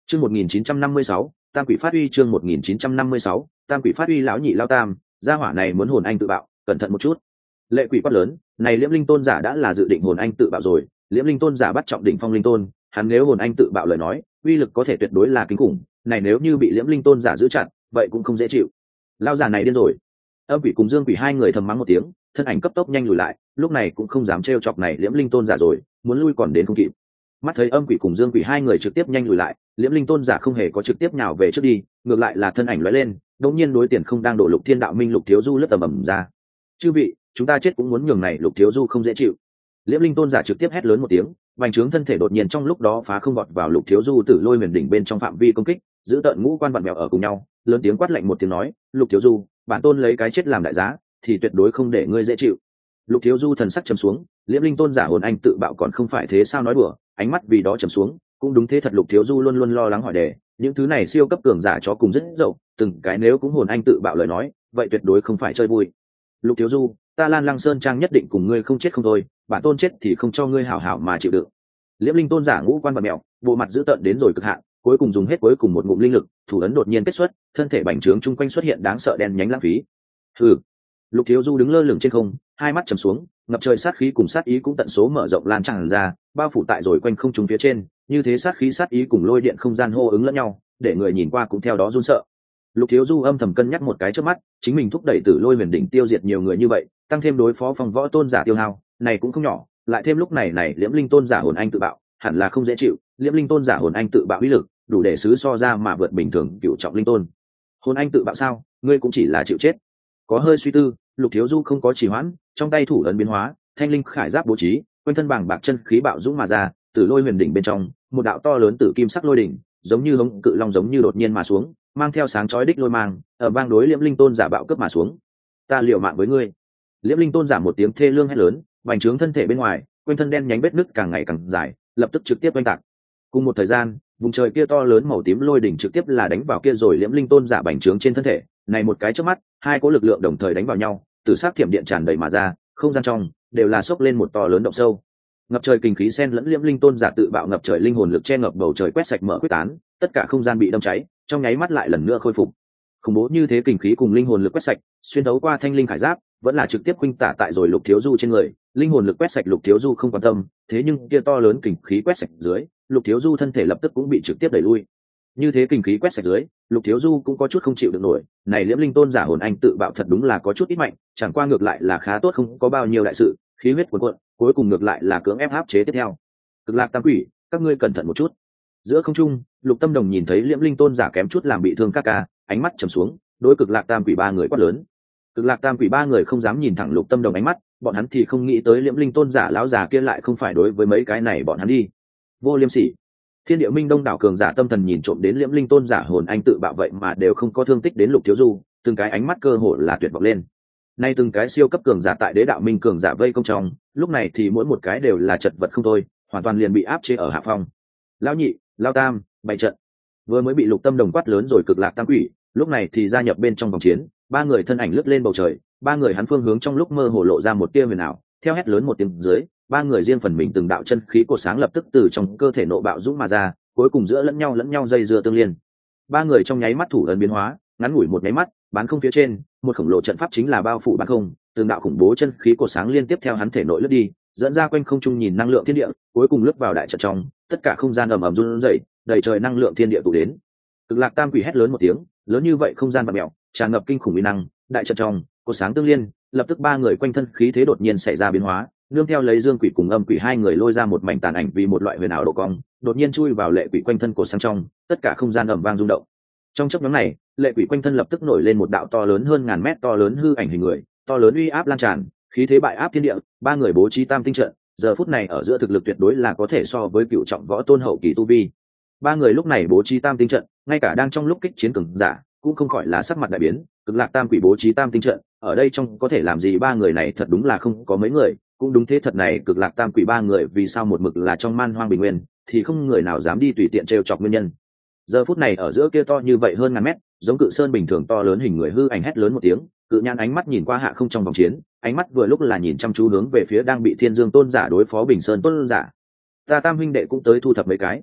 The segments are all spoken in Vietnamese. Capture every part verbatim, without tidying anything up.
Chương một nghìn chín trăm năm mươi sáu, Tam Quỷ phát uy chương một nghìn chín trăm năm mươi sáu, Tam Quỷ phát uy lão nhị lao tam, gia hỏa này muốn hồn anh tự bạo, cẩn thận một chút. Lệ quỷ quát lớn, này Liễm Linh Tôn giả đã là dự định hồn anh tự bạo rồi, Liễm Linh Tôn giả bắt trọng đỉnh phong linh tôn, hắn nếu hồn anh tự bạo lời nói, uy lực có thể tuyệt đối là kinh khủng, này nếu như bị Liễm Linh Tôn giả giữ chặt, vậy cũng không dễ chịu. Lao giả này điên rồi. Âm quỷ cùng Dương quỷ hai người thầm mắng một tiếng, thân ảnh cấp tốc nhanh lùi lại, lúc này cũng không dám trêu chọc này Liễm Linh Tôn giả rồi, muốn lui còn đến không kịp. Mắt thấy âm quỷ cùng Dương quỷ hai người trực tiếp nhanh lùi lại, Liễm Linh Tôn giả không hề có trực tiếp nhào về trước đi, ngược lại là thân ảnh lóe lên, đột nhiên đối tiền không đang đổ Lục Thiên Đạo Minh Lục Thiếu Du lướt tầm ầm ra. Chư vị, chúng ta chết cũng muốn nhường này Lục Thiếu Du không dễ chịu. Liễm Linh Tôn giả trực tiếp hét lớn một tiếng, vành trướng thân thể đột nhiên trong lúc đó phá không vọt vào Lục Thiếu Du Tử Lôi Huyền đỉnh bên trong phạm vi công kích, giữ tận ngũ quan vặn vẹo ở cùng nhau, lớn tiếng quát lạnh một tiếng nói, Lục Thiếu Du, bản tôn lấy cái chết làm đại giá, thì tuyệt đối không để ngươi dễ chịu. Lục Thiếu Du thần sắc trầm xuống, Liễm Linh Tôn giả hồn anh tự bạo còn không phải thế sao nói đùa, ánh mắt vì đó trầm xuống, cũng đúng thế thật. Lục Thiếu Du luôn luôn lo lắng hỏi đề, những thứ này siêu cấp cường giả chó cùng rất dậu, từng cái nếu cũng hồn anh tự bạo lời nói, vậy tuyệt đối không phải chơi vui. Lục Thiếu Du, ta Lan Lăng Sơn Trang nhất định cùng ngươi không chết không thôi, bản tôn chết thì không cho ngươi hảo hảo mà chịu đựng. Liễm Linh Tôn giả ngũ quan và mèo, bộ mặt dữ tợn đến rồi cực hạn, cuối cùng dùng hết cuối cùng một ngụm linh lực, thủ ấn đột nhiên kết xuất, thân thể bành trướng chung quanh xuất hiện đáng sợ đen nhánh lãng phí. Hừ. Lục Thiếu Du đứng lơ lửng trên không, hai mắt trầm xuống, ngập trời sát khí cùng sát ý cũng tận số mở rộng lan tràn ra, bao phủ tại rồi quanh không trung phía trên, như thế sát khí sát ý cùng lôi điện không gian hô ứng lẫn nhau, để người nhìn qua cũng theo đó run sợ. Lục Thiếu Du âm thầm cân nhắc một cái trước mắt, chính mình thúc đẩy Tử Lôi Huyền đỉnh tiêu diệt nhiều người như vậy, tăng thêm đối phó Phong Võ Tôn giả tiêu hao, này cũng không nhỏ, lại thêm lúc này này Liễm Linh Tôn giả hồn anh tự bạo, hẳn là không dễ chịu, Liễm Linh Tôn giả hồn anh tự bạo uy lực, đủ để xứ so ra mà vượt bình thường cựu trọng linh tôn. Hồn anh tự bạo sao, ngươi cũng chỉ là chịu chết. Có hơi suy tư, Lục Thiếu Du không có trì hoãn, trong tay thủ ấn biến hóa, thanh linh khải giáp bố trí, quanh thân bàng bạc chân khí bạo dũng mà ra, Tử Lôi Huyền đỉnh bên trong, một đạo to lớn tử kim sắc lôi đỉnh, giống như hống cự long giống như đột nhiên mà xuống, mang theo sáng chói đích lôi mang, ở vang đối Liễm Linh Tôn giả bạo cướp mà xuống. Ta liều mạng với ngươi. Liễm Linh Tôn giả một tiếng thê lương hét lớn, bành trướng thân thể bên ngoài, quanh thân đen nhánh vết nứt càng ngày càng dài, lập tức trực tiếp oanh tạc. Cùng một thời gian, vùng trời kia to lớn màu tím lôi đỉnh trực tiếp là đánh vào kia rồi Liễm Linh Tôn giả bành trướng trên thân thể, này một cái chớp mắt, hai cỗ lực lượng đồng thời đánh vào nhau, từ sát thiểm điện tràn đầy mà ra, không gian trong đều là sốc lên một to lớn động sâu. Ngập trời kinh khí xen lẫn Liễm Linh Tôn giả tự bạo ngập trời linh hồn lực che ngập bầu trời quét sạch mở quyết tán, tất cả không gian bị đâm cháy, trong nháy mắt lại lần nữa khôi phục. Khủng bố như thế kinh khí cùng linh hồn lực quét sạch, xuyên thấu qua thanh linh khải giáp, vẫn là trực tiếp khuynh tả tại rồi Lục Thiếu Du trên người, linh hồn lực quét sạch Lục Thiếu Du không quan tâm, thế nhưng kia to lớn kinh khí quét sạch dưới, Lục Thiếu Du thân thể lập tức cũng bị trực tiếp đẩy lui. Như thế kinh khí quét sạch dưới, Lục Thiếu Du cũng có chút không chịu được nổi, này Liễm Linh Tôn giả hồn anh tự bạo thật đúng là có chút ít mạnh, chẳng qua ngược lại là khá tốt, không có bao nhiêu đại sự, khí huyết cuồn cuộn, cuối cùng ngược lại là cưỡng ép áp chế tiếp theo. Cực Lạc Tam Quỷ, các ngươi cẩn thận một chút. Giữa không trung, Lục Tâm Đồng nhìn thấy Liễm Linh Tôn giả kém chút làm bị thương các ca, ánh mắt trầm xuống, đối Cực Lạc Tam Quỷ ba người quát lớn. Cực Lạc Tam Quỷ ba người không dám nhìn thẳng Lục Tâm Đồng ánh mắt, bọn hắn thì không nghĩ tới Liễm Linh Tôn giả lão già kia lại không phải đối với mấy cái này bọn hắn đi. Vô Liêm Sỉ. Thiên Địa Minh đông đảo cường giả tâm thần nhìn trộm đến Liễm Linh Tôn giả hồn anh tự bạo vậy mà đều không có thương tích đến Lục Thiếu Du, từng cái ánh mắt cơ hồ là tuyệt vọng lên. Nay từng cái siêu cấp cường giả tại Đế Đạo Minh cường giả vây công trong, lúc này thì mỗi một cái đều là chật vật không thôi, hoàn toàn liền bị áp chế ở hạ phong. Lão nhị, lão tam, bày trận. Vừa mới bị Lục Tâm Đồng quát lớn rồi Cực Lạc Tam Quỷ, lúc này thì gia nhập bên trong vòng chiến, ba người thân ảnh lướt lên bầu trời, ba người hắn phương hướng trong lúc mơ hồ lộ ra một tia huyền ảo, theo hét lớn một tiếng dưới, ba người riêng phần mình từng đạo chân khí cột sáng lập tức từ trong cơ thể nộ bạo dũng mà ra, cuối cùng giữa lẫn nhau lẫn nhau dây dưa tương liên. Ba người trong nháy mắt thủ ấn biến hóa, ngắn ngủi một nháy mắt, bán không phía trên, một khổng lồ trận pháp chính là bao phủ bán không, từng đạo khủng bố chân khí cột sáng liên tiếp theo hắn thể nội lướt đi, dẫn ra quanh không trung nhìn năng lượng thiên địa, cuối cùng lướt vào đại trận trong, tất cả không gian ầm ầm run rẩy, đầy trời năng lượng thiên địa tụ đến. Cực Lạc Tam Quỷ hét lớn một tiếng, lớn như vậy không gian vặn mèo, tràn ngập kinh khủng uy năng, đại trận trong, cột sáng tương liên, lập tức ba người quanh thân khí thế đột nhiên xảy ra biến hóa, nương theo lấy Dương Quỷ cùng Âm Quỷ hai người lôi ra một mảnh tàn ảnh vì một loại huyền ảo độ cong, đột nhiên chui vào Lệ Quỷ quanh thân cột sáng trong, tất cả không gian ầm vang rung động. Trong chốc ngắn này, Lệ Quỷ quanh thân lập tức nổi lên một đạo to lớn hơn ngàn mét to lớn hư ảnh hình người, to lớn uy áp lan tràn, khí thế bại áp thiên địa, ba người bố trí tam tinh trận, giờ phút này ở giữa thực lực tuyệt đối là có thể so với cựu trọng võ tôn hậu kỳ tu vi. Ba người lúc này bố trí tam tinh trận, ngay cả đang trong lúc kích chiến cường giả, cũng không khỏi là sắc mặt đại biến. Cực Lạc Tam Quỷ bố trí tam tinh trận, ở đây trong có thể làm gì ba người này thật đúng là không có mấy người, cũng đúng thế thật này Cực Lạc Tam Quỷ ba người vì sao một mực là trong man hoang bình nguyên, thì không người nào dám đi tùy tiện trêu chọc nguyên nhân. Giờ phút này ở giữa kia to như vậy hơn ngàn mét, giống cự sơn bình thường to lớn hình người hư ảnh hét lớn một tiếng, cự nhãn ánh mắt nhìn qua hạ không trong vòng chiến, ánh mắt vừa lúc là nhìn chăm chú hướng về phía đang bị Thiên Dương Tôn giả đối phó Bình Sơn Tôn giả. Ta Tam huynh đệ cũng tới thu thập mấy cái.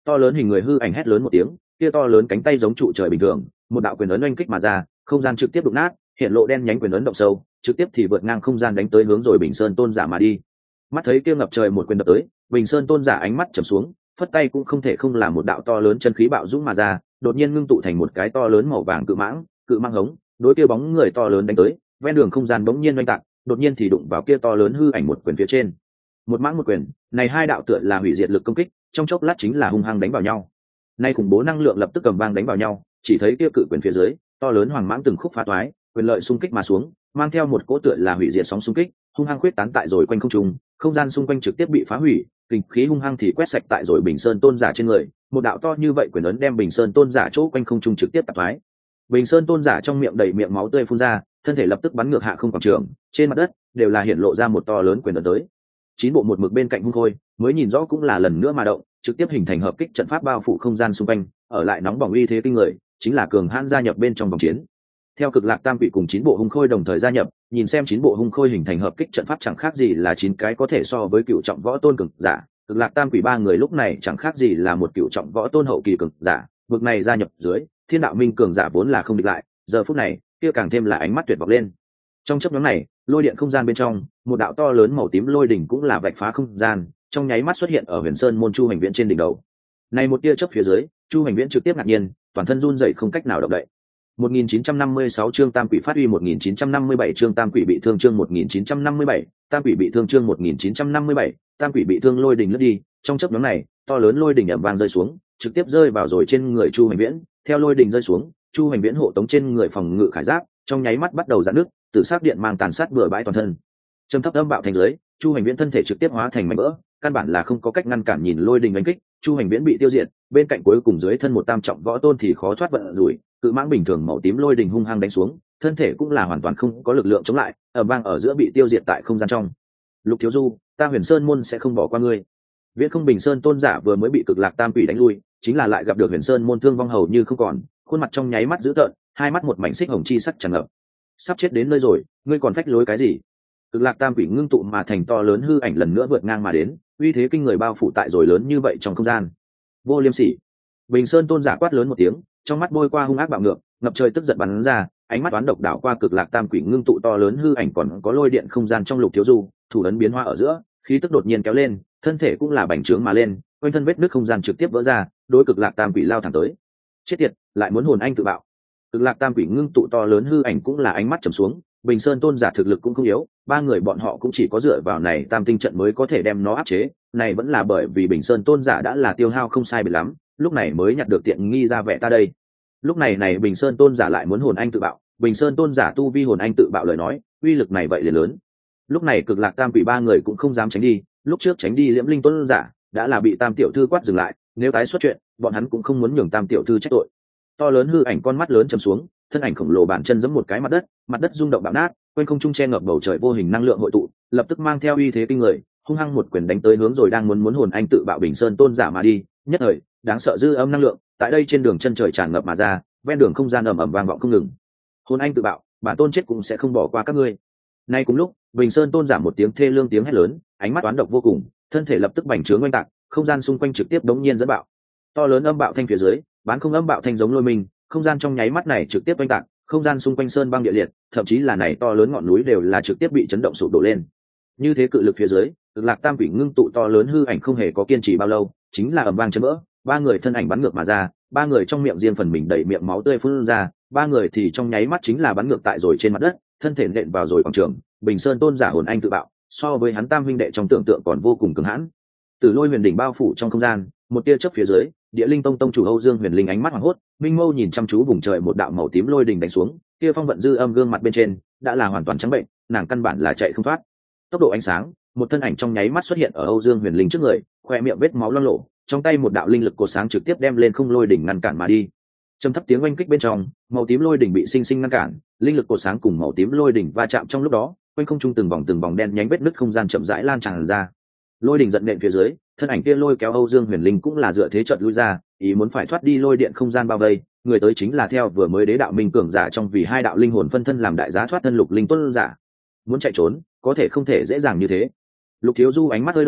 To lớn hình người hư ảnh hét lớn một tiếng, kia to lớn cánh tay giống trụ trời bình thường, một đạo quyền ấn oanh kích mà ra, không gian trực tiếp đụng nát, hiện lộ đen nhánh quyền ấn động sâu, trực tiếp thì vượt ngang không gian đánh tới hướng rồi Bình Sơn Tôn giả mà đi. Mắt thấy kia ngập trời một quyền đập tới, Bình Sơn Tôn giả ánh mắt trầm xuống, phất tay cũng không thể không làm một đạo to lớn chân khí bạo dũng mà ra, đột nhiên ngưng tụ thành một cái to lớn màu vàng cự mãng, cự mãng hống, đối kia bóng người to lớn đánh tới, ven đường không gian bỗng nhiên oanh tạc, đột nhiên thì đụng vào kia to lớn hư ảnh một quyền phía trên. Một mãng một quyền, này hai đạo tựa là hủy diệt lực công kích, trong chốc lát chính là hung hăng đánh vào nhau. Nay khủng bố năng lượng lập tức cầm vang đánh vào nhau, chỉ thấy kia cự quyền phía dưới, to lớn hoàng mãng từng khúc phá toái, quyền lợi xung kích mà xuống, mang theo một cỗ tựa là hủy diệt sóng xung kích, hung hăng khuyết tán tại rồi quanh không trung, không gian xung quanh trực tiếp bị phá hủy, kinh khí hung hăng thì quét sạch tại rồi Bình Sơn Tôn giả trên người, một đạo to như vậy quyền ấn đem Bình Sơn Tôn giả chỗ quanh không trung trực tiếp tạc toái. Bình Sơn Tôn giả trong miệng đầy miệng máu tươi phun ra, thân thể lập tức bắn ngược hạ không quảng trường, trên mặt đất đều là hiện lộ ra một to lớn quyền ấn tới. Chín bộ một mực bên cạnh hung khôi, mới nhìn rõ cũng là lần nữa mà động, trực tiếp hình thành hợp kích trận pháp bao phủ không gian xung quanh, ở lại nóng bỏng uy thế kinh người, chính là cường hãn gia nhập bên trong vòng chiến. Theo Cực Lạc Tam Quỷ cùng chín bộ hung khôi đồng thời gia nhập, nhìn xem chín bộ hung khôi hình thành hợp kích trận pháp chẳng khác gì là chín cái có thể so với cựu trọng võ tôn cường giả. Cực Lạc Tam Quỷ ba người lúc này chẳng khác gì là một cựu trọng võ tôn hậu kỳ cường giả, vực này gia nhập dưới, Thiên Đạo Minh cường giả vốn là không địch lại, giờ phút này, kia càng thêm là ánh mắt tuyệt vọng lên. Trong chớp nhoáng này, lôi điện không gian bên trong, một đạo to lớn màu tím lôi đỉnh cũng là vạch phá không gian, trong nháy mắt xuất hiện ở Huyền Sơn môn Chu Hành Viễn trên đỉnh đầu. Này một tia chớp phía dưới, Chu Hành Viễn trực tiếp ngạc nhiên, toàn thân run rẩy không cách nào động đậy. một nghìn chín trăm năm mươi sáu chương Tam Quỷ phát uy, một nghìn chín trăm năm mươi bảy chương Tam Quỷ bị thương chương một nghìn chín trăm năm mươi bảy, Tam Quỷ bị thương chương một nghìn chín trăm năm mươi bảy, Tam Quỷ bị thương lôi đỉnh lướt đi, trong chớp nhoáng này, to lớn lôi đỉnh ầm vang rơi xuống, trực tiếp rơi vào rồi trên người Chu Hành Viễn, theo lôi đỉnh rơi xuống, Chu Hành Viễn hộ tống trên người phòng ngự khải giáp, trong nháy mắt bắt đầu rạn nước, tự sát điện mang tàn sát bừa bãi toàn thân. Trầm thấp âm bạo thành dưới, Chu Hành Viễn thân thể trực tiếp hóa thành mảnh vỡ, căn bản là không có cách ngăn cản nhìn lôi đình đánh kích, Chu Hành Viễn bị tiêu diệt, bên cạnh cuối cùng dưới thân một tam trọng võ tôn thì khó thoát vận rủi, cự mãng bình thường màu tím lôi đình hung hăng đánh xuống, thân thể cũng là hoàn toàn không có lực lượng chống lại, ở vang ở giữa bị tiêu diệt tại không gian trong. Lục Thiếu Du, ta Huyền Sơn môn sẽ không bỏ qua ngươi. Viễn Không Bình Sơn tôn giả vừa mới bị Cực Lạc Tam Quỷ đánh lui, chính là lại gặp được Huyền Sơn môn thương vong hầu như không còn, khuôn mặt trong nháy mắt dữ tợn, hai mắt một mảnh xích hồng chi sắc tràn ngập. Sắp chết đến nơi rồi, ngươi còn phách lối cái gì? Cực Lạc Tam Quỷ ngưng tụ mà thành to lớn hư ảnh lần nữa vượt ngang mà đến, uy thế kinh người bao phủ tại rồi lớn như vậy trong không gian. Vô Liêm Sỉ! Bình Sơn tôn giả quát lớn một tiếng, trong mắt bôi qua hung ác bạo ngược, ngập trời tức giận bắn ra, ánh mắt toán độc đảo qua Cực Lạc Tam Quỷ ngưng tụ to lớn hư ảnh còn có lôi điện không gian trong Lục Thiếu Du, thủ ấn biến hóa ở giữa, khí tức đột nhiên kéo lên, thân thể cũng là bành trướng mà lên, quanh thân vết nứt không gian trực tiếp vỡ ra, đối Cực Lạc Tam Quỷ lao thẳng tới. Chết tiệt, lại muốn hồn anh tự bạo. Cực Lạc Tam Quỷ ngưng tụ to lớn hư ảnh cũng là ánh mắt trầm xuống, Bình Sơn tôn giả thực lực cũng không yếu, ba người bọn họ cũng chỉ có dựa vào này tam tinh trận mới có thể đem nó áp chế, này vẫn là bởi vì Bình Sơn tôn giả đã là tiêu hao không sai biệt lắm, lúc này mới nhặt được tiện nghi ra vẻ ta đây. Lúc này này Bình Sơn tôn giả lại muốn hồn anh tự bạo, Bình Sơn tôn giả tu vi hồn anh tự bạo lời nói, uy lực này vậy liền lớn. Lúc này Cực Lạc Tam Quỷ ba người cũng không dám tránh đi, lúc trước tránh đi Liễm Linh tôn giả, đã là bị Tam tiểu thư quát dừng lại, nếu tái xuất chuyện, bọn hắn cũng không muốn nhường Tam tiểu thư trách tội. To lớn hư ảnh con mắt lớn trầm xuống, thân ảnh khổng lồ bàn chân giẫm một cái mặt đất, mặt đất rung động bạo nát, quanh không trung che ngập bầu trời vô hình năng lượng hội tụ, lập tức mang theo uy thế kinh người, hung hăng một quyền đánh tới hướng rồi đang muốn muốn hồn anh tự bạo Bình Sơn tôn giả mà đi, nhất thời, đáng sợ dư âm năng lượng, tại đây trên đường chân trời tràn ngập mà ra, ven đường không gian ầm ầm vang vọng không ngừng. Hồn anh tự bạo, bản tôn chết cũng sẽ không bỏ qua các ngươi. Nay cùng lúc, Bình Sơn tôn giả một tiếng thê lương tiếng hét lớn, ánh mắt toán độc vô cùng, thân thể lập tức bành trướng oanh tạc, không gian xung quanh trực tiếp đống nhiên dẫn bạo. To lớn âm bạo thanh phía dưới, bán không âm bạo thanh giống lôi mình, không gian trong nháy mắt này trực tiếp oanh tạc, không gian xung quanh sơn băng địa liệt, thậm chí là này to lớn ngọn núi đều là trực tiếp bị chấn động sụp đổ lên. Như thế cự lực phía dưới, Cực Lạc Tam Quỷ ngưng tụ to lớn hư ảnh không hề có kiên trì bao lâu, chính là ầm vang chấn vỡ, ba người thân ảnh bắn ngược mà ra, ba người trong miệng riêng phần mình đầy miệng máu tươi phun ra, ba người thì trong nháy mắt chính là bắn ngược tại rồi trên mặt đất, thân thể nện vào rồi quảng trường. Bình Sơn tôn giả hồn anh tự bạo, so với hắn tam huynh đệ trong tưởng tượng còn vô cùng cứng hãn. Từ lôi huyền đỉnh bao phủ trong không gian, một tia chớp phía dưới, Địa Linh Tông tông chủ Âu Dương Huyền Linh ánh mắt hoảng hốt, minh mâu nhìn chăm chú vùng trời một đạo màu tím lôi đình đánh xuống, kia phong vận dư âm gương mặt bên trên đã là hoàn toàn trắng bệnh, nàng căn bản là chạy không thoát. Tốc độ ánh sáng, một thân ảnh trong nháy mắt xuất hiện ở Âu Dương Huyền Linh trước người, khoe miệng vết máu loang lổ, trong tay một đạo linh lực cột sáng trực tiếp đem lên không lôi đỉnh ngăn cản mà đi. Trầm thấp tiếng oanh kích bên trong, màu tím lôi đỉnh bị sinh sinh ngăn cản, linh lực cột sáng cùng màu tím lôi đỉnh va chạm trong lúc đó, quanh không trung từng vòng từng vòng đen nhánh vết nứt không gian chậm rãi lan tràn ra. Lôi đỉnh giận nện phía dưới, thân ảnh kia lôi kéo Âu Dương Huyền Linh cũng là dựa thế chợt lui ra, ý muốn phải thoát đi lôi điện không gian bao vây, người tới chính là theo vừa mới đế đạo minh cường giả trong vì hai đạo linh hồn phân thân làm đại giá thoát thân Lục Linh tuân giả. Muốn chạy trốn, có thể không thể dễ dàng như thế. Lục Thiếu Du ánh mắt hơi đổi,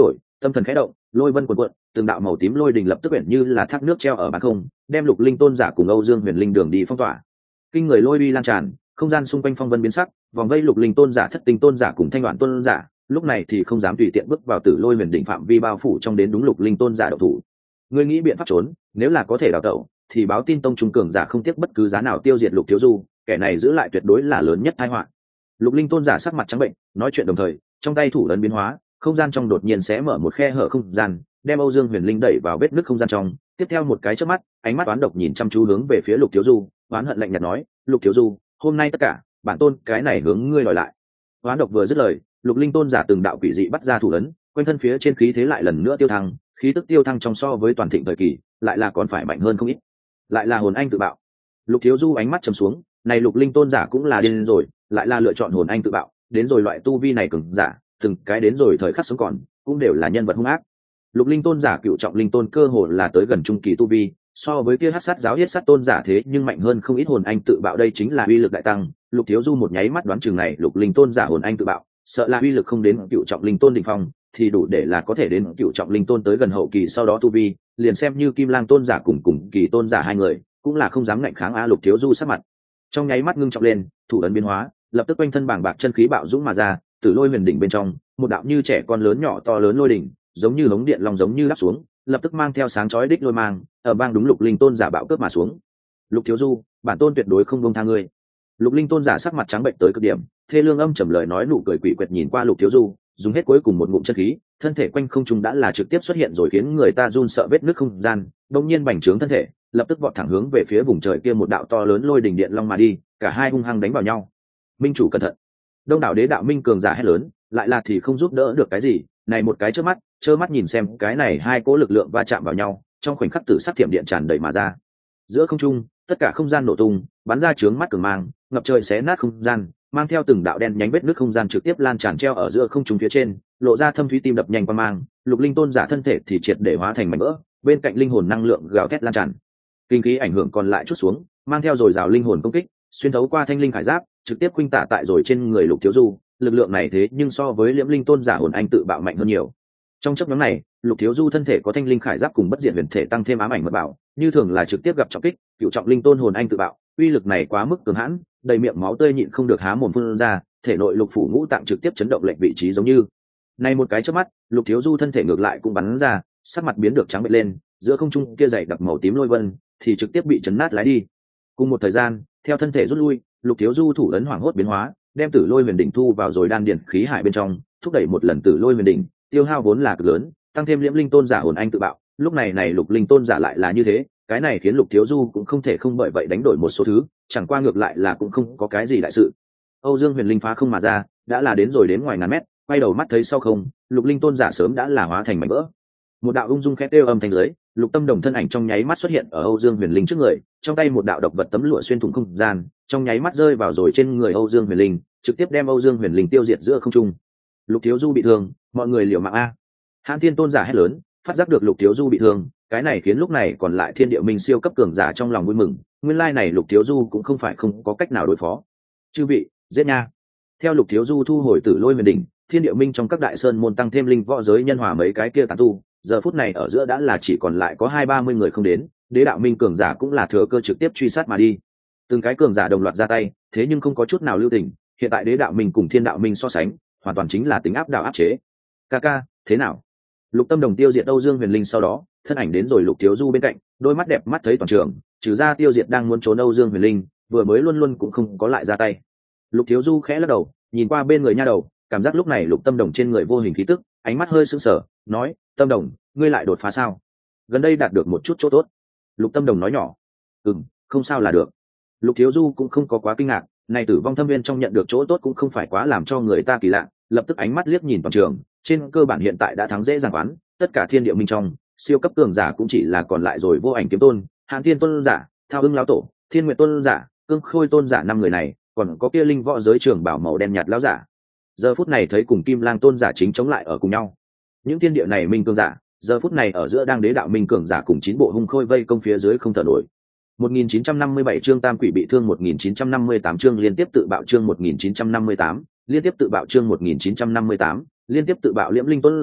Tâm thần khẽ động, lôi vân cuộn cuộn, từng đạo màu tím lôi đình lập tức quyển như là thác nước treo ở bán không, đem Lục Linh tôn giả cùng Âu Dương Huyền Linh đường đi phong tỏa. Kinh người lôi uy lan tràn, không gian xung quanh phong vân biến sắc, vòng vây Lục Linh tôn giả, Thất Tinh tôn giả cùng Thanh Đoạn tôn giả, lúc này thì không dám tùy tiện bước vào Tử Lôi Huyền đỉnh phạm vi bao phủ trong đến đúng Lục Linh tôn giả độc thủ. Ngươi nghĩ biện pháp trốn, nếu là có thể đào tẩu, thì báo tin tông trung cường giả không tiếc bất cứ giá nào tiêu diệt Lục thiếu du, kẻ này giữ lại tuyệt đối là lớn nhất tai họa. Lục Linh tôn giả sắc mặt trắng bệnh, nói chuyện đồng thời, trong tay thủ ấn biến hóa, không gian trong đột nhiên sẽ mở một khe hở không gian, đem Âu Dương Huyền Linh đẩy vào vết nứt không gian trong. Tiếp theo một cái chớp mắt, ánh mắt oán độc nhìn chăm chú hướng về phía Lục thiếu du, oán hận lạnh nhạt nói: "Lục thiếu du, hôm nay tất cả, bản tôn cái này hướng ngươi đòi lại." Oán độc vừa dứt lời, Lục Linh tôn giả từng đạo quỷ dị bắt ra thủ ấn, quanh thân phía trên khí thế lại lần nữa tiêu thăng, khí tức tiêu thăng trong so với toàn thịnh thời kỳ, lại là còn phải mạnh hơn không ít. Lại là hồn anh tự bạo. Lục thiếu du ánh mắt trầm xuống, này Lục Linh tôn giả cũng là điên rồi, lại là lựa chọn hồn anh tự bạo, đến rồi loại tu vi này cường giả, từng cái đến rồi thời khắc sống còn, cũng đều là nhân vật hung ác. Lục Linh tôn giả cựu trọng linh tôn cơ hồ là tới gần trung kỳ tu vi, so với kia hắc sát giáo yết sát tôn giả thế nhưng mạnh hơn không ít. Hồn anh tự bạo đây chính là uy lực đại tăng. Lục thiếu du một nháy mắt đoán chừng này Lục Linh tôn giả hồn anh tự bạo, sợ là uy lực không đến cựu trọng linh tôn đỉnh phong, thì đủ để là có thể đến cựu trọng linh tôn tới gần hậu kỳ sau đó tu vi, liền xem như Kim Lang tôn giả cùng cùng kỳ tôn giả hai người, cũng là không dám ngạnh kháng a. Lục thiếu du sắc mặt trong nháy mắt ngưng trọng lên, thủ ấn biến hóa, lập tức quanh thân bàng bạc chân khí bạo dũng mà ra, Tử Lôi Huyền đỉnh bên trong, một đạo như trẻ con lớn nhỏ to lớn lôi đỉnh, giống như hống điện long giống như đáp xuống, lập tức mang theo sáng chói đích lôi mang, ở bang đúng Lục Linh tôn giả bạo cướp mà xuống. Lục thiếu du, bản tôn tuyệt đối không buông tha ngươi. Lục Linh tôn giả sắc mặt trắng bệnh tới cực điểm, thê lương âm trầm lời nói, nụ cười quỷ quyệt nhìn qua Lục thiếu du, dùng hết cuối cùng một ngụm chân khí, thân thể quanh không trung đã là trực tiếp xuất hiện rồi, khiến người ta run sợ vết nứt không gian, đột nhiên bành trướng thân thể, lập tức vọt thẳng hướng về phía vùng trời kia một đạo to lớn lôi đỉnh điện long mà đi, cả hai hung hăng đánh vào nhau. Minh chủ cẩn thận! Đông đảo đế đạo minh cường giả hét lớn, lại là thì không giúp đỡ được cái gì, này một cái chớp mắt, trơ mắt nhìn xem cái này hai cỗ lực lượng va chạm vào nhau, trong khoảnh khắc tử sắc thiểm điện tràn đầy mà ra. Giữa không trung, tất cả không gian nổ tung, bắn ra chướng mắt cường mang, ngập trời xé nát không gian, mang theo từng đạo đen nhánh vết nứt không gian trực tiếp lan tràn treo ở giữa không trung phía trên, lộ ra thâm thúy tim đập nhanh qua mang. Lục Linh tôn giả thân thể thì triệt để hóa thành mảnh vỡ, bên cạnh linh hồn năng lượng gào thét lan tràn, kinh khí ảnh hưởng còn lại chút xuống, mang theo dồi dào linh hồn công kích, xuyên thấu qua thanh linh khải giáp, trực tiếp khuynh tả tại rồi trên người Lục thiếu du. Lực lượng này thế nhưng so với Liễm Linh tôn giả hồn anh tự bạo mạnh hơn nhiều. Trong chốc ngắn này, Lục thiếu du thân thể có thanh linh khải giáp cùng bất diệt huyền thể tăng thêm ám ảnh mật bảo, như thường là trực tiếp gặp trọng kích. Cựu trọng linh tôn hồn anh tự bạo, uy lực này quá mức cường hãn, đầy miệng máu tươi nhịn không được há mồm phun ra, thể nội lục phủ ngũ tạng trực tiếp chấn động lệch vị trí giống như. Này một cái chớp mắt, Lục thiếu du thân thể ngược lại cũng bắn ra, sắc mặt biến được trắng bệch lên, giữa không trung kia dày đặc màu tím lôi vân thì trực tiếp bị chấn nát lái đi. Cùng một thời gian, theo thân thể rút lui, Lục thiếu du thủ ấn hoảng hốt biến hóa, đem Tử Lôi Huyền đỉnh thu vào rồi đan điền khí hải bên trong, thúc đẩy một lần Tử Lôi Huyền đỉnh, tiêu hao vốn là cực lớn, tăng thêm Liễm Linh tôn giả hồn anh tự bạo, lúc này này Lục Linh tôn giả lại là như thế, cái này khiến Lục thiếu du cũng không thể không bởi vậy đánh đổi một số thứ, chẳng qua ngược lại là cũng không có cái gì đại sự. Âu Dương Huyền Linh phá không mà ra, đã là đến rồi đến ngoài ngàn mét, quay đầu mắt thấy sau không, Lục Linh tôn giả sớm đã là hóa thành mảnh vỡ. Một đạo ung dung khẽ kêu âm thanh lưới, Lục Tâm Đồng thân ảnh trong nháy mắt xuất hiện ở Âu Dương Huyền Linh trước người, trong tay một đạo độc vật tấm lụa xuyên thủng không gian, trong nháy mắt rơi vào rồi trên người Âu Dương Huyền Linh, trực tiếp đem Âu Dương Huyền Linh tiêu diệt giữa không trung. Lục thiếu du bị thương, mọi người liều mạng a! Hãn Thiên tôn giả hét lớn, phát giác được Lục thiếu du bị thương, cái này khiến lúc này còn lại Thiên Địa Minh siêu cấp cường giả trong lòng vui mừng, nguyên lai này Lục thiếu du cũng không phải không có cách nào đối phó. Chư vị, giết nha! Theo Lục thiếu du thu hồi Tử Lôi Huyền đỉnh, Thiên Địa Minh trong các đại sơn môn tăng thêm linh võ giới nhân hòa mấy cái kia tán tu, giờ phút này ở giữa đã là chỉ còn lại có hai ba mươi người không đến, đế đạo minh cường giả cũng là thừa cơ trực tiếp truy sát mà đi. Từng cái cường giả đồng loạt ra tay, thế nhưng không có chút nào lưu tình, hiện tại đế đạo minh cùng thiên đạo minh so sánh, hoàn toàn chính là tính áp đảo áp chế. Ca ca, thế nào? Lục Tâm Đồng tiêu diệt Âu Dương Huyền Linh sau đó, thân ảnh đến rồi Lục thiếu du bên cạnh, đôi mắt đẹp mắt thấy toàn trường, trừ ra tiêu diệt đang muốn trốn Âu Dương Huyền Linh, vừa mới luôn luôn cũng không có lại ra tay. Lục thiếu du khẽ lắc đầu, nhìn qua bên người nha đầu, cảm giác lúc này Lục Tâm Đồng trên người vô hình khí tức, ánh mắt hơi sững sờ, nói: Tâm Đồng, ngươi lại đột phá sao? Gần đây đạt được một chút chỗ tốt. Lục Tâm Đồng nói nhỏ: ừm, không sao là được. Lục thiếu du cũng không có quá kinh ngạc, này Tử Vong Thâm Viên trong nhận được chỗ tốt cũng không phải quá làm cho người ta kỳ lạ, lập tức ánh mắt liếc nhìn toàn trường, trên cơ bản hiện tại đã thắng dễ dàng quán, tất cả thiên địa minh trong siêu cấp cường giả cũng chỉ là còn lại rồi Vô Ảnh kiếm tôn, Hàn Thiên tôn giả, Thao Ưng lão tổ, Thiên Nguyệt tôn giả, Cương Khôi tôn giả năm người này, còn có kia linh võ giới trưởng bảo màu đen nhạt lão giả. Giờ phút này thấy cùng Kim Lang tôn giả chính chống lại ở cùng nhau. Những thiên địa này minh cường giả, giờ phút này ở giữa đang đế đạo minh cường giả cùng chín bộ hung khôi vây công phía dưới không thở nổi. một nghìn chín trăm năm mươi bảy chương Tam Quỷ bị thương, một nghìn chín trăm năm mươi tám chương liên tiếp tự bạo, chương một nghìn chín trăm năm mươi tám liên tiếp tự bạo, chương một nghìn chín trăm năm mươi tám liên tiếp tự bạo. Liễm Linh tôn giả,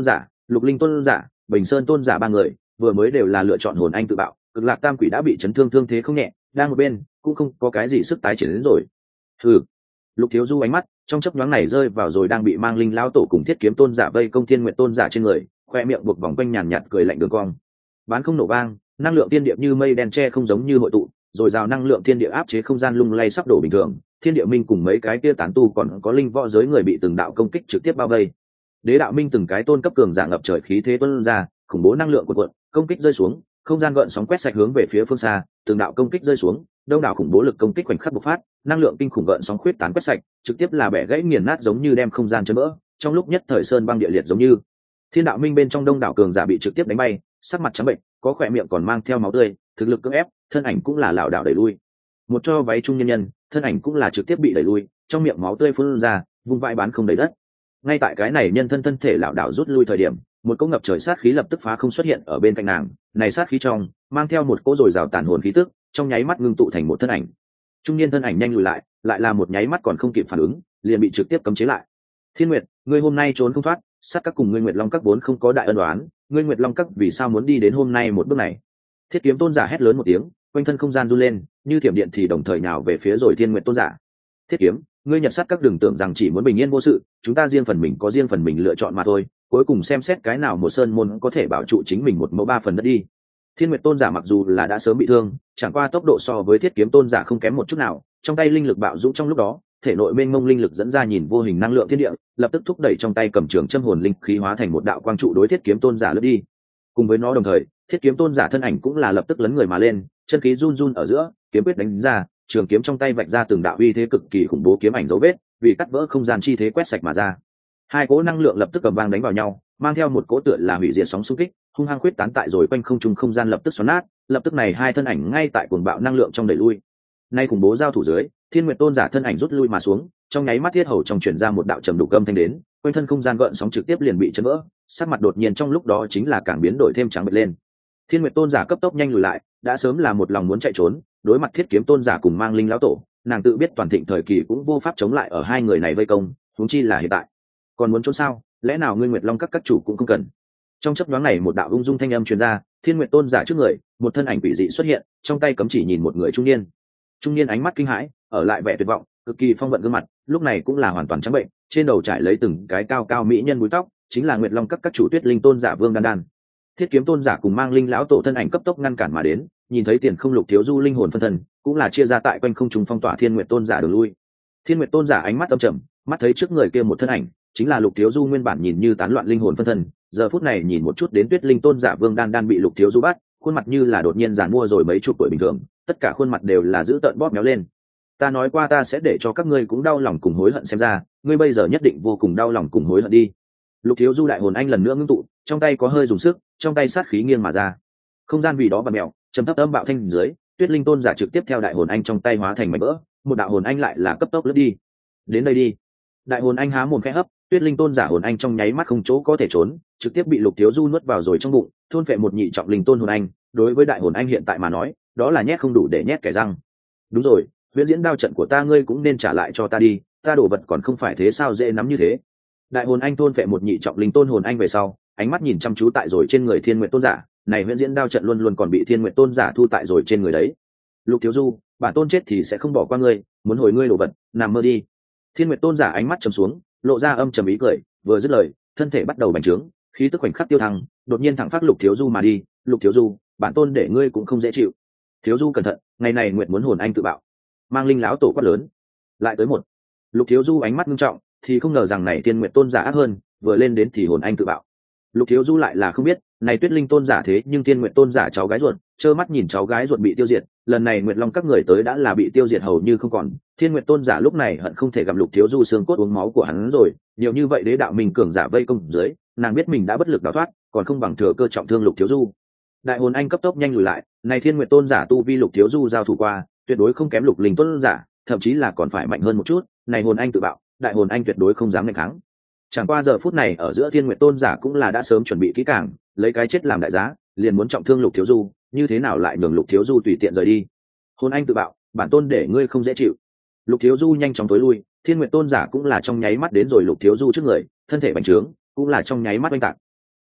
Lục Linh tôn giả, Bình Sơn tôn giả ba người vừa mới đều là lựa chọn hồn anh tự bạo, Cực Lạc Tam Quỷ đã bị chấn thương thương thế không nhẹ, đang một bên cũng không có cái gì sức tái triển đến rồi. Hừ. Lục Thiếu Du ánh mắt trong chớp nhoáng này rơi vào rồi đang bị Mang Linh lão tổ cùng Thiết Kiếm tôn giả vây công Thiên Nguyệt tôn giả trên người, khoe miệng buộc vòng quanh nhàn nhạt cười lạnh đường cong. Bán không nổ vang, năng lượng thiên địa như mây đen che không giống như hội tụ, rồi rào năng lượng thiên địa áp chế không gian lung lay sắp đổ bình thường. Thiên địa minh cùng mấy cái kia tán tu còn có linh võ giới người bị từng đạo công kích trực tiếp bao vây. Đế đạo minh từng cái tôn cấp cường giả ngập trời khí thế tuôn ra, khủng bố năng lượng cuộn cuộn, công kích rơi xuống, không gian gợn sóng quét sạch hướng về phía phương xa, từng đạo công kích rơi xuống, đông đảo khủng bố lực công kích khoảnh khắc bộc phát, năng lượng kinh khủng gợn sóng khuyết tán quét sạch, trực tiếp là bẻ gãy nghiền nát giống như đem không gian chấn vỡ, trong lúc nhất thời sơn băng địa liệt giống như. Thiên đạo minh bên trong đông đảo cường giả bị trực tiếp đánh bay, sắc mặt trắng bệnh, có khỏe miệng còn mang theo máu tươi, thực lực cưỡng ép, thân ảnh cũng là lảo đảo đẩy lui. Một cho váy trung nhân nhân, thân ảnh cũng là trực tiếp bị đẩy lui, trong miệng máu tươi phun ra, vung vãi bán không đầy đất. Ngay tại cái này nhân thân thân thể lảo đảo rút lui thời điểm, một cỗ ngập trời sát khí lập tức phá không xuất hiện ở bên cạnh nàng, này sát khí trong mang theo một cỗ rồi rào tàn hồn khí tức, trong nháy mắt ngưng tụ thành một thân ảnh. Trung niên thân ảnh nhanh lùi lại, lại là một nháy mắt còn không kịp phản ứng, liền bị trực tiếp cấm chế lại. Thiên Nguyệt, ngươi hôm nay trốn không thoát, sát các cùng ngươi Nguyệt Long các vốn không có đại ân oán, ngươi Nguyệt Long các vì sao muốn đi đến hôm nay một bước này? Thiết Kiếm tôn giả hét lớn một tiếng, quanh thân không gian run lên, như thiểm điện thì đồng thời nào về phía rồi Thiên Nguyệt tôn giả. Thiết Kiếm, ngươi Nhật sát các đừng tưởng rằng chỉ muốn bình yên vô sự, chúng ta riêng phần mình có riêng phần mình lựa chọn mà thôi, cuối cùng xem xét cái nào một sơn môn có thể bảo trụ chính mình một mẫu ba phần đất đi. Thiên Nguyệt tôn giả mặc dù là đã sớm bị thương, chẳng qua tốc độ so với Thiết Kiếm tôn giả không kém một chút nào, trong tay linh lực bạo dũng trong lúc đó, thể nội mênh mông linh lực dẫn ra nhìn vô hình năng lượng thiên địa, lập tức thúc đẩy trong tay cầm trường châm hồn linh khí hóa thành một đạo quang trụ đối Thiết Kiếm tôn giả lướt đi. Cùng với nó đồng thời, Thiết Kiếm tôn giả thân ảnh cũng là lập tức lấn người mà lên, chân khí run run ở giữa, kiếm quyết đánh ra, trường kiếm trong tay vạch ra từng đạo uy thế cực kỳ khủng bố kiếm ảnh dấu vết, vì cắt vỡ không gian chi thế quét sạch mà ra. Hai cỗ năng lượng lập tức cầm vang đánh vào nhau, mang theo một cỗ tựa là hủy diệt sóng xung kích, hung hăng khuyết tán tại rồi quanh không trung không gian lập tức xoắn nát, lập tức này hai thân ảnh ngay tại cuồng bạo năng lượng trong đẩy lui. Nay khủng bố giao thủ dưới, Thiên Nguyệt tôn giả thân ảnh rút lui mà xuống, trong nháy mắt thiết hầu trong truyền ra một đạo trầm đục âm thanh đến, quanh thân không gian gợn sóng trực tiếp liền bị chấn vỡ, sắc mặt đột nhiên trong lúc đó chính là càng biến đổi thêm trắng bệch lên. Thiên Nguyệt tôn giả cấp tốc nhanh lùi lại, đã sớm là một lòng muốn chạy trốn, đối mặt Thiết Kiếm tôn giả cùng Mang Linh lão tổ, nàng tự biết toàn thịnh thời kỳ cũng vô pháp chống lại ở hai người này vây công, huống chi là hiện tại. Còn muốn trốn sao? Lẽ nào ngươi Nguyệt Long các các chủ cũng không cần? Trong chớp nhoáng này một đạo ung dung thanh âm truyền ra, Thiên Nguyệt tôn giả trước người, một thân ảnh quỷ dị xuất hiện, trong tay cấm chỉ nhìn một người trung niên. Trung niên ánh mắt kinh hãi, ở lại vẻ tuyệt vọng, cực kỳ phong vận gương mặt, lúc này cũng là hoàn toàn trắng bệnh, trên đầu trải lấy từng cái cao cao mỹ nhân búi tóc, chính là Nguyệt Long các các chủ Tuyết Linh tôn giả Vương Đan Đan. Thiết Kiếm tôn giả cùng Mang Linh lão tổ thân ảnh cấp tốc ngăn cản mà đến, nhìn thấy Tiền Không Lục thiếu du linh hồn phân thân, cũng là chia ra tại quanh không trung phong tỏa Thiên Nguyệt tôn giả đường lui. Thiên Nguyệt tôn giả ánh mắt âm trầm, mắt thấy trước người kia một thân ảnh, chính là Lục thiếu du nguyên bản nhìn như tán loạn linh hồn phân thân, giờ phút này nhìn một chút đến Tuyết Linh tôn giả Vương Đan Đan bị Lục thiếu du bắt, khuôn mặt như là đột nhiên giàn mua rồi mấy chục tuổi bình thường, tất cả khuôn mặt đều là giữ tợn bóp méo lên. Ta nói qua ta sẽ để cho các ngươi cũng đau lòng cùng hối hận xem ra, ngươi bây giờ nhất định vô cùng đau lòng cùng hối hận đi. Lục thiếu du đại hồn anh lần nữa ngưng tụ, trong tay có hơi dùng sức, trong tay sát khí nghiêng mà ra. Không gian vì đó và mèo, trầm thấp âm bạo thanh dưới, Tuyết Linh tôn giả trực tiếp theo đại hồn anh trong tay hóa thành mảnh vỡ, một đạo hồn anh lại là cấp tốc lướt đi. Đến đây đi. Đại hồn anh há mồm khẽ hấp, Tuyết Linh tôn giả hồn anh trong nháy mắt không chỗ có thể trốn, trực tiếp bị Lục thiếu du nuốt vào rồi trong bụng, thôn phệ một nhị trọng linh tôn hồn anh, đối với đại hồn anh hiện tại mà nói, đó là nhét không đủ để nhét kẻ răng. Đúng rồi, huyễn diễn đao trận của ta ngươi cũng nên trả lại cho ta đi, ta đổ vật còn không phải thế sao dễ nắm như thế. Đại hồn anh thôn phệ một nhị trọng linh tôn hồn anh về sau, ánh mắt nhìn chăm chú tại rồi trên người Thiên Nguyệt tôn giả, này huyễn diễn đao trận luôn luôn còn bị Thiên Nguyệt tôn giả thu tại rồi trên người đấy. Lục thiếu du, bản tôn chết thì sẽ không bỏ qua ngươi, muốn hồi ngươi đồ vật, nằm mơ đi. Thiên Nguyệt tôn giả ánh mắt trầm xuống, lộ ra âm trầm ý cười, vừa dứt lời, thân thể bắt đầu bành trướng, khí tức khoảnh khắc tiêu thăng, đột nhiên thẳng phát Lục thiếu du mà đi. Lục thiếu du, bản tôn để ngươi cũng không dễ chịu. Thiếu du cẩn thận, ngày này Nguyệt muốn hồn anh tự bạo. Mang Linh lão tổ quát lớn, lại tới một. Lục thiếu du ánh mắt nghiêm trọng, thì không ngờ rằng này Thiên Nguyệt tôn giả ác hơn, vừa lên đến thì hồn anh tự bạo. Lục thiếu du lại là không biết, này Tuyết Linh tôn giả thế nhưng Thiên Nguyệt tôn giả cháu gái ruột, trơ mắt nhìn cháu gái ruột bị tiêu diệt, lần này Nguyệt Long các người tới đã là bị tiêu diệt hầu như không còn. Thiên Nguyệt tôn giả lúc này hận không thể gặp Lục thiếu du xương cốt uống máu của hắn rồi, nhiều như vậy đế đạo mình cường giả vây công dưới, nàng biết mình đã bất lực đào thoát, còn không bằng thừa cơ trọng thương Lục thiếu du. Đại hồn anh cấp tốc nhanh lùi lại, này Thiên Nguyệt tôn giả tu vi Lục thiếu du giao thủ qua, tuyệt đối không kém Lục Linh tôn giả, thậm chí là còn phải mạnh hơn một chút, này hồn anh tự bạo, đại hồn anh tuyệt đối không dám nghênh kháng. Chẳng qua giờ phút này ở giữa Thiên Nguyệt tôn giả cũng là đã sớm chuẩn bị kỹ càng, lấy cái chết làm đại giá, liền muốn trọng thương Lục thiếu du, như thế nào lại nhường Lục thiếu du tùy tiện rời đi. Hồn anh tự bạo, bản tôn để ngươi không dễ chịu. Lục thiếu du nhanh chóng tối lui, Thiên Nguyệt tôn giả cũng là trong nháy mắt đến rồi Lục thiếu du trước người, thân thể bành trướng, cũng là trong nháy mắt oanh tạc.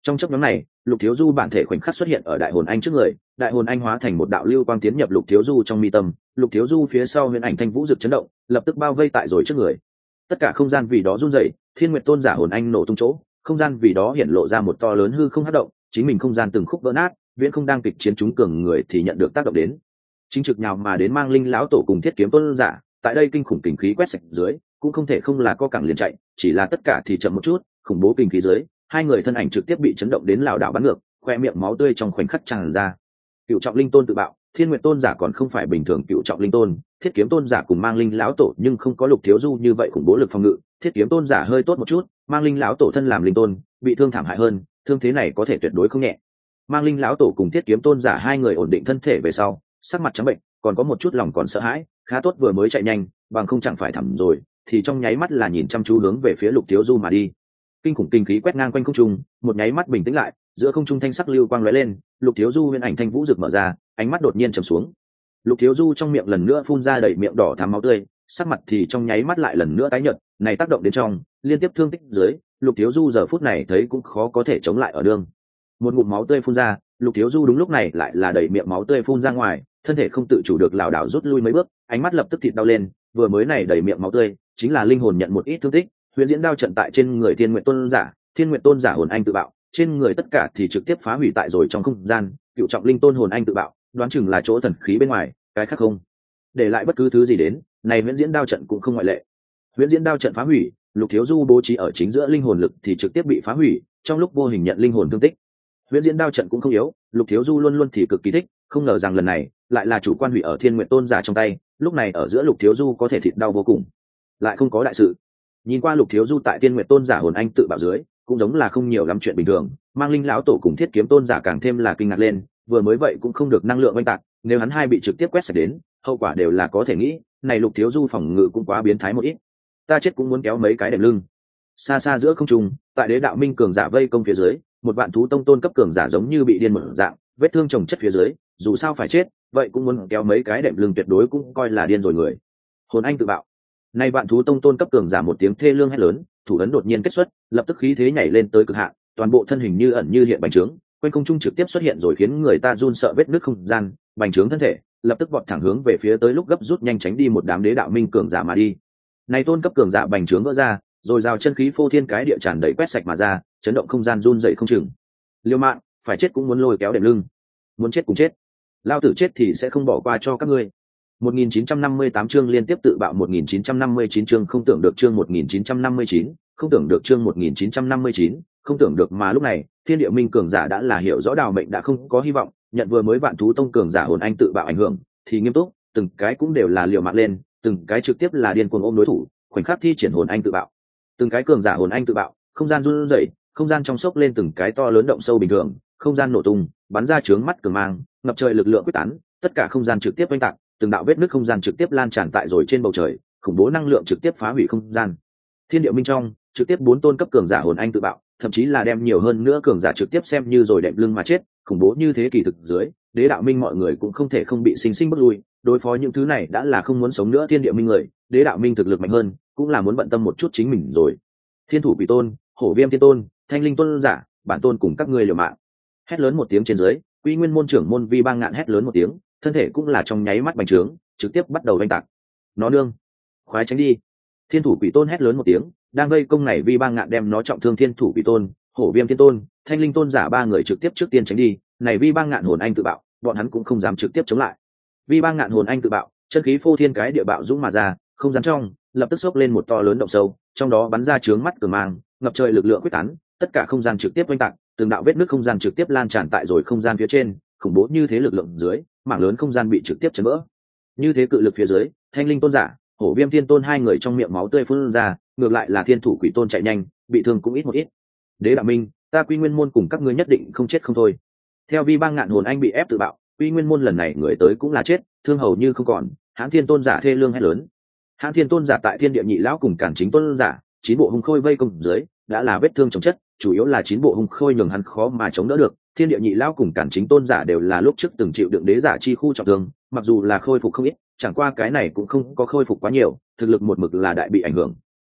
Trong chấp nhóm này, Lục Thiếu Du bản thể khoảnh khắc xuất hiện ở đại hồn anh trước người, đại hồn anh hóa thành một đạo lưu quang tiến nhập Lục Thiếu Du trong mi tâm, Lục Thiếu Du phía sau huyền ảnh thanh vũ rực chấn động, lập tức bao vây tại rồi trước người. Tất cả không gian vì đó run rẩy, Thiên Nguyệt Tôn giả hồn anh nổ tung chỗ, không gian vì đó hiện lộ ra một to lớn hư không hấp động, chính mình không gian từng khúc vỡ nát, viễn không đang kịch chiến chúng cường người thì nhận được tác động đến. Chính trực nhào mà đến Mang Linh lão tổ cùng Thiết Kiếm Tôn giả, tại đây kinh khủng kình khí quét sạch dưới, cũng không thể không là co cẳng liền chạy, chỉ là tất cả thì chậm một chút, khủng bố kình khí dưới, hai người thân ảnh trực tiếp bị chấn động đến lảo đảo bắn ngược, khoe miệng máu tươi trong khoảnh khắc tràn ra. Cựu trọng linh tôn tự bạo, Thiên Nguyệt Tôn giả còn không phải bình thường cựu trọng linh tôn, Thiết Kiếm Tôn giả cùng Mang Linh lão tổ nhưng không có Lục Thiếu Du như vậy khủng bố lực phòng ngự, Thiết Kiếm Tôn giả hơi tốt một chút, Mang Linh lão tổ thân làm linh tôn, bị thương thảm hại hơn, thương thế này có thể tuyệt đối không nhẹ. Mang Linh lão tổ cùng Thiết Kiếm Tôn giả hai người ổn định thân thể về sau, sắc mặt trắng bệnh, còn có một chút lòng còn sợ hãi, khá tốt vừa mới chạy nhanh, bằng không chẳng phải thẳm rồi, thì trong nháy mắt là nhìn chăm chú hướng về phía Lục Thiếu Du mà đi. Kinh khủng kinh khí quét ngang quanh không trung, một nháy mắt bình tĩnh lại, giữa không trung thanh sắc lưu quang lóe lên, Lục Thiếu Du huyền ảnh thanh vũ rực mở ra, ánh mắt đột nhiên trầm xuống. Lục Thiếu Du trong miệng lần nữa phun ra đầy miệng đỏ thắm máu tươi, sắc mặt thì trong nháy mắt lại lần nữa tái nhợt, này tác động đến trong, liên tiếp thương tích dưới, Lục Thiếu Du giờ phút này thấy cũng khó có thể chống lại ở đường. Một ngụm máu tươi phun ra, Lục Thiếu Du đúng lúc này lại là đầy miệng máu tươi phun ra ngoài, thân thể không tự chủ được lảo đảo rút lui mấy bước, ánh mắt lập tức thịt đau lên, vừa mới này đầy miệng máu tươi, chính là linh hồn nhận một ít thương tích, huyền diễn đao trận tại trên người Thiên Nguyệt Tôn giả, Thiên Nguyệt Tôn giả hồn anh tự bạo, trên người tất cả thì trực tiếp phá hủy tại rồi trong không gian, cựu trọng linh tôn hồn anh tự bạo, đoán chừng là chỗ thần khí bên ngoài, cái khác không để lại bất cứ thứ gì đến, này huyền diễn đao trận cũng không ngoại lệ. Huyền diễn đao trận phá hủy, Lục Thiếu Du bố trí ở chính giữa linh hồn lực thì trực tiếp bị phá hủy, trong lúc vô hình nhận linh hồn thương tích. Huyền diễn đao trận cũng không yếu, Lục Thiếu Du luôn luôn thì cực kỳ thích, không ngờ rằng lần này lại là chủ quan hủy ở Thiên Nguyệt Tôn giả trong tay, lúc này ở giữa Lục Thiếu Du có thể thịt đau vô cùng, lại không có đại sự. Nhìn qua Lục Thiếu Du tại Thiên Nguyệt Tôn giả hồn anh tự bạo dưới, cũng giống là không nhiều lắm chuyện bình thường, Mang Linh lão tổ cùng Thiết Kiếm Tôn giả càng thêm là kinh ngạc lên, vừa mới vậy cũng không được năng lượng oanh tạc, nếu hắn hai bị trực tiếp quét sạch đến, hậu quả đều là có thể nghĩ, này Lục Thiếu Du phòng ngự cũng quá biến thái một ít, ta chết cũng muốn kéo mấy cái đệm lưng. Xa xa giữa không trung, tại Đế Đạo Minh cường giả vây công phía dưới, một vạn thú tông tôn cấp cường giả giống như bị điên mở dạng, vết thương chồng chất phía dưới, dù sao phải chết, vậy cũng muốn kéo mấy cái đệm lưng tuyệt đối cũng coi là điên rồi người. Hồn anh tự bạo. Nay vạn thú tông tôn cấp cường giả một tiếng thê lương hét lớn, thủ ấn đột nhiên kết xuất, lập tức khí thế nhảy lên tới cực hạn, toàn bộ thân hình như ẩn như hiện bành trướng, quanh không trung trực tiếp xuất hiện rồi khiến người ta run sợ vết nứt không gian, bành trướng thân thể, lập tức vọt thẳng hướng về phía tới lúc gấp rút nhanh tránh đi một đám Đế Đạo Minh cường giả mà đi. Này tôn cấp cường giả bành trướng vỡ ra, rồi rào chân khí phô thiên cái địa tràn đầy quét sạch mà ra, chấn động không gian run dậy không chừng. Liêu mạng, phải chết cũng muốn lôi kéo đệm lưng, muốn chết cũng chết, lao tử chết thì sẽ không bỏ qua cho các ngươi. một nghìn chín trăm năm mươi tám chương liên tiếp tự bạo, một nghìn chín trăm năm mươi chín chương không tưởng được, chương một nghìn chín trăm năm mươi chín, không tưởng được, chương một nghìn chín trăm năm mươi chín, không tưởng được. Mà lúc này, Thiên Địa Minh cường giả đã là hiểu rõ Đào Mệnh đã không có hy vọng, nhận vừa mới vạn thú tông cường giả hồn anh tự bạo ảnh hưởng, thì nghiêm túc, từng cái cũng đều là liều mạng lên, từng cái trực tiếp là điên cuồng ôm đối thủ, khoảnh khắc thi triển hồn anh tự bạo. Từng cái cường giả hồn anh tự bạo, không gian run rẩy, không gian trong sốc lên từng cái to lớn động sâu bình thường, không gian nổ tung, bắn ra chướng mắt cường mang, ngập trời lực lượng quyết tán, tất cả không gian trực tiếp oanh tạc, từng đạo vết nứt không gian trực tiếp lan tràn tại rồi trên bầu trời, khủng bố năng lượng trực tiếp phá hủy không gian. Thiên Địa Minh trong, trực tiếp bốn tôn cấp cường giả hồn anh tự bạo, thậm chí là đem nhiều hơn nữa cường giả trực tiếp xem như rồi đệm lưng mà chết, khủng bố như thế kỳ thực dưới, Đế Đạo Minh mọi người cũng không thể không bị sinh sinh bước lui, đối phó những thứ này đã là không muốn sống nữa. Thiên Địa Minh người, Đế Đạo Minh thực lực mạnh hơn, cũng là muốn bận tâm một chút chính mình rồi. Thiên Thủ Quỷ Tôn, Hổ Viêm Thiên Tôn, Thanh Linh Tôn giả, bản tôn cùng các ngươi liều mạng. Hét lớn một tiếng trên dưới, Quy Nguyên môn trưởng môn Vi Bang Ngạn hét lớn một tiếng, thân thể cũng là trong nháy mắt bành trướng, trực tiếp bắt đầu đánh tạc. Nó nương, khoái tránh đi. Thiên Thủ Quỷ Tôn hét lớn một tiếng, đang vây công này Vi Bang Ngạn đem nó trọng thương. Thiên Thủ Quỷ Tôn, Hổ Viêm Thiên Tôn, Thanh Linh Tôn giả ba người trực tiếp trước tiên tránh đi, này Vi Bang Ngạn hồn anh tự bạo, bọn hắn cũng không dám trực tiếp chống lại. Vi Bang Ngạn hồn anh tự bạo, chân khí phô thiên cái địa bạo dũng mà ra, không gian trong lập tức xốc lên một to lớn động sâu, trong đó bắn ra chướng mắt cường mang, ngập trời lực lượng quyết tán, tất cả không gian trực tiếp oanh tạc, từng đạo vết nứt không gian trực tiếp lan tràn tại rồi không gian phía trên, khủng bố như thế lực lượng dưới, mảng lớn không gian bị trực tiếp chấn vỡ. Như thế cự lực phía dưới, Thanh Linh Tôn giả, Hổ Viêm Thiên Tôn hai người trong miệng máu tươi phun ra, ngược lại là Thiên Thủ Quỷ Tôn chạy nhanh, bị thương cũng ít một ít. Đế Đạo Minh, ta Quy Nguyên môn cùng các ngươi nhất định không chết không thôi. Theo Vi Bang Ngạn hồn anh bị ép tự bạo, Quy Nguyên môn lần này người tới cũng là chết, thương hầu như không còn. Hãn Thiên Tôn giả thê lương hét lớn. Hãn Thiên Tôn giả tại Thiên Địa Nhị lão cùng Cản Chính Tôn giả, chín bộ hung khôi vây công dưới, đã là vết thương chồng chất, chủ yếu là chín bộ hung khôi nhường hắn khó mà chống đỡ được. Thiên Địa Nhị lão cùng Cản Chính Tôn giả đều là lúc trước từng chịu đựng đế giả chi khu trọng thương, mặc dù là khôi phục không ít, chẳng qua cái này cũng không có khôi phục quá nhiều, thực lực một mực là đại bị ảnh hưởng.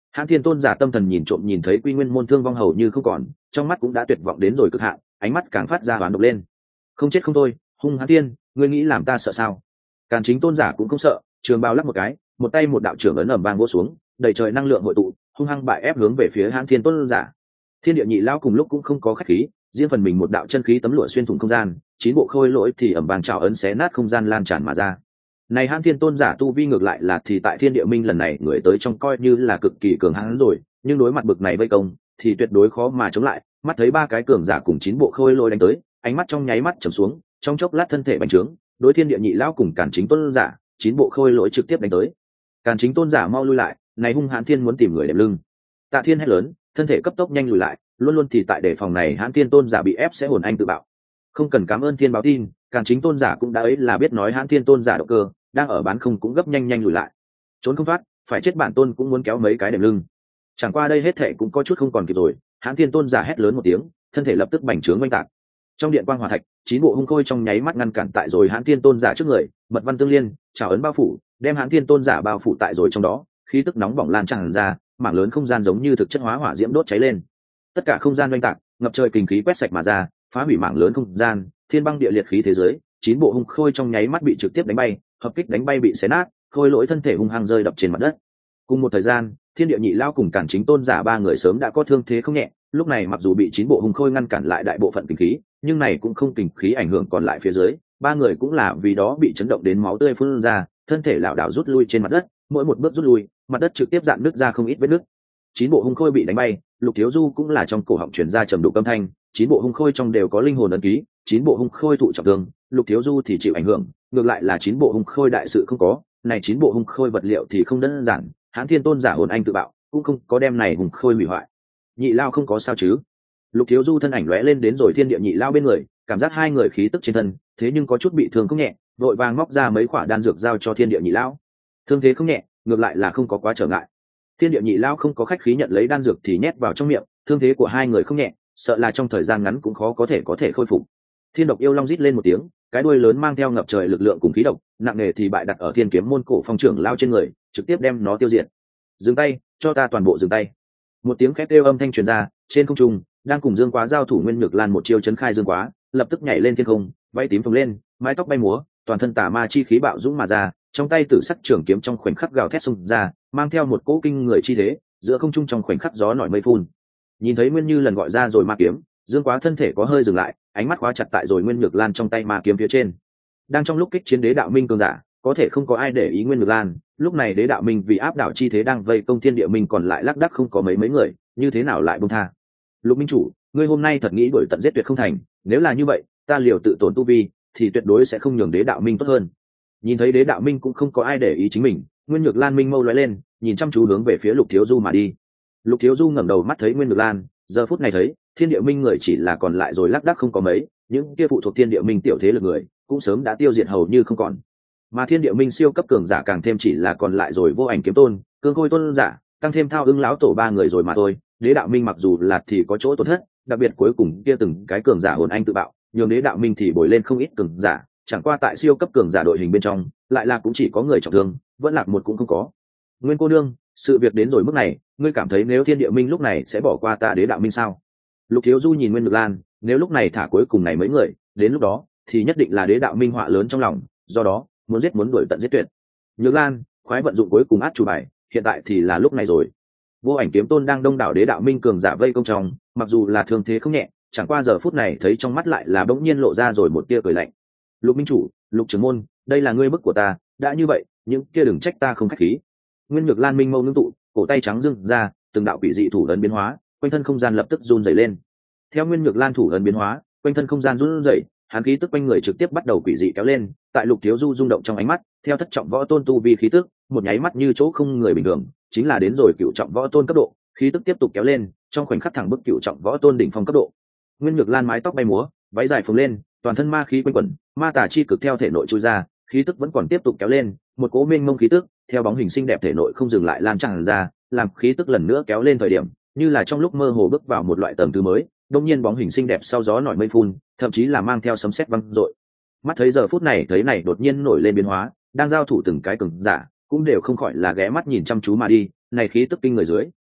Hãn Thiên Tôn giả tâm thần nhìn trộm nhìn thấy Quy Nguyên môn thương vong hầu như không còn, trong mắt cũng đã tuyệt vọng đến rồi cực hạn, ánh mắt càng phát ra hoán độc lên. Không chết không thôi, hung hãn thiên, ngươi nghĩ làm ta sợ sao? Càn Chính Tôn giả cũng không sợ, trường bào lắc một cái, một tay một đạo trưởng ấn ầm vang vỗ xuống, đầy trời năng lượng hội tụ, hung hăng bại ép hướng về phía Hãn Thiên Tôn giả. Thiên địa nhị lao cùng lúc cũng không có khách khí, riêng phần mình một đạo chân khí tấm lụa xuyên thủng không gian, chín bộ khôi lỗi thì ầm vang trào ấn xé nát không gian lan tràn mà ra. Này Hãn Thiên Tôn giả tu vi ngược lại là thì tại Thiên Địa Minh lần này người tới trong coi như là cực kỳ cường hãn rồi, nhưng đối mặt bực này vây công thì tuyệt đối khó mà chống lại. Mắt thấy ba cái cường giả cùng chín bộ khôi lỗi đánh tới, ánh mắt trong nháy mắt trầm xuống, trong chốc lát thân thể bành trướng, đối Thiên Địa nhị lão cùng Càn Chính Tôn giả, chín bộ khôi lỗi trực tiếp đánh tới. Càn Chính Tôn giả mau lui lại, này hung hãn thiên muốn tìm người đệm lưng. Tạ Thiên hét lớn, thân thể cấp tốc nhanh lùi lại, luôn luôn thì tại đề phòng này Hãn Thiên Tôn giả bị ép sẽ hồn anh tự bạo. Không cần cảm ơn thiên báo tin, Càn Chính Tôn giả cũng đã ấy là biết nói Hãn Thiên Tôn giả động cơ, đang ở bán không cũng gấp nhanh nhanh lùi lại. Trốn không thoát, phải chết bản tôn cũng muốn kéo mấy cái đệm lưng. Chẳng qua đây hết thệ cũng có chút không còn kịp rồi, Hãn Thiên Tôn giả hét lớn một tiếng, thân thể lập tức bành trướng oanh tạc. Trong điện quang hỏa thạch, chín bộ hung khôi trong nháy mắt ngăn cản tại rồi Hãn Thiên Tôn giả trước người, mật văn tương liên, trào ấn bao phủ, đem Hãn Thiên Tôn giả bao phủ tại rồi trong đó, khí tức nóng bỏng lan tràn ra, mảng lớn không gian giống như thực chất hóa hỏa diễm đốt cháy lên. Tất cả không gian oanh tạc, ngập trời kình khí quét sạch mà ra, phá hủy mảng lớn không gian, thiên băng địa liệt khí thế giới, chín bộ hung khôi trong nháy mắt bị trực tiếp đánh bay, hợp kích đánh bay bị xé nát, khôi lỗi thân thể hung hăng rơi đập trên mặt đất. Cùng một thời gian, Thiên Địa nhị lao cùng Càn Chính Tôn giả ba người sớm đã có thương thế không nhẹ, lúc này mặc dù bị chín bộ hung khôi ngăn cản lại đại bộ phận kình khí, nhưng này cũng không kình khí ảnh hưởng còn lại phía dưới, ba người cũng là vì đó bị chấn động đến máu tươi phun ra, thân thể lảo đảo rút lui trên mặt đất, mỗi một bước rút lui, mặt đất trực tiếp dạn nứt ra không ít vết nứt. Chín bộ hung khôi bị đánh bay, Lục Thiếu Du cũng là trong cổ họng truyền ra trầm đục âm thanh, chín bộ hung khôi trong đều có linh hồn ấn ký, chín bộ hung khôi thụ trọng thương, Lục Thiếu Du thì chịu ảnh hưởng, ngược lại là chín bộ hung khôi đại sự không có, này chín bộ hung khôi vật liệu thì không đơn giản, Hãn Thiên Tôn giả hồn anh tự bạo, cũng không có đem này hung khôi hủy hoại. Nhị lao không có sao chứ? Lục Thiếu Du thân ảnh lóe lên đến rồi Thiên Địa nhị lao bên người, cảm giác hai người khí tức trên thân, thế nhưng có chút bị thương không nhẹ, vội vàng móc ra mấy quả đan dược giao cho Thiên Địa nhị lao. Thương thế không nhẹ, ngược lại là không có quá trở ngại. Thiên Địa nhị lao không có khách khí nhận lấy đan dược thì nhét vào trong miệng, thương thế của hai người không nhẹ, sợ là trong thời gian ngắn cũng khó có thể có thể khôi phục. Thiên độc yêu long rít lên một tiếng, cái đuôi lớn mang theo ngập trời lực lượng cùng khí độc, nặng nề thì bại đặt ở Thiên Kiếm môn cổ phong trưởng lao trên người, trực tiếp đem nó tiêu diệt. Dừng tay, cho ta toàn bộ dừng tay. Một tiếng khét kêu âm thanh truyền ra, trên không trung, đang cùng Dương Quá giao thủ Nguyên Nhược Lan một chiêu chấn khai Dương Quá, lập tức nhảy lên thiên không, váy tím phồng lên, mái tóc bay múa, toàn thân tà ma chi khí bạo dũng mà ra, trong tay tử sắc trường kiếm trong khoảnh khắc gào thét xung ra, mang theo một cỗ kinh người chi thế, giữa không trung trong khoảnh khắc gió nổi mây phun. Nhìn thấy Nguyên Như lần gọi ra rồi ma kiếm, Dương Quá thân thể có hơi dừng lại, ánh mắt khóa chặt tại rồi Nguyên Nhược Lan trong tay ma kiếm phía trên. Đang trong lúc kích chiến đế đạo minh cường giả, có thể không có ai để ý Nguyên Nhược Lan, lúc này đế đạo minh vì áp đảo chi thế đang vây công Thiên Địa minh còn lại lác đác không có mấy mấy người, như thế nào lại buông tha. Lục minh chủ, ngươi hôm nay thật nghĩ đuổi tận giết tuyệt không thành, nếu là như vậy, ta liều tự tổn tu vi, thì tuyệt đối sẽ không nhường đế đạo minh tốt hơn. Nhìn thấy đế đạo minh cũng không có ai để ý chính mình, Nguyên Nhược Lan minh mâu lóe lên, nhìn chăm chú hướng về phía Lục Thiếu Du mà đi. Lục Thiếu Du ngẩng đầu mắt thấy Nguyên Nhược Lan, giờ phút này thấy Thiên Địa minh người chỉ là còn lại rồi lác đác không có mấy, những kia phụ thuộc Thiên Địa minh tiểu thế lực người cũng sớm đã tiêu diệt hầu như không còn, mà Thiên Địa minh siêu cấp cường giả càng thêm chỉ là còn lại rồi Vô Ảnh kiếm tôn, Cương Khôi tôn giả, tăng thêm Thao Ưng lão tổ ba người rồi mà thôi. Đế đạo minh mặc dù là thì có chỗ tổn thất, đặc biệt cuối cùng kia từng cái cường giả hồn anh tự bạo, nhường đế đạo minh thì bồi lên không ít cường giả, chẳng qua tại siêu cấp cường giả đội hình bên trong, lại là cũng chỉ có người trọng thương, vẫn lạc một cũng không có. Nguyên cô nương, sự việc đến rồi mức này, ngươi cảm thấy nếu Thiên Địa minh lúc này sẽ bỏ qua ta đế đạo minh sao? Lục Thiếu Du nhìn Nguyên Nhược Lan, nếu lúc này thả cuối cùng này mấy người, đến lúc đó thì nhất định là đế đạo minh họa lớn trong lòng, do đó muốn giết muốn đuổi tận giết tuyệt. Nhược Lan, khoái vận dụng cuối cùng át chủ bài, hiện tại thì là lúc này rồi. Vô Ảnh kiếm tôn đang đông đảo đế đạo minh cường giả vây công trong, mặc dù là thương thế không nhẹ, chẳng qua giờ phút này thấy trong mắt lại là bỗng nhiên lộ ra rồi một tia cười lạnh. Lục minh chủ, Lục trưởng môn, đây là ngươi bức của ta, đã như vậy, những kia đừng trách ta không khách khí. Nguyên Nhược Lan minh mâu ngưng tụ, cổ tay trắng dưng ra, từng đạo quỷ dị thủ ấn biến hóa, quanh thân không gian lập tức run rẩy lên. Theo Nguyên Nhược Lan thủ ấn biến hóa, quanh thân không gian run rẩy, hàn khí tức quanh người trực tiếp bắt đầu quỷ dị kéo lên, tại Lục Thiếu Du rung động trong ánh mắt, theo thất trọng võ tôn tu vi khí tức, một nháy mắt như chỗ không người bình thường, chính là đến rồi cựu trọng võ tôn cấp độ, khí tức tiếp tục kéo lên, trong khoảnh khắc thẳng bức cựu trọng võ tôn đỉnh phong cấp độ. Nguyên Nhược Lan mái tóc bay múa, váy dài phồng lên, toàn thân ma khí quanh quẩn, ma tà chi cực theo thể nội chui ra, khí tức vẫn còn tiếp tục kéo lên, một cỗ mênh mông khí tức, theo bóng hình xinh đẹp thể nội không dừng lại lan tràn ra, làm khí tức lần nữa kéo lên thời điểm, như là trong lúc mơ hồ bước vào một loại tầng thứ mới, đột nhiên bóng hình xinh đẹp sau gió nổi mây phun, thậm chí là mang theo sấm sét vang dội. Mắt thấy giờ phút này thấy này đột nhiên nổi lên biến hóa, đang giao thủ từng cái cường giả, cũng đều không khỏi là ghé mắt nhìn chăm chú mà đi, này khí tức kinh người dưới,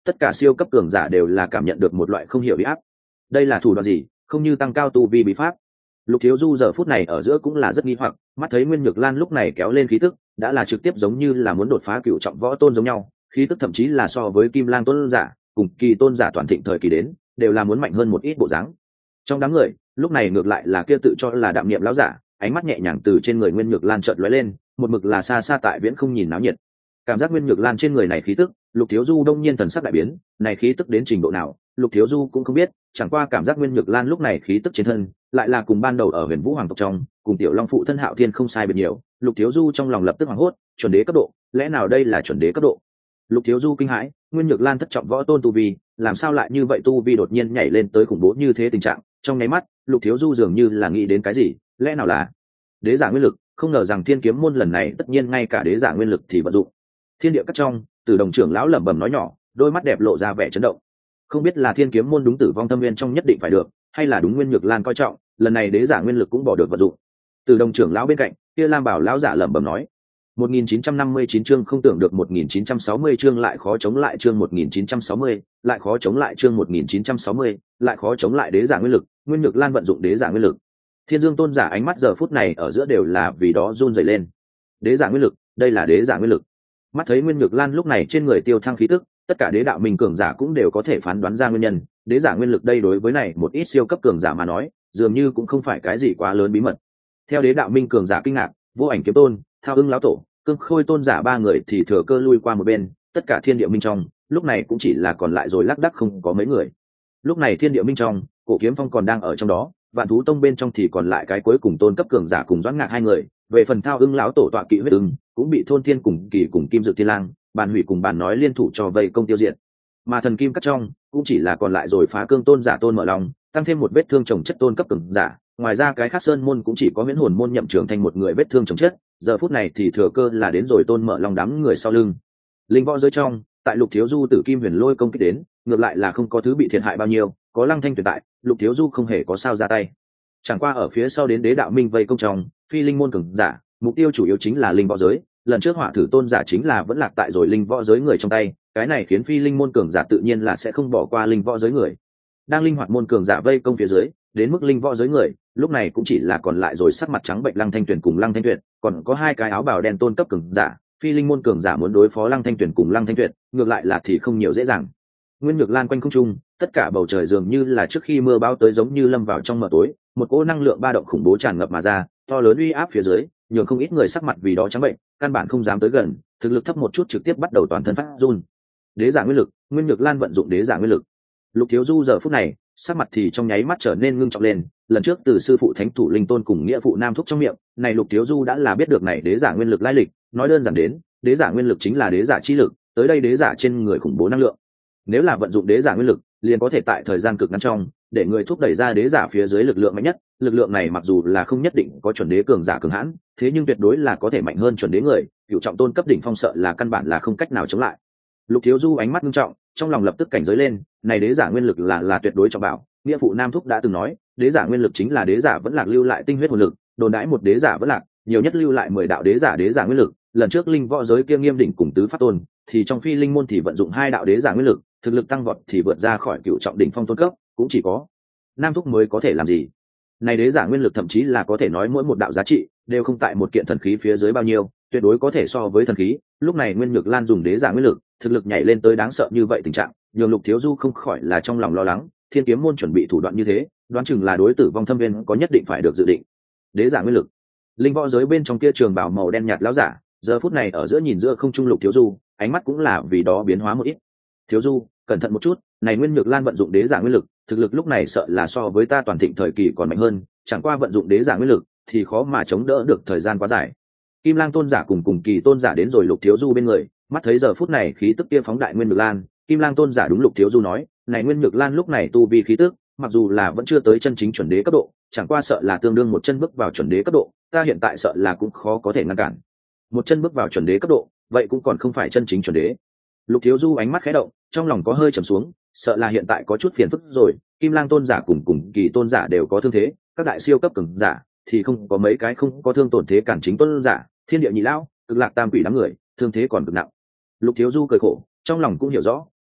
tất cả siêu cấp cường giả đều là cảm nhận được một loại không hiểu bị áp. Đây là thủ đoạn gì, không như tăng cao tu vi bí pháp? Lục Thiếu Du giờ phút này ở giữa cũng là rất nghi hoặc, mắt thấy Nguyên Nhược Lan lúc này kéo lên khí tức, đã là trực tiếp giống như là muốn đột phá cựu trọng võ tôn giống nhau, khí tức thậm chí là so với Kim Lang tôn giả, cùng kỳ tôn giả toàn thịnh thời kỳ đến, đều là muốn mạnh hơn một ít bộ dáng. Trong đám người, lúc này ngược lại là kia tự cho là đạm niệm lão giả, ánh mắt nhẹ nhàng từ trên người Nguyên Nhược Lan chợt lóe lên, một mực là xa xa tại viễn không nhìn náo nhiệt. Cảm giác Nguyên Nhược Lan trên người này khí tức, Lục Thiếu Du đông nhiên thần sắc đại biến, này khí tức đến trình độ nào, Lục Thiếu Du cũng không biết, chẳng qua cảm giác Nguyên Nhược Lan lúc này khí tức trên thân, lại là cùng ban đầu ở Huyền Vũ Hoàng tộc trong, cùng Tiểu Long phụ thân Hạo Thiên không sai biệt nhiều. Lục Thiếu Du trong lòng lập tức hoảng hốt, chuẩn đế cấp độ, lẽ nào đây là chuẩn đế cấp độ? Lục Thiếu Du kinh hãi, Nguyên Nhược Lan thất trọng võ tôn tu vi, làm sao lại như vậy tu vi đột nhiên nhảy lên tới khủng bố như thế tình trạng? Trong nháy mắt, Lục Thiếu Du dường như là nghĩ đến cái gì, lẽ nào là đế giả nguyên lực? Không ngờ rằng Thiên Kiếm môn lần này tất nhiên ngay cả đế giả nguyên lực thì vận dụng. Thiên địa cắt trong, Từ Đồng trưởng lão lẩm bẩm nói nhỏ, đôi mắt đẹp lộ ra vẻ chấn động. Không biết là Thiên Kiếm môn đúng tử vong tâm nguyên trong nhất định phải được, hay là đúng Nguyên Nhược Lan coi trọng, lần này đế giả nguyên lực cũng bỏ được vận dụng. Từ Đồng trưởng lão bên cạnh, kia Lam Bảo lão giả lẩm bẩm nói, một nghìn chín trăm năm mươi chín chương không tưởng được một nghìn chín trăm sáu mươi chương lại khó chống lại chương một nghìn chín trăm sáu mươi, lại khó chống lại chương một nghìn chín trăm sáu mươi, lại khó chống lại đế giả nguyên lực, Nguyên Nhược Lan vận dụng đế giả nguyên lực. Thiên Dương tôn giả ánh mắt giờ phút này ở giữa đều là vì đó run rẩy lên. Đế giả nguyên lực, đây là đế giả nguyên lực. Mắt thấy Nguyên Nhược Lan lúc này trên người tiêu thăng khí tức, tất cả đế đạo minh cường giả cũng đều có thể phán đoán ra nguyên nhân, đế giả nguyên lực đây đối với này một ít siêu cấp cường giả mà nói, dường như cũng không phải cái gì quá lớn bí mật. Theo đế đạo minh cường giả kinh ngạc, Vô Ảnh kiếm tôn, Thao Ưng lão tổ, Cương Khôi tôn giả ba người thì thừa cơ lui qua một bên, tất cả thiên địa minh trong, lúc này cũng chỉ là còn lại rồi lác đác không có mấy người. Lúc này thiên địa minh trong, Cổ Kiếm Phong còn đang ở trong đó, Vạn Thú tông bên trong thì còn lại cái cuối cùng tôn cấp cường giả cùng Doãn Ngạc hai người, về phần Thao Ưng lão tổ tọa kỵ huyết ưng, cũng bị Thôn Thiên cùng Kỳ cùng Kim Dực Thiên Lang, Bàn Hủy cùng Bàn Nói liên thủ cho vây công tiêu diệt. Mà thần kim cắt trong, cũng chỉ là còn lại rồi Phá Cương tôn giả Tôn Mở Lòng, tăng thêm một vết thương chồng chất tôn cấp cường giả, ngoài ra cái khác sơn môn cũng chỉ có Huyễn Hồn môn nhậm trưởng thành một người vết thương chồng chất, giờ phút này thì thừa cơ là đến rồi Tôn Mở Lòng đám người sau lưng. Linh võ giới trong, tại Lục Thiếu Du tử kim huyền lôi công kích đến, ngược lại là không có thứ bị thiệt hại bao nhiêu, có Lăng Thanh tuyệt tại, Lục Thiếu Du không hề có sao ra tay. Chẳng qua ở phía sau đến đế đạo minh vây công trong, phi linh môn cường giả, mục tiêu chủ yếu chính là linh võ giới, lần trước hỏa thử tôn giả chính là vẫn lạc tại rồi linh võ giới người trong tay, cái này khiến phi linh môn cường giả tự nhiên là sẽ không bỏ qua linh võ giới người. Đang linh hoạt môn cường giả vây công phía dưới, đến mức linh võ giới người, lúc này cũng chỉ là còn lại rồi sắc mặt trắng bệnh Lăng Thanh Tuyển cùng Lăng Thanh Tuyệt, còn có hai cái áo bào đen tôn cấp cường giả, phi linh môn cường giả muốn đối phó Lăng Thanh Tuyển cùng Lăng Thanh Tuyệt, ngược lại là thì không nhiều dễ dàng. Nguyên Nhược Lan quanh không trung, tất cả bầu trời dường như là trước khi mưa bão tới giống như lâm vào trong mờ tối, một cỗ năng lượng ba động khủng bố tràn ngập mà ra, to lớn uy áp phía dưới, nhường không ít người sắc mặt vì đó trắng bệnh, căn bản không dám tới gần, thực lực thấp một chút trực tiếp bắt đầu toàn thân phát run. Đế giả nguyên lực, Nguyên Nhược Lan vận dụng đế giả nguyên lực. Lục Thiếu Du giờ phút này, sắc mặt thì trong nháy mắt trở nên ngưng trọng lên, lần trước từ sư phụ Thánh thủ Linh Tôn cùng nghĩa phụ Nam Thúc trong miệng, này Lục Thiếu Du đã là biết được này đế giả nguyên lực lai lịch, nói đơn giản đến, đế giả nguyên lực chính là đế giả chi lực, tới đây đế giả trên người khủng bố năng lượng. Nếu là vận dụng đế giả nguyên lực, liền có thể tại thời gian cực ngắn trong, để người thúc đẩy ra đế giả phía dưới lực lượng mạnh nhất, lực lượng này mặc dù là không nhất định có chuẩn đế cường giả cường hãn, thế nhưng tuyệt đối là có thể mạnh hơn chuẩn đế người, cửu trọng tôn cấp đỉnh phong sợ là căn bản là không cách nào chống lại. Lục Thiếu Du ánh mắt nghiêm trọng, trong lòng lập tức cảnh giới lên, này đế giả nguyên lực là là tuyệt đối trọng bảo, nghĩa phụ Nam Thúc đã từng nói, đế giả nguyên lực chính là đế giả vẫn lạc lưu lại tinh huyết hồn lực, đồn đãi một đế giả vẫn lạc, nhiều nhất lưu lại mười đạo đế giả đế giả nguyên lực, lần trước linh võ giới kia Nghiêm đỉnh cùng tứ pháp tôn, thì trong phi linh môn thì vận dụng hai đạo đế giả nguyên lực, thực lực tăng vọt thì vượt ra khỏi cửu trọng đỉnh phong tôn cấp, cũng chỉ có Nam Thúc mới có thể làm gì. Này đế giả nguyên lực thậm chí là có thể nói mỗi một đạo giá trị đều không tại một kiện thần khí phía dưới bao nhiêu, tuyệt đối có thể so với thần khí. Lúc này Nguyên Nhược Lan dùng đế giả nguyên lực, thực lực nhảy lên tới đáng sợ như vậy tình trạng, nhường Lục Thiếu Du không khỏi là trong lòng lo lắng, Thiên Kiếm môn chuẩn bị thủ đoạn như thế, đoán chừng là đối tử vong thâm viên có nhất định phải được dự định. Đế giả nguyên lực. Linh võ giới bên trong kia trường bào màu đen nhạt lão giả, giờ phút này ở giữa nhìn giữa không trung Lục Thiếu Du, ánh mắt cũng là vì đó biến hóa một ít. Thiếu Du, cẩn thận một chút, này Nguyên Nhược Lan vận dụng đế giả nguyên lực, thực lực lúc này sợ là so với ta toàn thịnh thời kỳ còn mạnh hơn, chẳng qua vận dụng đế giả nguyên lực thì khó mà chống đỡ được thời gian quá dài. Kim Lang tôn giả cùng cùng kỳ tôn giả đến rồi Lục Thiếu Du bên người, mắt thấy giờ phút này khí tức kia phóng đại Nguyên Nhược Lan, Kim Lang tôn giả đúng Lục Thiếu Du nói, này Nguyên Nhược Lan lúc này tu vi khí tức, mặc dù là vẫn chưa tới chân chính chuẩn đế cấp độ, chẳng qua sợ là tương đương một chân bước vào chuẩn đế cấp độ, ta hiện tại sợ là cũng khó có thể ngăn cản. Một chân bước vào chuẩn đế cấp độ, vậy cũng còn không phải chân chính chuẩn đế. Lục Thiếu Du ánh mắt khẽ động, trong lòng có hơi trầm xuống, sợ là hiện tại có chút phiền phức rồi, Kim Lang tôn giả cùng cùng kỳ tôn giả đều có thương thế, các đại siêu cấp cường giả thì không có mấy cái không có thương tổn thế cản chính tôn giả, Thiên địa nhị lão, Cực Lạc tam quỷ đám người, thương thế còn cực nặng. Lục Thiếu Du cười khổ, trong lòng cũng hiểu rõ,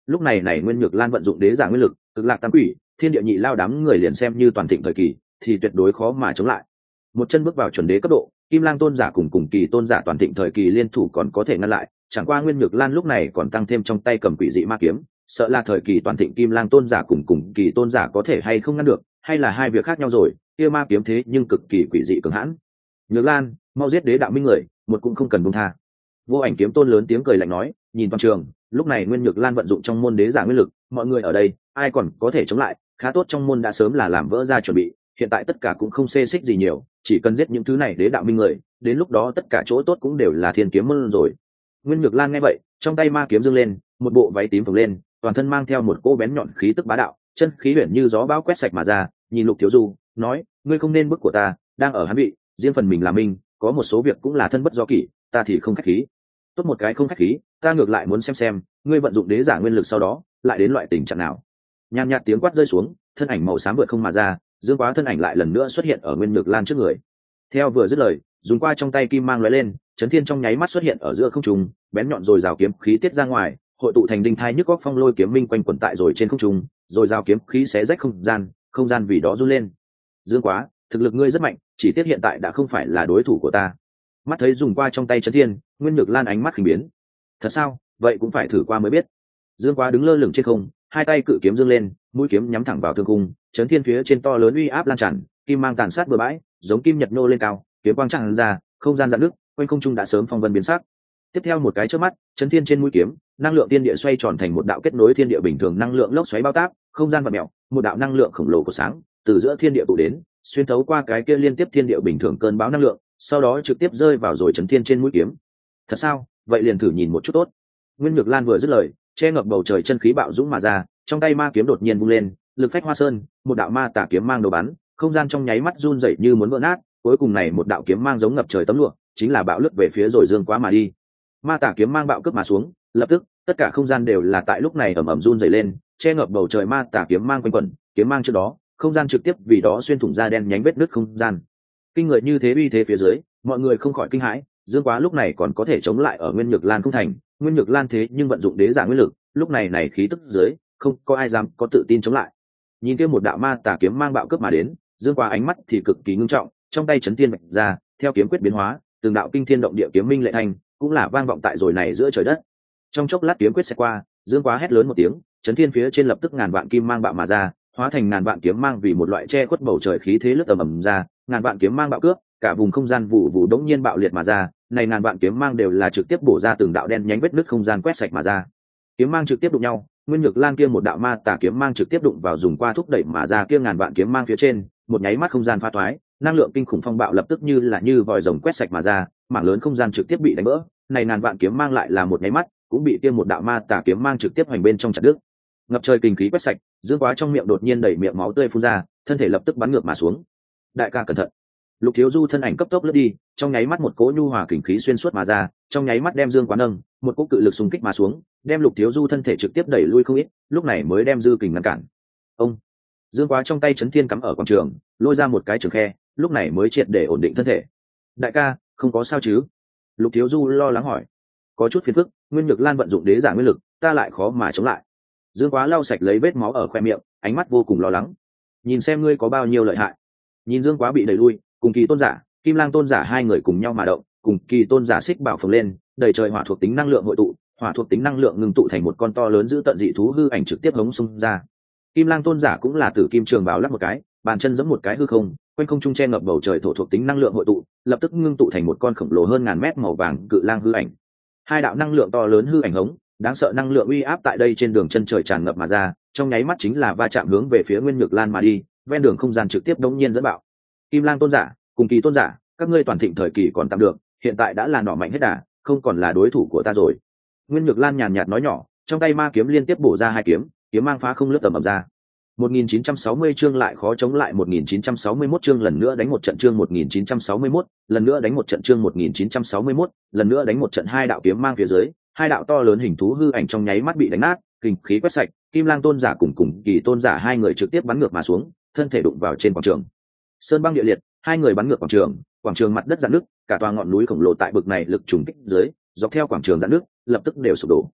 lúc này này Nguyên Nhược Lan vận dụng đế giả nguyên lực, cực lạc tam quỷ, thiên địa nhị lao đám người liền xem như toàn thịnh thời kỳ thì tuyệt đối khó mà chống lại. Một chân bước vào chuẩn đế cấp độ, Kim Lang tôn giả cùng cùng kỳ tôn giả toàn thịnh thời kỳ liên thủ còn có thể ngăn lại, chẳng qua Nguyên Nhược Lan lúc này còn tăng thêm trong tay cầm quỷ dị ma kiếm, sợ là thời kỳ toàn thịnh Kim Lang tôn giả cùng cùng kỳ tôn giả có thể hay không ngăn được, hay là hai việc khác nhau rồi. Kia ma kiếm thế nhưng cực kỳ quỷ dị cường hãn. Nhược Lan, mau giết đế đạo minh người, một cũng không cần buông tha. Vô Ảnh kiếm tôn lớn tiếng cười lạnh nói, nhìn toàn trường, lúc này Nguyên Nhược Lan vận dụng trong môn đế giả nguyên lực, mọi người ở đây, ai còn có thể chống lại, khá tốt trong môn đã sớm là làm vỡ ra chuẩn bị, hiện tại tất cả cũng không xê xích gì nhiều, chỉ cần giết những thứ này đế đạo minh người, đến lúc đó tất cả chỗ tốt cũng đều là thiên kiếm môn rồi. Nguyên Nhược Lan nghe vậy, trong tay ma kiếm dương lên, một bộ váy tím phồng lên, toàn thân mang theo một cỗ bén nhọn khí tức bá đạo, chân khí huyền như gió bão quét sạch mà ra, nhìn Lục Thiếu Du, nói, ngươi không nên bức của ta, đang ở hắn vị, riêng phần mình là minh, có một số việc cũng là thân bất do kỷ, ta thì không khách khí. Tốt một cái không khách khí, ta ngược lại muốn xem xem, ngươi vận dụng đế giả nguyên lực sau đó, lại đến loại tình trạng nào. Nhàn nhạt tiếng quát rơi xuống, thân ảnh màu xám vượt không mà ra, Dương Quá thân ảnh lại lần nữa xuất hiện ở Nguyên Nhược Lan trước người. Theo vừa dứt lời, dùng qua trong tay kim mang lóe lên, chấn thiên trong nháy mắt xuất hiện ở giữa không trung, bén nhọn rồi rào kiếm khí tiết ra ngoài, hội tụ thành đinh thai nhức góc phong lôi kiếm minh quanh quẩn tại rồi trên không trung, rồi rào kiếm khí xé rách không gian, không gian vì đó run lên. Dương Quá, thực lực ngươi rất mạnh, chỉ tiếc hiện tại đã không phải là đối thủ của ta. Mắt thấy dùng qua trong tay chấn thiên, Nguyên Nhược Lan ánh mắt khinh biến. Thật sao? Vậy cũng phải thử qua mới biết. Dương Quá đứng lơ lửng trên không, hai tay cự kiếm dương lên, mũi kiếm nhắm thẳng vào thương cung, chấn thiên phía trên to lớn uy áp lan tràn, kim mang tàn sát bừa bãi, giống kim nhật nô lên cao, kiếm quang tràn ra, không gian dạn nước, quanh không trung đã sớm phong vân biến sắc. Tiếp theo một cái chớp mắt, chấn thiên trên mũi kiếm, năng lượng tiên địa xoay tròn thành một đạo kết nối thiên địa bình thường năng lượng lốc xoáy bao táp, không gian vặn mèo, một đạo năng lượng khổng lồ của sáng từ giữa thiên địa tụ đến, xuyên thấu qua cái kia liên tiếp thiên địa bình thường cơn bão năng lượng, sau đó trực tiếp rơi vào rồi chấn thiên trên mũi kiếm. Thật sao? Vậy liền thử nhìn một chút tốt. Nguyên Nhược Lan vừa dứt lời, che ngập bầu trời chân khí bạo dũng mà ra, trong tay ma kiếm đột nhiên vung lên, lực phách hoa sơn, một đạo ma tà kiếm mang đầu bắn, không gian trong nháy mắt run rẩy như muốn vỡ nát, cuối cùng này một đạo kiếm mang giống ngập trời tấm lụa, chính là bạo lướt về phía rồi Dương Quá mà đi. Ma tà kiếm mang bạo cướp mà xuống, lập tức, tất cả không gian đều là tại lúc này ầm ầm run rẩy lên, che ngập bầu trời ma tà kiếm mang quanh quẩn, kiếm mang trước đó, không gian trực tiếp vì đó xuyên thủng ra đen nhánh vết nứt không gian. Kinh người như thế uy thế phía dưới, mọi người không khỏi kinh hãi, Dương Quá lúc này còn có thể chống lại ở Nguyên Nhược Lan không thành, Nguyên Nhược Lan thế nhưng vận dụng đế giả nguyên lực, lúc này này khí tức dưới, không có ai dám có tự tin chống lại. Nhìn kia một đạo ma tà kiếm mang bạo cướp mà đến, Dương Quá ánh mắt thì cực kỳ ngưng trọng, trong tay chấn thiên bạch ra, theo kiếm quyết biến hóa, từng đạo kinh thiên động địa kiếm minh lệ thành, cũng là vang vọng tại rồi này giữa trời đất. Trong chốc lát kiếm quyết sẽ qua, Dương Quá hét lớn một tiếng, chấn thiên phía trên lập tức ngàn vạn kim mang bạo mà ra, hóa thành ngàn vạn kiếm mang vì một loại che khuất bầu trời khí thế lướt tầm ầm ra, ngàn vạn kiếm mang bạo cướp, cả vùng không gian vụ vụ đống nhiên bạo liệt mà ra, này ngàn vạn kiếm mang đều là trực tiếp bổ ra từng đạo đen nhánh vết nứt không gian quét sạch mà ra. Kiếm mang trực tiếp đụng nhau, Nguyên Nhược Lan kia một đạo ma tà kiếm mang trực tiếp đụng vào dùng qua thúc đẩy mà ra kia ngàn vạn kiếm mang phía trên, một nháy mắt không gian pha toái, năng lượng kinh khủng phong bạo lập tức như là như vòi rồng quét sạch mà ra, mảng lớn không gian trực tiếp bị đánh vỡ, này ngàn vạn kiếm mang lại là một nháy mắt, cũng bị kia một đạo ma tà kiếm mang trực tiếp hoành bên trong chặt đứt. Ngập trời kinh khí quét sạch, Dương Quá trong miệng đột nhiên đẩy miệng máu tươi phun ra, thân thể lập tức bắn ngược mà xuống. Đại ca cẩn thận. Lục Thiếu Du thân ảnh cấp tốc lướt đi, trong nháy mắt một cỗ nhu hòa kình khí xuyên suốt mà ra, trong nháy mắt đem Dương Quá nâng, một cỗ cự lực xung kích mà xuống, đem Lục Thiếu Du thân thể trực tiếp đẩy lui không ít, lúc này mới đem dư kình ngăn cản. Ông Dương Quá trong tay chấn thiên cắm ở quảng trường, lôi ra một cái trường khe, lúc này mới triệt để ổn định thân thể. Đại ca, không có sao chứ? Lục Thiếu Du lo lắng hỏi. Có chút phiền phức, Nguyên Nhược Lan vận dụng đế giả nguyên lực, ta lại khó mà chống lại. Dương Quá lau sạch lấy vết máu ở khoe miệng, ánh mắt vô cùng lo lắng. Nhìn xem ngươi có bao nhiêu lợi hại. Nhìn Dương Quá bị đẩy lui, cùng kỳ tôn giả, Kim Lang tôn giả hai người cùng nhau mà động, cùng kỳ tôn giả xích bảo phồng lên, đầy trời hỏa thuộc tính năng lượng hội tụ, hỏa thuộc tính năng lượng ngưng tụ thành một con to lớn giữ tận dị thú hư ảnh trực tiếp hống xung ra. Kim Lang tôn giả cũng là tử kim trường bào lắc một cái, bàn chân giẫm một cái hư không, quanh không trung che ngập bầu trời thổ thuộc tính năng lượng hội tụ, lập tức ngưng tụ thành một con khổng lồ hơn ngàn mét màu vàng cự lang hư ảnh. Hai đạo năng lượng to lớn hư ảnh hống, đáng sợ năng lượng uy áp tại đây trên đường chân trời tràn ngập mà ra, trong nháy mắt chính là va chạm hướng về phía Nguyên Nhược Lan mà đi, ven đường không gian trực tiếp đống nhiên dẫn bạo. Kim Lang tôn giả, cùng kỳ tôn giả, các ngươi toàn thịnh thời kỳ còn tạm được, hiện tại đã là nỏ mạnh hết đà, không còn là đối thủ của ta rồi. Nguyên Nhược Lan nhàn nhạt nói nhỏ, trong tay ma kiếm liên tiếp bổ ra hai kiếm, kiếm mang phá không lướt tầm ầm ra. một nghìn chín trăm sáu mươi chương lại khó chống lại một nghìn chín trăm sáu mươi mốt chương lần nữa đánh một trận chương một nghìn chín trăm sáu mươi mốt, lần nữa đánh một trận chương một nghìn chín trăm sáu mươi mốt, lần nữa đánh một trận hai đạo kiếm mang phía dưới, hai đạo to lớn hình thú hư ảnh trong nháy mắt bị đánh nát, kinh khí quét sạch, Kim Lang tôn giả cùng cùng kỳ tôn giả hai người trực tiếp bắn ngược mà xuống, thân thể đụng vào trên quảng trường. Sơn băng địa liệt, hai người bắn ngược quảng trường, quảng trường mặt đất rạn nứt, cả tòa ngọn núi khổng lồ tại bực này lực trùng kích dưới, dọc theo quảng trường rạn nứt, lập tức đều sụp đổ.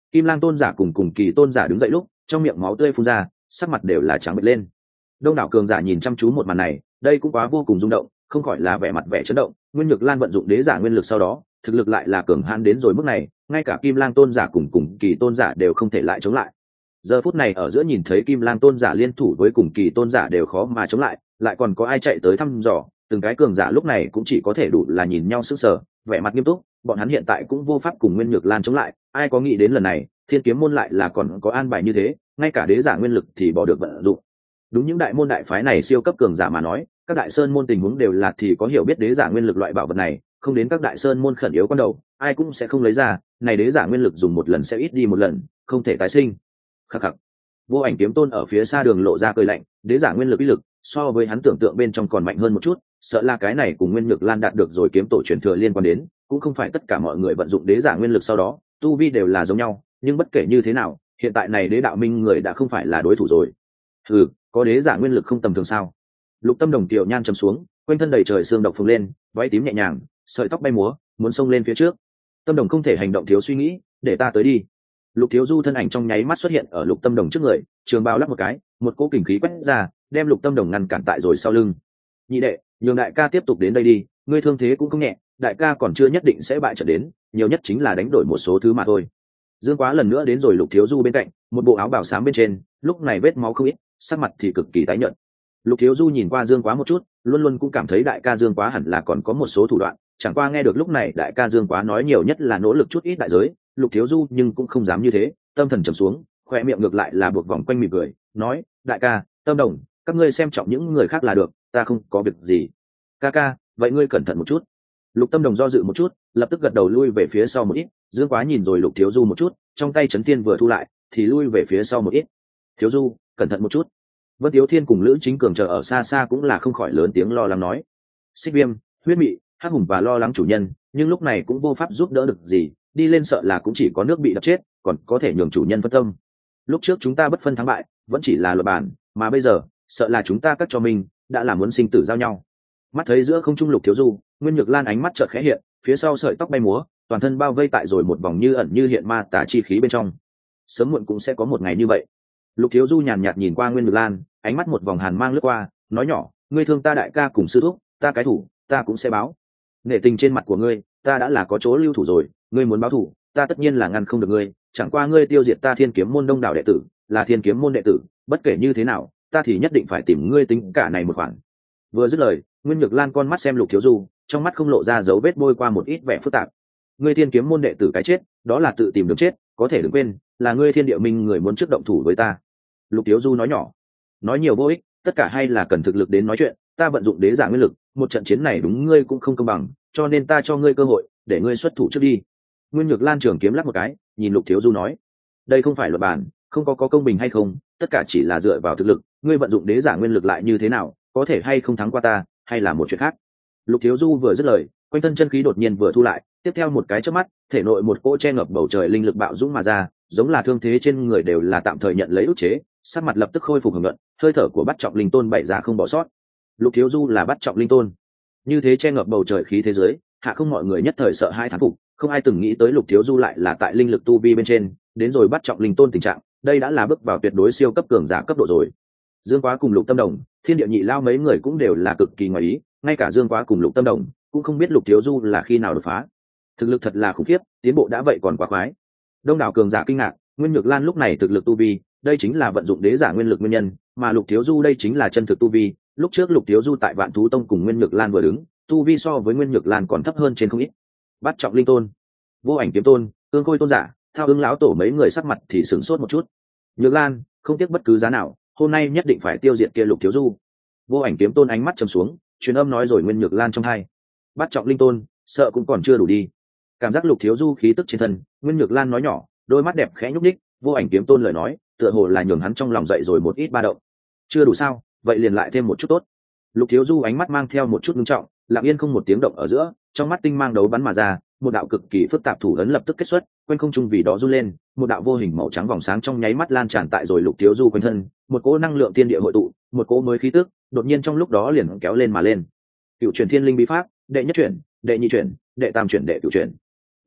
Kim Lang tôn giả cùng cùng kỳ tôn giả đứng dậy lúc trong miệng máu tươi phun ra, sắc mặt đều là trắng bệch lên. Đông đảo cường giả nhìn chăm chú một màn này, đây cũng quá vô cùng rung động, không khỏi là vẻ mặt vẻ chấn động. Nguyên Nhược Lan vận dụng đế giả nguyên lực sau đó, thực lực lại là cường hãn đến rồi mức này, ngay cả Kim Lang tôn giả cùng cùng kỳ tôn giả đều không thể lại chống lại. Giờ phút này ở giữa nhìn thấy Kim Lang tôn giả liên thủ với cùng kỳ tôn giả đều khó mà chống lại, lại còn có ai chạy tới thăm dò, từng cái cường giả lúc này cũng chỉ có thể đủ là nhìn nhau sững sờ, vẻ mặt nghiêm túc. Bọn hắn hiện tại cũng vô pháp cùng Nguyên Nhược Lan chống lại, ai có nghĩ đến lần này Thiên Kiếm môn lại là còn có an bài như thế, ngay cả đế giả nguyên lực thì bỏ được vận dụng. Đúng những đại môn đại phái này siêu cấp cường giả mà nói, các đại sơn môn tình huống đều là thì có hiểu biết đế giả nguyên lực loại bảo vật này, không đến các đại sơn môn khẩn yếu quan đầu, ai cũng sẽ không lấy ra, này đế giả nguyên lực dùng một lần sẽ ít đi một lần, không thể tái sinh. Khắc khắc. Vô Ảnh Kiếm Tôn ở phía xa đường lộ ra cười lạnh, đế giả nguyên lực uy lực so với hắn tưởng tượng bên trong còn mạnh hơn một chút, sợ là cái này cùng Nguyên Nhược Lan đạt được rồi kiếm tổ truyền thừa liên quan đến, cũng không phải tất cả mọi người vận dụng đế giả nguyên lực sau đó, tu vi đều là giống nhau, nhưng bất kể như thế nào, hiện tại này đế đạo minh người đã không phải là đối thủ rồi. Ừ, có đế giả nguyên lực không tầm thường sao? Lục Tâm Đồng tiểu nhan trầm xuống, quanh thân đầy trời xương độc phồng lên, váy tím nhẹ nhàng, sợi tóc bay múa, muốn xông lên phía trước. Tâm Đồng không thể hành động thiếu suy nghĩ, để ta tới đi. Lục Thiếu Du thân ảnh trong nháy mắt xuất hiện ở Lục Tâm Đồng trước người, trường bào lắp một cái, một cỗ kình khí quét ra, đem Lục Tâm Đồng ngăn cản tại rồi sau lưng. Nhị đệ, nhường đại ca tiếp tục đến đây đi, ngươi thương thế cũng không nhẹ, đại ca còn chưa nhất định sẽ bại trận đến, nhiều nhất chính là đánh đổi một số thứ mà thôi. Dương Quá lần nữa đến rồi Lục Thiếu Du bên cạnh, một bộ áo bào xám bên trên, lúc này vết máu không ít, sắc mặt thì cực kỳ tái nhợt. Lục Thiếu Du nhìn qua Dương Quá một chút, luôn luôn cũng cảm thấy đại ca Dương Quá hẳn là còn có một số thủ đoạn, chẳng qua nghe được lúc này đại ca Dương Quá nói nhiều nhất là nỗ lực chút ít đại giới, Lục Thiếu Du nhưng cũng không dám như thế, tâm thần trầm xuống, khoe miệng ngược lại là buộc vòng quanh mỉm cười, nói: đại ca, Tâm Đồng, các ngươi xem trọng những người khác là được, ta không có việc gì. Ca ca, vậy ngươi cẩn thận một chút. Lục Tâm Đồng do dự một chút, lập tức gật đầu lui về phía sau một ít. Dương Quá nhìn rồi Lục Thiếu Du một chút, trong tay chấn thiên vừa thu lại, thì lui về phía sau một ít. Thiếu Du, cẩn thận một chút. Vân Tiếu Thiên cùng Lữ Chính Cường chờ ở xa xa cũng là không khỏi lớn tiếng lo lắng nói. Xích Viêm, Huyết Mị, Hắc Hùng và lo lắng chủ nhân, nhưng lúc này cũng vô pháp giúp đỡ được gì, đi lên sợ là cũng chỉ có nước bị đập chết, còn có thể nhường chủ nhân phân tâm. Lúc trước chúng ta bất phân thắng bại, vẫn chỉ là luật bản, mà bây giờ, sợ là chúng ta cắt cho mình, đã là muốn sinh tử giao nhau. Mắt thấy giữa không trung Lục Thiếu Du, Nguyên Nhược Lan ánh mắt chợt khẽ hiện, phía sau sợi tóc bay múa, toàn thân bao vây tại rồi một vòng như ẩn như hiện ma tà chi khí bên trong. Sớm muộn cũng sẽ có một ngày như vậy. Lục Thiếu Du nhàn nhạt nhìn qua Nguyên Nhược Lan, ánh mắt một vòng hàn mang lướt qua, nói nhỏ: ngươi thương ta đại ca cùng sư thúc, ta cái thủ, ta cũng sẽ báo. Nể tình trên mặt của ngươi, ta đã là có chỗ lưu thủ rồi, ngươi muốn báo thủ, ta tất nhiên là ngăn không được ngươi. Chẳng qua ngươi tiêu diệt ta Thiên Kiếm môn đông đảo đệ tử, là Thiên Kiếm môn đệ tử, bất kể như thế nào, ta thì nhất định phải tìm ngươi tính cả này một khoản. Vừa dứt lời, Nguyên Nhược Lan con mắt xem Lục Thiếu Du, trong mắt không lộ ra dấu vết bôi qua một ít vẻ phức tạp. Ngươi Thiên Kiếm môn đệ tử cái chết, đó là tự tìm đường chết, có thể đừng quên, là ngươi Thiên Địa Minh người muốn trước động thủ với ta. Lục Thiếu Du nói nhỏ, nói nhiều vô ích, tất cả hay là cần thực lực đến nói chuyện. Ta vận dụng đế giả nguyên lực, một trận chiến này đúng ngươi cũng không công bằng, cho nên ta cho ngươi cơ hội, để ngươi xuất thủ trước đi. Nguyên Nhược Lan trường kiếm lắc một cái, nhìn Lục Thiếu Du nói: đây không phải luật bản, không có có công bình hay không, tất cả chỉ là dựa vào thực lực. Ngươi vận dụng đế giả nguyên lực lại như thế nào, có thể hay không thắng qua ta, hay là một chuyện khác. Lục Thiếu Du vừa dứt lời, quanh thân chân khí đột nhiên vừa thu lại, tiếp theo một cái chớp mắt, thể nội một cỗ che ngập bầu trời linh lực bạo dũng mà ra, giống là thương thế trên người đều là tạm thời nhận lấy ức chế, sắc mặt lập tức khôi phục hưởng luận, hơi thở của Bát Trọng Linh Tôn bảy ra không bỏ sót. Lục Thiếu Du là Bát Trọng Linh Tôn, như thế che ngập bầu trời khí thế giới, hạ không mọi người nhất thời sợ hai thán phục, không ai từng nghĩ tới Lục Thiếu Du lại là tại linh lực tu vi bên trên, đến rồi Bát Trọng Linh Tôn tình trạng, đây đã là bước vào tuyệt đối siêu cấp cường giả cấp độ rồi. Dương Quá cùng Lục Tâm Đồng, Thiên Địa Nhị Lao mấy người cũng đều là cực kỳ ngoài ý, ngay cả Dương Quá cùng Lục Tâm Đồng cũng không biết Lục Thiếu Du là khi nào đột phá. Thực lực thật là khủng khiếp, tiến bộ đã vậy còn quá khoái. Đông đảo cường giả kinh ngạc, Nguyên Nhược Lan lúc này thực lực tu vi, đây chính là vận dụng đế giả nguyên lực nguyên nhân, mà Lục Thiếu Du đây chính là chân thực tu vi. Lúc trước Lục Thiếu Du tại Vạn Thú Tông cùng Nguyên Nhược Lan vừa đứng, tu vi so với Nguyên Nhược Lan còn thấp hơn trên không ít. Bát Trọng Linh Tôn, Vô Ảnh Kiếm Tôn, Cương Khôi Tôn giả, Thao Ứng lão tổ mấy người sắc mặt thì sửng sốt một chút. Nhược Lan, không tiếc bất cứ giá nào, hôm nay nhất định phải tiêu diệt kia Lục Thiếu Du. Vô Ảnh Kiếm Tôn ánh mắt trầm xuống, truyền âm nói rồi Nguyên Nhược Lan trong hai. Bát Trọng Linh Tôn, sợ cũng còn chưa đủ đi. Cảm giác Lục Thiếu Du khí tức trên thân, Nguyên Nhược Lan nói nhỏ, đôi mắt đẹp khẽ nhúc nhích. Vô Ảnh Kiếm Tôn lời nói, tựa hồ là nhường hắn trong lòng dậy rồi một ít ba động. Chưa đủ sao, vậy liền lại thêm một chút tốt. Lục Thiếu Du ánh mắt mang theo một chút ngưng trọng, lặng yên không một tiếng động ở giữa, trong mắt tinh mang đấu bắn mà ra, một đạo cực kỳ phức tạp thủ ấn lập tức kết xuất, quanh không trung vì đó run lên, một đạo vô hình màu trắng vòng sáng trong nháy mắt lan tràn tại rồi Lục Thiếu Du quanh thân, một cỗ năng lượng thiên địa hội tụ, một cỗ mới khí tức, đột nhiên trong lúc đó liền kéo lên mà lên. Cựu truyền thiên linh bí pháp, đệ nhất truyền, đệ nhị truyền, đệ tam truyền, đệ cửu truyền.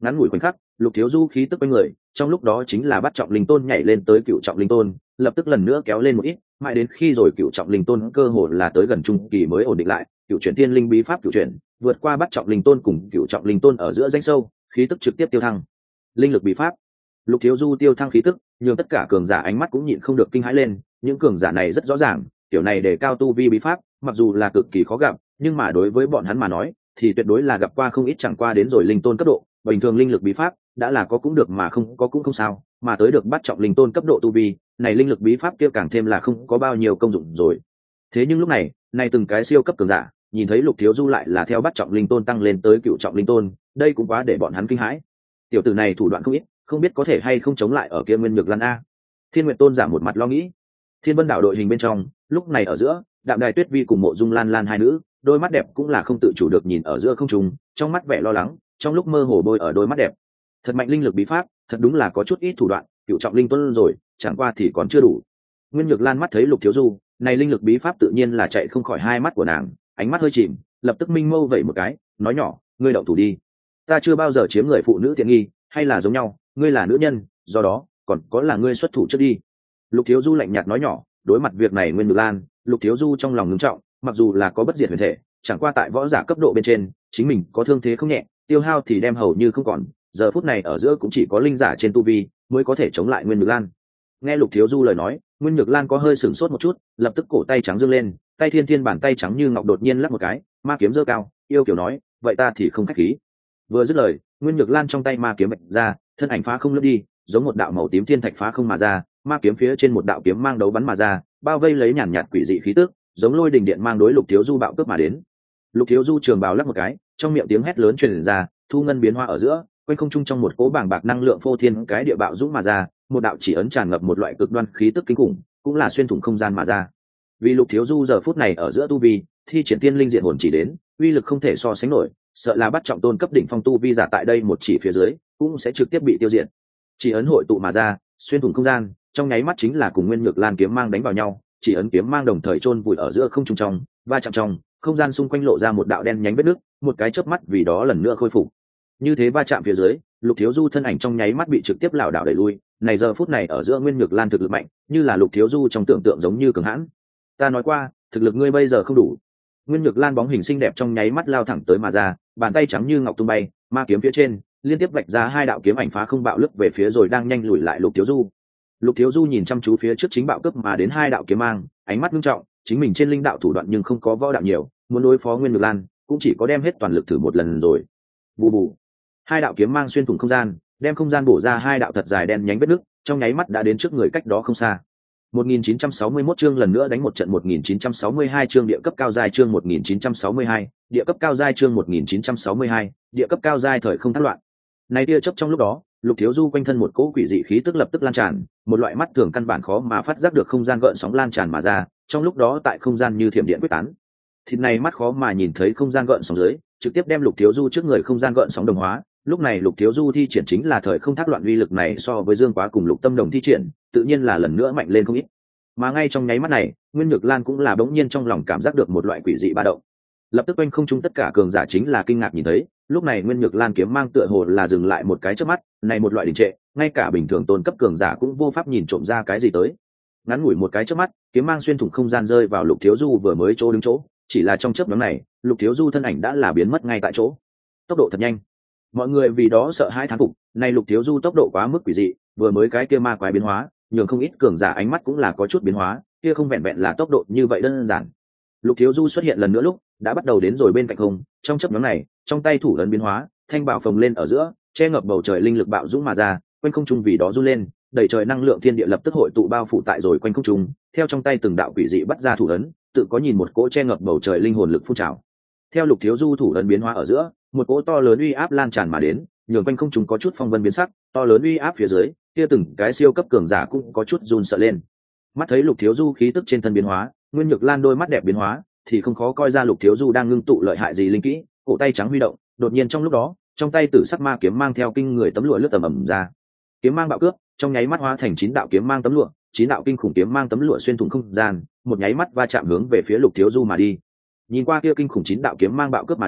ngắn ngủi khoảnh khắc, Lục Thiếu Du khí tức quanh người, trong lúc đó chính là bắt trọng linh tôn nhảy lên tới cựu trọng linh tôn, lập tức lần nữa kéo lên một ít, mãi đến khi rồi cựu trọng linh tôn cơ hồ là tới gần trung kỳ mới ổn định lại, cựu chuyển tiên linh bí pháp cựu chuyển, vượt qua bắt trọng linh tôn cùng cựu trọng linh tôn ở giữa danh sâu, khí tức trực tiếp tiêu thăng. Linh lực bí pháp. Lục Thiếu Du tiêu thăng khí tức, nhưng tất cả cường giả ánh mắt cũng nhịn không được kinh hãi lên, những cường giả này rất rõ ràng, tiểu này để cao tu vi bí pháp, mặc dù là cực kỳ khó gặp, nhưng mà đối với bọn hắn mà nói, thì tuyệt đối là gặp qua không ít, chẳng qua đến rồi linh tôn cấp độ, bình thường linh lực bí pháp đã là có cũng được mà không có cũng không sao, mà tới được bắt trọng linh tôn cấp độ tu vi, này linh lực bí pháp kia càng thêm là không có bao nhiêu công dụng rồi. Thế nhưng lúc này, này từng cái siêu cấp cường giả, nhìn thấy Lục Thiếu Du lại là theo bắt trọng linh tôn tăng lên tới cựu trọng linh tôn, đây cũng quá để bọn hắn kinh hãi. Tiểu tử này thủ đoạn không ít, không biết có thể hay không chống lại ở kia Nguyên Nhược Lan a. Thiên Nguyệt Tôn giả một mặt lo nghĩ. Thiên Vân đảo đội hình bên trong, lúc này ở giữa, Đạm Đài Tuyết Vi cùng Mộ Dung Lan Lan hai nữ, đôi mắt đẹp cũng là không tự chủ được nhìn ở giữa không trung, trong mắt vẻ lo lắng, trong lúc mơ hồ bôi ở đôi mắt đẹp. Thật mạnh linh lực bí pháp, thật đúng là có chút ít thủ đoạn, cựu trọng linh tôn rồi, chẳng qua thì còn chưa đủ. Nguyên Nhược Lan mắt thấy Lục Thiếu Du, này linh lực bí pháp tự nhiên là chạy không khỏi hai mắt của nàng, ánh mắt hơi chìm, lập tức minh mâu vẩy một cái, nói nhỏ, ngươi động thủ đi. Ta chưa bao giờ chiếm người phụ nữ tiện nghi, hay là giống nhau, ngươi là nữ nhân, do đó, còn có là ngươi xuất thủ trước đi. Lục Thiếu Du lạnh nhạt nói nhỏ, đối mặt việc này Nguyên Nhược Lan, Lục Thiếu Du trong lòng ngưng trọng, mặc dù là có bất diệt huyền thể, chẳng qua tại võ giả cấp độ bên trên, chính mình có thương thế không nhẹ, tiêu hao thì đem hầu như không còn, giờ phút này ở giữa cũng chỉ có linh giả trên tu vi mới có thể chống lại Nguyên Nhược Lan. Nghe Lục Thiếu Du lời nói, Nguyên Nhược Lan có hơi sửng sốt một chút, lập tức cổ tay trắng giương lên, tay thiên thiên bàn tay trắng như ngọc đột nhiên lắc một cái, ma kiếm giơ cao, yêu kiểu nói, vậy ta thì không khách khí. Vừa dứt lời, Nguyên Nhược Lan trong tay ma kiếm vạch ra, thân ảnh phá không lướt đi, giống một đạo màu tím thiên thạch phá không mà ra, ma kiếm phía trên một đạo kiếm mang đấu bắn mà ra, bao vây lấy nhàn nhạt quỷ dị khí tức, giống lôi đình điện mang đối Lục Thiếu Du bạo cướp mà đến. Lục Thiếu Du trường bào lắc một cái, trong miệng tiếng hét lớn truyền ra, thu ngân biến hoa ở giữa, quanh không trung trong một cỗ bàng bạc năng lượng phô thiên cái địa bạo dũng mà ra, một đạo chỉ ấn tràn ngập một loại cực đoan khí tức kinh khủng, cũng là xuyên thủng không gian mà ra. Vì Lục Thiếu Du giờ phút này ở giữa tu vi, thi triển tiên linh diện hồn chỉ đến, uy lực không thể so sánh nổi, sợ là bắt trọng tôn cấp đỉnh phong tu vi giả tại đây một chỉ phía dưới, cũng sẽ trực tiếp bị tiêu diệt. Chỉ ấn hội tụ mà ra, xuyên thủng không gian, trong nháy mắt chính là cùng Nguyên Nhược Lan kiếm mang đánh vào nhau, chỉ ấn kiếm mang đồng thời chôn vùi ở giữa không trung trong, va chạm trong, không gian xung quanh lộ ra một đạo đen nhánh vết nứt, một cái chớp mắt vì đó lần nữa khôi phục. Như thế va chạm phía dưới, Lục Thiếu Du thân ảnh trong nháy mắt bị trực tiếp lảo đảo đẩy lui, này giờ phút này ở giữa Nguyên Nhược Lan thực lực mạnh, như là Lục Thiếu Du trong tưởng tượng giống như cường hãn. Ta nói qua, thực lực ngươi bây giờ không đủ. Nguyên Nhược Lan bóng hình xinh đẹp trong nháy mắt lao thẳng tới mà ra, bàn tay trắng như ngọc tung bay, ma kiếm phía trên liên tiếp vạch ra hai đạo kiếm ảnh phá không bạo lướt về phía rồi đang nhanh lùi lại Lục Thiếu Du. Lục Thiếu Du nhìn chăm chú phía trước chính bạo cướp mà đến hai đạo kiếm mang, ánh mắt nghiêm trọng, chính mình trên linh đạo thủ đoạn nhưng không có võ đạo nhiều, muốn đối phó Nguyên Nhược Lan, cũng chỉ có đem hết toàn lực thử một lần rồi. Bù bù. Hai đạo kiếm mang xuyên thủng không gian, đem không gian bổ ra hai đạo thật dài đen nhánh vết nứt, trong nháy mắt đã đến trước người cách đó không xa. một nghìn chín trăm sáu mươi mốt chương lần nữa đánh một trận một nghìn chín trăm sáu mươi hai chương địa cấp cao giai chương một nghìn chín trăm sáu mươi hai, địa cấp cao giai chương một nghìn chín trăm sáu mươi hai, địa cấp cao giai thời không thác loạn. Này tia chớp trong lúc đó, Lục Thiếu Du quanh thân một cỗ quỷ dị khí tức lập tức lan tràn, một loại mắt thường căn bản khó mà phát giác được không gian gợn sóng lan tràn mà ra, trong lúc đó tại không gian như thiểm điện quyết tán. Thịt này mắt khó mà nhìn thấy không gian gợn sóng dưới, trực tiếp đem Lục Thiếu Du trước người không gian gợn sóng đồng hóa. Lúc này Lục Thiếu Du thi triển chính là thời không thác loạn uy lực này so với Dương Quá cùng Lục Tâm Đồng thi triển, tự nhiên là lần nữa mạnh lên không ít. Mà ngay trong nháy mắt này, Nguyên Nhược Lan cũng là bỗng nhiên trong lòng cảm giác được một loại quỷ dị ba động. Lập tức quanh không trung tất cả cường giả chính là kinh ngạc nhìn thấy, lúc này Nguyên Nhược Lan kiếm mang tựa hồ là dừng lại một cái chớp mắt, này một loại đình trệ, ngay cả bình thường tôn cấp cường giả cũng vô pháp nhìn trộm ra cái gì tới. Ngắn ngủi một cái chớp mắt, kiếm mang xuyên thủng không gian rơi vào Lục Thiếu Du vừa mới chỗ đứng chỗ, chỉ là trong chớp nhoáng này, Lục Thiếu Du thân ảnh đã là biến mất ngay tại chỗ. Tốc độ thật nhanh. Mọi người vì đó sợ hãi thán phục, này Lục Thiếu Du tốc độ quá mức quỷ dị, vừa mới cái kia ma quái biến hóa, nhường không ít cường giả ánh mắt cũng là có chút biến hóa, kia không vẹn vẹn là tốc độ như vậy đơn giản. Lục Thiếu Du xuất hiện lần nữa lúc, đã bắt đầu đến rồi bên cạnh không, trong chớp nhoáng này, trong tay thủ ấn biến hóa, thanh bảo phồng lên ở giữa, che ngập bầu trời linh lực bạo dũng mà ra, quanh không trung vì đó run lên, đầy trời năng lượng thiên địa lập tức hội tụ bao phủ tại rồi quanh không trung, theo trong tay từng đạo quỷ dị bắt ra thủ ấn, tự có nhìn một cỗ che ngập bầu trời linh hồn lực phun trào. Theo Lục Thiếu Du thủ ấn biến hóa ở giữa, một cỗ to lớn uy áp lan tràn mà đến, nhường quanh không trung có chút phong vân biến sắc, to lớn uy áp phía dưới, kia từng cái siêu cấp cường giả cũng có chút run sợ lên. Mắt thấy Lục Thiếu Du khí tức trên thân biến hóa, Nguyên Nhược Lan đôi mắt đẹp biến hóa, thì không khó coi ra Lục Thiếu Du đang ngưng tụ lợi hại gì linh kỹ, cổ tay trắng huy động, đột nhiên trong lúc đó, trong tay tử sắc ma kiếm mang theo kinh người tấm lụa lướt tầm ầm ra. Kiếm mang bạo cướp, trong nháy mắt hóa thành chín đạo kiếm mang tấm lụa, chín đạo kinh khủng kiếm mang tấm lụa xuyên thủng không gian, một nháy mắt va chạm hướng về phía Lục Thiếu Du mà đi. Nhìn qua kia kinh khủng chín đạo kiếm mang bạo cướp mà đến,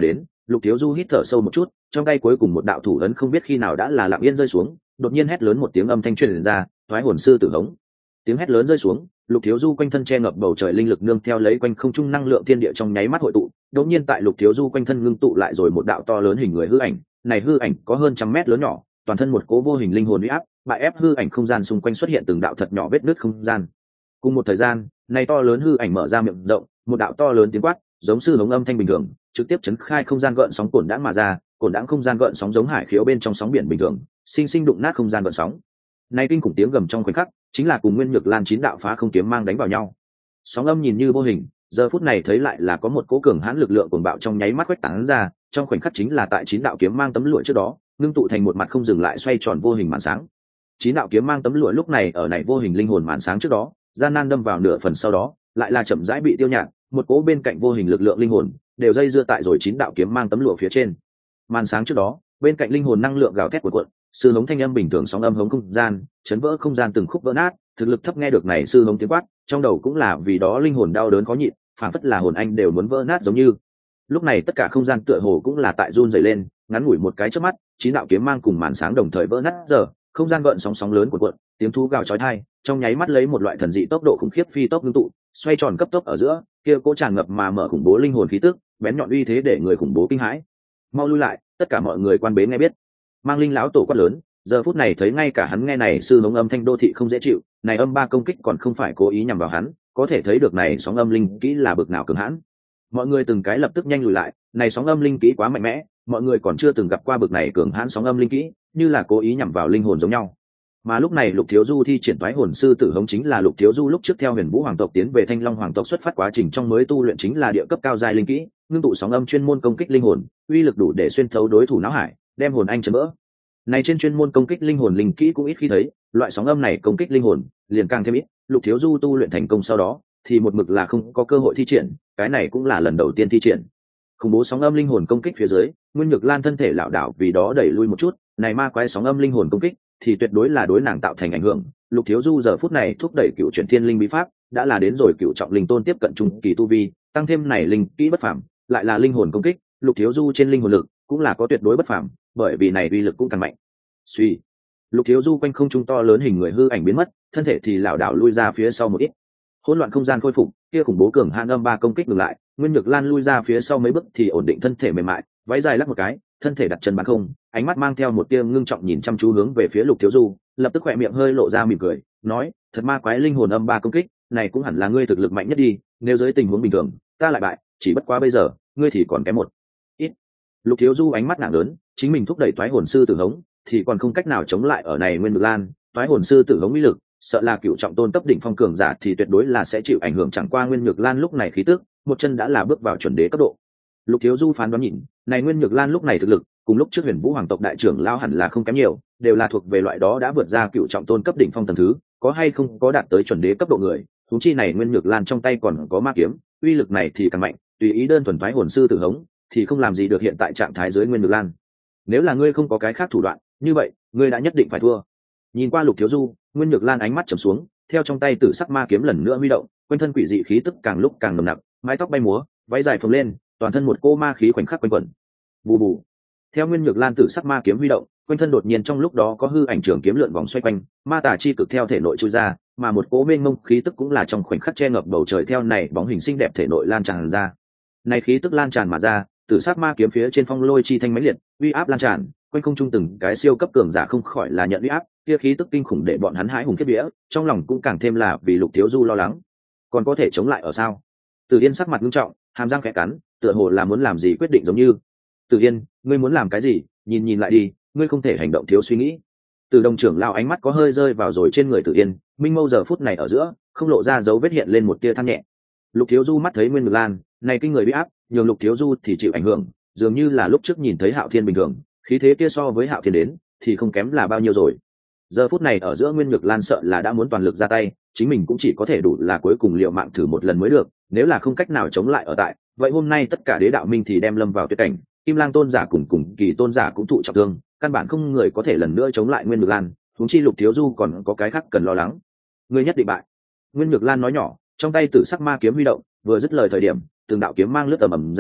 Lục Thiếu Du hít thở sâu một chút, trong tay cuối cùng một đạo thủ ấn không biết khi nào đã là lặng yên rơi xuống, đột nhiên hét lớn một tiếng âm thanh truyền ra, thoái hồn sư tử hống. Tiếng hét lớn rơi xuống, Lục Thiếu Du quanh thân che ngập bầu trời linh lực nương theo lấy quanh không trung năng lượng thiên địa trong nháy mắt hội tụ, đột nhiên tại Lục Thiếu Du quanh thân ngưng tụ lại rồi một đạo to lớn hình người hư ảnh, này hư ảnh có hơn trăm mét lớn nhỏ, toàn thân một cố vô hình linh hồn uy áp, bại ép hư ảnh không gian xung quanh xuất hiện từng đạo thật nhỏ vết nứt không gian. Cùng một thời gian, này to lớn hư ảnh mở ra miệng rộng, một đạo to lớn tiếng quát, giống sư hống âm thanh bình thường, trực tiếp chấn khai không gian gợn sóng cồn đãng mà ra, cồn đãng không gian gợn sóng giống hải khiếu bên trong sóng biển bình thường, sinh sinh đụng nát không gian gợn sóng. Này kinh khủng tiếng gầm trong khoảnh khắc, chính là cùng Nguyên Nhược Lan chín đạo phá không kiếm mang đánh vào nhau. Sóng âm nhìn như vô hình, giờ phút này thấy lại là có một cỗ cường hãn lực lượng cuồng bạo trong nháy mắt quét tán ra, trong khoảnh khắc chính là tại chín đạo kiếm mang tấm lụa trước đó, ngưng tụ thành một mặt không dừng lại xoay tròn vô hình màn sáng. Chín đạo kiếm mang tấm lụa lúc này ở này vô hình linh hồn màn sáng trước đó, gian nan đâm vào nửa phần sau đó, lại là chậm rãi bị tiêu nhạt, một cỗ bên cạnh vô hình lực lượng linh hồn đều dây dưa tại rồi chín đạo kiếm mang tấm lụa phía trên. Màn sáng trước đó, bên cạnh linh hồn năng lượng gào thét của cuộn, sư hống thanh âm bình thường sóng âm hống không gian, chấn vỡ không gian từng khúc vỡ nát, thực lực thấp nghe được này sư hống tiếng quát, trong đầu cũng là vì đó linh hồn đau đớn khó nhịn, phảng phất là hồn anh đều muốn vỡ nát giống như. Lúc này tất cả không gian tựa hồ cũng là tại run rẩy lên, ngắn ngủi một cái chớp mắt, chín đạo kiếm mang cùng màn sáng đồng thời vỡ nát giờ, không gian gợn sóng sóng lớn của cuộn, tiếng thú gào chói tai, trong nháy mắt lấy một loại thần dị tốc độ khủng khiếp phi tốc ngưng tụ, xoay tròn cấp tốc ở giữa, kia cố tràn ngập mà mở khủng bố linh hồn khí tức, bén nhọn uy thế để người khủng bố kinh hãi. Mau lui lại, tất cả mọi người quan bế nghe biết. Mang linh lão tổ quát lớn, giờ phút này thấy ngay cả hắn nghe này sư hống âm thanh đô thị không dễ chịu, này âm ba công kích còn không phải cố ý nhằm vào hắn, có thể thấy được này sóng âm linh kỹ là bực nào cường hãn. Mọi người từng cái lập tức nhanh lùi lại, này sóng âm linh kỹ quá mạnh mẽ, mọi người còn chưa từng gặp qua bực này cường hãn sóng âm linh kỹ, như là cố ý nhằm vào linh hồn giống nhau. Mà lúc này Lục Thiếu Du thi triển toái hồn sư tử hống chính là Lục Thiếu Du lúc trước theo Huyền Vũ hoàng tộc tiến về Thanh Long hoàng tộc xuất phát quá trình trong mới tu luyện chính là địa cấp cao giai linh kỹ, ngưng tụ sóng âm chuyên môn công kích linh hồn, uy lực đủ để xuyên thấu đối thủ não hải, đem hồn anh chấn vỡ. Này trên chuyên môn công kích linh hồn linh kỹ cũng ít khi thấy, loại sóng âm này công kích linh hồn, liền càng thêm ít, Lục Thiếu Du tu luyện thành công sau đó, thì một mực là không có cơ hội thi triển, cái này cũng là lần đầu tiên thi triển. Khủng bố sóng âm linh hồn công kích phía dưới, Nguyên Nhược Lan thân thể lảo đảo vì đó đẩy lui một chút, này ma quái sóng âm linh hồn công kích thì tuyệt đối là đối nàng tạo thành ảnh hưởng. Lục Thiếu Du giờ phút này thúc đẩy cựu chuyển thiên linh bí pháp, đã là đến rồi cựu trọng linh tôn tiếp cận trung kỳ tu vi, tăng thêm này linh kỹ bất phàm, lại là linh hồn công kích, Lục Thiếu Du trên linh hồn lực cũng là có tuyệt đối bất phàm, bởi vì này uy lực cũng càng mạnh. Suy, Lục Thiếu Du quanh không trung to lớn hình người hư ảnh biến mất, thân thể thì lảo đảo lui ra phía sau một ít. Hỗn loạn không gian khôi phục, kia khủng bố cường hãn âm ba công kích ngừng lại, Nguyên Nhược Lan lui ra phía sau mấy bước thì ổn định thân thể mềm mại, váy dài lắc một cái, thân thể đặt chân bán không, ánh mắt mang theo một tia ngưng trọng nhìn chăm chú hướng về phía Lục Thiếu Du, lập tức khỏe miệng hơi lộ ra mỉm cười, nói, thật ma quái linh hồn âm ba công kích, này cũng hẳn là ngươi thực lực mạnh nhất đi, nếu dưới tình huống bình thường, ta lại bại, chỉ bất quá bây giờ, ngươi thì còn kém một ít. Lục Thiếu Du ánh mắt nặng lớn, chính mình thúc đẩy toái hồn sư tử hống, thì còn không cách nào chống lại ở này Nguyên Nhược Lan, toái hồn sư tử hống uy lực, sợ là cựu trọng tôn cấp đỉnh phong cường giả thì tuyệt đối là sẽ chịu ảnh hưởng, chẳng qua Nguyên Nhược Lan lúc này khí tức, một chân đã là bước vào chuẩn đế cấp độ. Lục Thiếu Du phán đoán nhìn, này Nguyên Nhược Lan lúc này thực lực, cùng lúc trước Huyền Vũ hoàng tộc đại trưởng lao hẳn là không kém nhiều, đều là thuộc về loại đó đã vượt ra cựu trọng tôn cấp đỉnh phong tầng thứ, có hay không có đạt tới chuẩn đế cấp độ người, huống chi này Nguyên Nhược Lan trong tay còn có ma kiếm, uy lực này thì càng mạnh, tùy ý đơn thuần phái hồn sư tử hống, thì không làm gì được hiện tại trạng thái dưới Nguyên Nhược Lan. Nếu là ngươi không có cái khác thủ đoạn, như vậy, ngươi đã nhất định phải thua. Nhìn qua Lục Thiếu Du, Nguyên Nhược Lan ánh mắt trầm xuống, theo trong tay tử sắc ma kiếm lần nữa huy động, quanh thân quỷ dị khí tức càng lúc càng nồng nặc, mái tóc bay múa, váy dài phồng lên, toàn thân một cô ma khí khoảnh khắc quanh quẩn. Bù bù. Theo Nguyên Nhược Lan tử sắc ma kiếm huy động, quanh thân đột nhiên trong lúc đó có hư ảnh trường kiếm lượn vòng xoay quanh, ma tà chi cực theo thể nội chui ra, mà một cỗ mênh mông khí tức cũng là trong khoảnh khắc che ngập bầu trời theo này bóng hình xinh đẹp thể nội lan tràn ra. Này khí tức lan tràn mà ra, tử sắc ma kiếm phía trên phong lôi chi thanh mãnh liệt, uy áp lan tràn, quanh không trung từng cái siêu cấp cường giả không khỏi là nhận uy áp, kia khí tức kinh khủng để bọn hắn hãi hùng khiếp vía, trong lòng cũng càng thêm là vì Lục Thiếu Du lo lắng, còn có thể chống lại ở sao? Từ Yên sắc mặt nghiêm trọng, hàm răng khẽ cắn, tựa hồ là muốn làm gì quyết định giống như. Từ Yên, ngươi muốn làm cái gì? Nhìn nhìn lại đi, ngươi không thể hành động thiếu suy nghĩ. Từ Đồng trưởng lão ánh mắt có hơi rơi vào rồi trên người Từ Yên, minh mâu giờ phút này ở giữa, không lộ ra dấu vết hiện lên một tia than nhẹ. Lục Thiếu Du mắt thấy Nguyên Ngực Lan, này kinh người bị áp, nhường Lục Thiếu Du thì chịu ảnh hưởng, dường như là lúc trước nhìn thấy Hạo Thiên bình thường, khí thế kia so với Hạo Thiên đến, thì không kém là bao nhiêu rồi. Giờ phút này ở giữa Nguyên Nhược Lan sợ là đã muốn toàn lực ra tay, chính mình cũng chỉ có thể đủ là cuối cùng liều mạng thử một lần mới được, nếu là không cách nào chống lại ở tại, vậy hôm nay tất cả đế đạo minh thì đem lâm vào tuyệt cảnh, Kim Lang tôn giả cùng cùng Kỳ tôn giả cũng thụ trọng thương, căn bản không người có thể lần nữa chống lại Nguyên Nhược Lan, huống chi Lục Thiếu Du còn có cái khác cần lo lắng. Ngươi nhất định bại. Nguyên Nhược Lan nói nhỏ, trong tay tử sắc ma kiếm huy động, vừa dứt lời thời điểm, từng đạo kiếm mang lướt tầm ầm ra,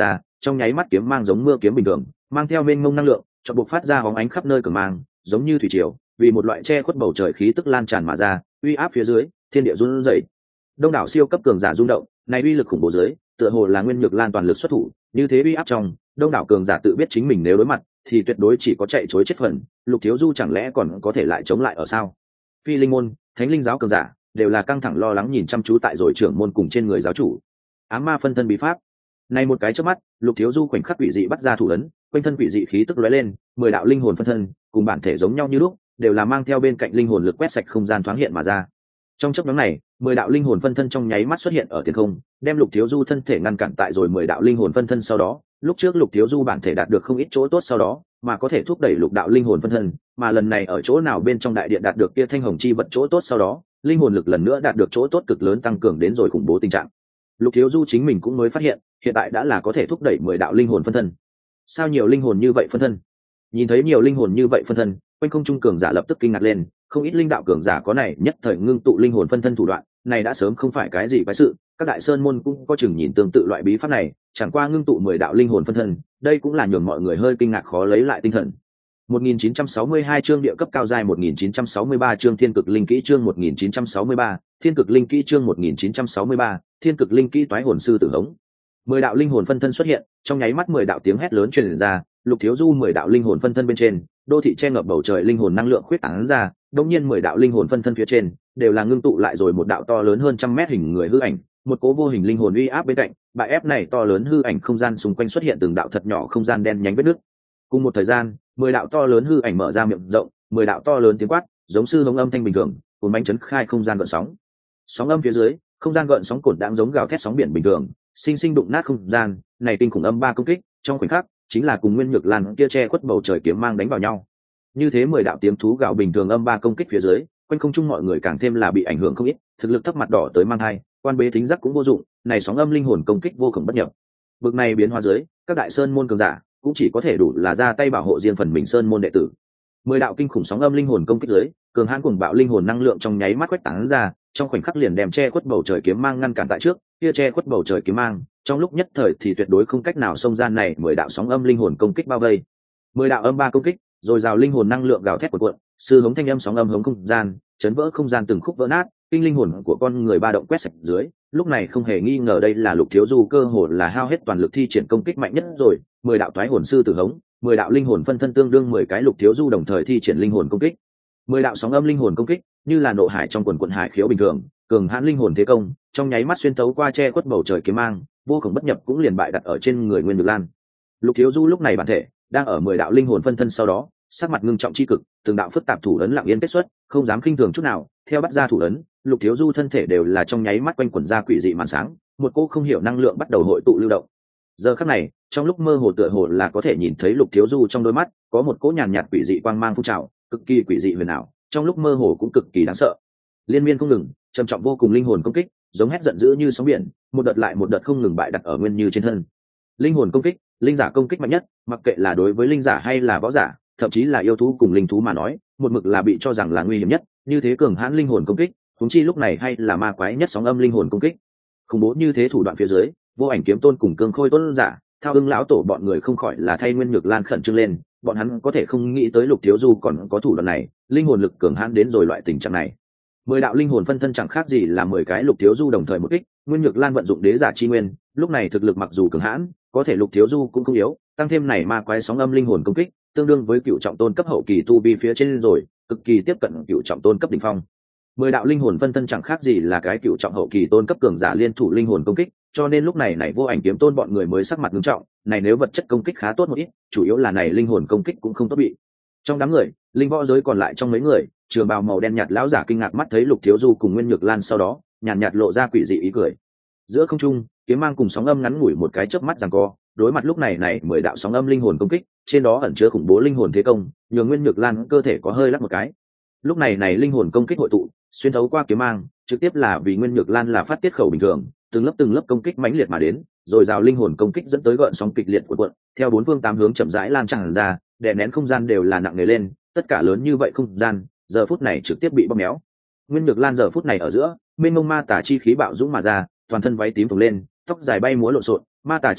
trong nháy mắt kiếm mang giống mưa kiếm bình thường mang theo mênh mông năng lượng cho buộc phát ra hóng ánh khắp nơi cường mang giống như thủy triều vì một loại che khuất bầu trời khí tức lan tràn mà ra uy áp phía dưới thiên địa run rẩy. Đông đảo siêu cấp cường giả rung động này uy lực khủng bố dưới tựa hồ là Nguyên Nhược Lan toàn lực xuất thủ như thế uy áp trong đông đảo cường giả tự biết chính mình nếu đối mặt thì tuyệt đối chỉ có chạy chối chết phần. Lục Thiếu Du chẳng lẽ còn có thể lại chống lại ở sao? Phi linh môn thánh linh giáo cường giả đều là căng thẳng lo lắng nhìn chăm chú tại rồi trưởng môn cùng trên người giáo chủ. Ám ma phân thân bí pháp này một cái chớp mắt Lục Thiếu Du khoảnh khắc quỷ dị bắt ra thủ ấn quanh thân quỷ dị khí tức lóe lên mười đạo linh hồn phân thân cùng bản thể giống nhau như lúc đều là mang theo bên cạnh linh hồn lực quét sạch không gian thoáng hiện mà ra. Trong chớp nhoáng này mười đạo linh hồn phân thân trong nháy mắt xuất hiện ở tiền không đem Lục Thiếu Du thân thể ngăn cản tại rồi mười đạo linh hồn phân thân sau đó lúc trước Lục Thiếu Du bản thể đạt được không ít chỗ tốt sau đó mà có thể thúc đẩy lục đạo linh hồn phân thân mà lần này ở chỗ nào bên trong đại điện đạt được kia thanh hồng chi vật chỗ tốt sau đó linh hồn lực lần nữa đạt được chỗ tốt cực lớn tăng cường đến rồi khủng bố tình trạng. Lục Thiếu Du chính mình cũng mới phát hiện hiện tại đã là có thể thúc đẩy mười đạo linh hồn phân thân. Sao nhiều linh hồn như vậy phân thân? Nhìn thấy nhiều linh hồn như vậy phân thân quanh không trung cường giả lập tức kinh ngạc lên không ít linh đạo cường giả có này nhất thời ngưng tụ linh hồn phân thân thủ đoạn này đã sớm không phải cái gì quái sự các đại sơn môn cũng có chừng nhìn tương tự loại bí pháp này chẳng qua ngưng tụ mười đạo linh hồn phân thân đây cũng là nhường mọi người hơi kinh ngạc khó lấy lại tinh thần. một nghìn chín trăm sáu mươi hai chương địa cấp cao giai một nghìn chín trăm sáu mươi ba chương thiên cực linh kỹ chương một nghìn chín trăm sáu mươi ba thiên cực linh kỹ chương một nghìn chín trăm sáu mươi ba thiên cực linh kỹ toái hồn sư tử hống. Mười đạo linh hồn phân thân xuất hiện trong nháy mắt mười đạo tiếng hét lớn truyền ra Lục Thiếu Du mười đạo linh hồn phân thân bên trên đô thị che ngập bầu trời linh hồn năng lượng khuyết tán ra đống nhiên mười đạo linh hồn phân thân phía trên đều là ngưng tụ lại rồi một đạo to lớn hơn trăm mét hình người hư ảnh một cố vô hình linh hồn uy áp bên cạnh bại ép này to lớn hư ảnh không gian xung quanh xuất hiện từng đạo thật nhỏ không gian đen nhánh vết nứt. Cùng một thời gian mười đạo to lớn hư ảnh mở ra miệng rộng mười đạo to lớn tiếng quát giống sư hống âm thanh bình thường cuốn bánh chấn khai không gian gợn sóng sóng âm phía dưới không gian gợn sóng cột đang giống gào thét sóng biển bình thường sinh sinh đụng nát không gian này kinh khủng âm ba công kích trong khoảnh khắc chính là cùng Nguyên Nhược Lan kia che khuất bầu trời kiếm mang đánh vào nhau. Như thế mười đạo tiếng thú gào bình thường âm ba công kích phía dưới quanh không trung mọi người càng thêm là bị ảnh hưởng không ít thực lực thấp mặt đỏ tới mang hai quan bế thính giác cũng vô dụng này sóng âm linh hồn công kích vô cùng bất nhập. Bực này biến hóa dưới các đại sơn môn cường giả cũng chỉ có thể đủ là ra tay bảo hộ riêng phần mình sơn môn đệ tử. Mười đạo kinh khủng sóng âm linh hồn công kích dưới cường hãn cuồng bạo linh hồn năng lượng trong nháy mắt quét tán ra trong khoảnh khắc liền đem che khuất bầu trời kiếm mang ngăn cản tại trước kia che khuất bầu trời kiếm mang trong lúc nhất thời thì tuyệt đối không cách nào xông gian này mười đạo sóng âm linh hồn công kích bao vây. Mười đạo âm ba công kích rồi rào linh hồn năng lượng gào thét cuộn cuộn sư hống thanh âm sóng âm hống không gian chấn vỡ không gian từng khúc vỡ nát kinh linh hồn của con người ba động quét sạch dưới lúc này không hề nghi ngờ đây là Lục Thiếu Du cơ hồ là hao hết toàn lực thi triển công kích mạnh nhất rồi. Mười đạo toái hồn sư tử hống mười đạo linh hồn phân thân tương đương mười cái Lục Thiếu Du đồng thời thi triển linh hồn công kích. Mười đạo sóng âm linh hồn công kích như là nộ hải trong quần quần hải khiếu bình thường cường hãn linh hồn thế công trong nháy mắt xuyên tấu qua che khuất bầu trời kiếm mang vô cùng bất nhập cũng liền bại đặt ở trên người Nguyên Nhược Lan. Lục Thiếu Du lúc này bản thể đang ở mười đạo linh hồn phân thân sau đó sắc mặt ngưng trọng chi cực từng đạo phức tạp thủ ấn lặng yên kết xuất không dám khinh thường chút nào theo bắt ra thủ ấn Lục Thiếu Du thân thể đều là trong nháy mắt quanh quẩn ra quỷ dị màn sáng một cô không hiểu năng lượng bắt đầu hội tụ lưu động. Giờ khắc này trong lúc mơ hồ tựa hồ là có thể nhìn thấy Lục Thiếu Du trong đôi mắt có một cỗ nhàn nhạt quỷ dị quang mang phun trào cực kỳ quỷ dị huyền ảo trong lúc mơ hồ cũng cực kỳ đáng sợ liên miên không ngừng trầm trọng vô cùng linh hồn công kích giống hét giận dữ như sóng biển một đợt lại một đợt không ngừng bại đặt ở Nguyên Như trên thân. Linh hồn công kích linh giả công kích mạnh nhất mặc kệ là đối với linh giả hay là võ giả thậm chí là yêu thú cùng linh thú mà nói một mực là bị cho rằng là nguy hiểm nhất như thế cường hãn linh hồn công kích huống chi lúc này hay là ma quái nhất sóng âm linh hồn công kích khủng bố như thế thủ đoạn phía dưới Vô Ảnh Kiếm Tôn cùng Cương Khôi Tôn giả Thao Ưng lão tổ bọn người không khỏi là thay Nguyên Nhược Lan khẩn trương lên bọn hắn có thể không nghĩ tới Lục Thiếu Du còn có thủ đoạn này linh hồn lực cường hãn đến rồi loại tình trạng này. Mười đạo linh hồn phân thân chẳng khác gì là mười cái Lục Thiếu Du đồng thời một kích Nguyên Nhược Lan vận dụng đế giả chi nguyên lúc này thực lực mặc dù cường hãn có thể Lục Thiếu Du cũng không yếu tăng thêm này ma quái sóng âm linh hồn công kích tương đương với cựu trọng tôn cấp hậu kỳ tu vi phía trên rồi cực kỳ tiếp cận cựu trọng tôn cấp đỉnh phong. Mười đạo linh hồn phân thân chẳng khác gì là cái cựu trọng hậu kỳ tôn cấp cường giả liên thủ linh hồn công kích cho nên lúc này này Vô Ảnh Kiếm Tôn bọn người mới sắc mặt nghiêm trọng này nếu vật chất công kích khá tốt một ít chủ yếu là này linh hồn công kích cũng không tốt bị. Trong đám người linh võ giới còn lại trong mấy người trường bào màu đen nhạt lão giả kinh ngạc mắt thấy Lục Thiếu Du cùng Nguyên Nhược Lan sau đó nhàn nhạt, nhạt lộ ra quỷ dị ý cười. Giữa không trung kiếm mang cùng sóng âm ngắn ngủi một cái chớp mắt giằng co đối mặt lúc này này mười đạo sóng âm linh hồn công kích trên đó ẩn chứa khủng bố linh hồn thế công nhường Nguyên Nhược Lan cơ thể có hơi lắc một cái. Lúc này này linh hồn công kích hội tụ xuyên thấu qua kiếm mang trực tiếp là vì Nguyên Nhược Lan là phát tiết khẩu bình thường từng lớp từng lớp công kích mãnh liệt mà đến rồi rào linh hồn công kích dẫn tới gợn sóng kịch liệt của quận theo bốn phương tám hướng chậm rãi lan tràn ra đè nén không gian đều là nặng nề lên tất cả lớn như vậy không gian giờ phút này trực tiếp bị bóp méo. Nguyên Nhược Lan giờ phút này ở giữa mênh mông ma tà chi khí bạo dũng mà ra toàn thân váy tím phồng lên tóc dài bay múa lộn xộn ma tà chi cực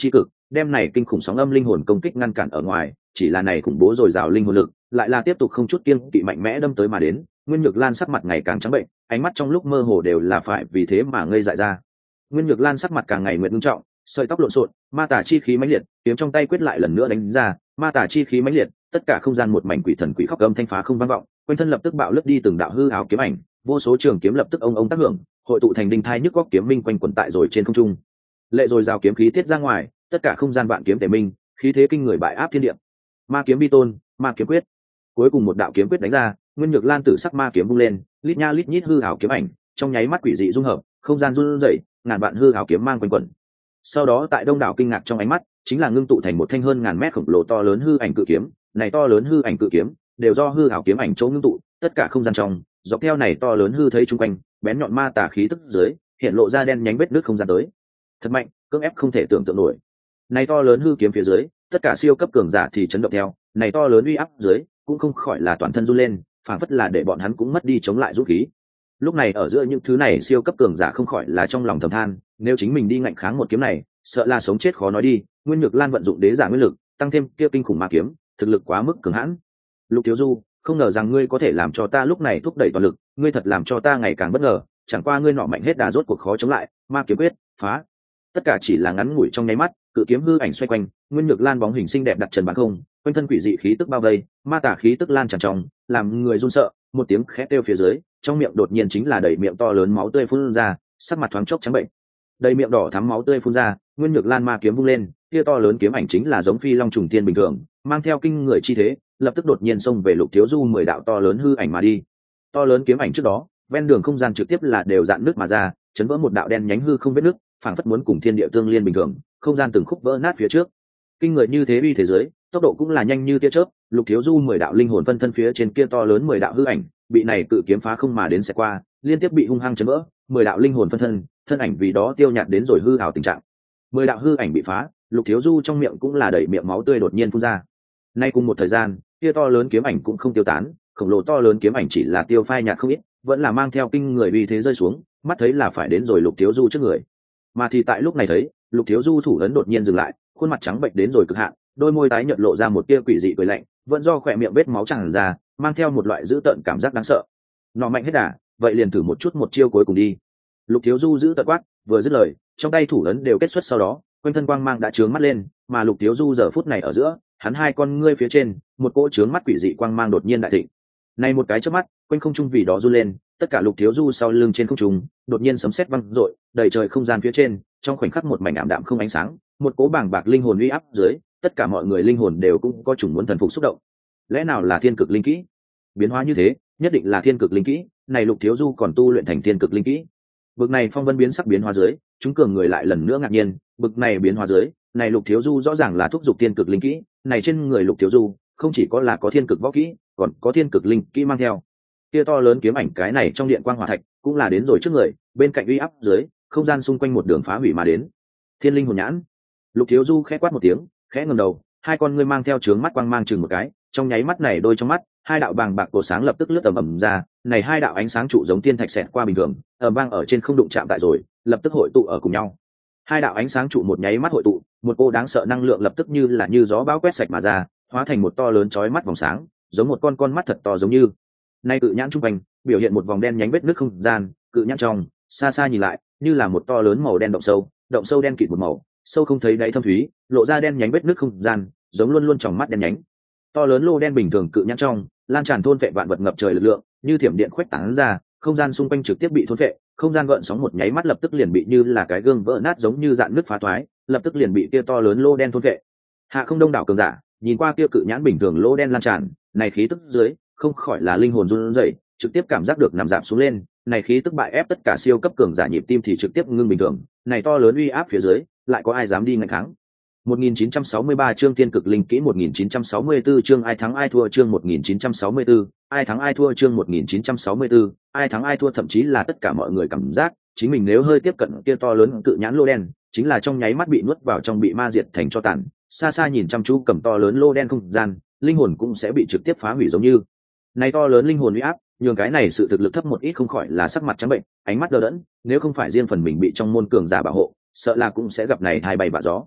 đem này kinh khủng sóng âm linh hồn công kích ngăn cản ở ngoài. Chỉ là này khủng bố dồi dào linh hồn lực lại là tiếp tục không chút kiêng kỵ mạnh mẽ đâm tới mà đến. Nguyên Nhược Lan sắc mặt ngày càng trắng bệnh, ánh mắt trong lúc mơ hồ đều là phải vì thế mà ngây dại ra. Nguyên Nhược Lan sắc mặt càng ngày nguyệt nghiêm trọng, sợi tóc lộn xộn, ma tà chi khí mãnh liệt, kiếm trong tay quyết lại lần nữa đánh ra, ma tà chi khí mãnh liệt, tất cả không gian một mảnh quỷ thần quỷ khóc âm thanh phá không vang vọng, quanh thân lập tức bạo lướt đi từng đạo hư ảo kiếm ảnh, vô số trường kiếm lập tức ông ông tác hưởng, hội tụ thành đinh thai nhức góc kiếm minh quanh quẩn tại rồi trên không trung. Lệ rồi rào kiếm khí tiết ra ngoài, tất cả không gian vạn kiếm tề minh, khí thế kinh người bại áp thiên địa. Ma kiếm vi tôn, ma kiếm quyết. Cuối cùng một đạo kiếm quyết đánh ra, Nguyên Nhược Lan tử sắc ma kiếm vung lên, lít nha lít nhít hư ảo kiếm ảnh, trong nháy mắt quỷ dị dung hợp, không gian run rẩy, ngàn vạn hư ảo kiếm mang quanh quẩn. Sau đó tại đông đảo kinh ngạc trong ánh mắt, chính là ngưng tụ thành một thanh hơn ngàn mét khổng lồ to lớn hư ảnh cự kiếm, này to lớn hư ảnh cự kiếm đều do hư ảo kiếm ảnh chỗ ngưng tụ, tất cả không gian trong, dọc theo này to lớn hư thấy chung quanh, bén nhọn ma tà khí tức dưới, hiện lộ ra đen nhánh vết nước không gian tới. Thật mạnh, cưỡng ép không thể tưởng tượng nổi. Này to lớn hư kiếm phía dưới, tất cả siêu cấp cường giả thì chấn động theo, này to lớn uy áp dưới, cũng không khỏi là toàn thân run lên, phảng phất là để bọn hắn cũng mất đi chống lại dũng khí. Lúc này ở giữa những thứ này siêu cấp cường giả không khỏi là trong lòng thầm than, nếu chính mình đi ngạnh kháng một kiếm này, sợ là sống chết khó nói đi. Nguyên Nhược Lan vận dụng đế giả nguyên lực, tăng thêm kia kinh khủng ma kiếm, thực lực quá mức cường hãn. Lục Thiếu Du, không ngờ rằng ngươi có thể làm cho ta lúc này thúc đẩy toàn lực, ngươi thật làm cho ta ngày càng bất ngờ, chẳng qua ngươi nọ mạnh hết đà rốt cuộc khó chống lại, ma kiếm quyết, phá. Tất cả chỉ là ngắn ngủi trong nháy mắt, cự kiếm hư ảnh xoay quanh, Nguyên Nhược Lan bóng hình xinh đẹp đặt trần bán không, quanh thân quỷ dị khí tức bao vây, ma tà khí tức lan tràn trong, làm người run sợ, một tiếng khét kêu phía dưới, trong miệng đột nhiên chính là đầy miệng to lớn máu tươi phun ra, sắc mặt thoáng chốc trắng bệnh. Đầy miệng đỏ thắm máu tươi phun ra, Nguyên Nhược Lan ma kiếm vung lên, kia to lớn kiếm ảnh chính là giống phi long trùng tiên bình thường, mang theo kinh người chi thế, lập tức đột nhiên xông về Lục Thiếu Du mười đạo to lớn hư ảnh mà đi. To lớn kiếm ảnh trước đó, ven đường không gian trực tiếp là đều dạn nước mà ra, chấn vỡ một đạo đen nhánh hư không vết nước, phảng phất muốn cùng thiên địa tương liên bình thường, không gian từng khúc vỡ nát phía trước. Kinh người như thế uy thế giới, tốc độ cũng là nhanh như tia chớp, Lục Thiếu Du mười đạo linh hồn phân thân phía trên kia to lớn mười đạo hư ảnh, bị này cự kiếm phá không mà đến sẽ qua, liên tiếp bị hung hăng chấn vỡ, mười đạo linh hồn phân thân, thân ảnh vì đó tiêu nhạt đến rồi hư ảo tình trạng. Mười đạo hư ảnh bị phá, Lục Thiếu Du trong miệng cũng là đầy miệng máu tươi đột nhiên phun ra. Nay cùng một thời gian, kia to lớn kiếm ảnh cũng không tiêu tán, khổng lồ to lớn kiếm ảnh chỉ là tiêu phai nhạt không ít, vẫn là mang theo kinh người uy thế rơi xuống, mắt thấy là phải đến rồi Lục Thiếu Du trước người. Mà thì tại lúc này thấy, Lục Thiếu Du thủ ấn đột nhiên dừng lại, khuôn mặt trắng bệch đến rồi cực hạn, đôi môi tái nhợt lộ ra một tia quỷ dị cười lạnh, vẫn do khỏe miệng vết máu tràn ra, mang theo một loại dữ tợn cảm giác đáng sợ. Nọ mạnh hết đà, vậy liền thử một chút một chiêu cuối cùng đi. Lục Thiếu Du giữ tợn quát, vừa dứt lời, trong tay thủ ấn đều kết xuất sau đó, quanh thân quang mang đã trướng mắt lên, mà Lục Thiếu Du giờ phút này ở giữa, hắn hai con ngươi phía trên, một cỗ trướng mắt quỷ dị quang mang đột nhiên đại thịnh. Này một cái chớp mắt, quanh không trung vì đó run lên, tất cả Lục Thiếu Du sau lưng trên không trung, đột nhiên sấm sét vang dội, đầy trời không gian phía trên, trong khoảnh khắc một mảnh ảm đạm không ánh sáng, một cỗ bàng bạc linh hồn uy áp dưới, tất cả mọi người linh hồn đều cũng có chủng muốn thần phục xúc động. Lẽ nào là thiên cực linh kỹ? Biến hóa như thế, nhất định là thiên cực linh kỹ, này Lục Thiếu Du còn tu luyện thành thiên cực linh kỹ. Bực này phong vân biến sắc biến hóa dưới, chúng cường người lại lần nữa ngạc nhiên, bực này biến hóa dưới, này Lục Thiếu Du rõ ràng là thúc giục thiên cực linh kỹ, này trên người Lục Thiếu Du, không chỉ có là có thiên cực võ kỹ, còn có thiên cực linh kỹ mang theo. Kia to lớn kiếm ảnh cái này trong điện quang hỏa thạch, cũng là đến rồi trước người, bên cạnh uy áp dưới, không gian xung quanh một đường phá hủy mà đến. Thiên linh hồn nhãn. Lục Thiếu Du khẽ quát một tiếng, khẽ ngẩng đầu, hai con ngươi mang theo trướng mắt quang mang chừng một cái, trong nháy mắt này đôi trong mắt, hai đạo bàng bạc cổ sáng lập tức lướt ầm ầm ra, này hai đạo ánh sáng trụ giống tiên thạch xẹt qua bình thường, ầm vang ở trên không đụng chạm tại rồi, lập tức hội tụ ở cùng nhau. Hai đạo ánh sáng trụ một nháy mắt hội tụ, một cô đáng sợ năng lượng lập tức như là như gió bão quét sạch mà ra, hóa thành một to lớn chói mắt vòng sáng, giống một con con mắt thật to giống như. Nay cự nhãn trung quanh, biểu hiện một vòng đen nhánh vết nước không gian, cự nhãn trong, xa xa nhìn lại, như là một to lớn màu đen động sâu, động sâu đen kịt một màu, sâu không thấy đáy thâm thúy, lộ ra đen nhánh vết nước không gian, giống luôn luôn tròng mắt đen nhánh. To lớn lô đen bình thường cự nhãn trong, lan tràn thôn vệ vạn vật ngập trời lực lượng, như thiểm điện khuếch tán ra, không gian xung quanh trực tiếp bị thôn vệ, không gian gợn sóng một nháy mắt lập tức liền bị như là cái gương vỡ nát giống như dạn nước phá toái, lập tức liền bị kia to lớn lô đen thôn vệ. Hạ không đông đảo cường giả, nhìn qua kia cự nhãn bình thường lô đen lan tràn, này khí tức dưới, không khỏi là linh hồn run rẩy, trực tiếp cảm giác được nằm giảm xuống lên, này khí tức bại ép tất cả siêu cấp cường giả nhịp tim thì trực tiếp ngưng bình thường, này to lớn uy áp phía dưới, lại có ai dám đi ngăn kháng. một nghìn chín trăm sáu mươi ba chương thiên cực linh kỹ một nghìn chín trăm sáu mươi tư chương ai thắng ai thua chương một nghìn chín trăm sáu mươi tư, ai thắng ai thua chương một nghìn chín trăm sáu mươi tư, ai thắng ai thua thậm chí là tất cả mọi người cảm giác, chính mình nếu hơi tiếp cận kia to lớn cự nhãn lô đen, chính là trong nháy mắt bị nuốt vào trong bị ma diệt thành cho tàn, xa xa nhìn chăm chú cầm to lớn lô đen không gian, linh hồn cũng sẽ bị trực tiếp phá hủy giống như. Này to lớn linh hồn uy áp, nhường cái này sự thực lực thấp một ít không khỏi là sắc mặt trắng bệnh, ánh mắt đờ đẫn, nếu không phải riêng phần mình bị trong môn cường giả bảo hộ, sợ là cũng sẽ gặp này hai bay vạ gió.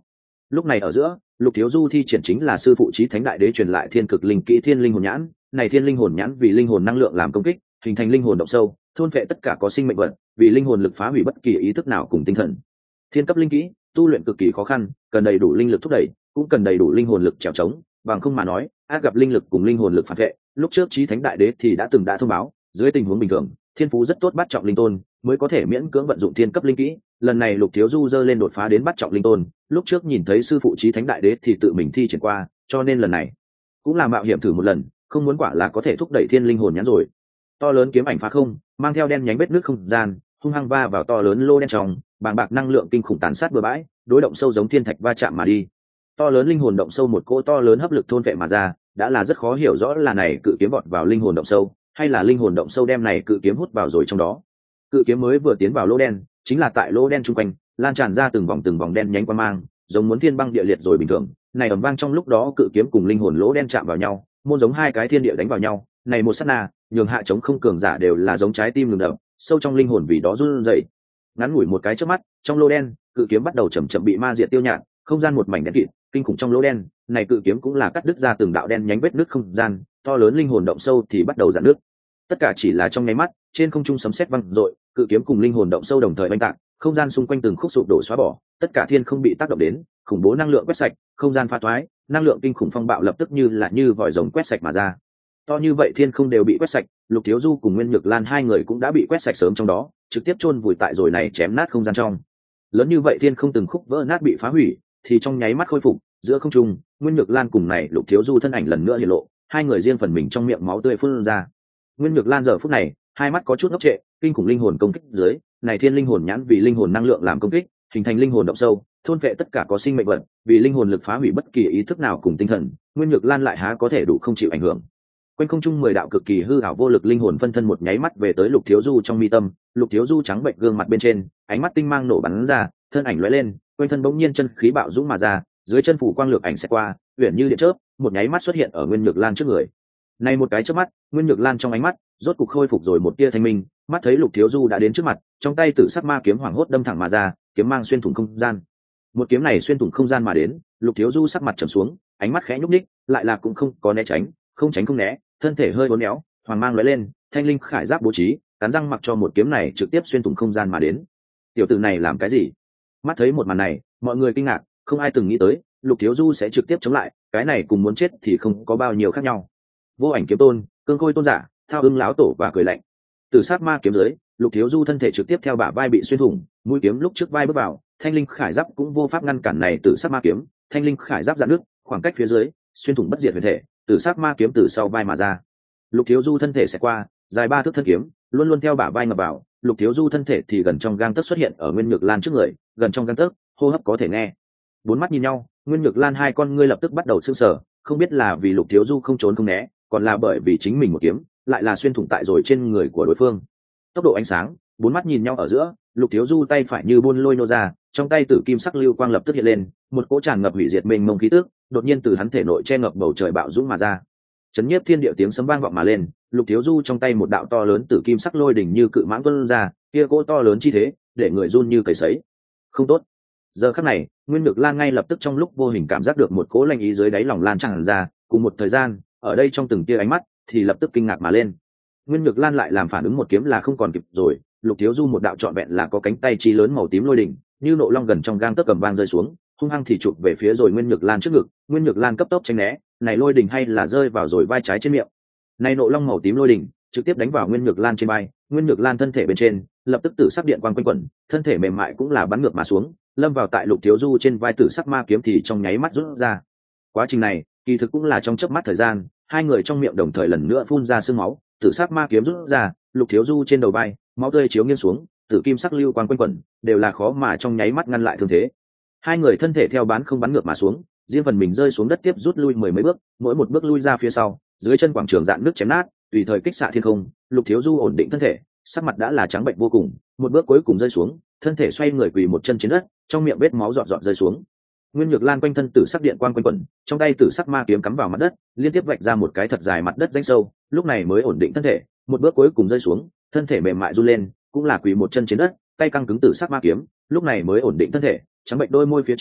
lúc này ở giữa Lục Thiếu Du thi triển chính là sư phụ Chí Thánh Đại Đế truyền lại thiên cực linh kỹ Thiên Linh Hồn Nhãn. Này Thiên Linh Hồn Nhãn vì linh hồn năng lượng làm công kích, hình thành linh hồn động sâu, thôn phệ tất cả có sinh mệnh vật, vì linh hồn lực phá hủy bất kỳ ý thức nào cùng tinh thần. Thiên cấp linh kỹ tu luyện cực kỳ khó khăn, cần đầy đủ linh lực thúc đẩy, cũng cần đầy đủ linh hồn lực trèo trống, bằng không mà nói, ác gặp linh lực cùng linh hồn lực phản vệ. Lúc trước Chí Thánh Đại Đế thì đã từng đã thông báo, dưới tình huống bình thường, thiên phú rất tốt bắt trọng linh tôn, mới có thể miễn cưỡng vận dụng thiên cấp linh kỹ. Lần này Lục Thiếu Du dơ lên đột phá đến bắt trọng linh tôn, lúc trước nhìn thấy sư phụ Chí Thánh Đại Đế thì tự mình thi triển qua, cho nên lần này cũng là mạo hiểm thử một lần, không muốn quả là có thể thúc đẩy Thiên Linh Hồn Nhãn rồi. To lớn kiếm ảnh phá không, mang theo đen nhánh vết nước không gian, hung hăng va vào to lớn lô đen trong, bàng bạc năng lượng kinh khủng tàn sát bừa bãi, đối động sâu giống thiên thạch va chạm mà đi. To lớn linh hồn động sâu một cỗ to lớn hấp lực thôn vệ mà ra, đã là rất khó hiểu rõ là này cự kiếm vọt vào linh hồn động sâu, hay là linh hồn động sâu đem này cự kiếm hút vào rồi trong đó. Cự kiếm mới vừa tiến vào lỗ đen, chính là tại lỗ đen trung quanh lan tràn ra từng vòng từng vòng đen nhánh quang mang, giống muốn thiên băng địa liệt rồi bình thường. Này ầm vang trong lúc đó cự kiếm cùng linh hồn lỗ đen chạm vào nhau, môn giống hai cái thiên địa đánh vào nhau. Này một sát na, nhường hạ chống không cường giả đều là giống trái tim ngừng đập, sâu trong linh hồn vì đó run rẩy. Ngắn ngủi một cái chớp mắt, trong lỗ đen, cự kiếm bắt đầu chậm chậm bị ma diệt tiêu nhạt, không gian một mảnh đen kịt, kinh khủng trong lỗ đen, này cự kiếm cũng là cắt đứt ra từng đạo đen nhánh vết nứt không gian, to lớn linh hồn động sâu thì bắt đầu rạn nứt. Tất cả chỉ là trong nháy mắt, trên không trung sấm sét vang dội, cự kiếm cùng linh hồn động sâu đồng thời oanh tạc, không gian xung quanh từng khúc sụp đổ xóa bỏ, tất cả thiên không bị tác động đến, khủng bố năng lượng quét sạch, không gian pha thoái, năng lượng kinh khủng phong bạo lập tức như là như vòi rồng quét sạch mà ra. To như vậy thiên không đều bị quét sạch, Lục Thiếu Du cùng Nguyên Nhược Lan hai người cũng đã bị quét sạch sớm trong đó, trực tiếp chôn vùi tại rồi này chém nát không gian trong. Lớn như vậy thiên không từng khúc vỡ nát bị phá hủy, thì trong nháy mắt khôi phục, giữa không trung, Nguyên Nhược Lan cùng này Lục Thiếu Du thân ảnh lần nữa hiện lộ, hai người riêng phần mình trong miệng máu tươi phun ra. Nguyên Nhược Lan giờ phút này, hai mắt có chút ngốc trệ, kinh khủng linh hồn công kích dưới, này Thiên Linh Hồn Nhãn vì linh hồn năng lượng làm công kích, hình thành linh hồn động sâu, thôn phệ tất cả có sinh mệnh vật, vì linh hồn lực phá hủy bất kỳ ý thức nào cùng tinh thần, Nguyên Nhược Lan lại há có thể đủ không chịu ảnh hưởng. Quanh không trung mười đạo cực kỳ hư ảo vô lực linh hồn phân thân một nháy mắt về tới Lục Thiếu Du trong mi tâm, Lục Thiếu Du trắng bệnh gương mặt bên trên, ánh mắt tinh mang nổ bắn ra, thân ảnh lóe lên, quanh thân bỗng nhiên chân khí bạo dũng mà ra, dưới chân phủ quang lược ảnh sẽ qua, uyển như điện chớp, một nháy mắt xuất hiện ở Nguyên Nhược Lan trước người. Này một cái chớp mắt, Nguyên Nhược Lan trong ánh mắt rốt cục khôi phục rồi một tia thanh minh, mắt thấy Lục Thiếu Du đã đến trước mặt, trong tay Tử Sắc Ma kiếm hoảng hốt đâm thẳng mà ra, kiếm mang xuyên thủng không gian. Một kiếm này xuyên thủng không gian mà đến, Lục Thiếu Du sắc mặt trầm xuống, ánh mắt khẽ nhúc nhích, lại là cũng không có né tránh, không tránh không né, thân thể hơi uốn éo, hoàng mang lóe lên, thanh linh khải giáp bố trí, cắn răng mặc cho một kiếm này trực tiếp xuyên thủng không gian mà đến. Tiểu tử này làm cái gì? Mắt thấy một màn này, mọi người kinh ngạc, không ai từng nghĩ tới, Lục Thiếu Du sẽ trực tiếp chống lại, cái này cùng muốn chết thì không có bao nhiêu khác nhau. Vô Ảnh kiếm tôn, Cương Khôi tôn giả, Thao Ưng lão tổ và cười lạnh. Từ sát ma kiếm dưới, Lục Thiếu Du thân thể trực tiếp theo bả vai bị xuyên thủng, mũi kiếm lúc trước vai bước vào, thanh linh khải giáp cũng vô pháp ngăn cản này từ sát ma kiếm, thanh linh khải giáp dạn nước, khoảng cách phía dưới, xuyên thủng bất diệt huyền thể, từ sát ma kiếm từ sau vai mà ra. Lục Thiếu Du thân thể sẽ qua, dài ba thước thân kiếm, luôn luôn theo bả vai ngập vào, Lục Thiếu Du thân thể thì gần trong gang tấc xuất hiện ở Nguyên Nhược Lan trước người, gần trong gang tấc, hô hấp có thể nghe. Bốn mắt nhìn nhau, Nguyên Nhược Lan hai con ngươi lập tức bắt đầu sưng sờ, không biết là vì Lục Thiếu Du không trốn không né, còn là bởi vì chính mình một kiếm lại là xuyên thủng tại rồi trên người của đối phương. Tốc độ ánh sáng, bốn mắt nhìn nhau ở giữa, Lục Thiếu Du tay phải như buôn lôi nô ra, trong tay tử kim sắc lưu quang lập tức hiện lên, một cỗ tràn ngập hủy diệt mênh mông khí tức, đột nhiên từ hắn thể nội che ngập bầu trời bạo dũng mà ra. Chấn nhiếp thiên địa tiếng sấm vang vọng mà lên, Lục Thiếu Du trong tay một đạo to lớn tử kim sắc lôi đỉnh như cự mãng tuôn ra, kia cỗ to lớn chi thế, để người run như cầy sấy. Không tốt. Giờ khắc này, Nguyên Nhược Lan ngay lập tức trong lúc vô hình cảm giác được một cỗ lanh ý dưới đáy lòng lan tràn ra, cùng một thời gian, ở đây trong từng tia ánh mắt thì lập tức kinh ngạc mà lên. Nguyên Nhược Lan lại làm phản ứng một kiếm là không còn kịp rồi, Lục Thiếu Du một đạo trọn vẹn là có cánh tay chi lớn màu tím lôi đỉnh, như nộ long gần trong gang tấc cầm vang rơi xuống, hung hăng thì chụp về phía rồi Nguyên Nhược Lan trước ngực, Nguyên Nhược Lan cấp tốc tránh né, này lôi đỉnh hay là rơi vào rồi vai trái trên miệng. Này nộ long màu tím lôi đỉnh trực tiếp đánh vào Nguyên Nhược Lan trên vai, Nguyên Nhược Lan thân thể bên trên lập tức tử sắc điện quang quanh quẩn, thân thể mềm mại cũng là bắn ngược mà xuống, lâm vào tại Lục Thiếu Du trên vai tử sắc ma kiếm thì trong nháy mắt rút ra. Quá trình này, kỳ thực cũng là trong chớp mắt thời gian, hai người trong miệng đồng thời lần nữa phun ra sương máu, tử sắc ma kiếm rút ra, Lục Thiếu Du trên đầu vai, máu tươi chiếu nghiêng xuống, tử kim sắc lưu quang quanh quẩn, đều là khó mà trong nháy mắt ngăn lại thương thế. Hai người thân thể theo bán không bắn ngược mà xuống, riêng phần mình rơi xuống đất tiếp rút lui mười mấy bước, mỗi một bước lui ra phía sau, dưới chân quảng trường dạn nước chém nát, tùy thời kích xạ thiên không. Lục Thiếu Du ổn định thân thể, sắc mặt đã là trắng bệnh vô cùng, một bước cuối cùng rơi xuống, thân thể xoay người quỳ một chân trên đất, trong miệng vết máu giọt giọt rơi xuống. Nguyên Nhược Lan quanh thân tử sắc điện quang quanh quẩn, trong tay tử sắc ma kiếm cắm vào mặt đất, liên tiếp vạch ra một cái thật dài mặt đất rãnh sâu, lúc này mới ổn định thân thể, một bước cuối cùng rơi xuống, thân thể mềm mại run lên, cũng là quỳ một chân trên đất, tay căng cứng tử sắc ma kiếm, lúc này mới ổn định thân thể, trắng bệnh đôi môi phía trên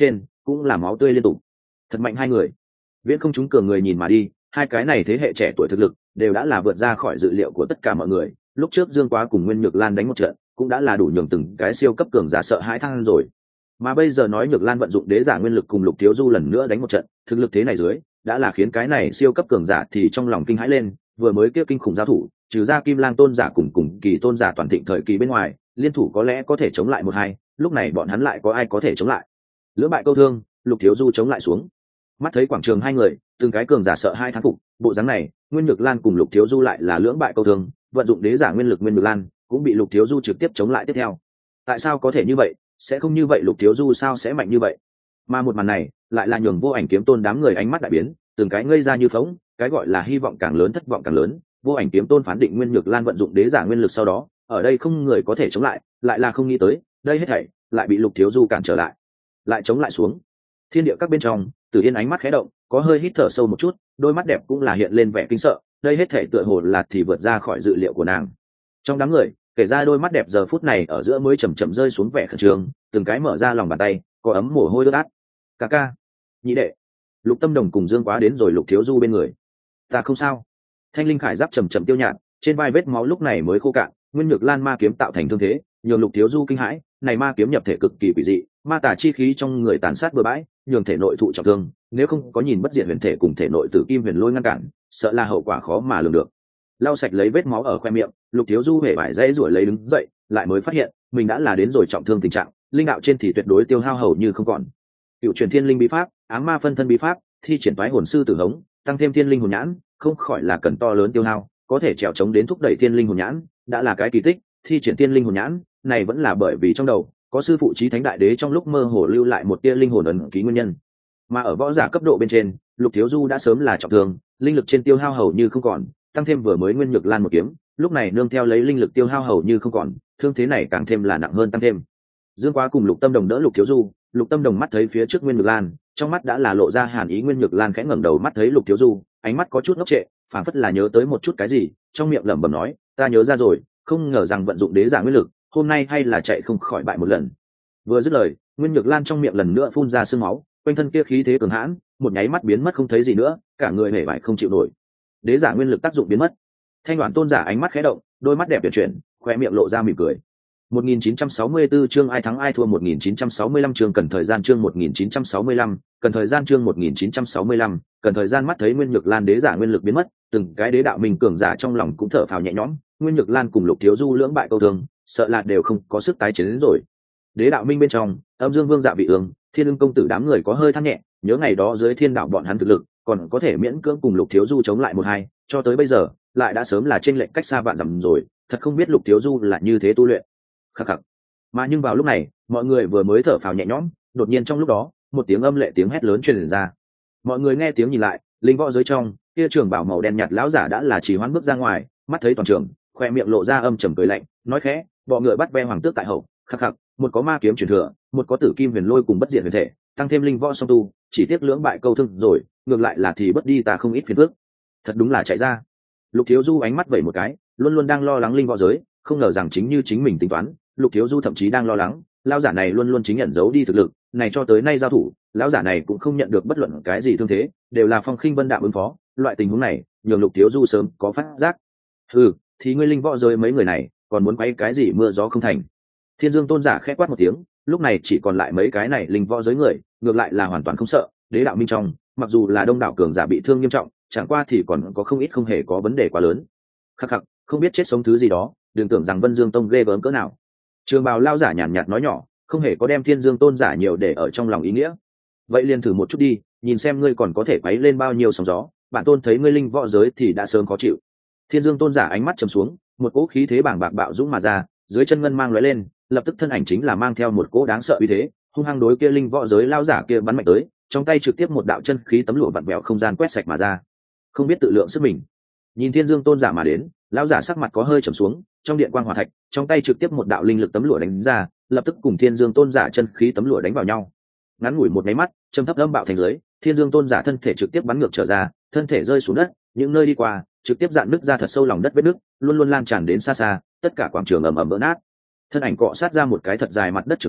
cũng là máu tươi liên tục. Thật mạnh hai người. Viễn Không chúng cường người nhìn mà đi, hai cái này thế hệ trẻ tuổi thực lực đều đã là vượt ra khỏi dự liệu của tất cả mọi người. Lúc trước Dương Quá cùng Nguyên Nhược Lan đánh một trận cũng đã là đủ nhường từng cái siêu cấp cường giả sợ hãi thăng rồi, mà bây giờ nói Nhược Lan vận dụng đế giả nguyên lực cùng Lục Thiếu Du lần nữa đánh một trận, thực lực thế này dưới đã là khiến cái này siêu cấp cường giả thì trong lòng kinh hãi lên. Vừa mới kia kinh khủng giao thủ, trừ ra Kim Lang tôn giả cùng cùng kỳ tôn giả toàn thịnh thời kỳ bên ngoài, liên thủ có lẽ có thể chống lại một hai, lúc này bọn hắn lại có ai có thể chống lại? Lưỡng bại câu thương, Lục Thiếu Du chống lại xuống. Mắt thấy quảng trường hai người từng cái cường giả sợ hai thán phục, bộ dáng này Nguyên Nhược Lan cùng Lục Thiếu Du lại là lưỡng bại câu thương, vận dụng đế giả nguyên lực Nguyên Nhược Lan cũng bị Lục Thiếu Du trực tiếp chống lại tiếp theo. Tại sao có thể như vậy? Sẽ không như vậy, Lục Thiếu Du sao sẽ mạnh như vậy? Mà một màn này lại là nhường Vô Ảnh Kiếm Tôn đám người ánh mắt đại biến, từng cái ngây ra như phỗng. Cái gọi là hy vọng càng lớn thất vọng càng lớn. Vô Ảnh Kiếm Tôn phán định Nguyên Nhược Lan vận dụng đế giả nguyên lực sau đó, ở đây không người có thể chống lại, lại là không nghĩ tới đây hết thảy lại bị Lục Thiếu Du cản trở lại, lại chống lại xuống. Thiên địa các bên trong, Tử Yên ánh mắt khẽ động, có hơi hít thở sâu một chút, đôi mắt đẹp cũng là hiện lên vẻ kinh sợ. Đây hết thảy tựa hồ là thì vượt ra khỏi dự liệu của nàng. Trong đám người, kể ra đôi mắt đẹp giờ phút này ở giữa mới chậm chậm rơi xuống vẻ khẩn trương, từng cái mở ra lòng bàn tay có ấm mồ hôi ướt át. Ca ca, nhị đệ, Lục Tâm Đồng cùng Dương Quá đến rồi Lục Thiếu Du bên người. Ta không sao. Thanh linh khải giáp chậm chậm tiêu nhạt, trên vai vết máu lúc này mới khô cạn. Nguyên Nhược Lan ma kiếm tạo thành thương thế, nhường Lục Thiếu Du kinh hãi. Này ma kiếm nhập thể cực kỳ quỷ dị, ma tà chi khí trong người tàn sát bừa bãi, nhường thể nội thụ trọng thương. Nếu không có nhìn bất diệt huyền thể cùng thể nội tử kim huyền lôi ngăn cản, sợ là hậu quả khó mà lường được. Lau sạch lấy vết máu ở khoe miệng, Lục Thiếu Du hề vải dây ruổi lấy đứng dậy, lại mới phát hiện mình đã là đến rồi trọng thương tình trạng, linh đạo trên thì tuyệt đối tiêu hao hầu như không còn. Cựu truyền thiên linh bí pháp, ám ma phân thân bí pháp, thi triển toái hồn sư tử hống, tăng thêm thiên linh hồn nhãn, không khỏi là cần to lớn tiêu hao, có thể trèo chống đến thúc đẩy thiên linh hồn nhãn, đã là cái kỳ tích. Thi triển thiên linh hồn nhãn, này vẫn là bởi vì trong đầu có sư phụ Chí Thánh Đại Đế trong lúc mơ hồ lưu lại một tia linh hồn ấn ký nguyên nhân. Mà ở võ giả cấp độ bên trên, Lục Thiếu Du đã sớm là trọng thương, linh lực trên tiêu hao hầu như không còn, tăng thêm vừa mới Nguyên Nhược Lan một kiếm, lúc này nương theo lấy linh lực tiêu hao hầu như không còn, thương thế này càng thêm là nặng hơn tăng thêm. Dương Quá cùng Lục Tâm Đồng đỡ Lục Thiếu Du, Lục Tâm Đồng mắt thấy phía trước Nguyên Nhược Lan, trong mắt đã là lộ ra hàn ý. Nguyên Nhược Lan khẽ ngẩng đầu mắt thấy Lục Thiếu Du, ánh mắt có chút ngốc trệ, phảng phất là nhớ tới một chút cái gì, trong miệng lẩm bẩm nói, ta nhớ ra rồi, không ngờ rằng vận dụng đế giả nguyên lực, hôm nay hay là chạy không khỏi bại một lần. Vừa dứt lời, Nguyên Nhược Lan trong miệng lần nữa phun ra sương máu, quanh thân kia khí thế cường hãn, một nháy mắt biến mất không thấy gì nữa, cả người hề bại không chịu nổi. Đế giả nguyên lực tác dụng biến mất. Thanh Đoản tôn giả ánh mắt khẽ động, đôi mắt đẹp chuyển chuyển, khoe miệng lộ ra mỉm cười. một nghìn chín trăm sáu mươi tư chương ai thắng ai thua. Một nghìn chín trăm sáu mươi lăm chương cần thời gian. Chương một nghìn chín trăm sáu mươi lăm cần thời gian. Chương một nghìn chín trăm sáu mươi lăm cần thời gian. Mắt thấy Nguyên Nhược Lan đế giả nguyên lực biến mất, từng cái đế đạo minh cường giả trong lòng cũng thở phào nhẹ nhõm. Nguyên Nhược Lan cùng Lục Thiếu Du lưỡng bại câu thương, sợ là đều không có sức tái chiến đến rồi. Đế đạo minh bên trong, Âm Dương Vương Dạ Vị Ương, Thiên Ưng công tử đám người có hơi than nhẹ, nhớ ngày đó dưới thiên đạo bọn hắn thực lực còn có thể miễn cưỡng cùng Lục Thiếu Du chống lại một hai, cho tới bây giờ lại đã sớm là trên lệnh cách xa vạn dặm rồi. Thật không biết Lục Thiếu Du là như thế tu luyện. Khắc khắc. Mà nhưng vào lúc này, mọi người vừa mới thở phào nhẹ nhõm, đột nhiên trong lúc đó, một tiếng âm lệ tiếng hét lớn truyền ra. Mọi người nghe tiếng nhìn lại, linh võ giới trong, kia trường bảo màu đen nhạt lão giả đã là chỉ hoán bước ra ngoài, mắt thấy toàn trường, khoe miệng lộ ra âm trầm cười lạnh, nói khẽ, bọ ngựa bắt ve hoàng tước tại hậu. Khắc khắc, một có ma kiếm truyền thừa, một có tử kim huyền lôi cùng bất diệt huyền thể, tăng thêm linh võ song tu, chỉ tiếc lưỡng bại câu thương rồi, ngược lại là thì bất đi ta không ít phiền phức. Thật đúng là chạy ra. Lục Thiếu Du ánh mắt vẩy một cái, luôn luôn đang lo lắng linh võ giới, không ngờ rằng chính như chính mình tính toán, Lục Thiếu Du thậm chí đang lo lắng, lão giả này luôn luôn chính nhận giấu đi thực lực, này cho tới nay giao thủ, lão giả này cũng không nhận được bất luận cái gì thương thế, đều là phong khinh vân đạm ứng phó, loại tình huống này, nhường Lục Thiếu Du sớm có phát giác. Hừ, thì ngươi linh võ giới mấy người này, còn muốn quay cái gì mưa gió không thành. Thiên Dương tôn giả khẽ quát một tiếng, lúc này chỉ còn lại mấy cái này linh võ giới người, ngược lại là hoàn toàn không sợ. Đế đạo minh trong, mặc dù là đông đảo cường giả bị thương nghiêm trọng, chẳng qua thì còn có không ít không hề có vấn đề quá lớn. Khắc khắc, không biết chết sống thứ gì đó, đừng tưởng rằng Vân Dương tông ghê gớm cỡ nào. Trường bào lao giả nhàn nhạt nói nhỏ, không hề có đem Thiên Dương tôn giả nhiều để ở trong lòng ý nghĩa. Vậy liền thử một chút đi, nhìn xem ngươi còn có thể quấy lên bao nhiêu sóng gió. Bản tôn thấy ngươi linh võ giới thì đã sớm khó chịu. Thiên Dương tôn giả ánh mắt trầm xuống, một cỗ khí thế bàng bạc bạo dũng mà ra, dưới chân ngân mang lóe lên, lập tức thân ảnh chính là mang theo một cỗ đáng sợ uy thế, hung hăng đối kia linh võ giới lao giả kia bắn mạnh tới, trong tay trực tiếp một đạo chân khí tấm lụa vặn vẹo không gian quét sạch mà ra. Không biết tự lượng sức mình. Nhìn Thiên Dương tôn giả mà đến, lão giả sắc mặt có hơi trầm xuống, trong điện quang hỏa thạch, trong tay trực tiếp một đạo linh lực tấm lụa đánh ra, lập tức cùng Thiên Dương tôn giả chân khí tấm lụa đánh vào nhau. Ngắn ngủi một cái mắt, trầm thấp âm bạo thành dưới, Thiên Dương tôn giả thân thể trực tiếp bắn ngược trở ra, thân thể rơi xuống đất, những nơi đi qua, trực tiếp dạn nứt ra thật sâu lòng đất vết nứt, luôn luôn lan tràn đến xa xa, tất cả quảng trường ầm ầm vỡ nát. Thân ảnh cọ sát ra một cái thật dài mặt đất trường khe,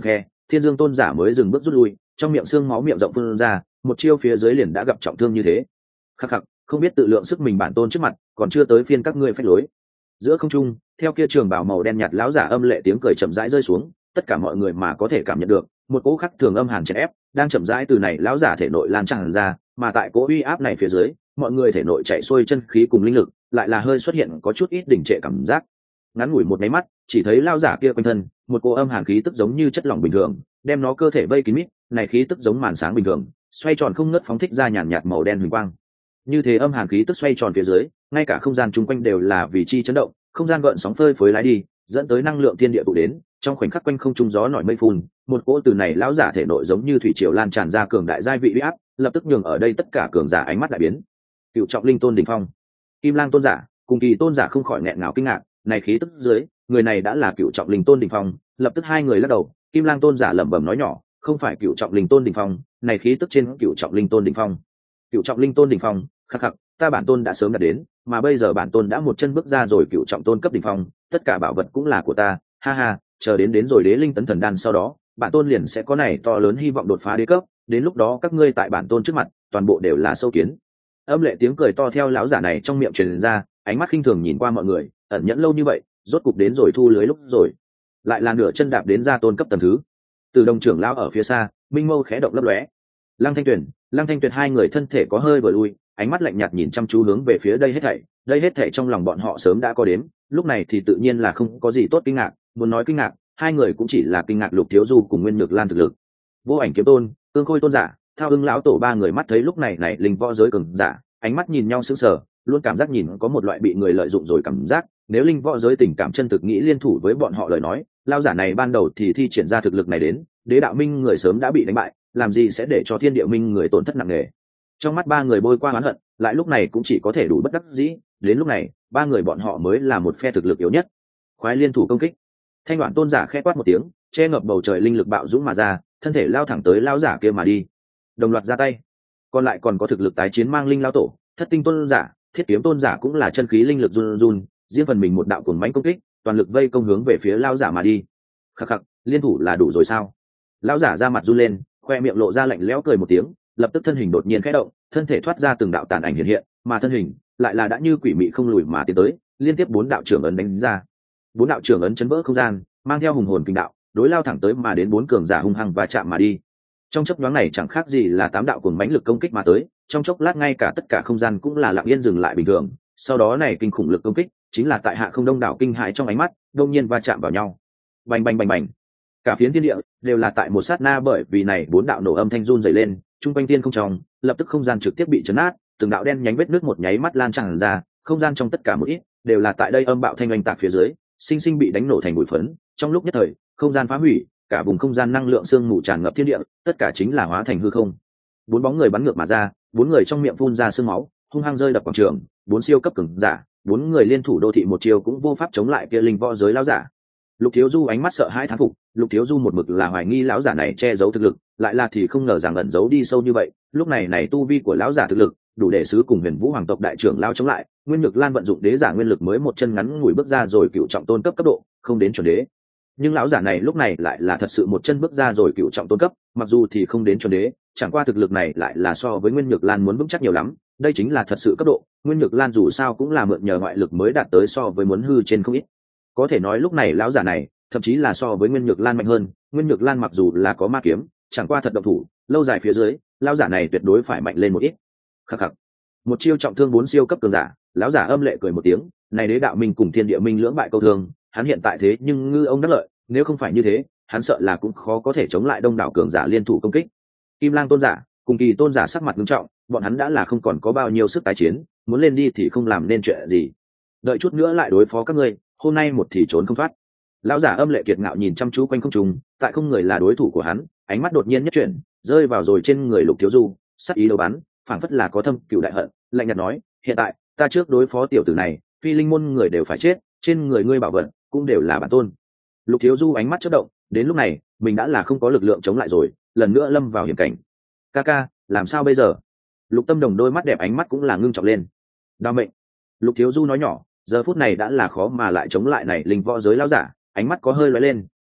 Thiên Dương tôn giả mới dừng bước rút lui, trong miệng xương máu miệng rộng phun ra, một chiêu phía dưới liền đã gặp trọng thương như thế. Khắc khắc, không biết tự lượng sức mình bản tôn trước mặt, còn chưa tới phiên các ngươi phách lối. Giữa không trung, theo kia trường bào màu đen nhạt lão giả âm lệ tiếng cười chậm rãi rơi xuống, tất cả mọi người mà có thể cảm nhận được một cỗ khắc thường âm hàn chèn ép đang chậm rãi từ này lão giả thể nội lan tràn ra, mà tại cỗ uy áp này phía dưới, mọi người thể nội chạy xuôi chân khí cùng linh lực, lại là hơi xuất hiện có chút ít đỉnh trệ cảm giác. Ngắn ngủi một máy mắt, chỉ thấy lão giả kia quanh thân, một cỗ âm hàn khí tức giống như chất lỏng bình thường, đem nó cơ thể vây kín mít, này khí tức giống màn sáng bình thường, xoay tròn không ngớt phóng thích ra nhàn nhạt màu đen huỳnh quang. Như thế âm hàn khí tức xoay tròn phía dưới, ngay cả không gian chung quanh đều là vì chi chấn động, không gian gợn sóng phơi phới lái đi, dẫn tới năng lượng thiên địa tụ đến, trong khoảnh khắc quanh không trung gió nổi mây phun, một cỗ từ này lão giả thể nội giống như thủy triều lan tràn ra cường đại giai vị uy áp, lập tức nhường ở đây tất cả cường giả ánh mắt đại biến. Cựu trọng linh tôn đỉnh phong, Kim Lang tôn giả, cùng Kỳ tôn giả không khỏi nghẹn ngào kinh ngạc, này khí tức dưới, người này đã là cựu trọng linh tôn đỉnh phong, lập tức hai người lắc đầu, Kim Lang tôn giả lẩm bẩm nói nhỏ, không phải cựu trọng linh tôn đỉnh phong, này khí tức trên cựu trọng linh tôn đỉnh phong. Cựu trọng linh tôn đỉnh phong, khắc khắc, ta bản tôn đã sớm đạt đến, mà bây giờ bản tôn đã một chân bước ra rồi cựu trọng tôn cấp đỉnh phong, tất cả bảo vật cũng là của ta, ha ha, chờ đến đến rồi đế linh tấn thần đan sau đó, bản tôn liền sẽ có này to lớn hy vọng đột phá đế cấp, đến lúc đó các ngươi tại bản tôn trước mặt, toàn bộ đều là sâu kiến. Âm lệ tiếng cười to theo lão giả này trong miệng truyền ra, ánh mắt khinh thường nhìn qua mọi người, ẩn nhẫn lâu như vậy, rốt cục đến rồi thu lưới lúc rồi, lại là nửa chân đạp đến ra tôn cấp tầng thứ. Từ đồng trưởng lão ở phía xa, minh mâu khẽ động lấp lóe. Lăng Thanh Tuyền, Lăng Thanh Tuyệt hai người thân thể có hơi vừa lui, ánh mắt lạnh nhạt nhìn chăm chú hướng về phía đây hết thảy, đây hết thảy trong lòng bọn họ sớm đã có đếm, lúc này thì tự nhiên là không có gì tốt kinh ngạc, muốn nói kinh ngạc, hai người cũng chỉ là kinh ngạc Lục Thiếu Du cùng Nguyên Nhược Lan thực lực. Vô Ảnh kiếm tôn, Tương Khôi tôn giả, Thao Ưng lão tổ ba người mắt thấy lúc này này linh võ giới cường giả, ánh mắt nhìn nhau sững sờ, luôn cảm giác nhìn có một loại bị người lợi dụng rồi cảm giác, nếu linh võ giới tình cảm chân thực nghĩ liên thủ với bọn họ lời nói, lão giả này ban đầu thì thi triển ra thực lực này đến, Đế đạo minh người sớm đã bị đánh bại, làm gì sẽ để cho Thiên địa minh người tổn thất nặng nề. Trong mắt ba người bôi qua oán hận, lại lúc này cũng chỉ có thể đủ bất đắc dĩ, đến lúc này, ba người bọn họ mới là một phe thực lực yếu nhất. Khoái liên thủ công kích. Thanh Đoạn tôn giả khẽ quát một tiếng, che ngập bầu trời linh lực bạo dũng mà ra, thân thể lao thẳng tới lão giả kia mà đi. Đồng loạt ra tay. Còn lại còn có thực lực tái chiến mang linh lão tổ, Thất tinh tôn giả, Thiết kiếm tôn giả cũng là chân khí linh lực run run, riêng phần mình một đạo cuồng mãnh công kích, toàn lực vây công hướng về phía lão giả mà đi. Khắc khắc, liên thủ là đủ rồi sao? Lão giả ra mặt run lên, khoe miệng lộ ra lạnh lẽo cười một tiếng, lập tức thân hình đột nhiên khẽ động, thân thể thoát ra từng đạo tàn ảnh hiện hiện, mà thân hình lại là đã như quỷ mị không lùi mà tiến tới, liên tiếp bốn đạo trưởng ấn đánh ra. Bốn đạo trưởng ấn chấn vỡ không gian, mang theo hùng hồn kinh đạo, đối lao thẳng tới mà đến bốn cường giả hung hăng và chạm mà đi. Trong chốc nhoáng này chẳng khác gì là tám đạo cuồng mãnh lực công kích mà tới, trong chốc lát ngay cả tất cả không gian cũng là lặng yên dừng lại bình thường, sau đó này kinh khủng lực công kích, chính là tại hạ không đông đảo kinh hãi trong ánh mắt, đông nhiên va chạm vào nhau. Bành bành bành bành. Cả phiến thiên địa đều là tại một sát na bởi vì này bốn đạo nổ âm thanh run dày lên, trung quanh tiên không trong, lập tức không gian trực tiếp bị chấn nát, từng đạo đen nhánh vết nước một nháy mắt lan tràn ra, không gian trong tất cả một ít đều là tại đây âm bạo thanh oanh tạc phía dưới, sinh sinh bị đánh nổ thành bụi phấn, trong lúc nhất thời, không gian phá hủy, cả vùng không gian năng lượng sương mù tràn ngập thiên địa, tất cả chính là hóa thành hư không. Bốn bóng người bắn ngược mà ra, bốn người trong miệng phun ra sương máu, hung hăng rơi đập quảng trường, bốn siêu cấp cường giả, bốn người liên thủ đô thị một chiều cũng vô pháp chống lại kia linh võ giới lão giả. Lục Thiếu Du ánh mắt sợ hãi thán phục, Lục Thiếu Du một mực là hoài nghi lão giả này che giấu thực lực, lại là thì không ngờ rằng ẩn giấu đi sâu như vậy, lúc này này tu vi của lão giả thực lực, đủ để sứ cùng Huyền Vũ hoàng tộc đại trưởng lao chống lại, Nguyên Nhược Lan vận dụng đế giả nguyên lực mới một chân ngắn ngủi bước ra rồi cựu trọng tôn cấp cấp độ, không đến chuẩn đế. Nhưng lão giả này lúc này lại là thật sự một chân bước ra rồi cựu trọng tôn cấp, mặc dù thì không đến chuẩn đế, chẳng qua thực lực này lại là so với Nguyên Nhược Lan muốn vững chắc nhiều lắm, đây chính là thật sự cấp độ, Nguyên Nhược Lan dù sao cũng là mượn nhờ ngoại lực mới đạt tới so với muốn hư trên không ít. Có thể nói lúc này lão giả này thậm chí là so với Nguyên Nhược Lan mạnh hơn, Nguyên Nhược Lan mặc dù là có ma kiếm, chẳng qua thật động thủ, lâu dài phía dưới, lão giả này tuyệt đối phải mạnh lên một ít. Khắc khắc. Một chiêu trọng thương bốn siêu cấp cường giả, lão giả âm lệ cười một tiếng, này đế đạo minh cùng thiên địa minh lưỡng bại câu thương, hắn hiện tại thế nhưng ngư ông đắc lợi, nếu không phải như thế, hắn sợ là cũng khó có thể chống lại đông đảo cường giả liên thủ công kích. Kim Lang tôn giả, cùng Kỳ tôn giả sắc mặt nghiêm trọng, bọn hắn đã là không còn có bao nhiêu sức tái chiến, muốn lên đi thì không làm nên chuyện gì. Đợi chút nữa lại đối phó các ngươi, hôm nay một thì trốn không thoát. Lão giả âm lệ kiệt ngạo nhìn chăm chú quanh không trung, tại không người là đối thủ của hắn, ánh mắt đột nhiên nhất chuyển, rơi vào rồi trên người Lục Thiếu Du, sắc ý đầu bắn, phảng phất là có thâm cừu đại hận, lạnh nhạt nói, hiện tại ta trước đối phó tiểu tử này, phi linh môn người đều phải chết, trên người ngươi bảo vật cũng đều là bản tôn. Lục Thiếu Du ánh mắt chớp động, đến lúc này mình đã là không có lực lượng chống lại rồi, lần nữa lâm vào hiểm cảnh. Ca ca, làm sao bây giờ? Lục Tâm Đồng đôi mắt đẹp ánh mắt cũng là ngưng trọng lên. Đao mệnh. Lục Thiếu Du nói nhỏ, giờ phút này đã là khó mà lại chống lại này linh võ giới lão giả, ánh mắt có hơi lóe lên,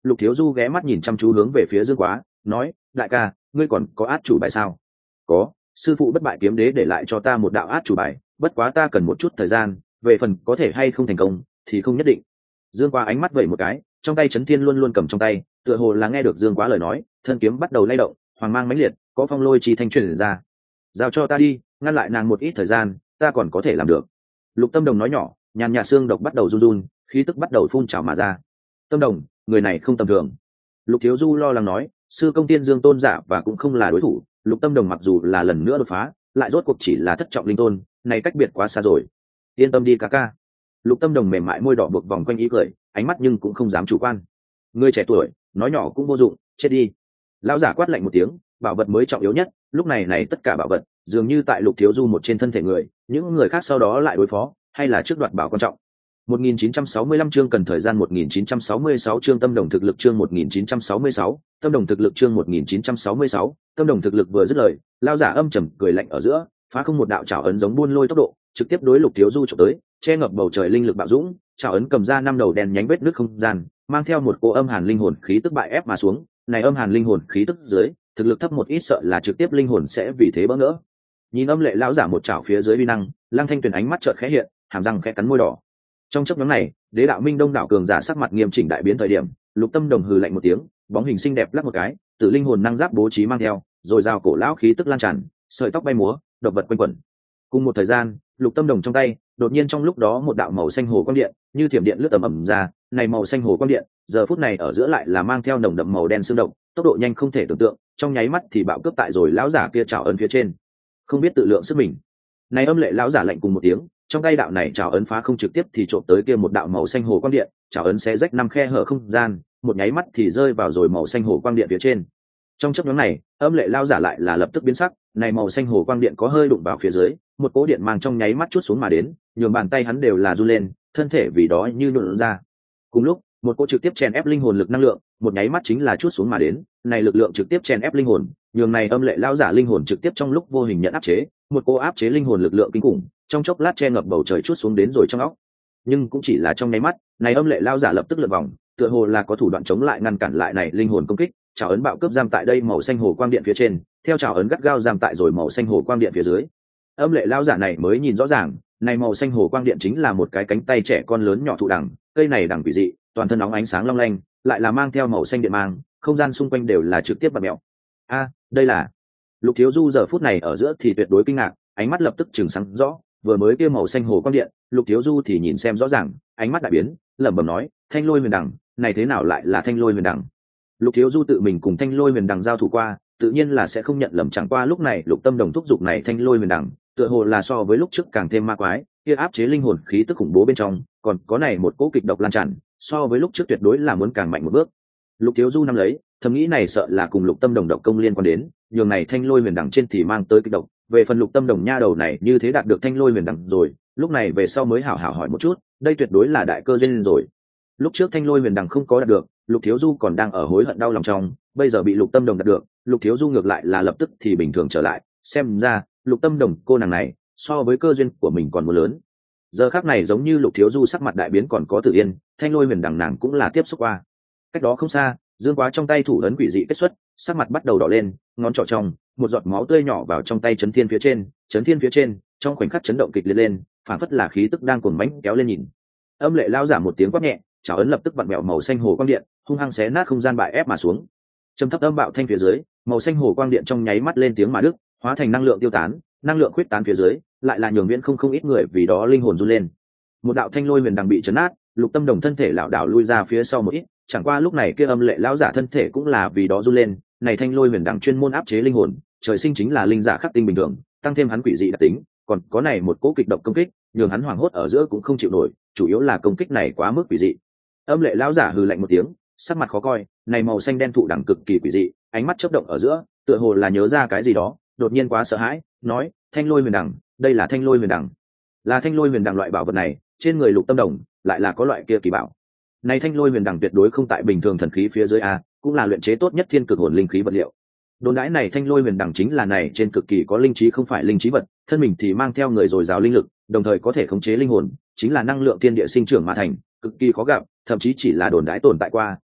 Lục Thiếu Du ghé mắt nhìn chăm chú hướng về phía Dương Quá, nói: đại ca, ngươi còn có át chủ bài sao? Có, sư phụ bất bại kiếm đế để lại cho ta một đạo át chủ bài, bất quá ta cần một chút thời gian, về phần có thể hay không thành công thì không nhất định. Dương Quá ánh mắt vẩy một cái, trong tay chấn thiên luôn luôn cầm trong tay, tựa hồ là nghe được Dương Quá lời nói, thân kiếm bắt đầu lay động, hoàng mang mãnh liệt, có phong lôi chi thanh truyền ra. Giao cho ta đi, ngăn lại nàng một ít thời gian, ta còn có thể làm được. Lục Tâm Đồng nói nhỏ, nhàn nhạt xương độc bắt đầu run run, khí tức bắt đầu phun trào mà ra. Tâm Đồng, người này không tầm thường. Lục Thiếu Du lo lắng nói, sư công tiên Dương tôn giả và cũng không là đối thủ. Lục Tâm Đồng mặc dù là lần nữa đột phá, lại rốt cuộc chỉ là thất trọng linh tôn, này cách biệt quá xa rồi. Yên tâm đi ca ca. Lục Tâm Đồng mềm mại môi đỏ buộc vòng quanh ý cười, ánh mắt nhưng cũng không dám chủ quan. Người trẻ tuổi, nói nhỏ cũng vô dụng, chết đi. Lão giả quát lạnh một tiếng, bảo vật mới trọng yếu nhất, lúc này này tất cả bảo vật dường như tại Lục Thiếu Du một trên thân thể người, những người khác sau đó lại đối phó, hay là trước đoạt bảo quan trọng. một nghìn chín trăm sáu mươi lăm chương cần thời gian một nghìn chín trăm sáu mươi sáu chương Tâm Đồng thực lực chương một nghìn chín trăm sáu mươi sáu, Tâm Đồng thực lực chương một nghìn chín trăm sáu mươi sáu, Tâm Đồng thực lực vừa dứt lời, lão giả âm trầm cười lạnh ở giữa, phá không một đạo chảo ấn giống buôn lôi tốc độ, trực tiếp đối Lục Thiếu Du chụp tới, che ngập bầu trời linh lực bạo dũng, chảo ấn cầm ra năm đầu đèn nhánh vết nước không gian, mang theo một cỗ âm hàn linh hồn khí tức bại ép mà xuống, này âm hàn linh hồn khí tức dưới, thực lực thấp một ít sợ là trực tiếp linh hồn sẽ vì thế bỡ ngỡ. Nhìn âm lệ lão giả một chảo phía dưới uy năng, Lăng Thanh Tuyền ánh mắt chợt khẽ hiện, hàm răng khẽ cắn môi đỏ. Trong chốc ngắn này, Đế đạo Minh Đông đảo cường giả sắc mặt nghiêm chỉnh đại biến thời điểm, Lục Tâm Đồng hừ lạnh một tiếng, bóng hình xinh đẹp lắc một cái, tự linh hồn năng giáp bố trí mang theo, rồi rào cổ lão khí tức lan tràn, sợi tóc bay múa, độc vật quanh quẩn. Cùng một thời gian, Lục Tâm Đồng trong tay, đột nhiên trong lúc đó một đạo màu xanh hồ quang điện, như thiểm điện lướt tầm ầm ra, này màu xanh hồ quang điện, giờ phút này ở giữa lại là mang theo nồng đậm màu đen xương động, tốc độ nhanh không thể tưởng tượng, trong nháy mắt thì bạo cướp tại rồi lão giả kia chảo ấn phía trên. Không biết tự lượng sức mình. Này âm lệ lão giả lạnh cùng một tiếng, trong tay đạo này chảo ấn phá không trực tiếp thì trộm tới kia một đạo màu xanh hồ quang điện, chảo ấn xé rách năm khe hở không gian, một nháy mắt thì rơi vào rồi màu xanh hồ quang điện phía trên. Trong chớp nhoáng này, âm lệ lão giả lại là lập tức biến sắc, này màu xanh hồ quang điện có hơi đụng vào phía dưới, một cỗ điện mang trong nháy mắt chuốt xuống mà đến, nhường bàn tay hắn đều là run lên, thân thể vì đó như nhũn ra. Cùng lúc, một cỗ trực tiếp chèn ép linh hồn lực năng lượng, một nháy mắt chính là chuốt xuống mà đến, này lực lượng trực tiếp chèn ép linh hồn, nhường này âm lệ lão giả linh hồn trực tiếp trong lúc vô hình nhận áp chế, một cỗ áp chế linh hồn lực lượng kinh khủng, trong chốc lát che ngập bầu trời chuốt xuống đến rồi trong óc. Nhưng cũng chỉ là trong nháy mắt, này âm lệ lão giả lập tức lượn vòng, tựa hồ là có thủ đoạn chống lại ngăn cản lại này linh hồn công kích, chảo ấn bạo cướp giam tại đây màu xanh hồ quang điện phía trên, theo chảo ấn gắt gao giam tại rồi màu xanh hồ quang điện phía dưới. Âm lệ lão giả này mới nhìn rõ ràng, này màu xanh hồ quang điện chính là một cái cánh tay trẻ con lớn nhỏ thụ đằng, cây này đằng quỷ dị, toàn thân nóng ánh sáng long lanh, lại là mang theo màu xanh điện mang, không gian xung quanh đều là trực tiếp bật mèo. A, đây là Lục Thiếu Du giờ phút này ở giữa thì tuyệt đối kinh ngạc, ánh mắt lập tức trừng sáng rõ, vừa mới kia màu xanh hồ quang điện, Lục Thiếu Du thì nhìn xem rõ ràng, ánh mắt đại biến, lẩm bẩm nói, Thanh Lôi Huyền Đằng, này thế nào lại là Thanh Lôi Huyền Đằng? Lục Thiếu Du tự mình cùng Thanh Lôi Huyền Đằng giao thủ qua, tự nhiên là sẽ không nhận lầm, chẳng qua lúc này Lục Tâm Đồng thúc giục này Thanh Lôi Huyền Đằng, tựa hồ là so với lúc trước càng thêm ma quái, kia áp chế linh hồn khí tức khủng bố bên trong, còn có này một cỗ kịch độc lan tràn, so với lúc trước tuyệt đối là muốn càng mạnh một bước. Lục Thiếu Du nắm lấy, thầm nghĩ này sợ là cùng Lục Tâm Đồng độc công liên quan đến, nhường này Thanh Lôi Huyền Đằng trên thì mang tới kịch độc, về phần Lục Tâm Đồng nha đầu này như thế đạt được Thanh Lôi Huyền Đằng rồi, lúc này về sau mới hảo hảo hỏi một chút, đây tuyệt đối là đại cơ duyên rồi. Lúc trước Thanh Lôi Huyền Đằng không có đạt được, Lục Thiếu Du còn đang ở hối hận đau lòng trong, bây giờ bị Lục Tâm Đồng đạt được, Lục Thiếu Du ngược lại là lập tức thì bình thường trở lại, xem ra Lục Tâm Đồng cô nàng này so với cơ duyên của mình còn muốn lớn. Giờ khắc này giống như Lục Thiếu Du sắc mặt đại biến còn có tự yên, Thanh Lôi Huyền Đằng nàng cũng là tiếp xúc qua. Cách đó không xa, Dương Quá trong tay thủ ấn quỷ dị kết xuất, sắc mặt bắt đầu đỏ lên, ngón trỏ trong, một giọt máu tươi nhỏ vào trong tay chấn thiên phía trên, chấn thiên phía trên, trong khoảnh khắc chấn động kịch liệt lên, phản phất là khí tức đang cuồng mãnh kéo lên nhìn. Âm lệ lao giả một tiếng quát nhẹ, chảo ấn lập tức vặn mèo màu xanh hồ quang điện, hung hăng xé nát không gian bại ép mà xuống. Trầm thấp âm bạo thanh phía dưới, màu xanh hồ quang điện trong nháy mắt lên tiếng mà đứt, hóa thành năng lượng tiêu tán, năng lượng khuyết tán phía dưới, lại là nhường viễn không không ít người vì đó linh hồn run lên. Một đạo Thanh Lôi Huyền Đằng bị chấn nát, Lục Tâm Đồng thân thể lảo đảo lui ra phía sau một ít, chẳng qua lúc này kia âm lệ lão giả thân thể cũng là vì đó run lên, này Thanh Lôi Huyền Đằng chuyên môn áp chế linh hồn, trời sinh chính là linh giả khắc tinh bình thường, tăng thêm hắn quỷ dị đặc tính, còn có này một cỗ kịch độc công kích, nhường hắn hoảng hốt ở giữa cũng không chịu nổi, chủ yếu là công kích này quá mức quỷ dị. Âm lệ lão giả hừ lạnh một tiếng, sắc mặt khó coi, này màu xanh đen thụ đằng cực kỳ quỷ dị, ánh mắt chớp động ở giữa, tựa hồ là nhớ ra cái gì đó, đột nhiên quá sợ hãi, nói, Thanh Lôi Huyền Đằng, đây là Thanh Lôi Huyền Đằng. Là Thanh Lôi Huyền Đằng loại bảo vật này, trên người Lục Tâm Đồng lại là có loại kia kỳ bảo. Này Thanh Lôi Huyền Đằng tuyệt đối không tại bình thường thần khí phía dưới a, cũng là luyện chế tốt nhất thiên cực hồn linh khí vật liệu. Đồn đãi này Thanh Lôi Huyền Đằng chính là này trên cực kỳ có linh trí không phải linh trí vật, thân mình thì mang theo người dồi dào linh lực, đồng thời có thể khống chế linh hồn, chính là năng lượng thiên địa sinh trưởng mà thành, cực kỳ khó gặp, thậm chí chỉ là đồn đãi tồn tại qua,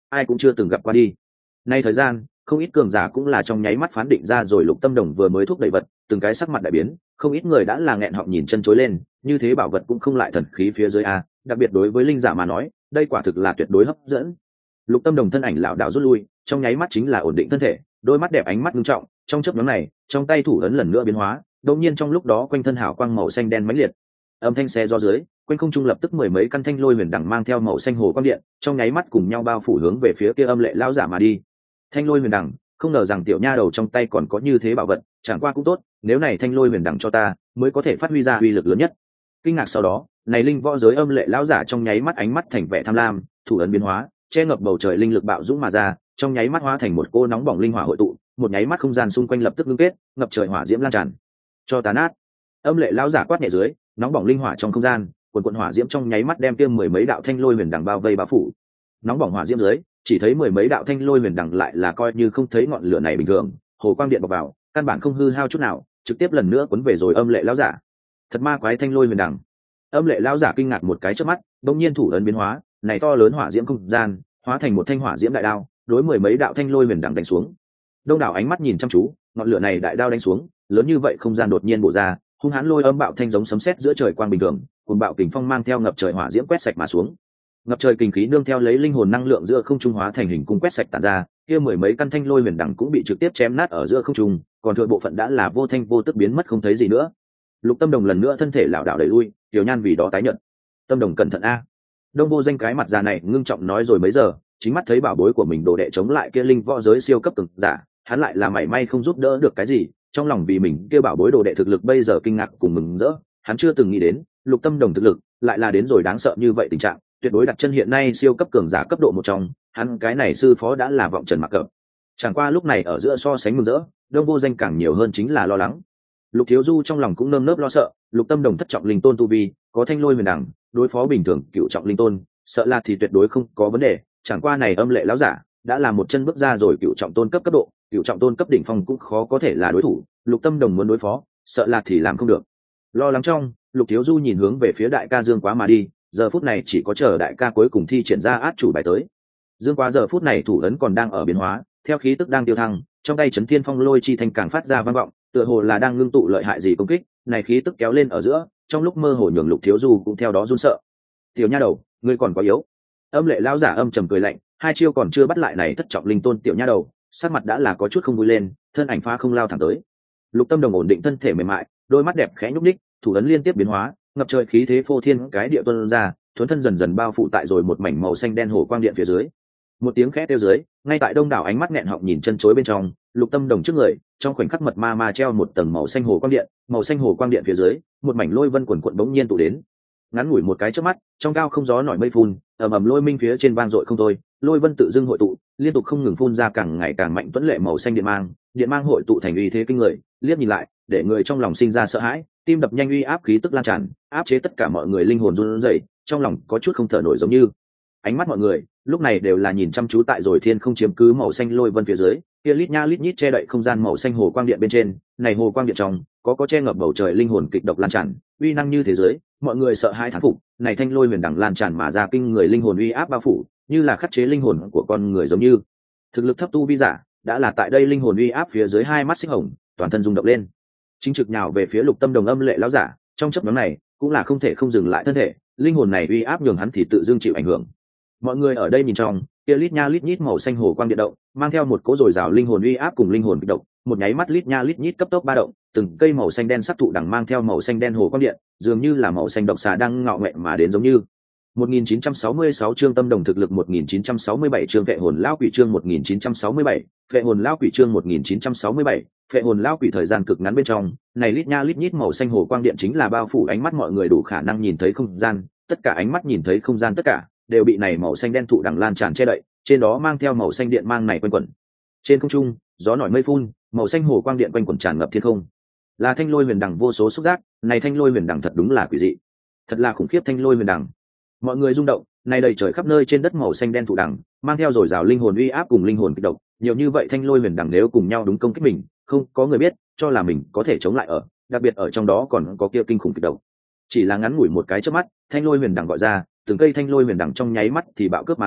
ai cũng chưa từng gặp qua đi. Nay thời gian không ít cường giả cũng là trong nháy mắt phán định ra rồi Lục Tâm Đồng vừa mới thúc đẩy vật, từng cái sắc mặt đại biến, không ít người đã là nghẹn họng nhìn chân chối lên, như thế bảo vật cũng không lại thần khí phía dưới a, đặc biệt đối với linh giả mà nói, đây quả thực là tuyệt đối hấp dẫn. Lục Tâm Đồng thân ảnh lảo đảo rút lui, trong nháy mắt chính là ổn định thân thể, đôi mắt đẹp ánh mắt nghiêm trọng, trong chớp nhoáng này, trong tay thủ ấn lần nữa biến hóa, đột nhiên trong lúc đó quanh thân hào quang màu xanh đen mãnh liệt. Âm thanh xe do dưới, quanh không trung lập tức mười mấy căn thanh lôi huyền đằng mang theo màu xanh hồ quang điện, trong nháy mắt cùng nhau bao phủ hướng về phía kia âm lệ lão giả mà đi. Thanh lôi huyền đằng, không ngờ rằng tiểu nha đầu trong tay còn có như thế bảo vật, chẳng qua cũng tốt, nếu này thanh lôi huyền đằng cho ta, mới có thể phát huy ra uy lực lớn nhất. Kinh ngạc sau đó, này linh võ giới âm lệ lão giả trong nháy mắt ánh mắt thành vẻ tham lam, thủ ấn biến hóa, che ngập bầu trời linh lực bạo dũng mà ra, trong nháy mắt hóa thành một cô nóng bỏng linh hỏa hội tụ, một nháy mắt không gian xung quanh lập tức ngưng kết, ngập trời hỏa diễm lan tràn. Cho ta nát. Âm lệ lão giả quát nhẹ dưới, nóng bỏng linh hỏa trong không gian, quần quần hỏa diễm trong nháy mắt đem kia mười mấy đạo thanh lôi huyền đằng bao vây bao phủ. Nóng bỏng hỏa diễm dưới, chỉ thấy mười mấy đạo thanh lôi huyền đằng lại là coi như không thấy ngọn lửa này bình thường, hồ quang điện bộc vào, căn bản không hư hao chút nào, trực tiếp lần nữa cuốn về rồi âm lệ lão giả. Thật ma quái thanh lôi huyền đằng. Âm lệ lão giả kinh ngạc một cái chớp mắt, đột nhiên thủ ấn biến hóa, này to lớn hỏa diễm không gian, hóa thành một thanh hỏa diễm đại đao, đối mười mấy đạo thanh lôi huyền đằng đánh xuống. Đông đảo ánh mắt nhìn chăm chú, ngọn lửa này đại đao đánh xuống, lớn như vậy không gian đột nhiên bổ ra, hung hãn lôi âm bạo thanh giống sấm sét giữa trời quang bình thường, cuồng bạo kình phong mang theo ngập trời hỏa diễm quét sạch mà xuống. Ngập trời kình khí nương theo lấy linh hồn năng lượng giữa không trung hóa thành hình cung quét sạch tản ra, kia mười mấy căn thanh lôi huyền đằng cũng bị trực tiếp chém nát ở giữa không trung, còn thừa bộ phận đã là vô thanh vô tức biến mất không thấy gì nữa. Lục Tâm Đồng lần nữa thân thể lảo đảo đẩy lui, tiểu nhan vì đó tái nhợt. Tâm Đồng cẩn thận a. Đông Vô Danh cái mặt già này ngưng trọng nói rồi mấy giờ, chính mắt thấy bảo bối của mình đồ đệ chống lại kia linh võ giới siêu cấp cường giả, hắn lại là mảy may không giúp đỡ được cái gì, trong lòng vì mình kia bảo bối đồ đệ thực lực bây giờ kinh ngạc cùng mừng rỡ, hắn chưa từng nghĩ đến, Lục Tâm Đồng thực lực lại là đến rồi đáng sợ như vậy tình trạng, tuyệt đối đặt chân hiện nay siêu cấp cường giả cấp độ một trong, hắn cái này sư phó đã là vọng trần mặc cập. Chẳng qua lúc này ở giữa so sánh mừng rỡ, Đông Vô Danh càng nhiều hơn chính là lo lắng. Lục Thiếu Du trong lòng cũng nơm nớp lo sợ, Lục Tâm Đồng thất trọng linh tôn tu vi, có thanh lôi huyền đằng, đối phó bình thường cựu trọng linh tôn, sợ là thì tuyệt đối không có vấn đề, chẳng qua này âm lệ lão giả đã là một chân bước ra rồi cựu trọng tôn cấp cấp độ, cựu trọng tôn cấp đỉnh phong cũng khó có thể là đối thủ, Lục Tâm Đồng muốn đối phó, sợ là thì làm không được. Lo lắng trong, Lục Thiếu Du nhìn hướng về phía đại ca Dương Quá mà đi, giờ phút này chỉ có chờ đại ca cuối cùng thi triển ra át chủ bài tới. Dương Quá giờ phút này thủ ấn còn đang ở biến hóa, theo khí tức đang tiêu thăng, trong tay Chấn Thiên Phong Lôi chi thanh càng phát ra vang vọng, tựa hồ là đang ngưng tụ lợi hại gì công kích, này khí tức kéo lên ở giữa, trong lúc mơ hồ nhường Lục Thiếu Du cũng theo đó run sợ. Tiểu nha đầu, ngươi còn quá yếu. Âm lệ lão giả âm trầm cười lạnh, hai chiêu còn chưa bắt lại này thất trọng linh tôn tiểu nha đầu, sắc mặt đã là có chút không vui lên, thân ảnh phá không lao thẳng tới. Lục Tâm Đồng ổn định thân thể mềm mại, đôi mắt đẹp khẽ nhúc nhích, thủ ấn liên tiếp biến hóa, ngập trời khí thế phô thiên cái địa tuôn ra, thuần thân dần dần bao phủ tại rồi một mảnh màu xanh đen hồ quang điện phía dưới. Một tiếng khẽ kêu dưới, ngay tại đông đảo ánh mắt nghẹn họng nhìn chân chối bên trong, Lục Tâm Đồng trước người, trong khoảnh khắc mật ma ma treo một tầng màu xanh hồ quang điện, màu xanh hồ quang điện phía dưới, một mảnh lôi vân quần quần bỗng nhiên tụ đến. Ngắn ngủi một cái chớp mắt, trong cao không gió nổi mây phun, ầm ầm lôi minh phía trên vang dội không thôi, lôi vân tự dưng hội tụ, liên tục không ngừng phun ra càng ngày càng mạnh tuấn lệ màu xanh điện mang, điện mang hội tụ thành uy thế kinh người, liếc nhìn lại, để người trong lòng sinh ra sợ hãi, tim đập nhanh, uy áp khí tức lan tràn, áp chế tất cả mọi người linh hồn run rẩy, trong lòng có chút không thở nổi giống như. Ánh mắt mọi người lúc này đều là nhìn chăm chú tại rồi thiên không chiếm cứ màu xanh lôi vân phía dưới, kia lít nha lít nhít che đậy không gian màu xanh hồ quang điện bên trên, này hồ quang điện trong có có che ngập bầu trời linh hồn kịch độc lan tràn, uy năng như thế giới, mọi người sợ hãi thán phục, này thanh lôi huyền đẳng lan tràn mà ra kinh người linh hồn uy áp bao phủ, như là khắc chế linh hồn của con người giống như. Thực lực thấp tu vi giả, đã là tại đây linh hồn uy áp phía dưới hai mắt xích hồng, toàn thân rung động lên. Chính trực nhào về phía Lục Tâm Đồng âm lệ lão giả, trong chớp nhoáng này, cũng là không thể không dừng lại thân thể, linh hồn này uy áp nhường hắn thì tự dưng chịu ảnh hưởng. Mọi người ở đây nhìn trong, kia lít nha lít nhít màu xanh hồ quang điện động, mang theo một cỗ dồi dào linh hồn uy áp cùng linh hồn kích động, một nháy mắt lít nha lít nhít cấp tốc ba động, từng cây màu xanh đen sắc thụ đằng mang theo màu xanh đen hồ quang điện, dường như là màu xanh độc xà đang ngọ nghệ mà đến giống như. một nghìn chín trăm sáu mươi sáu chương Tâm Đồng thực lực, một nghìn chín trăm sáu mươi bảy chương Vệ hồn lão quỷ chương một nghìn chín trăm sáu mươi bảy, Vệ hồn lão quỷ chương một nghìn chín trăm sáu mươi bảy, Vệ hồn lão quỷ thời gian cực ngắn bên trong, này lít nha lít nhít màu xanh hồ quang điện chính là bao phủ ánh mắt mọi người đủ khả năng nhìn thấy không gian, tất cả ánh mắt nhìn thấy không gian tất cả đều bị này màu xanh đen thụ đằng lan tràn che đậy, trên đó mang theo màu xanh điện mang này quanh quẩn. Trên không trung, gió nổi mây phun, màu xanh hồ quang điện quanh quẩn tràn ngập thiên không. Là thanh lôi huyền đằng vô số xúc giác, này thanh lôi huyền đằng thật đúng là quỷ dị. Thật là khủng khiếp thanh lôi huyền đằng. Mọi người rung động, này đầy trời khắp nơi trên đất màu xanh đen thụ đằng, mang theo dồi dào linh hồn uy áp cùng linh hồn kích động, nhiều như vậy thanh lôi huyền đằng nếu cùng nhau đúng công kích mình, không có người biết, cho là mình có thể chống lại ở, đặc biệt ở trong đó còn có kia kinh khủng kích động. Chỉ là ngắn ngủi một cái chớp mắt, thanh lôi huyền đằng gọi ra, từng cây thanh lôi huyền đằng trong nháy mắt thì bạo cướp mà tới,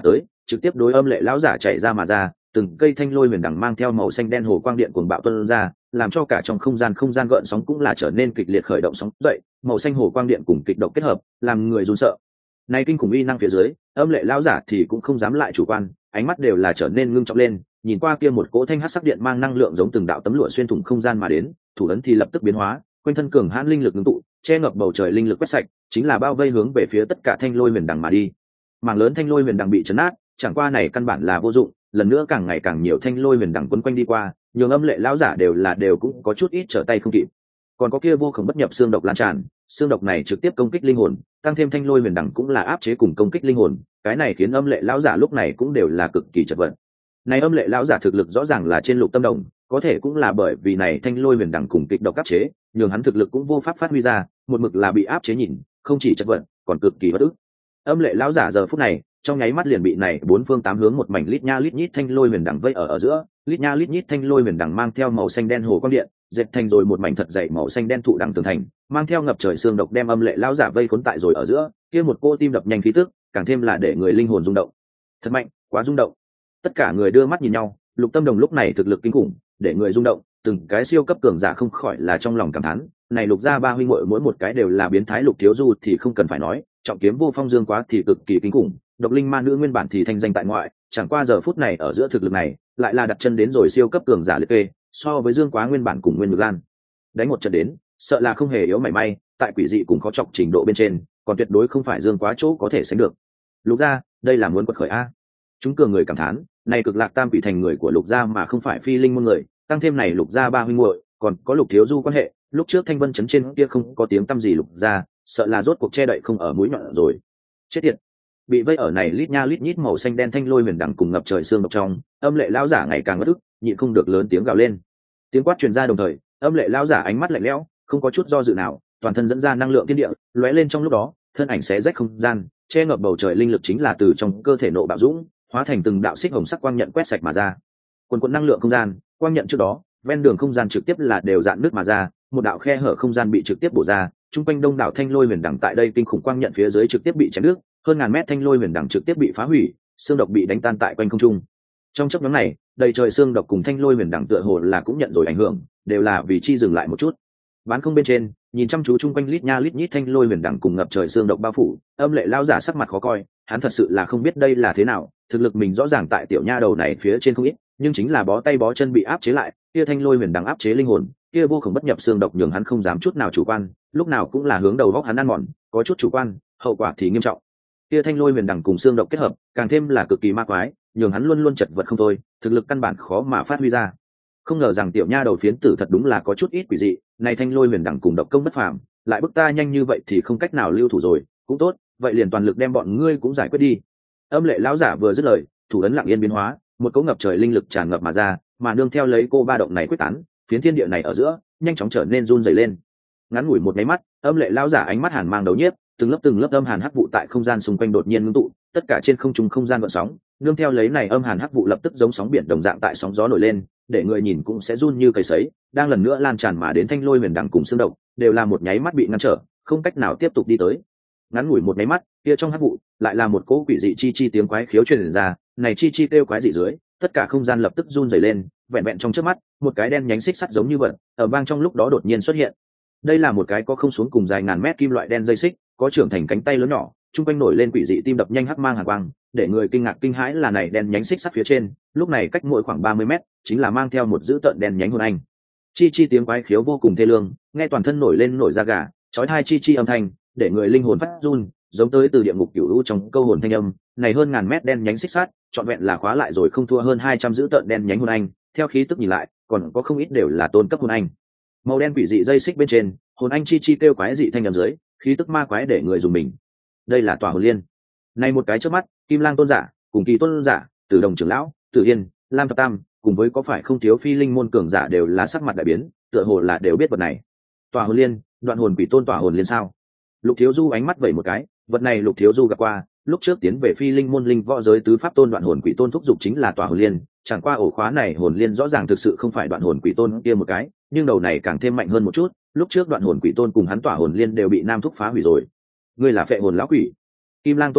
trực tiếp đối âm lệ lão giả chạy ra mà ra, từng cây thanh lôi huyền đằng mang theo màu xanh đen hồ quang điện cuồng bạo tuôn ra, làm cho cả trong không gian không gian gợn sóng cũng là trở nên kịch liệt khởi động sóng dậy, màu xanh hồ quang điện cùng kịch độc kết hợp, làm người run sợ. Này kinh khủng uy năng phía dưới, âm lệ lão giả thì cũng không dám lại chủ quan, ánh mắt đều là trở nên ngưng trọng lên, nhìn qua kia một cỗ thanh hắc sắc điện mang năng lượng giống từng đạo tấm lụa xuyên thủng không gian mà đến, thủ ấn thì lập tức biến hóa, quanh thân cường hãn linh lực ngưng tụ, che ngập bầu trời linh lực quét sạch, chính là bao vây hướng về phía tất cả thanh lôi huyền đằng mà đi. Mảng lớn thanh lôi huyền đằng bị chấn nát, chẳng qua này căn bản là vô dụng, lần nữa càng ngày càng nhiều thanh lôi huyền đằng quấn quanh đi qua, nhường âm lệ lão giả đều là đều cũng có chút ít trở tay không kịp. Còn có kia vô khổng bất nhập xương độc lan tràn, xương độc này trực tiếp công kích linh hồn, tăng thêm thanh lôi huyền đằng cũng là áp chế cùng công kích linh hồn, cái này khiến âm lệ lão giả lúc này cũng đều là cực kỳ chật vật. Này âm lệ lão giả thực lực rõ ràng là trên lục tâm đồng, có thể cũng là bởi vì này thanh lôi huyền đằng cùng kịch độc áp chế, nhường hắn thực lực cũng vô pháp phát huy ra, một mực là bị áp chế nhìn, không chỉ chật vật, còn cực kỳ bất ức. Âm lệ lão giả giờ phút này, trong nháy mắt liền bị này bốn phương tám hướng một mảnh lít nha lít nhít thanh lôi huyền đằng vây ở ở giữa, lít nha lít nhít thanh lôi huyền đằng mang theo màu xanh đen hồ quang điện, dệt thành rồi một mảnh thật dày màu xanh đen thụ đằng tường thành, mang theo ngập trời xương độc đem âm lệ lão giả vây khốn tại rồi ở giữa, kia một cô tim đập nhanh khí tức, càng thêm là để người linh hồn rung động. Thật mạnh, quá rung động. Tất cả người đưa mắt nhìn nhau, lục tâm đồng lúc này thực lực kinh khủng, để người rung động, từng cái siêu cấp cường giả không khỏi là trong lòng cảm thán, này lục gia ba huynh muội mỗi một cái đều là biến thái, lục thiếu du thì không cần phải nói, trọng kiếm vô phong dương quá thì cực kỳ kinh khủng, độc linh ma nữ nguyên bản thì thanh danh tại ngoại, chẳng qua giờ phút này ở giữa thực lực này lại là đặt chân đến rồi siêu cấp cường giả liệt kê, so với dương quá nguyên bản cùng nguyên ngược lan đánh một trận đến, sợ là không hề yếu mảy may, tại quỷ dị cùng khó chọc trình độ bên trên, còn tuyệt đối không phải dương quá chỗ có thể sánh được. Lục gia, đây là muốn quật khởi a. Chúng cường người cảm thán, này cực lạc tam quỷ thành người của lục gia mà không phải phi linh môn người, tăng thêm này lục gia ba huynh muội, còn có lục thiếu du quan hệ, lúc trước thanh vân chấn trên kia không có tiếng tăm gì lục gia, sợ là rốt cuộc che đậy không ở mũi nhọn rồi. Chết tiệt. Bị vây ở này lít nha lít nhít màu xanh đen thanh lôi huyền đằng cùng ngập trời xương độc trong, âm lệ lão giả ngày càng bất ức, nhịn không được lớn tiếng gào lên. Tiếng quát truyền ra đồng thời, âm lệ lão giả ánh mắt lạnh lẽo, không có chút do dự nào, toàn thân dẫn ra năng lượng thiên địa, lóe lên trong lúc đó, thân ảnh xé rách không gian, che ngập bầu trời linh lực chính là từ trong cơ thể nộ bạo dũng, hóa thành từng đạo xích hồng sắc quang nhận quét sạch mà ra. Quần quần năng lượng không gian, quang nhận trước đó, ven đường không gian trực tiếp là đều dạn nước mà ra, một đạo khe hở không gian bị trực tiếp bổ ra, trung quanh đông đảo thanh lôi huyền đằng tại đây kinh khủng quang nhận phía dưới trực tiếp bị chém nước, hơn ngàn mét thanh lôi huyền đằng trực tiếp bị phá hủy, xương độc bị đánh tan tại quanh không trung. Trong chốc ngắn này, đầy trời xương độc cùng thanh lôi huyền đằng tựa hồ là cũng nhận rồi ảnh hưởng, đều là vì chi dừng lại một chút. Bán không bên trên, nhìn chăm chú chung quanh lít nha lít nhít thanh lôi huyền đằng cùng ngập trời xương độc bao phủ, âm lệ lão giả sắc mặt khó coi, hắn thật sự là không biết đây là thế nào, thực lực mình rõ ràng tại tiểu nha đầu này phía trên không ít, nhưng chính là bó tay bó chân bị áp chế lại, kia thanh lôi huyền đằng áp chế linh hồn, kia vô khổng bất nhập xương độc nhường hắn không dám chút nào chủ quan, lúc nào cũng là hướng đầu góc hắn ăn mòn, có chút chủ quan, hậu quả thì nghiêm trọng. Kia thanh lôi huyền đằng cùng xương độc kết hợp, càng thêm là cực kỳ ma quái, nhường hắn luôn luôn chật vật không thôi, thực lực căn bản khó mà phát huy ra. Không ngờ rằng tiểu nha đầu phiến tử thật đúng là có chút ít quỷ dị, này thanh lôi huyền đằng cùng độc công bất phàm, lại bức ta nhanh như vậy thì không cách nào lưu thủ rồi, cũng tốt, vậy liền toàn lực đem bọn ngươi cũng giải quyết đi. Âm lệ lão giả vừa dứt lời, thủ ấn lặng yên biến hóa, một cỗ ngập trời linh lực tràn ngập mà ra, mà nương theo lấy cô ba động này quyết tán, phiến thiên địa này ở giữa nhanh chóng trở nên run rẩy lên. Ngắn ngủi một cái mắt, âm lệ lão giả ánh mắt hàn mang đầu nhiếp, từng lớp từng lớp âm hàn hắc vụ tại không gian xung quanh đột nhiên ngưng tụ, tất cả trên không trung không gian gợn sóng, nương theo lấy này âm hàn hắc vụ lập tức giống sóng biển đồng dạng tại sóng gió nổi lên, để người nhìn cũng sẽ run như cầy sấy, đang lần nữa lan tràn mà đến thanh lôi huyền đằng cùng xương độc, đều là một nháy mắt bị ngăn trở, không cách nào tiếp tục đi tới. Ngắn ngủi một nháy mắt, kia trong hắc vụ lại là một cỗ quỷ dị chi chi tiếng quái khiếu truyền ra, này chi chi kêu quái dị dưới, tất cả không gian lập tức run rẩy lên, vẹn vẹn trong chớp mắt, một cái đen nhánh xích sắt giống như vật, ở vang trong lúc đó đột nhiên xuất hiện. Đây là một cái có không xuống cùng dài ngàn mét kim loại đen dây xích, có trưởng thành cánh tay lớn nhỏ, trung quanh nổi lên quỷ dị tim đập nhanh hắc mang hàn quang, để người kinh ngạc kinh hãi là này đen nhánh xích sắt phía trên, lúc này cách mỗi khoảng ba mươi mét, chính là mang theo một dữ tợn đen nhánh hồn anh. Chi chi tiếng quái khiếu vô cùng thê lương, nghe toàn thân nổi lên nổi da gà, chói tai chi chi âm thanh, để người linh hồn phát run, giống tới từ địa ngục cửu u trong câu hồn thanh âm, này hơn ngàn mét đen nhánh xích sắt, trọn vẹn là khóa lại rồi không thua hơn hai trăm dữ tợn đen nhánh hồn anh, theo khí tức nhìn lại, còn có không ít đều là tôn cấp hồn anh. Màu đen quỷ dị dây xích bên trên, hồn anh chi chi kêu quái dị thanh âm dưới, khí tức ma quái để người dùng mình. Đây là tòa hồn liên. Này một cái chớp mắt, Kim Lang tôn giả, cùng Kỳ tôn giả, Tử Đồng trưởng lão, Tử Yên, Lam Thập Tam, cùng với có phải không thiếu phi linh môn cường giả đều là sắc mặt đại biến, tựa hồ là đều biết vật này. Tòa hồn liên, đoạn hồn quỷ tôn tòa hồn liên sao? Lục Thiếu Du ánh mắt vẩy một cái, vật này Lục Thiếu Du gặp qua, lúc trước tiến về phi linh môn linh võ giới tứ pháp tôn đoạn hồn quỷ tôn thúc dục chính là tòa hồn liên, chẳng qua ổ khóa này hồn liên rõ ràng thực sự không phải đoạn hồn quỷ tôn kia một cái, nhưng đầu này càng thêm mạnh hơn một chút, lúc trước đoạn hồn quỷ tôn cùng hắn tỏa hồn liên đều bị nam thúc phá hủy rồi. Ngươi là phệ hồn lão quỷ. Kim Lang tôn giả,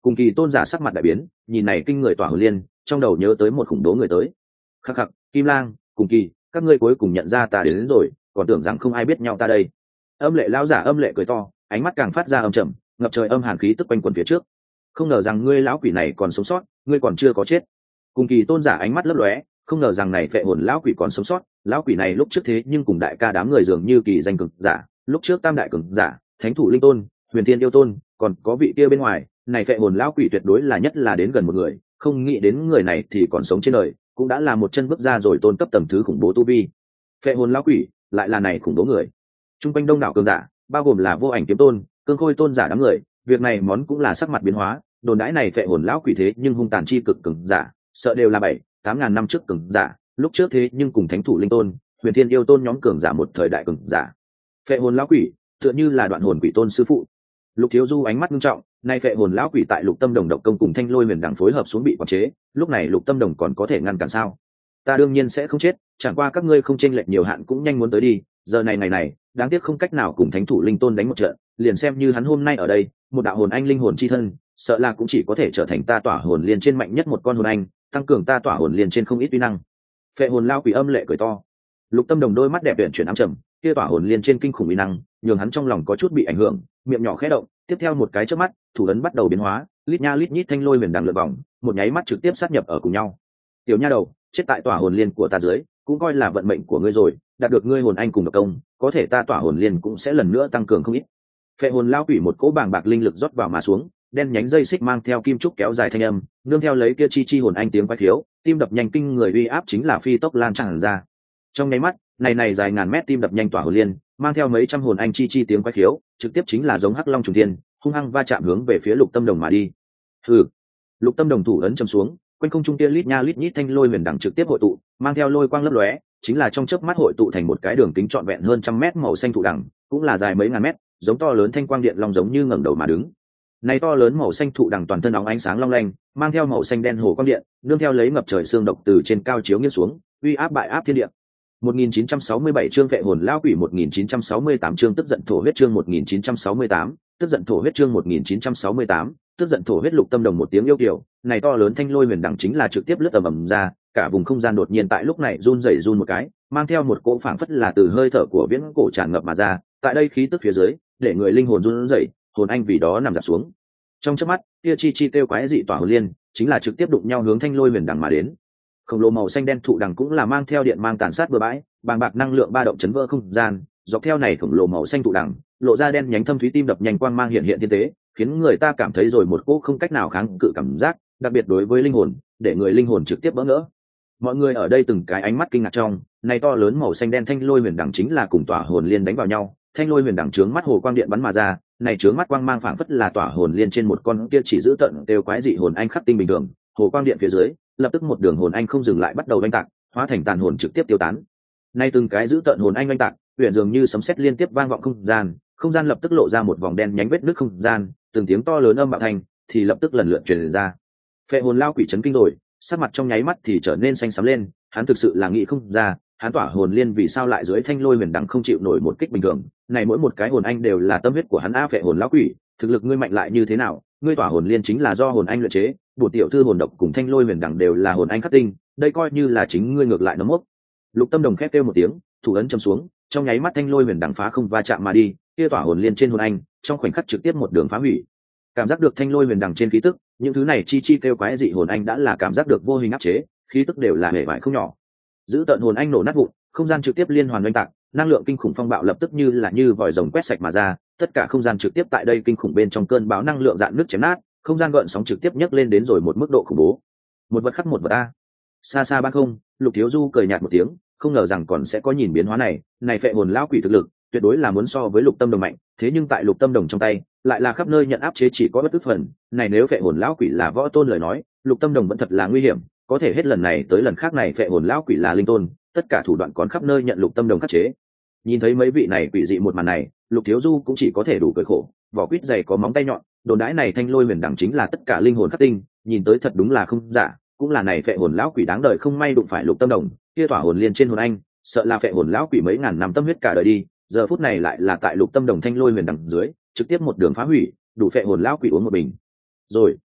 Cùng kỳ tôn giả sắc mặt đại biến, nhìn này kinh người tỏa hồn liên, trong đầu nhớ tới một khủng bố người tới. Khắc khắc, Kim Lang, Cùng kỳ, các ngươi cuối cùng nhận ra ta đến, đến rồi, còn tưởng rằng không ai biết nhau ta đây. Âm lệ lão giả âm lệ cười to, ánh mắt càng phát ra âm trầm, ngập trời âm hàn khí tức quanh quần phía trước. Không ngờ rằng ngươi lão quỷ này còn sống sót, ngươi còn chưa có chết. Cùng kỳ tôn giả ánh mắt lấp lóe, không ngờ rằng này phệ hồn lão quỷ còn sống sót, lão quỷ này lúc trước thế nhưng cùng đại ca đám người dường như kỳ danh cường giả, lúc trước tam đại cường giả, thánh thủ linh tôn, huyền thiên yêu tôn, còn có vị kia bên ngoài, này phệ hồn lão quỷ tuyệt đối là nhất là đến gần một người, không nghĩ đến người này thì còn sống trên đời, cũng đã là một chân bước ra rồi tôn cấp tầng thứ khủng bố tu vi. Phệ hồn lão quỷ lại là này khủng bố người. Trung quanh đông đảo cường giả, bao gồm là vô ảnh kiếm tôn, cương khôi tôn giả đám người, việc này món cũng là sắc mặt biến hóa, đồn đãi này phệ hồn lão quỷ thế nhưng hung tàn chi cực cường giả, sợ đều là bảy tám ngàn năm trước cường giả, lúc trước thế nhưng cùng thánh thủ linh tôn, huyền thiên yêu tôn nhóm cường giả một thời đại cường giả. Phệ hồn lão quỷ tựa như là đoạn hồn quỷ tôn sư phụ. Lục Thiếu Du ánh mắt nghiêm trọng, nay phệ hồn lão quỷ tại Lục Tâm Đồng độc công cùng Thanh Lôi Huyền Đằng phối hợp xuống bị quản chế, lúc này Lục Tâm Đồng còn có thể ngăn cản sao? Ta đương nhiên sẽ không chết, chẳng qua các ngươi không chênh lệch nhiều hạn cũng nhanh muốn tới đi, giờ này ngày này, đáng tiếc không cách nào cùng thánh thủ linh tôn đánh một trận, liền xem như hắn hôm nay ở đây, một đạo hồn anh linh hồn chi thân, sợ là cũng chỉ có thể trở thành ta tỏa hồn liên trên mạnh nhất một con hồn anh, tăng cường ta tỏa hồn liên trên không ít uy năng. Phệ hồn lão quỷ âm lệ cười to. Lục Tâm Đồng đôi mắt đẹp uyển chuyển ám trầm, kia tỏa hồn liên trên kinh khủng uy năng, nhường hắn trong lòng có chút bị ảnh hưởng, miệng nhỏ khẽ động, tiếp theo một cái chớp mắt, thủ ấn bắt đầu biến hóa, lít nha lít nhít thanh lôi huyền đằng lượn vòng, một nháy mắt trực tiếp sát nhập ở cùng nhau. Tiểu nha đầu, chết tại tỏa hồn liên của ta dưới, cũng coi là vận mệnh của ngươi rồi, đạt được ngươi hồn anh cùng độc công, có thể ta tỏa hồn liên cũng sẽ lần nữa tăng cường không ít. Phệ hồn lão quỷ một cỗ bàng bạc linh lực rót vào mà xuống, đen nhánh dây xích mang theo kim trúc kéo dài thanh âm, nương theo lấy kia chi chi hồn anh tiếng quái khiếu, tim đập nhanh kinh người uy áp chính là phi tốc lan tràn ra. Trong nháy mắt, này này dài ngàn mét tim đập nhanh tỏa hồn liên, mang theo mấy trăm hồn anh chi chi tiếng quái khiếu, trực tiếp chính là giống hắc long trùng thiên, hung hăng va chạm hướng về phía Lục Tâm Đồng mà đi. Hừ. Lục Tâm Đồng thủ ấn chầm xuống, quanh không trung kia lít nha lít nhít thanh lôi huyền đằng trực tiếp hội tụ, mang theo lôi quang lấp lóe, chính là trong chớp mắt hội tụ thành một cái đường kính trọn vẹn hơn trăm mét màu xanh thụ đằng, cũng là dài mấy ngàn mét, giống to lớn thanh quang điện long giống như ngẩng đầu mà đứng. Này to lớn màu xanh thụ đằng toàn thân óng ánh sáng long lanh, mang theo màu xanh đen hồ quang điện, nương theo lấy ngập trời xương độc từ trên cao chiếu nghiêng xuống, uy áp bại áp thiên địa. một nghìn chín trăm sáu mươi bảy chương Phệ hồn lão quỷ, một nghìn chín trăm sáu mươi tám chương tức giận thổ huyết, chương một nghìn chín trăm sáu mươi tám, tức giận thổ huyết, chương một nghìn chín trăm sáu mươi tám, tức giận thổ huyết. Lục Tâm Đồng một tiếng yêu kiều, này to lớn thanh lôi huyền đằng chính là trực tiếp lướt ầm ầm ra, cả vùng không gian đột nhiên tại lúc này run rẩy run một cái, mang theo một cỗ phảng phất là từ hơi thở của viễn cổ tràn ngập mà ra, tại đây khí tức phía dưới, để người linh hồn run rẩy, hồn anh vì đó nằm dạp xuống. Trong chớp mắt, kia chi chi kêu quái dị tỏa hồn liên, chính là trực tiếp đụng nhau hướng thanh lôi huyền đằng mà đến. Khổng lồ màu xanh đen thụ đằng cũng là mang theo điện mang tàn sát bừa bãi, bàng bạc năng lượng ba động chấn vỡ không gian, dọc theo này khổng lồ màu xanh thụ đằng, lộ ra đen nhánh thâm thúy tim đập nhanh quang mang hiện hiện thiên tế, khiến người ta cảm thấy rồi một cỗ không cách nào kháng cự cảm giác, đặc biệt đối với linh hồn, để người linh hồn trực tiếp bỡ ngỡ. Mọi người ở đây từng cái ánh mắt kinh ngạc trong, này to lớn màu xanh đen thanh lôi huyền đằng chính là cùng tỏa hồn liên đánh vào nhau, thanh lôi huyền đằng trướng mắt hồ quang điện bắn mà ra, này trướng mắt quang mang phảng phất là tỏa hồn liên trên một con kia chỉ giữ tận đều quái dị hồn anh khắc tinh bình thường, hồ quang điện phía dưới, lập tức một đường hồn anh không dừng lại bắt đầu oanh tạc, hóa thành tàn hồn trực tiếp tiêu tán. Nay từng cái giữ tận hồn anh oanh tạc, huyền dường như sấm sét liên tiếp vang vọng không gian, không gian lập tức lộ ra một vòng đen nhánh vết nứt không gian, từng tiếng to lớn âm bạo thành, thì lập tức lần lượt truyền ra. Phệ hồn lao quỷ chấn kinh rồi, sắc mặt trong nháy mắt thì trở nên xanh xám lên, hắn thực sự là nghĩ không ra, hắn tỏa hồn liên vì sao lại dưới thanh lôi huyền đằng không chịu nổi một kích bình thường, này mỗi một cái hồn anh đều là tâm huyết của hắn a. Phệ hồn lão quỷ, thực lực ngươi mạnh lại như thế nào, ngươi tỏa hồn liên chính là do hồn anh luyện chế, bổ tiểu thư hồn độc cùng thanh lôi huyền đằng đều là hồn anh khắc tinh, đây coi như là chính ngươi ngược lại nấm mốc. Lục Tâm Đồng khép kêu một tiếng, thủ ấn châm xuống, trong nháy mắt thanh lôi huyền đằng phá không va chạm mà đi, kia tỏa hồn liên trên hồn anh, trong khoảnh khắc trực tiếp một đường phá hủy. Cảm giác được thanh lôi huyền đằng trên khí tức, những thứ này chi chi kêu quái dị hồn anh đã là cảm giác được vô hình áp chế, khí tức đều là hề bại không nhỏ. Giữ tận hồn anh nổ nát vụn, không gian trực tiếp liên hoàn oanh tạc, năng lượng kinh khủng phong bạo lập tức như là như vòi rồng quét sạch mà ra, tất cả không gian trực tiếp tại đây kinh khủng bên trong cơn bão năng lượng dạn nước chém nát, không gian gợn sóng trực tiếp nhấc lên đến rồi một mức độ khủng bố. Một vật khắc một vật a. Xa xa ban không, Lục Thiếu Du cười nhạt một tiếng, không ngờ rằng còn sẽ có nhìn biến hóa này, này phệ hồn lão quỷ thực lực, tuyệt đối là muốn so với Lục Tâm Đồng mạnh, thế nhưng tại Lục Tâm Đồng trong tay, lại là khắp nơi nhận áp chế chỉ có bất tức phần, này nếu phệ hồn lão quỷ là võ tôn lời nói, Lục Tâm Đồng vẫn thật là nguy hiểm, có thể hết lần này tới lần khác này phệ hồn lão quỷ là linh tôn, tất cả thủ đoạn còn khắp nơi nhận Lục Tâm Đồng khắc chế. Nhìn thấy mấy vị này quỷ dị một màn này, Lục Thiếu Du cũng chỉ có thể đủ cười khổ, vỏ quýt dày có móng tay nhọn, đồn đãi này thanh lôi huyền đẳng chính là tất cả linh hồn khắc tinh, nhìn tới thật đúng là không giả, cũng là này phệ hồn lão quỷ đáng đời không may đụng phải Lục Tâm Đồng, kia tỏa hồn liên trên hồn anh, sợ là phệ hồn lão quỷ mấy ngàn năm tâm huyết cả đời đi, giờ phút này lại là tại Lục Tâm Đồng thanh lôi huyền đẳng dưới, trực tiếp một đường phá hủy, đủ phệ hồn lão quỷ uống một bình. Rồi,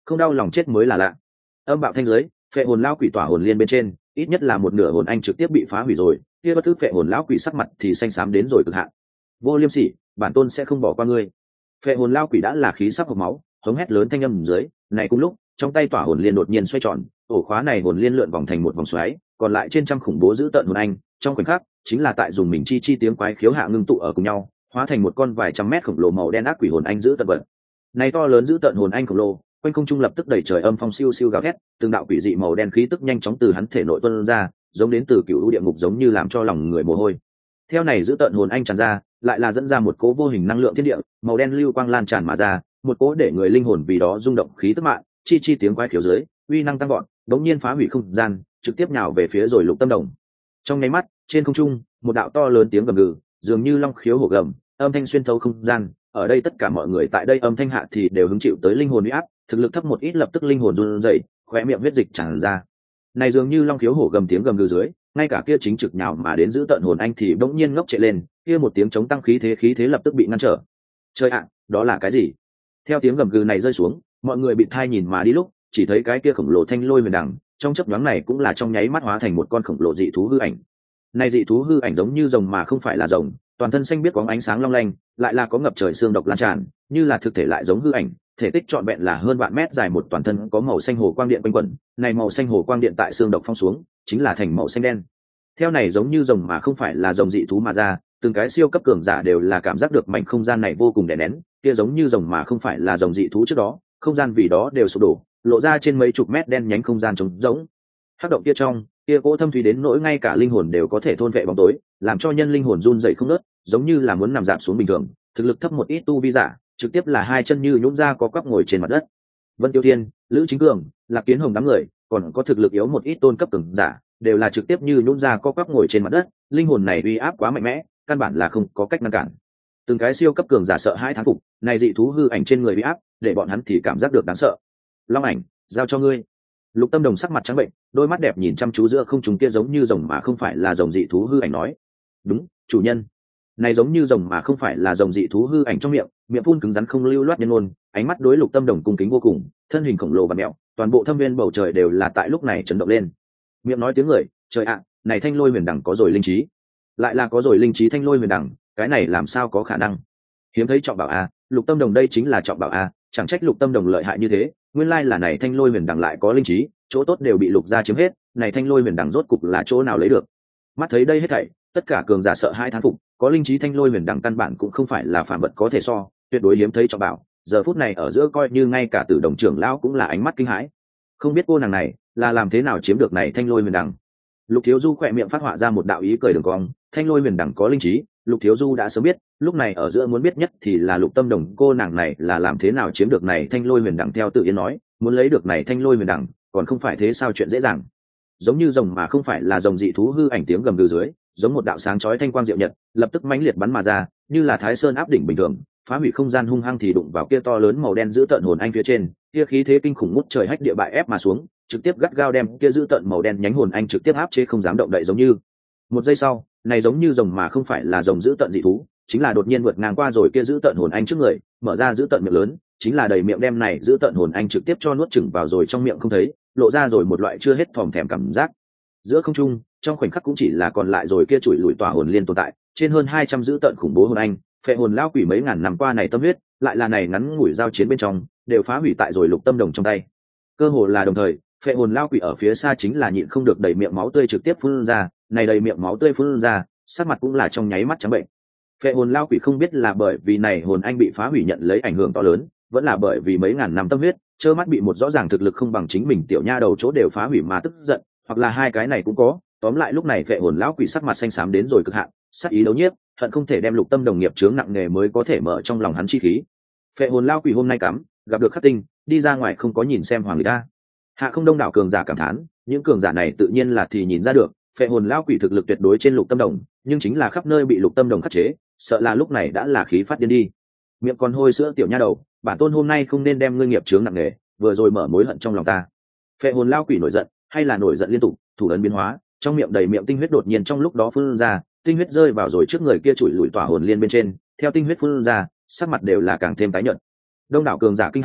không đau lòng chết mới là lạ. Âm bạo thanh giới, phệ hồn lão quỷ tỏa hồn liên bên trên ít nhất là một nửa hồn anh trực tiếp bị phá hủy rồi, kia bất thức phệ hồn lão quỷ sắc mặt thì xanh xám đến rồi cực hạn. Vô liêm sỉ, bản tôn sẽ không bỏ qua ngươi. Phệ hồn lão quỷ đã là khí sắp hộc máu, hống hét lớn thanh âm dưới, này cùng lúc, trong tay tỏa hồn liên đột nhiên xoay tròn, ổ khóa này hồn liên lượn vòng thành một vòng xoáy, còn lại trên trăm khủng bố giữ tợn hồn anh, trong khoảnh khắc, chính là tại dùng mình chi chi tiếng quái khiếu hạ ngưng tụ ở cùng nhau, hóa thành một con vài trăm mét khổng lồ màu đen ác quỷ hồn anh giữ tợn vật. Này to lớn giữ tợn hồn anh khổng lồ, quanh không trung lập tức đẩy trời âm phong siêu siêu gào thét, từng đạo quỷ dị màu đen khí tức nhanh chóng từ hắn thể nội tuôn ra, giống đến từ cựu địa ngục, giống như làm cho lòng người mồ hôi. Theo này giữ tợn hồn anh tràn ra, lại là dẫn ra một cỗ vô hình năng lượng thiên địa, màu đen lưu quang lan tràn mà ra, một cỗ để người linh hồn vì đó rung động khí tức mạng, chi chi tiếng quái khiếu dưới, uy năng tăng vọt, đống nhiên phá hủy không gian, trực tiếp nhào về phía rồi Lục Tâm Đồng. Trong nháy mắt, trên không trung, một đạo to lớn tiếng gầm gừ, dường như long khiếu hổ gầm, âm thanh xuyên thấu không gian, ở đây tất cả mọi người tại đây âm thanh hạ thì đều hứng chịu tới linh hồn uy áp, thực lực thấp một ít lập tức linh hồn run rẩy, khóe miệng huyết dịch tràn ra. Này dường như long khiếu hổ gầm tiếng gầm gừ dưới, ngay cả kia chính trực nhào mà đến giữ tận hồn anh thì bỗng nhiên ngốc trệ lên, kia một tiếng chống tăng khí thế khí thế lập tức bị ngăn trở. Trời ạ, đó là cái gì? Theo tiếng gầm gừ này rơi xuống, mọi người bị thai nhìn mà đi lúc, chỉ thấy cái kia khổng lồ thanh lôi huyền đằng, trong chớp nhoáng này cũng là trong nháy mắt hóa thành một con khổng lồ dị thú hư ảnh. Này dị thú hư ảnh giống như rồng mà không phải là rồng, toàn thân xanh biếc bóng ánh sáng long lanh, lại là có ngập trời xương độc lan tràn, như là thực thể lại giống hư ảnh, thể tích trọn vẹn là hơn vạn mét dài, một toàn thân có màu xanh hồ quang điện quanh quẩn, này màu xanh hồ quang điện tại xương độc phong xuống, chính là thành màu xanh đen. Theo này giống như rồng mà không phải là rồng dị thú mà ra, từng cái siêu cấp cường giả đều là cảm giác được mảnh không gian này vô cùng đè nén, kia giống như rồng mà không phải là rồng dị thú trước đó, không gian vì đó đều sụp đổ, lộ ra trên mấy chục mét đen nhánh không gian trống rỗng. Hắc động kia trong, kia cỗ thâm thúy đến nỗi ngay cả linh hồn đều có thể thôn vệ bóng tối, làm cho nhân linh hồn run rẩy không ngớt, giống như là muốn nằm dạp xuống bình thường. Thực lực thấp một ít tu vi giả, trực tiếp là hai chân như nhũn ra có quắp ngồi trên mặt đất. Vân Tiêu Thiên, Lữ Chính Cường, Lạc Kiến Hồng đám người, còn có thực lực yếu một ít tôn cấp cường giả, đều là trực tiếp như nhũn ra co quắp ngồi trên mặt đất. Linh hồn này uy áp quá mạnh mẽ, căn bản là không có cách ngăn cản. Từng cái siêu cấp cường giả sợ hãi thán phục, này dị thú hư ảnh trên người uy áp, để bọn hắn thì cảm giác được đáng sợ. Long ảnh, giao cho ngươi. Lục Tâm Đồng sắc mặt trắng bệnh, đôi mắt đẹp nhìn chăm chú giữa không trung kia giống như rồng mà không phải là rồng dị thú hư ảnh nói: "Đúng, chủ nhân." Này giống như rồng mà không phải là rồng dị thú hư ảnh trong miệng, miệng phun cứng rắn không lưu loát nhân ôn, ánh mắt đối Lục Tâm Đồng cung kính vô cùng, thân hình khổng lồ và mèo, toàn bộ thâm viên bầu trời đều là tại lúc này chấn động lên. Miệng nói tiếng người, trời ạ, này thanh lôi huyền đẳng có rồi linh trí, lại là có rồi linh trí thanh lôi huyền đẳng, cái này làm sao có khả năng? Hiếm thấy trọng bảo a, Lục Tâm Đồng đây chính là trọng bảo a, chẳng trách Lục Tâm Đồng lợi hại như thế, nguyên lai là này thanh lôi huyền đẳng lại có linh trí, chỗ tốt đều bị Lục gia chiếm hết, này thanh lôi huyền đẳng rốt cục là chỗ nào lấy được? Mắt thấy đây hết thảy, tất cả cường giả sợ hai thán phục, có linh trí thanh lôi huyền đẳng căn bản cũng không phải là phàm vật có thể so, tuyệt đối hiếm thấy trọng bảo. Giờ phút này ở giữa coi như ngay cả Tử Đồng trưởng lão cũng là ánh mắt kinh hãi. Không biết cô nàng này là làm thế nào chiếm được này thanh lôi huyền đẳng. Lục Thiếu Du khỏe miệng phát họa ra một đạo ý cười đường cong, thanh lôi huyền đẳng có linh trí, Lục Thiếu Du đã sớm biết, lúc này ở giữa muốn biết nhất thì là Lục Tâm Đồng cô nàng này là làm thế nào chiếm được này thanh lôi huyền đẳng. Theo Tự Yên nói, muốn lấy được này thanh lôi huyền đẳng, còn không phải thế sao chuyện dễ dàng. Giống như rồng mà không phải là rồng dị thú hư ảnh tiếng gầm gừ dưới, giống một đạo sáng chói thanh quang diệu nhật, lập tức mãnh liệt bắn mà ra, như là Thái Sơn áp đỉnh bình thường, phá hủy không gian hung hăng thì đụng vào kia to lớn màu đen giữ tợn hồn anh phía trên, kia khí thế kinh khủng ngút trời hách địa bại ép mà xuống, trực tiếp gắt gao đem kia giữ tợn màu đen nhánh hồn anh trực tiếp áp chế không dám động đậy. Giống như một giây sau, này giống như rồng mà không phải là rồng giữ tợn dị thú, chính là đột nhiên vượt ngang qua rồi kia giữ tợn hồn anh trước người, mở ra giữ tợn miệng lớn, chính là đầy miệng đem này giữ tợn hồn anh trực tiếp cho nuốt chửng vào rồi trong miệng không thấy, lộ ra rồi một loại chưa hết thòm thèm cảm giác. Giữa không trung, trong khoảnh khắc cũng chỉ là còn lại rồi kia chuỗi lùi tỏa hồn liên tồn tại, trên hơn hai trăm giữ tợn khủng bố hồn anh, phệ hồn lao quỷ mấy ngàn năm qua này tâm huyết, lại là này ngắn ngủi giao chiến bên trong, đều phá hủy tại rồi Lục Tâm Đồng trong tay. Cơ hồ là đồng thời, phệ hồn lao quỷ ở phía xa chính là nhịn không được đầy miệng máu tươi trực tiếp phun ra, này đầy miệng máu tươi phun ra, sắc mặt cũng là trong nháy mắt trắng bệnh. Phệ hồn lao quỷ không biết là bởi vì này hồn anh bị phá hủy nhận lấy ảnh hưởng to lớn, vẫn là bởi vì mấy ngàn năm tâm huyết, trơ mắt bị một rõ ràng thực lực không bằng chính mình tiểu nha đầu chỗ đều phá hủy mà tức giận, hoặc là hai cái này cũng có. Tóm lại lúc này phệ hồn lão quỷ sắc mặt xanh xám đến rồi cực hạn, sắc ý đấu nhiếp, hận không thể đem Lục Tâm Đồng nghiệp chướng nặng nề mới có thể mở trong lòng hắn chi khí. Phệ hồn lão quỷ hôm nay cắm, gặp được khắc tinh, đi ra ngoài không có nhìn xem hoàng người ta. Hạ không đông đảo cường giả cảm thán, những cường giả này tự nhiên là thì nhìn ra được, phệ hồn lão quỷ thực lực tuyệt đối trên Lục Tâm Đồng, nhưng chính là khắp nơi bị Lục Tâm Đồng khắc chế, sợ là lúc này đã là khí phát điên đi. Miệng còn hôi sữa tiểu nha đầu, bản tôn hôm nay không nên đem ngươi nghiệp chướng nặng nề, vừa rồi mở mối hận trong lòng ta. Phệ hồn lão quỷ nổi giận, hay là nổi giận liên tục, thủ ấn biến hóa, trong miệng đầy miệng tinh huyết đột nhiên trong lúc đó phun ra, tinh huyết rơi vào rồi trước người kia chùi lùi tỏa hồn liên bên trên, theo tinh huyết phun ra, sắc mặt đều là càng thêm tái nhợt. Đông đảo cường giả kinh hãi,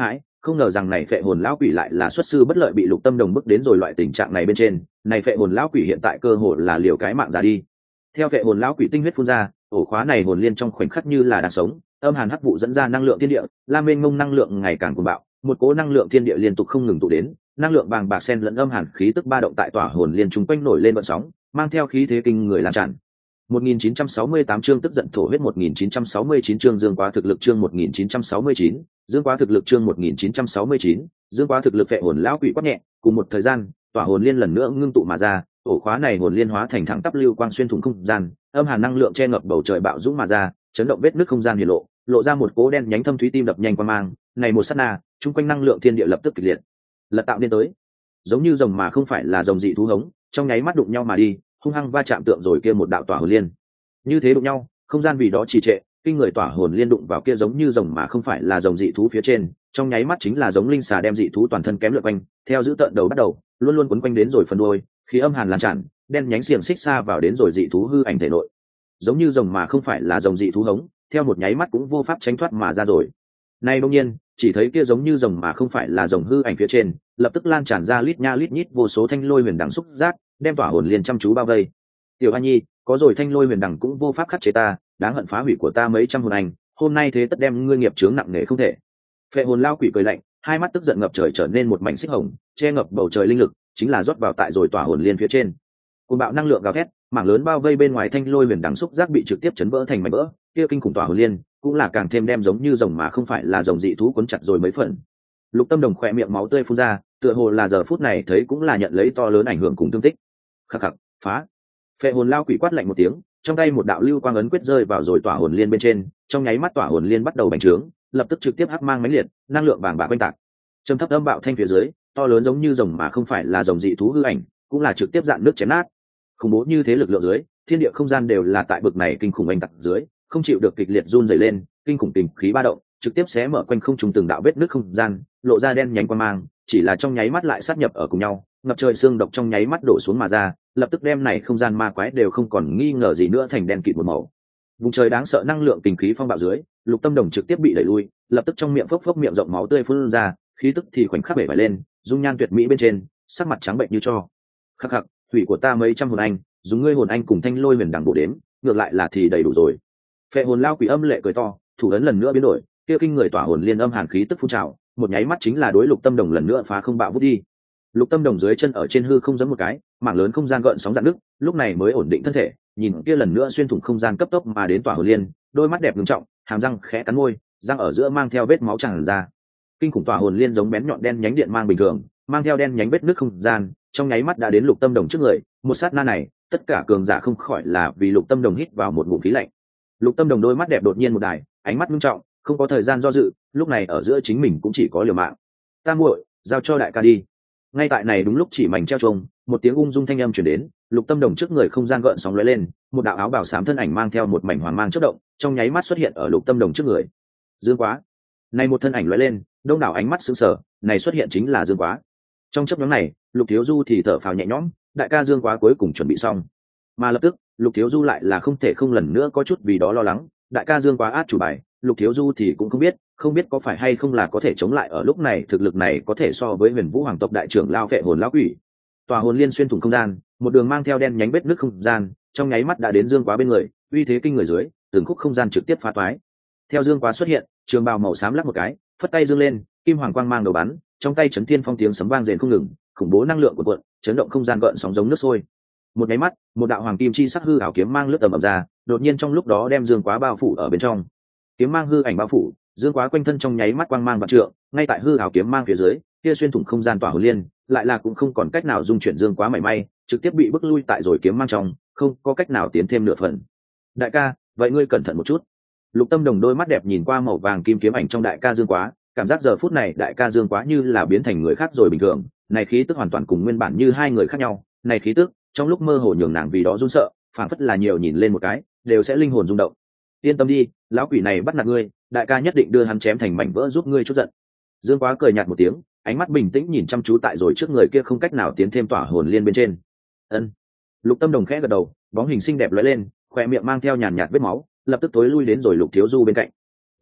không ngờ rằng này phệ hồn lão quỷ lại là xuất sư bất lợi bị Lục Tâm Đồng bức đến rồi loại tình trạng này bên trên. Này phệ hồn lão quỷ hiện tại cơ hội là liều cái mạng ra đi. Theo phệ hồn lão quỷ tinh huyết phun ra, ổ khóa này hồn liên trong khoảnh khắc như là đang sống, âm hàn hắc vụ dẫn ra năng lượng thiên địa, lam mênh mông năng lượng ngày càng cuồng bạo, một cỗ năng lượng thiên địa liên tục không ngừng tụ đến, năng lượng vàng bạc xen lẫn âm hàn khí tức ba động tại tỏa hồn liên chúng quanh nổi lên vận sóng, mang theo khí thế kinh người lan tràn. một nghìn chín trăm sáu mươi tám chương tức giận thổ huyết một nghìn chín trăm sáu mươi chín chương dương quá thực lực chương một nghìn chín trăm sáu mươi chín, dương quá thực lực chương một nghìn chín trăm sáu mươi chín, dương quá thực lực phệ hồn lão quỷ quát nhẹ, cùng một thời gian, tỏa hồn liên lần nữa ngưng tụ mà ra, ổ khóa này hồn liên hóa thành thẳng tắp lưu quang xuyên thủng không gian, âm hàn năng lượng che ngập bầu trời bạo dũng mà ra, chấn động vết nứt không gian hiển lộ, lộ ra một cố đen nhánh thâm thúy tim đập nhanh qua mang, này một sát na, chung quanh năng lượng thiên địa lập tức kịch liệt, lật tạo nên tới, giống như rồng mà không phải là rồng dị thú hống, trong nháy mắt đụng nhau mà đi, hung hăng va chạm tượng rồi kia một đạo tỏa hồn liên. Như thế đụng nhau, không gian vì đó trì trệ, kinh người tỏa hồn liên đụng vào kia giống như rồng mà không phải là rồng dị thú phía trên, trong nháy mắt chính là giống linh xà đem dị thú toàn thân kém lượn quanh, theo giữ tận đầu bắt đầu, luôn luôn quấn quanh đến rồi phần đuôi, khí âm hàn lan tràn, đen nhánh xiềng xích xa vào đến rồi dị thú hư ảnh thể nội. Giống như rồng mà không phải là rồng dị thú hống, theo một nháy mắt cũng vô pháp tránh thoát mà ra rồi. Nay đương nhiên, chỉ thấy kia giống như rồng mà không phải là rồng hư ảnh phía trên, lập tức lan tràn ra lít nha lít nhít vô số thanh lôi huyền đằng xúc giác, đem tỏa hồn liên chăm chú bao vây. Tiểu Hoa Nhi, có rồi thanh lôi huyền đằng cũng vô pháp khắc chế ta, đáng hận phá hủy của ta mấy trăm hồn anh, hôm nay thế tất đem ngươi nghiệp chướng nặng nề không thể. Phệ hồn lao quỷ cười lạnh, hai mắt tức giận ngập trời trở nên một mảnh xích hồng, che ngập bầu trời linh lực, chính là rót vào tại rồi tỏa hồn liên phía trên. Cùng bạo năng lượng gào thét, mảng lớn bao vây bên ngoài thanh lôi huyền đằng xúc giác bị trực tiếp chấn vỡ thành mảnh vỡ, kia kinh khủng tỏa hồn liên cũng là càng thêm đem giống như rồng mà không phải là rồng dị thú cuốn chặt rồi mấy phần. Lục Tâm Đồng khỏe miệng máu tươi phun ra, tựa hồ là giờ phút này thấy cũng là nhận lấy to lớn ảnh hưởng cùng thương tích. Khắc khắc, phá! Phệ hồn lao quỷ quát lạnh một tiếng, trong tay một đạo lưu quang ấn quyết rơi vào rồi tỏa hồn liên bên trên, trong nháy mắt tỏa hồn liên bắt đầu bành trướng, lập tức trực tiếp hắc mang mãnh liệt, năng lượng vàng bạc quanh tạc. Trầm thấp âm bạo thanh phía dưới, to lớn giống như rồng mà không phải là rồng dị thú hư ảnh, cũng là trực tiếp dạn nước chém nát. Khủng bố như thế lực lượng dưới, thiên địa không gian đều là tại bực này kinh khủng oanh tạc dưới, không chịu được kịch liệt run rẩy lên, kinh khủng tình khí ba động, trực tiếp xé mở quanh không trung từng đạo vết nước không gian, lộ ra đen nhánh quang mang, chỉ là trong nháy mắt lại sát nhập ở cùng nhau, ngập trời xương độc trong nháy mắt đổ xuống mà ra, lập tức đem này không gian ma quái đều không còn nghi ngờ gì nữa thành đen kịt một màu. Vùng trời đáng sợ năng lượng tình khí phong bạo dưới, Lục Tâm Đồng trực tiếp bị đẩy lui, lập tức trong miệng phốc phốc miệng rộng máu tươi phun ra, khí tức thì khoảnh khắc bể bại lên, dung nhan tuyệt mỹ bên trên, sắc mặt trắng bệnh như tro. Khắc khắc, hủy của ta mấy trăm hồn anh, dùng ngươi hồn anh cùng thanh lôi huyền đằng bổ đếm, ngược lại là thì đầy đủ rồi. Phệ hồn lao quỷ âm lệ cười to, thủ ấn lần nữa biến đổi, kia kinh người tỏa hồn liên âm hàn khí tức phun trào, một nháy mắt chính là đối Lục Tâm Đồng lần nữa phá không bạo vút đi. Lục Tâm Đồng dưới chân ở trên hư không giẫm một cái, mảng lớn không gian gợn sóng dạn nước, lúc này mới ổn định thân thể, nhìn kia lần nữa xuyên thủng không gian cấp tốc mà đến tỏa hồn liên, đôi mắt đẹp nghiêm trọng, hàm răng khẽ cắn môi, răng ở giữa mang theo vết máu tràn ra. Kinh khủng tỏa hồn liên giống bén nhọn đen nhánh điện mang bình thường, mang theo đen nhánh vết nước không gian, trong nháy mắt đã đến Lục Tâm Đồng trước người, một sát na này, tất cả cường giả không khỏi là vì Lục Tâm Đồng hít vào một ngụm khí lạnh. Lục Tâm Đồng đôi mắt đẹp đột nhiên một đài, ánh mắt nghiêm trọng, không có thời gian do dự, lúc này ở giữa chính mình cũng chỉ có liều mạng. Ta muội, giao cho đại ca đi. Ngay tại này đúng lúc chỉ mảnh treo chuông, một tiếng ung dung thanh âm truyền đến, Lục Tâm Đồng trước người không gian gợn sóng lóe lên, một đạo áo bào xám thân ảnh mang theo một mảnh hoàng mang chớp động, trong nháy mắt xuất hiện ở Lục Tâm Đồng trước người. Dương Quá. Này một thân ảnh lóe lên, đông đảo ánh mắt sững sờ, này xuất hiện chính là Dương Quá. Trong chớp nhoáng này, Lục Thiếu Du thì thở phào nhẹ nhõm, đại ca Dương Quá cuối cùng chuẩn bị xong. Mà lập tức, Lục Thiếu Du lại là không thể không lần nữa có chút vì đó lo lắng, đại ca Dương Quá át chủ bài, Lục Thiếu Du thì cũng không biết, không biết có phải hay không là có thể chống lại ở lúc này, thực lực này có thể so với Huyền Vũ Hoàng tộc đại trưởng lao Phệ hồn lão quỷ. Tòa hồn liên xuyên thủng không gian, một đường mang theo đen nhánh vết nước không gian, trong nháy mắt đã đến Dương Quá bên người, uy thế kinh người dưới, từng khúc không gian trực tiếp phá toái. Theo Dương Quá xuất hiện, trường bào màu xám lắc một cái, phất tay dương lên, kim hoàng quang mang đầu bắn, trong tay chấn thiên phong tiếng sấm vang rền không ngừng, khủng bố năng lượng của cuộn, chấn động không gian gợn sóng giống nước sôi. Một cái mắt, một đạo hoàng kim chi sắc hư ảo kiếm mang lướt tầm ập ra, đột nhiên trong lúc đó đem Dương Quá bao phủ ở bên trong. Kiếm mang hư ảnh bao phủ, Dương Quá quanh thân trong nháy mắt quang mang vạn trượng, ngay tại hư ảo kiếm mang phía dưới, kia xuyên thủng không gian tỏa hồn liên, lại là cũng không còn cách nào dung chuyển Dương Quá mảy may, trực tiếp bị bức lui tại rồi kiếm mang trong, không có cách nào tiến thêm nửa phần. Đại ca, vậy ngươi cẩn thận một chút. Lục Tâm Đồng đôi mắt đẹp nhìn qua màu vàng kim kiếm ảnh trong đại ca Dương Quá, cảm giác giờ phút này đại ca Dương Quá như là biến thành người khác rồi bình thường, này khí tức hoàn toàn cùng nguyên bản như hai người khác nhau, này khí tức, trong lúc mơ hồ nhường nàng vì đó run sợ, phảng phất là nhiều nhìn lên một cái, đều sẽ linh hồn rung động. Yên tâm đi, lão quỷ này bắt nạt ngươi, đại ca nhất định đưa hắn chém thành mảnh vỡ giúp ngươi chút giận. Dương Quá cười nhạt một tiếng, ánh mắt bình tĩnh nhìn chăm chú tại rồi trước người kia không cách nào tiến thêm tỏa hồn liên bên trên. Ân. Lục Tâm Đồng khẽ gật đầu, bóng hình xinh đẹp lóe lên, khóe miệng mang theo nhàn nhạt vết máu, lập tức tối lui đến rồi Lục Thiếu Du bên cạnh.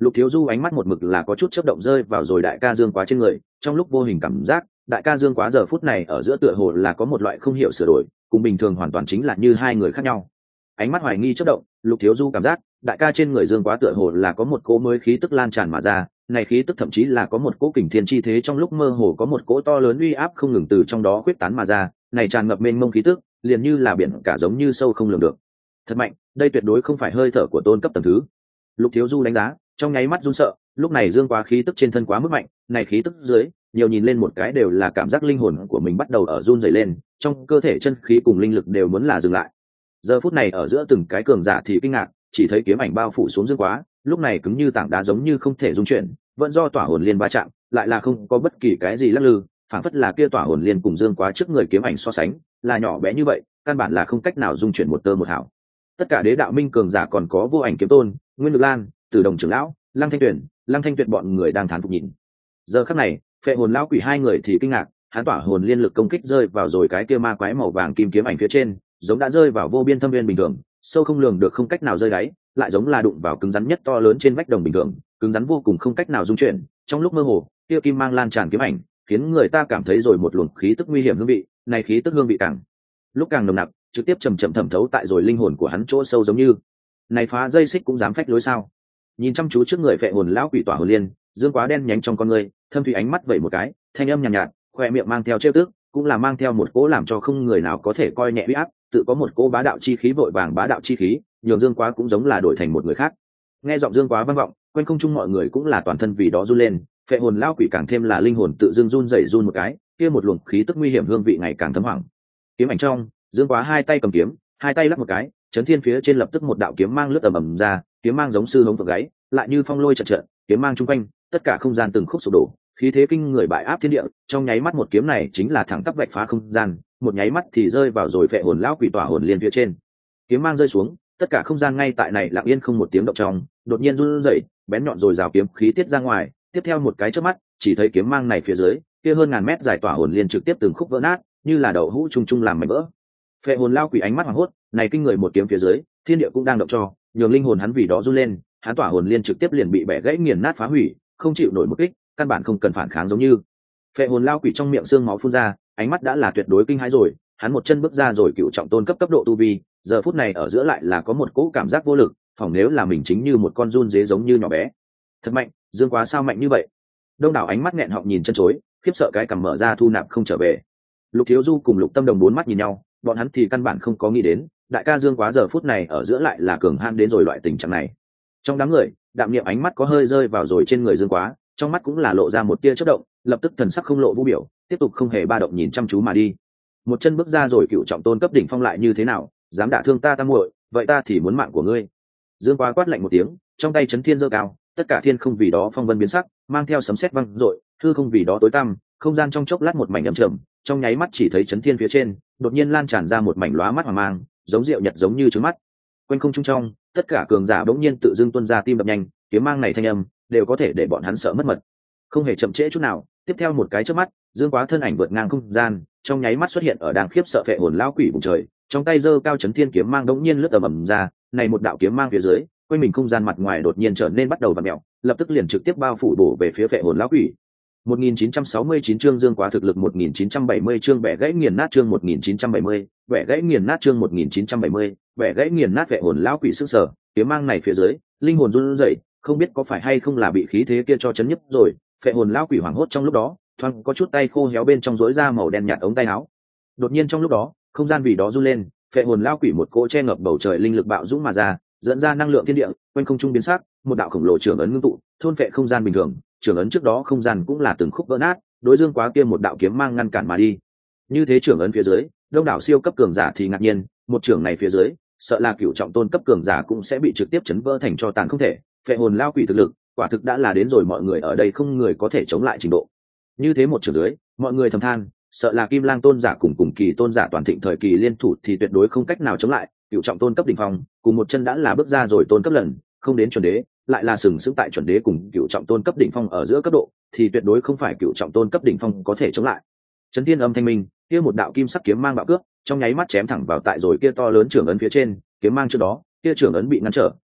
Lục Thiếu Du ánh mắt một mực là có chút chớp động rơi vào rồi đại ca Dương Quá trên người, trong lúc vô hình cảm giác đại ca Dương Quá giờ phút này ở giữa tựa hồ là có một loại không hiểu sửa đổi, cùng bình thường hoàn toàn chính là như hai người khác nhau. Ánh mắt hoài nghi chớp động, Lục Thiếu Du cảm giác đại ca trên người Dương Quá tựa hồ là có một cỗ mới khí tức lan tràn mà ra, này khí tức thậm chí là có một cỗ kình thiên chi thế, trong lúc mơ hồ có một cỗ to lớn uy áp không ngừng từ trong đó quyết tán mà ra, này tràn ngập mênh mông khí tức, liền như là biển cả giống như sâu không lường được. Thật mạnh, đây tuyệt đối không phải hơi thở của tôn cấp tầng thứ. Lục Thiếu Du đánh giá, trong nháy mắt run sợ, lúc này Dương Quá khí tức trên thân quá mức mạnh, này khí tức dưới, nhiều nhìn lên một cái đều là cảm giác linh hồn của mình bắt đầu ở run rẩy lên, trong cơ thể chân khí cùng linh lực đều muốn là dừng lại. Giờ phút này ở giữa từng cái cường giả thì kinh ngạc, chỉ thấy kiếm ảnh bao phủ xuống Dương Quá, lúc này cứng như tảng đá giống như không thể dung chuyển, vẫn do tỏa hồn liên va chạm, lại là không có bất kỳ cái gì lắc lư, phản phất là kia tỏa hồn liên cùng Dương Quá trước người kiếm ảnh so sánh, là nhỏ bé như vậy, căn bản là không cách nào dung chuyển một tơ một hào. Tất cả đế đạo minh cường giả còn có vô ảnh kiếm tôn, Nguyên Lực Lan, Tử Đồng trưởng lão, Lăng Thanh Tuyển, Lăng Thanh Tuyệt bọn người đang thán phục nhìn. Giờ khắc này, Phệ Hồn lão quỷ hai người thì kinh ngạc, hắn tỏa hồn liên lực công kích rơi vào rồi cái kia ma quái màu vàng kim kiếm ảnh phía trên, giống đã rơi vào vô biên thâm viên bình thường, sâu không lường được không cách nào rơi đáy, lại giống là đụng vào cứng rắn nhất to lớn trên vách đồng bình thường, cứng rắn vô cùng không cách nào dung chuyển. Trong lúc mơ hồ, kia kim mang lan tràn kiếm ảnh, khiến người ta cảm thấy rồi một luồng khí tức nguy hiểm hương vị, này khí tức hương vị càng lúc càng nồng nặc, trực tiếp chầm chậm thẩm thấu tại rồi linh hồn của hắn chỗ sâu, giống như này phá dây xích cũng dám phách lối sao. Nhìn chăm chú trước người Phệ Hồn lão quỷ tỏa hồn liên, Dương Quá đen nhánh trong con người, thâm thủy ánh mắt vẩy một cái, thanh âm nhàn nhạt, nhạt, khoe miệng mang theo trêu tức, cũng là mang theo một cỗ làm cho không người nào có thể coi nhẹ uy áp, tự có một cỗ bá đạo chi khí vội vàng bá đạo chi khí, nhường Dương Quá cũng giống là đổi thành một người khác. Nghe giọng Dương Quá vang vọng, quanh không trung mọi người cũng là toàn thân vì đó run lên, Phệ Hồn lão quỷ càng thêm là linh hồn tự dưng run rẩy run một cái, kia một luồng khí tức nguy hiểm hương vị ngày càng thấm hoảng. Kiếm ảnh trong, Dương Quá hai tay cầm kiếm, hai tay lắc một cái, chấn thiên phía trên lập tức một đạo kiếm mang lướt ầm ầm ra, kiếm mang giống sư hống vượt gáy, lại như phong lôi trận trận, kiếm mang trung quanh, tất cả không gian từng khúc sụp đổ, khí thế kinh người bại áp thiên địa, trong nháy mắt một kiếm này chính là thẳng tắp vạch phá không gian, một nháy mắt thì rơi vào rồi Phệ Hồn lão quỷ tỏa hồn liên phía trên. Kiếm mang rơi xuống, tất cả không gian ngay tại này lặng yên không một tiếng động trong, đột nhiên run rẩy, bén nhọn rồi rào kiếm khí tiết ra ngoài, tiếp theo một cái chớp mắt, chỉ thấy kiếm mang này phía dưới, kia hơn ngàn mét dài tỏa hồn liên trực tiếp từng khúc vỡ nát, như là đậu hũ trung trung làm mảnh vỡ. Phệ Hồn lão quỷ ánh mắt hoảng hốt, này kinh người một kiếm phía dưới, thiên địa cũng đang động cho, nhường linh hồn hắn vì đó run lên, hắn tỏa hồn liên trực tiếp liền bị bẻ gãy nghiền nát phá hủy, không chịu nổi một kích, căn bản không cần phản kháng giống như. Phệ Hồn lão quỷ trong miệng xương máu phun ra, ánh mắt đã là tuyệt đối kinh hãi rồi, hắn một chân bước ra rồi cựu trọng tôn cấp cấp độ tu vi, giờ phút này ở giữa lại là có một cỗ cảm giác vô lực, phỏng nếu là mình chính như một con giun dế giống như nhỏ bé. Thật mạnh, Dương Quá sao mạnh như vậy? Đông đảo ánh mắt nghẹn họng nhìn chân chối, khiếp sợ cái cằm mở ra thu nạp không trở về. Lục Thiếu Du cùng Lục Tâm Đồng bốn mắt nhìn nhau, bọn hắn thì căn bản không có nghĩ đến, đại ca Dương Quá giờ phút này ở giữa lại là cường han đến rồi loại tình trạng này. Trong đám người, Đạm Niệm ánh mắt có hơi rơi vào rồi trên người Dương Quá, trong mắt cũng là lộ ra một tia chớp động, lập tức thần sắc không lộ vũ biểu, tiếp tục không hề ba động nhìn chăm chú mà đi. Một chân bước ra rồi cựu trọng tôn cấp đỉnh phong lại như thế nào, dám đả thương ta tam muội, vậy ta thì muốn mạng của ngươi. Dương Quá quát lạnh một tiếng, trong tay chấn thiên giơ cao, tất cả thiên không vì đó phong vân biến sắc, mang theo sấm sét vang dội, hư không vì đó tối tăm, không gian trong chốc lát một mảnh ẩm trầm, trong nháy mắt chỉ thấy chấn thiên phía trên, đột nhiên lan tràn ra một mảnh lóa mắt hoàng mang, giống rượu nhật giống như trứng mắt. Quanh không trung trong, tất cả cường giả bỗng nhiên tự dưng tuôn ra tim đập nhanh, kiếm mang này thanh âm, đều có thể để bọn hắn sợ mất mật. Không hề chậm trễ chút nào, tiếp theo một cái chớp mắt, Dương Quá thân ảnh vượt ngang không gian, trong nháy mắt xuất hiện ở đang khiếp sợ Phệ Hồn lão quỷ vùng trời, trong tay giơ cao chấn thiên kiếm mang đống nhiên lướt ầm ầm ra, này một đạo kiếm mang phía dưới, quanh mình không gian mặt ngoài đột nhiên trở nên bắt đầu vặn mèo, lập tức liền trực tiếp bao phủ bổ về phía Phệ Hồn lão quỷ. một nghìn chín trăm sáu mươi chín chương Dương Quá thực lực một nghìn chín trăm bảy mươi chương bẻ gãy nghiền nát chương một nghìn chín trăm bảy mươi, bẻ gãy nghiền nát chương một nghìn chín trăm bảy mươi, bẻ gãy nghiền nát Phệ Hồn lão quỷ sức sở, kiếm mang này phía dưới, linh hồn run rẩy, không biết có phải hay không là bị khí thế kia cho chấn nhấp rồi, Phệ Hồn lão quỷ hoảng hốt trong lúc đó, thoáng có chút tay khô héo bên trong rối ra màu đen nhạt ống tay áo. Đột nhiên trong lúc đó, không gian vì đó run lên, Phệ Hồn lão quỷ một cỗ che ngập bầu trời linh lực bạo dũng mà ra, dẫn ra năng lượng thiên địa, quanh không trung biến sắc, một đạo khổng lồ trưởng ấn ngưng tụ, thôn phệ không gian bình thường, trưởng ấn trước đó không gian cũng là từng khúc vỡ nát, đối Dương Quá kia một đạo kiếm mang ngăn cản mà đi. Như thế trưởng ấn phía dưới, đông đảo siêu cấp cường giả thì ngạc nhiên, một trưởng này phía dưới, sợ là cựu trọng tôn cấp cường giả cũng sẽ bị trực tiếp chấn vỡ thành cho tàn không thể. Phệ Hồn lão quỷ thực lực, quả thực đã là đến rồi mọi người ở đây không người có thể chống lại trình độ. Như thế một trưởng dưới, mọi người thầm than, sợ là Kim Lang tôn giả cùng cùng kỳ tôn giả toàn thịnh thời kỳ liên thủ thì tuyệt đối không cách nào chống lại, cựu trọng tôn cấp đỉnh phong, cùng một chân đã là bước ra rồi tôn cấp lần, không đến chuẩn đế, lại là sừng sững tại chuẩn đế cùng cựu trọng tôn cấp đỉnh phong ở giữa cấp độ, thì tuyệt đối không phải cựu trọng tôn cấp đỉnh phong có thể chống lại. Chấn thiên âm thanh minh, kia một đạo kim sắc kiếm mang bạo cướp, trong nháy mắt chém thẳng vào tại rồi kia to lớn trưởng ấn phía trên, kiếm mang trước đó, kia trưởng ấn bị ngăn trở,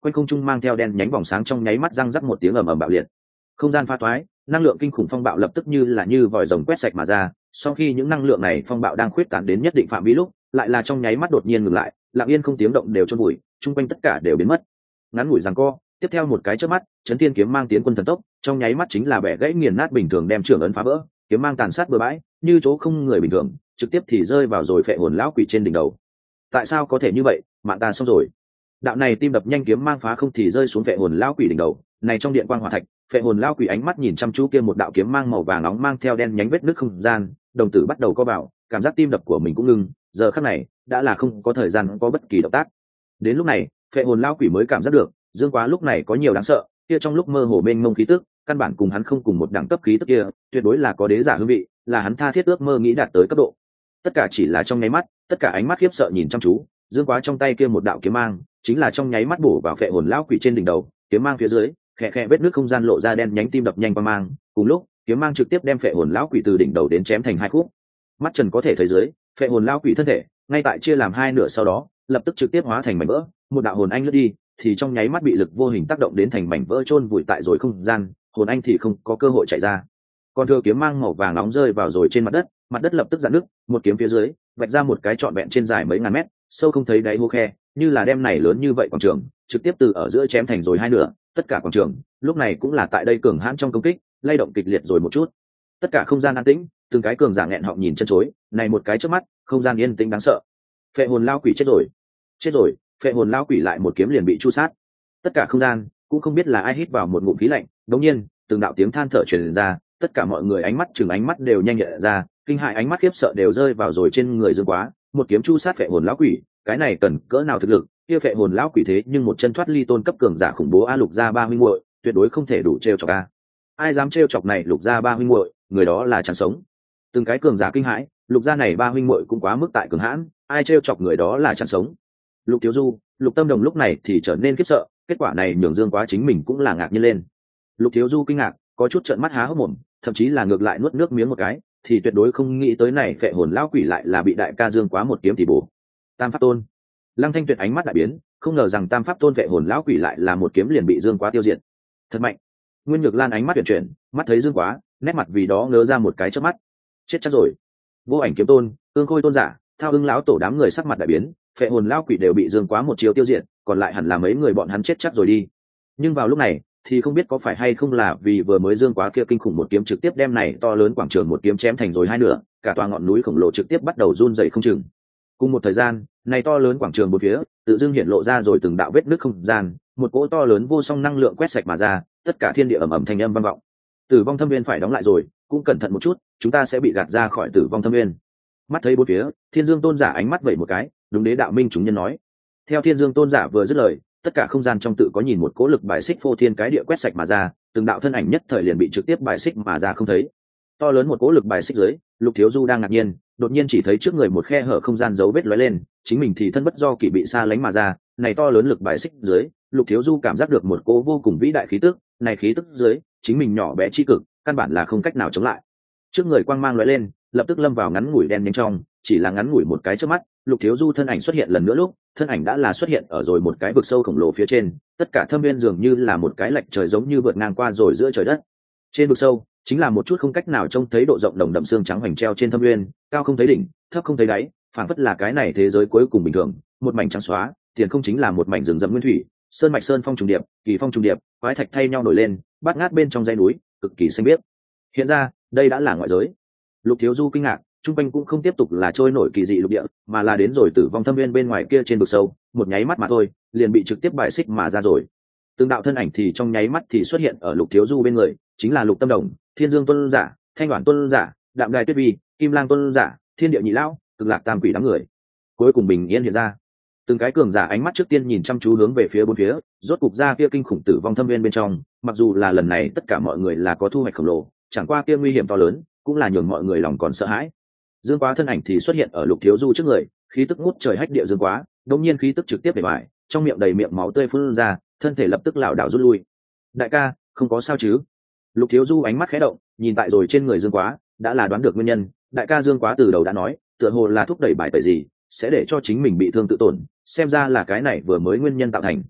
quanh không trung mang theo đen nhánh vòng sáng trong nháy mắt răng rắc một tiếng ầm ầm bạo liệt, không gian pha toái, năng lượng kinh khủng phong bạo lập tức như là như vòi rồng quét sạch mà ra. Sau khi những năng lượng này phong bạo đang khuyết tán đến nhất định phạm vi lúc, lại là trong nháy mắt đột nhiên ngừng lại, lặng yên không tiếng động đều chôn vùi, chung quanh tất cả đều biến mất. Ngắn ngủi giằng co, tiếp theo một cái chớp mắt, chấn thiên kiếm mang tiến quân thần tốc, trong nháy mắt chính là bẻ gãy nghiền nát bình thường đem trưởng ấn phá vỡ, kiếm mang tàn sát bừa bãi, như chỗ không người bình thường, trực tiếp thì rơi vào rồi phệ hồn lão quỷ trên đỉnh đầu. Tại sao có thể như vậy, mạng ta xong rồi. Đạo này tim đập nhanh kiếm mang phá không thì rơi xuống phệ hồn lão quỷ đỉnh đầu, này trong điện quang hỏa thạch, phệ hồn lão quỷ ánh mắt nhìn chăm chú kia một đạo kiếm mang màu vàng nóng mang theo đen nhánh vết nứt không gian, đồng tử bắt đầu co vào, cảm giác tim đập của mình cũng ngừng, giờ khắc này đã là không có thời gian có bất kỳ động tác. Đến lúc này, phệ hồn lão quỷ mới cảm giác được, Dương Quá lúc này có nhiều đáng sợ, kia trong lúc mơ hồ mênh mông khí tức, căn bản cùng hắn không cùng một đẳng cấp khí tức kia, tuyệt đối là có đế giả hương vị, là hắn tha thiết ước mơ nghĩ đạt tới cấp độ. Tất cả chỉ là trong nháy mắt, tất cả ánh mắt khiếp sợ nhìn chăm chú, Dương Quá trong tay kia một đạo kiếm mang, chính là trong nháy mắt bổ vào phệ hồn lão quỷ trên đỉnh đầu, kiếm mang phía dưới, khẽ khẽ vết nước không gian lộ ra đen nhánh tim đập nhanh qua mang, cùng lúc, kiếm mang trực tiếp đem phệ hồn lão quỷ từ đỉnh đầu đến chém thành hai khúc. Mắt Trần có thể thấy dưới, phệ hồn lão quỷ thân thể, ngay tại chia làm hai nửa sau đó, lập tức trực tiếp hóa thành mảnh vỡ, một đạo hồn anh lướt đi, thì trong nháy mắt bị lực vô hình tác động đến thành mảnh vỡ chôn vùi tại rồi không gian, hồn anh thì không có cơ hội chạy ra. Còn thừa kiếm mang màu vàng nóng rơi vào rồi trên mặt đất, mặt đất lập tức rạn nứt, một kiếm phía dưới, vạch ra một cái trọn vẹn trên dài mấy ngàn mét, sâu không thấy đáy hố khe, như là đem này lớn như vậy quảng trường, trực tiếp từ ở giữa chém thành rồi hai nửa, tất cả quảng trường, lúc này cũng là tại đây cường hãn trong công kích, lay động kịch liệt rồi một chút. Tất cả không gian an tĩnh, từng cái cường giả nghẹn họng nhìn chân chối, này một cái chớp mắt, không gian yên tĩnh đáng sợ. Phệ hồn lao quỷ chết rồi, chết rồi, phệ hồn lao quỷ lại một kiếm liền bị chu sát. Tất cả không gian cũng không biết là ai hít vào một ngụm khí lạnh, đột nhiên, từng đạo tiếng than thở truyền ra, tất cả mọi người ánh mắt chừng ánh mắt đều nhanh nhạy ra, kinh hại ánh mắt khiếp sợ đều rơi vào rồi trên người Dương Quá, một kiếm chu sát phệ hồn lão quỷ, cái này cần cỡ nào thực lực, kia phệ hồn lão quỷ thế nhưng một chân thoát ly tôn cấp cường giả khủng bố a Lục gia ba huynh muội, tuyệt đối không thể đủ trêu chọc a. Ai dám trêu chọc này Lục gia ba huynh muội, người đó là chẳng sống. Từng cái cường giả kinh hãi, Lục gia này ba huynh muội cũng quá mức tại cường hãn, ai trêu chọc người đó là chẳng sống. Lục Thiếu Du, Lục Tâm Đồng lúc này thì trở nên khiếp sợ, kết quả này nhường Dương Quá chính mình cũng là ngạc nhiên lên. Lục Thiếu Du kinh ngạc, có chút trợn mắt há hốc mồm, thậm chí là ngược lại nuốt nước miếng một cái, thì tuyệt đối không nghĩ tới này phệ hồn lão quỷ lại là bị đại ca Dương Quá một kiếm thì bổ. Tam Pháp Tôn, Lăng Thanh Tuyệt ánh mắt đại biến, không ngờ rằng Tam Pháp Tôn phệ hồn lão quỷ lại là một kiếm liền bị Dương Quá tiêu diệt. Thật mạnh. Nguyên Nhược Lan ánh mắt chuyển chuyển, mắt thấy Dương Quá, nét mặt vì đó ngớ ra một cái chớp mắt. Chết chắc rồi. Vô Ảnh Kiếm Tôn, Ương Khôi Tôn giả, Thao Ưng lão tổ đám người sắc mặt đại biến, phệ hồn lão quỷ đều bị Dương Quá một chiêu tiêu diệt, còn lại hẳn là mấy người bọn hắn chết chắc rồi đi. Nhưng vào lúc này, thì không biết có phải hay không là vì vừa mới Dương Quá kia kinh khủng một kiếm trực tiếp đem này to lớn quảng trường một kiếm chém thành rồi hai nửa, cả tòa ngọn núi khổng lồ trực tiếp bắt đầu run rẩy không chừng. Cùng một thời gian, này to lớn quảng trường bốn phía, tự dưng hiện lộ ra rồi từng đạo vết nứt không gian, một cỗ to lớn vô song năng lượng quét sạch mà ra, tất cả thiên địa ầm ầm thanh âm vang vọng. Tử vong thâm viên phải đóng lại rồi, cũng cẩn thận một chút, chúng ta sẽ bị gạt ra khỏi tử vong thâm viên. Mắt thấy bốn phía, Thiên Dương Tôn giả ánh mắt vẩy một cái, đúng đế đạo minh chúng nhân nói. Theo Thiên Dương Tôn giả vừa dứt lời, tất cả không gian trong tự có nhìn một cỗ lực bài xích phô thiên cái địa quét sạch mà ra, từng đạo thân ảnh nhất thời liền bị trực tiếp bài xích mà ra không thấy. To lớn một cỗ lực bài xích dưới, Lục Thiếu Du đang ngạc nhiên, đột nhiên chỉ thấy trước người một khe hở không gian dấu vết lóe lên, chính mình thì thân bất do kỷ bị xa lánh mà ra, này to lớn lực bài xích dưới, Lục Thiếu Du cảm giác được một cỗ vô cùng vĩ đại khí tức, này khí tức dưới, chính mình nhỏ bé chi cực, căn bản là không cách nào chống lại. Trước người quang mang lóe lên, lập tức lâm vào ngắn ngủi đen nhanh trong, chỉ là ngắn ngủi một cái trước mắt, Lục Thiếu Du thân ảnh xuất hiện lần nữa lúc, thân ảnh đã là xuất hiện ở rồi một cái vực sâu khổng lồ phía trên, tất cả thâm viên dường như là một cái lệch trời giống như vượt ngang qua rồi giữa trời đất. Trên vực sâu, chính là một chút không cách nào trông thấy độ rộng đồng đậm xương trắng hoành treo trên thâm viên, cao không thấy đỉnh, thấp không thấy đáy, phảng phất là cái này thế giới cuối cùng bình thường, một mảnh trắng xóa, tiền không chính là một mảnh rừng rậm nguyên thủy, sơn mạch sơn phong trùng điệp, kỳ phong trùng điệp, quái thạch thay nhau nổi lên, bát ngát bên trong dãy núi, cực kỳ xanh biếc. Hiện ra, đây đã là ngoại giới. Lục Thiếu Du kinh ngạc, trung quanh cũng không tiếp tục là trôi nổi kỳ dị lục địa, mà là đến rồi tử vong thâm viên bên ngoài kia trên vực sâu, một nháy mắt mà thôi, liền bị trực tiếp bài xích mà ra rồi. Từng đạo thân ảnh thì trong nháy mắt thì xuất hiện ở Lục Thiếu Du bên người, chính là Lục Tâm Đồng, Thiên Dương Tuân giả, Thanh Đoản Tuân giả, Đạm Đài Tuyết Vi, Kim Lang Tuân giả, Thiên Địa Nhị Lão, Cực Lạc Tam Quỷ đám người. Cuối cùng bình yên hiện ra. Từng cái cường giả ánh mắt trước tiên nhìn chăm chú hướng về phía bốn phía, rốt cục ra kia kinh khủng tử vong thâm viên bên trong, mặc dù là lần này tất cả mọi người là có thu hoạch khổng lồ, chẳng qua kia nguy hiểm to lớn, cũng là nhường mọi người lòng còn sợ hãi. Dương Quá thân ảnh thì xuất hiện ở Lục Thiếu Du trước người, khí tức ngút trời hách địa Dương Quá, đột nhiên khí tức trực tiếp bể bại, trong miệng đầy miệng máu tươi phun ra, thân thể lập tức lảo đảo rút lui. Đại ca, không có sao chứ? Lục Thiếu Du ánh mắt khẽ động, nhìn tại rồi trên người Dương Quá, đã là đoán được nguyên nhân. Đại ca Dương Quá từ đầu đã nói, tựa hồ là thúc đẩy bài tẩy gì, sẽ để cho chính mình bị thương tự tổn, xem ra là cái này vừa mới nguyên nhân tạo thành.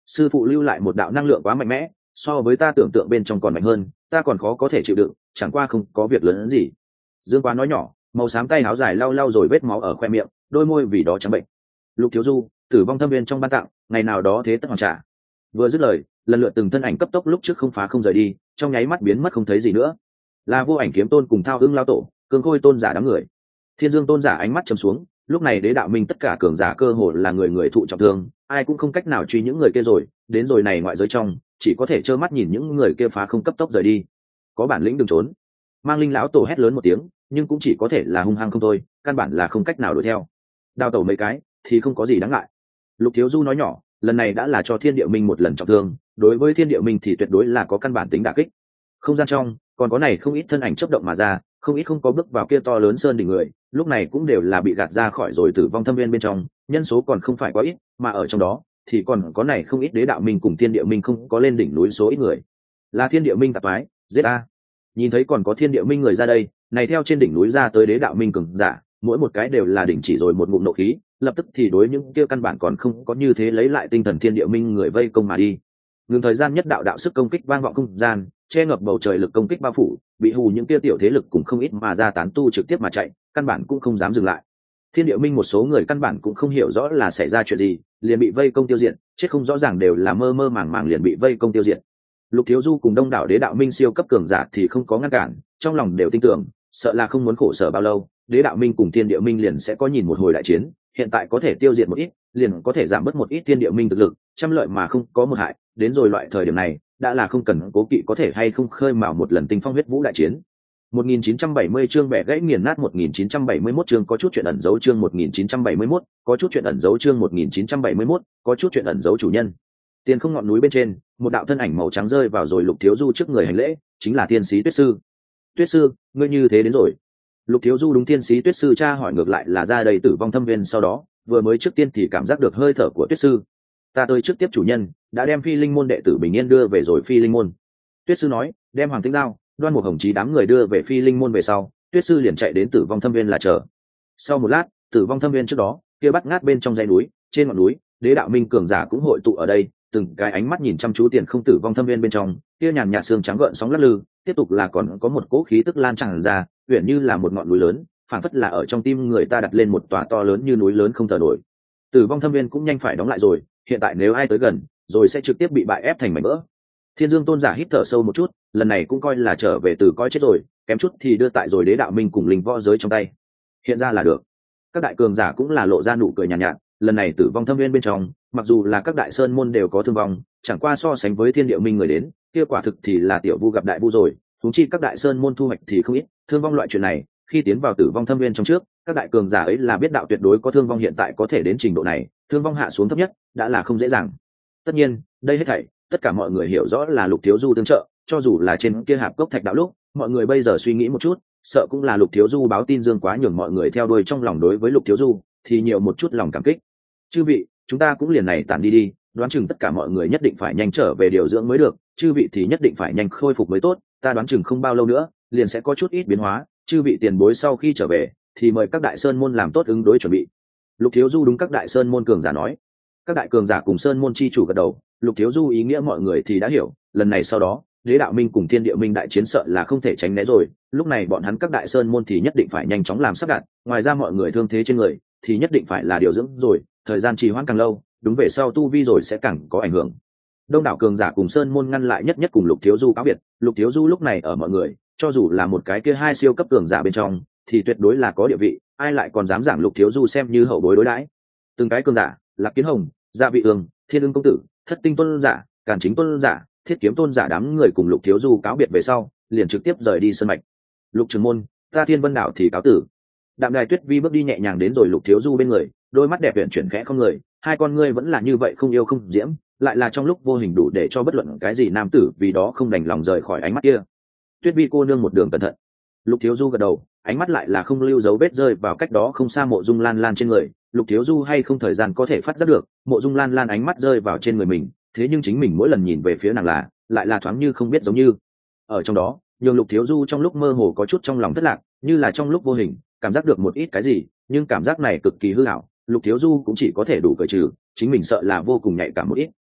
sư phụ lưu lại một đạo năng lượng quá mạnh mẽ, so với ta tưởng tượng bên trong còn mạnh hơn, ta còn khó có thể chịu đựng, chẳng qua không có việc lớn hơn gì. Dương Quá nói nhỏ, màu xám tay áo dài lau lau rồi vết máu ở khoe miệng, đôi môi vì đó trắng bệnh. Lục thiếu du, tử vong thâm viên trong ban tặng, ngày nào đó thế tất hoàn trả. Vừa dứt lời, lần lượt từng thân ảnh cấp tốc lúc trước không phá không rời đi, trong nháy mắt biến mất không thấy gì nữa. Là Vô Ảnh kiếm tôn cùng Thao Ưng lao tổ, Cương Khôi tôn giả đám người. Thiên Dương tôn giả ánh mắt trầm xuống, lúc này Đế đạo minh tất cả cường giả cơ hồ là người người thụ trọng thương, ai cũng không cách nào truy những người kia rồi, đến rồi này ngoại giới trong, chỉ có thể trơ mắt nhìn những người kia phá không cấp tốc rời đi. Có bản lĩnh đừng trốn. Mang Linh lão tổ hét lớn một tiếng, nhưng cũng chỉ có thể là hung hăng không thôi, căn bản là không cách nào đuổi theo. Đào tẩu mấy cái thì không có gì đáng ngại. Lục thiếu du nói nhỏ, lần này đã là cho Thiên Địa Minh một lần trọng thương, đối với Thiên Địa Minh thì tuyệt đối là có căn bản tính đả kích. Không gian trong còn có này không ít thân ảnh chớp động mà ra, không ít không có bước vào kia to lớn sơn đỉnh người, lúc này cũng đều là bị gạt ra khỏi rồi tử vong thâm viên bên trong, nhân số còn không phải quá ít, mà ở trong đó thì còn có này không ít Đế đạo minh cùng Thiên Địa Minh không có lên đỉnh núi số ít người. Là Thiên Địa Minh tạp thoái, giết a. Nhìn thấy còn có Thiên Địa Minh người ra đây, này theo trên đỉnh núi ra tới Đế đạo minh cường giả, mỗi một cái đều là đỉnh chỉ rồi một ngụm nộ khí, lập tức thì đối những kia căn bản còn không có như thế lấy lại tinh thần Thiên Địa Minh người vây công mà đi. Ngừng thời gian nhất đạo đạo sức công kích vang vọng không gian, che ngập bầu trời lực công kích bao phủ, bị hù những kia tiểu thế lực cùng không ít mà ra tán tu trực tiếp mà chạy, căn bản cũng không dám dừng lại. Thiên Địa Minh một số người căn bản cũng không hiểu rõ là xảy ra chuyện gì, liền bị vây công tiêu diệt, chết không rõ ràng đều là mơ mơ màng màng liền bị vây công tiêu diệt. Lục Thiếu Du cùng đông đảo Đế đạo minh siêu cấp cường giả thì không có ngăn cản, trong lòng đều tin tưởng, sợ là không muốn khổ sở bao lâu, Đế đạo minh cùng Thiên Địa Minh liền sẽ có nhìn một hồi đại chiến, hiện tại có thể tiêu diệt một ít, liền có thể giảm bớt một ít Thiên Địa Minh thực lực, trăm lợi mà không có một hại, đến rồi loại thời điểm này, đã là không cần cố kỵ có thể hay không khơi mào một lần tinh phong huyết vũ đại chiến. một nghìn chín trăm bảy mươi chương bẻ gãy nghiền nát một nghìn chín trăm bảy mươi mốt chương có chút chuyện ẩn giấu chương một nghìn chín trăm bảy mươi mốt, có chút chuyện ẩn giấu chương một nghìn chín trăm bảy mươi mốt, có chút chuyện ẩn giấu chủ nhân. Tiền không ngọn núi bên trên, một đạo thân ảnh màu trắng rơi vào rồi Lục Thiếu Du trước người hành lễ, chính là Tiên Sĩ Tuyết Sư. Tuyết Sư, ngươi như thế đến rồi. Lục Thiếu Du đúng Tiên Sĩ Tuyết Sư tra hỏi ngược lại là ra đây tử vong thâm viên sau đó, vừa mới trước tiên thì cảm giác được hơi thở của Tuyết Sư. Ta tới trước tiếp chủ nhân, đã đem Phi Linh môn đệ tử bình yên đưa về rồi Phi Linh môn. Tuyết Sư nói, đem Hoàng Tĩnh Giao, Đoan Mục Hồng Chí đám người đưa về Phi Linh môn về sau, Tuyết Sư liền chạy đến tử vong thâm viên là chờ. Sau một lát, tử vong thâm viên trước đó, kia bắt ngát bên trong dãy núi, trên ngọn núi, Đế đạo minh cường giả cũng hội tụ ở đây, từng cái ánh mắt nhìn chăm chú tiền không tử vong thâm viên bên trong, kia nhàn nhạt sương trắng gợn sóng lắc lư, tiếp tục là còn có một cỗ khí tức lan tràn ra, uyển như là một ngọn núi lớn, phảng phất là ở trong tim người ta đặt lên một tòa to lớn như núi lớn không thở nổi. Tử vong thâm viên cũng nhanh phải đóng lại rồi, hiện tại nếu ai tới gần, rồi sẽ trực tiếp bị bại ép thành mảnh vỡ. Thiên Dương tôn giả hít thở sâu một chút, lần này cũng coi là trở về từ coi chết rồi, kém chút thì đưa tại rồi Đế đạo minh cùng linh võ giới trong tay. Hiện ra là được. Các đại cường giả cũng là lộ ra nụ cười nhàn nhạt, nhạt, lần này tử vong thâm viên bên trong, mặc dù là các đại sơn môn đều có thương vong, chẳng qua so sánh với Thiên Địa Minh người đến, kia quả thực thì là tiểu vu gặp đại vu rồi, huống chi các đại sơn môn thu hoạch thì không ít, thương vong loại chuyện này, khi tiến vào tử vong thâm viên trong trước, các đại cường giả ấy là biết đạo tuyệt đối có thương vong hiện tại có thể đến trình độ này, thương vong hạ xuống thấp nhất, đã là không dễ dàng. Tất nhiên, đây hết thảy, tất cả mọi người hiểu rõ là Lục Thiếu Du tương trợ, cho dù là trên kia hạp cốc thạch đạo lúc, mọi người bây giờ suy nghĩ một chút, sợ cũng là Lục Thiếu Du báo tin Dương Quá nhường mọi người theo đuôi trong lòng đối với Lục Thiếu Du, thì nhiều một chút lòng cảm kích. Chư vị, chúng ta cũng liền này tản đi đi, đoán chừng tất cả mọi người nhất định phải nhanh trở về điều dưỡng mới được, chư vị thì nhất định phải nhanh khôi phục mới tốt, ta đoán chừng không bao lâu nữa, liền sẽ có chút ít biến hóa, chư vị tiền bối sau khi trở về, thì mời các đại sơn môn làm tốt ứng đối chuẩn bị. Lục Thiếu Du đúng các đại sơn môn cường giả nói. Các đại cường giả cùng sơn môn chi chủ gật đầu, Lục Thiếu Du ý nghĩa mọi người thì đã hiểu, lần này sau đó, Đế đạo minh cùng Thiên Địa minh đại chiến sợ là không thể tránh né rồi, lúc này bọn hắn các đại sơn môn thì nhất định phải nhanh chóng làm sắp đặt, ngoài ra mọi người thương thế trên người thì nhất định phải là điều dưỡng rồi, thời gian trì hoãn càng lâu, đúng về sau tu vi rồi sẽ càng có ảnh hưởng. Đông đảo cường giả cùng sơn môn ngăn lại nhất nhất cùng Lục Thiếu Du cáo biệt, Lục Thiếu Du lúc này ở mọi người, cho dù là một cái kia hai siêu cấp cường giả bên trong, thì tuyệt đối là có địa vị, ai lại còn dám giảng Lục Thiếu Du xem như hậu bối đối đãi. Từng cái cường giả, Lạc Kiến Hồng, Dạ Vị Ương, Thiên Ưng công tử, Thất Tinh tôn giả, Càn Chính tôn giả, Thiết Kiếm tôn giả đám người cùng Lục Thiếu Du cáo biệt về sau, liền trực tiếp rời đi sân mạch. Lục trưởng môn, ta Thiên Vân đảo thì cáo tử. Đạm Đài Tuyết Vi bước đi nhẹ nhàng đến rồi Lục Thiếu Du bên người, đôi mắt đẹp huyền chuyển khẽ không người, hai con ngươi vẫn là như vậy không yêu không diễm, lại là trong lúc vô hình đủ để cho bất luận cái gì nam tử vì đó không đành lòng rời khỏi ánh mắt kia. Tuyết Vi cô nương một đường cẩn thận. Lục Thiếu Du gật đầu, ánh mắt lại là không lưu dấu vết rơi vào cách đó không xa Mộ Dung Lan Lan trên người. Lục Thiếu Du hay không thời gian có thể phát giác được, Mộ Dung Lan Lan ánh mắt rơi vào trên người mình, thế nhưng chính mình mỗi lần nhìn về phía nàng là, lại là thoáng như không biết giống như. Ở trong đó, nhường Lục Thiếu Du trong lúc mơ hồ có chút trong lòng thất lạc, như là trong lúc vô hình, cảm giác được một ít cái gì, nhưng cảm giác này cực kỳ hư ảo, Lục Thiếu Du cũng chỉ có thể đủ cởi trừ, chính mình sợ là vô cùng nhạy cảm một ít.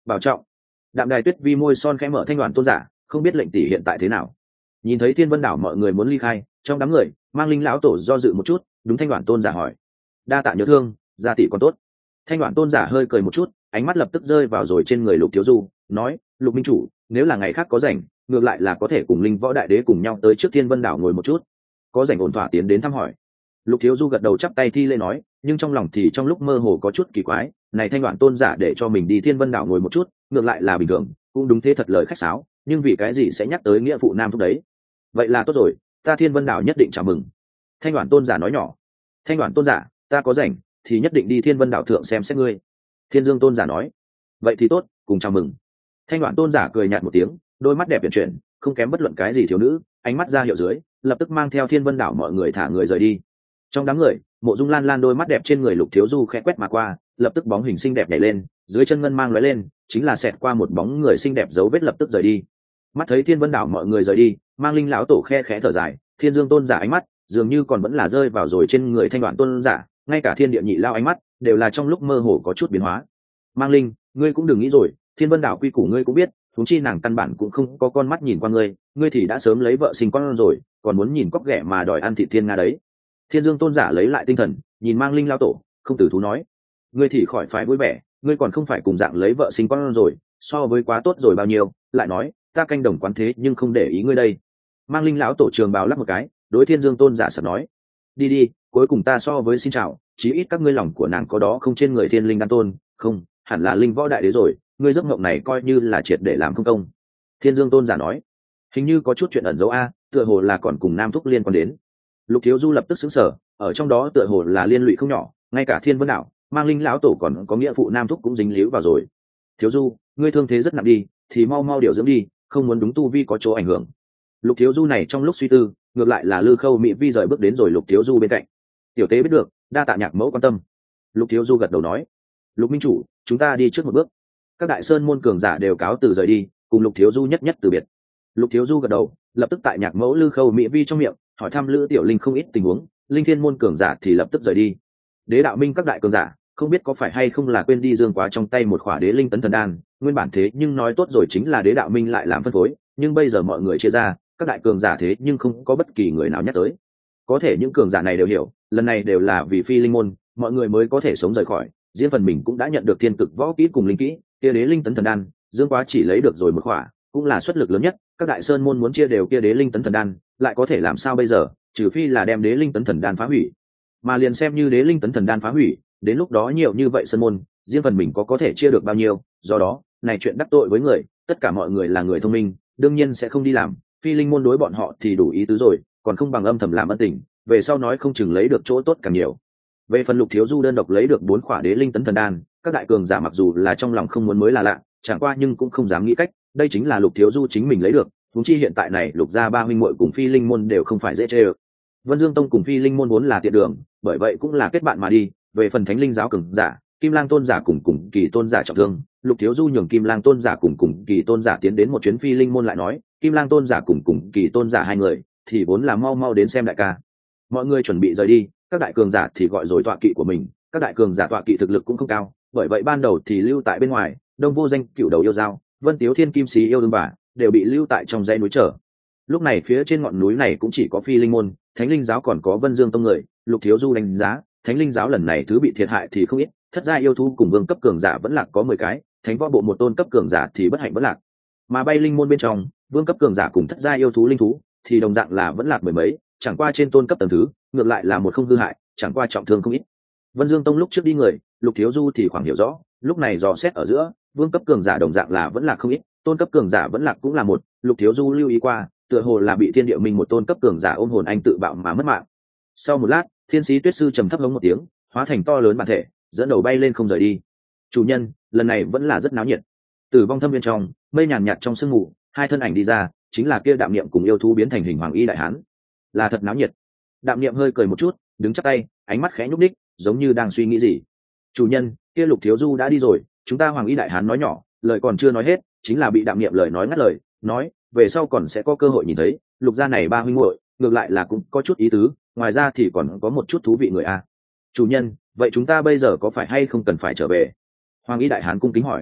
bảo trọng. Đạm Đài Tuyết Vi môi son khẽ mở, Thanh Đoàn tôn giả, không biết lệnh tỷ hiện tại thế nào. Nhìn thấy Thiên Vân đảo mọi người muốn ly khai, trong đám người Mang Linh lão tổ do dự một chút, đúng Thanh Đoàn tôn giả hỏi: đa tạ nhớ thương, gia tỷ còn tốt. Thanh Đoàn tôn giả hơi cười một chút, ánh mắt lập tức rơi vào rồi trên người Lục Thiếu Du, nói: Lục minh chủ, nếu là ngày khác có rảnh, ngược lại là có thể cùng Linh Võ đại đế cùng nhau tới trước Thiên Vân đảo ngồi một chút. Có rảnh ổn thỏa tiến đến thăm hỏi. Lục Thiếu Du gật đầu chắp tay thi lễ nói, nhưng trong lòng thì trong lúc mơ hồ có chút kỳ quái, này Thanh Đoàn tôn giả để cho mình đi Thiên Vân đảo ngồi một chút, ngược lại là bình thường, cũng đúng thế thật lời khách sáo, nhưng vì cái gì sẽ nhắc tới nghĩa phụ nam thúc đấy? Vậy là tốt rồi, ta Thiên Vân đảo nhất định chào mừng. Thanh Đoàn tôn giả nói nhỏ. Thanh Đoàn tôn giả, ta có rảnh thì nhất định đi Thiên Vân đảo thượng xem xét ngươi. Thiên Dương tôn giả nói. Vậy thì tốt, cùng chào mừng. Thanh Đoàn tôn giả cười nhạt một tiếng, đôi mắt đẹp biển chuyển, không kém bất luận cái gì thiếu nữ, ánh mắt ra hiệu dưới, lập tức mang theo Thiên Vân đảo mọi người thả người rời đi. Trong đám người, Mộ Dung Lan Lan đôi mắt đẹp trên người Lục Thiếu Du khẽ quét mà qua, lập tức bóng hình xinh đẹp nhảy lên, dưới chân ngân mang lóe lên, chính là xẹt qua một bóng người xinh đẹp dấu vết lập tức rời đi. Mắt thấy Thiên Vân đảo mọi người rời đi, Mang Linh lão tổ khe khẽ thở dài, Thiên Dương tôn giả ánh mắt dường như còn vẫn là rơi vào rồi trên người Thanh Đoạn tôn giả, ngay cả Thiên Địa nhị lao ánh mắt đều là trong lúc mơ hồ có chút biến hóa. Mang Linh, ngươi cũng đừng nghĩ rồi, Thiên Vân đảo quy củ ngươi cũng biết, huống chi nàng căn bản cũng không có con mắt nhìn qua ngươi, ngươi thì đã sớm lấy vợ sinh con rồi, còn muốn nhìn cóc ghẻ mà đòi ăn thịt thiên nga đấy. Thiên Dương tôn giả lấy lại tinh thần, nhìn Mang Linh lão tổ, không từ thú nói: ngươi thì khỏi phải vui vẻ, ngươi còn không phải cùng dạng lấy vợ sinh con rồi, so với quá tốt rồi bao nhiêu. Lại nói, ta canh đồng quán thế nhưng không để ý ngươi đây. Mang Linh lão tổ trường bào lắc một cái, đối Thiên Dương tôn giả sợ nói: đi đi, cuối cùng ta so với xin chào, chí ít các ngươi lòng của nàng có đó không trên người Thiên Linh đan tôn, không, hẳn là Linh Võ đại đế rồi, ngươi giấc mộng này coi như là triệt để làm không công. Thiên Dương tôn giả nói: hình như có chút chuyện ẩn dấu a, tựa hồ là còn cùng Nam Thúc liên quan đến. Lục Thiếu Du lập tức sững sờ, ở trong đó tựa hồ là liên lụy không nhỏ, ngay cả Thiên Vân đảo, Mang Linh lão tổ còn có nghĩa phụ Nam Thúc cũng dính líu vào rồi. Thiếu Du, ngươi thương thế rất nặng đi, thì mau mau điều dưỡng đi, không muốn đúng tu vi có chỗ ảnh hưởng. Lục Thiếu Du này trong lúc suy tư, ngược lại là Lư Khâu Mỹ Vi rời bước đến rồi Lục Thiếu Du bên cạnh. Tiểu tế biết được, đa tạ nhạc mẫu quan tâm. Lục Thiếu Du gật đầu nói: Lục minh chủ, chúng ta đi trước một bước. Các đại sơn môn cường giả đều cáo từ rời đi, cùng Lục Thiếu Du nhất nhất từ biệt. Lục Thiếu Du gật đầu, lập tức tại nhạc mẫu Lư Khâu Mỹ Vi trong miệng hỏi thăm Lữ Tiểu Linh không ít tình huống, linh thiên môn cường giả thì lập tức rời đi. Đế đạo minh các đại cường giả không biết có phải hay không là quên đi dương quá trong tay một khỏa đế linh tấn thần đan, nguyên bản thế nhưng nói tốt rồi chính là đế đạo minh lại làm phân phối, nhưng bây giờ mọi người chia ra, các đại cường giả thế nhưng không có bất kỳ người nào nhắc tới. Có thể những cường giả này đều hiểu, lần này đều là vì phi linh môn, mọi người mới có thể sống rời khỏi. Riêng phần mình cũng đã nhận được thiên cực võ kỹ cùng linh kỹ, kia đế linh tấn thần đan, dương quá chỉ lấy được rồi một khỏa, cũng là xuất lực lớn nhất. Các đại sơn môn muốn chia đều kia đế linh tấn thần đan, lại có thể làm sao bây giờ, trừ phi là đem đế linh tấn thần đan phá hủy. Mà liền xem như đế linh tấn thần đan phá hủy, đến lúc đó nhiều như vậy sơn môn, riêng phần mình có có thể chia được bao nhiêu. Do đó, này chuyện đắc tội với người, tất cả mọi người là người thông minh, đương nhiên sẽ không đi làm. Phi linh môn đối bọn họ thì đủ ý tứ rồi, còn không bằng âm thầm làm ân tình, về sau nói không chừng lấy được chỗ tốt càng nhiều. Về phần Lục Thiếu Du đơn độc lấy được bốn khỏa đế linh tấn thần đan, các đại cường giả mặc dù là trong lòng không muốn mới là lạ, chẳng qua nhưng cũng không dám nghĩ cách, đây chính là Lục Thiếu Du chính mình lấy được. Huống chi hiện tại này Lục gia ba huynh muội cùng Phi linh môn đều không phải dễ chơi được. Vân Dương tông cùng Phi linh môn vốn là tiện đường, bởi vậy cũng là kết bạn mà đi. Về phần Thánh linh giáo cường giả, Kim Lang tôn giả cùng cùng Kỳ tôn giả trọng thương, Lục Thiếu Du nhường Kim Lang tôn giả cùng cùng Kỳ tôn giả tiến đến một chuyến Phi linh môn, lại nói Kim Lang tôn giả cùng cùng Kỳ tôn giả hai người thì vốn là mau mau đến xem đại ca. Mọi người chuẩn bị rời đi, các đại cường giả thì gọi rồi tọa kỵ của mình. Các đại cường giả tọa kỵ thực lực cũng không cao, bởi vậy ban đầu thì lưu tại bên ngoài. Đông Vô Danh, Cựu Đầu yêu dao, Vân Tiếu Thiên Kim Sĩ yêu đương bà đều bị lưu tại trong dãy núi trở. Lúc này phía trên ngọn núi này cũng chỉ có Phi linh môn, Thánh linh giáo còn có Vân Dương tông người. Lục Thiếu Du đánh giá, Thánh linh giáo lần này thứ bị thiệt hại thì không ít, thất gia yêu thú cùng vương cấp cường giả vẫn lạc có mười cái, thánh võ bộ một tôn cấp cường giả thì bất hạnh vẫn lạc. Mà bay linh môn bên trong, vương cấp cường giả cùng thất gia yêu thú linh thú thì đồng dạng là vẫn lạc mười mấy, chẳng qua trên tôn cấp tầng thứ, ngược lại là một không hư hại, chẳng qua trọng thương không ít. Vân Dương tông lúc trước đi người, Lục Thiếu Du thì khoảng hiểu rõ, lúc này dò xét ở giữa, vương cấp cường giả đồng dạng là vẫn lạc không ít, tôn cấp cường giả vẫn lạc cũng là một. Lục Thiếu Du lưu ý qua, tựa hồ là bị Thiên Địa Minh một tôn cấp cường giả ôm hồn anh tự bạo mà mất mạng. Sau một lát, Thiên Sĩ Tuyết sư trầm thấp hống một tiếng, hóa thành to lớn bản thể, dẫn đầu bay lên không rời đi. Chủ nhân, lần này vẫn là rất náo nhiệt. Tử vong thâm bên trong, mây nhàn nhạt trong sương mù, hai thân ảnh đi ra, chính là kia Đạm Niệm cùng yêu thú biến thành hình hoàng y đại hán. Là thật náo nhiệt. Đạm Niệm hơi cười một chút, đứng chắp tay, ánh mắt khẽ nhúc nhích, giống như đang suy nghĩ gì. Chủ nhân, kia Lục Thiếu Du đã đi rồi, chúng ta hoàng y đại hán nói nhỏ, lời còn chưa nói hết, chính là bị Đạm Niệm lời nói ngắt lời, nói, về sau còn sẽ có cơ hội nhìn thấy, Lục gia này ba huynh muội, ngược lại là cũng có chút ý tứ, ngoài ra thì còn có một chút thú vị người a. Chủ nhân, vậy chúng ta bây giờ có phải hay không cần phải trở về? Hoàng y đại hán cung kính hỏi.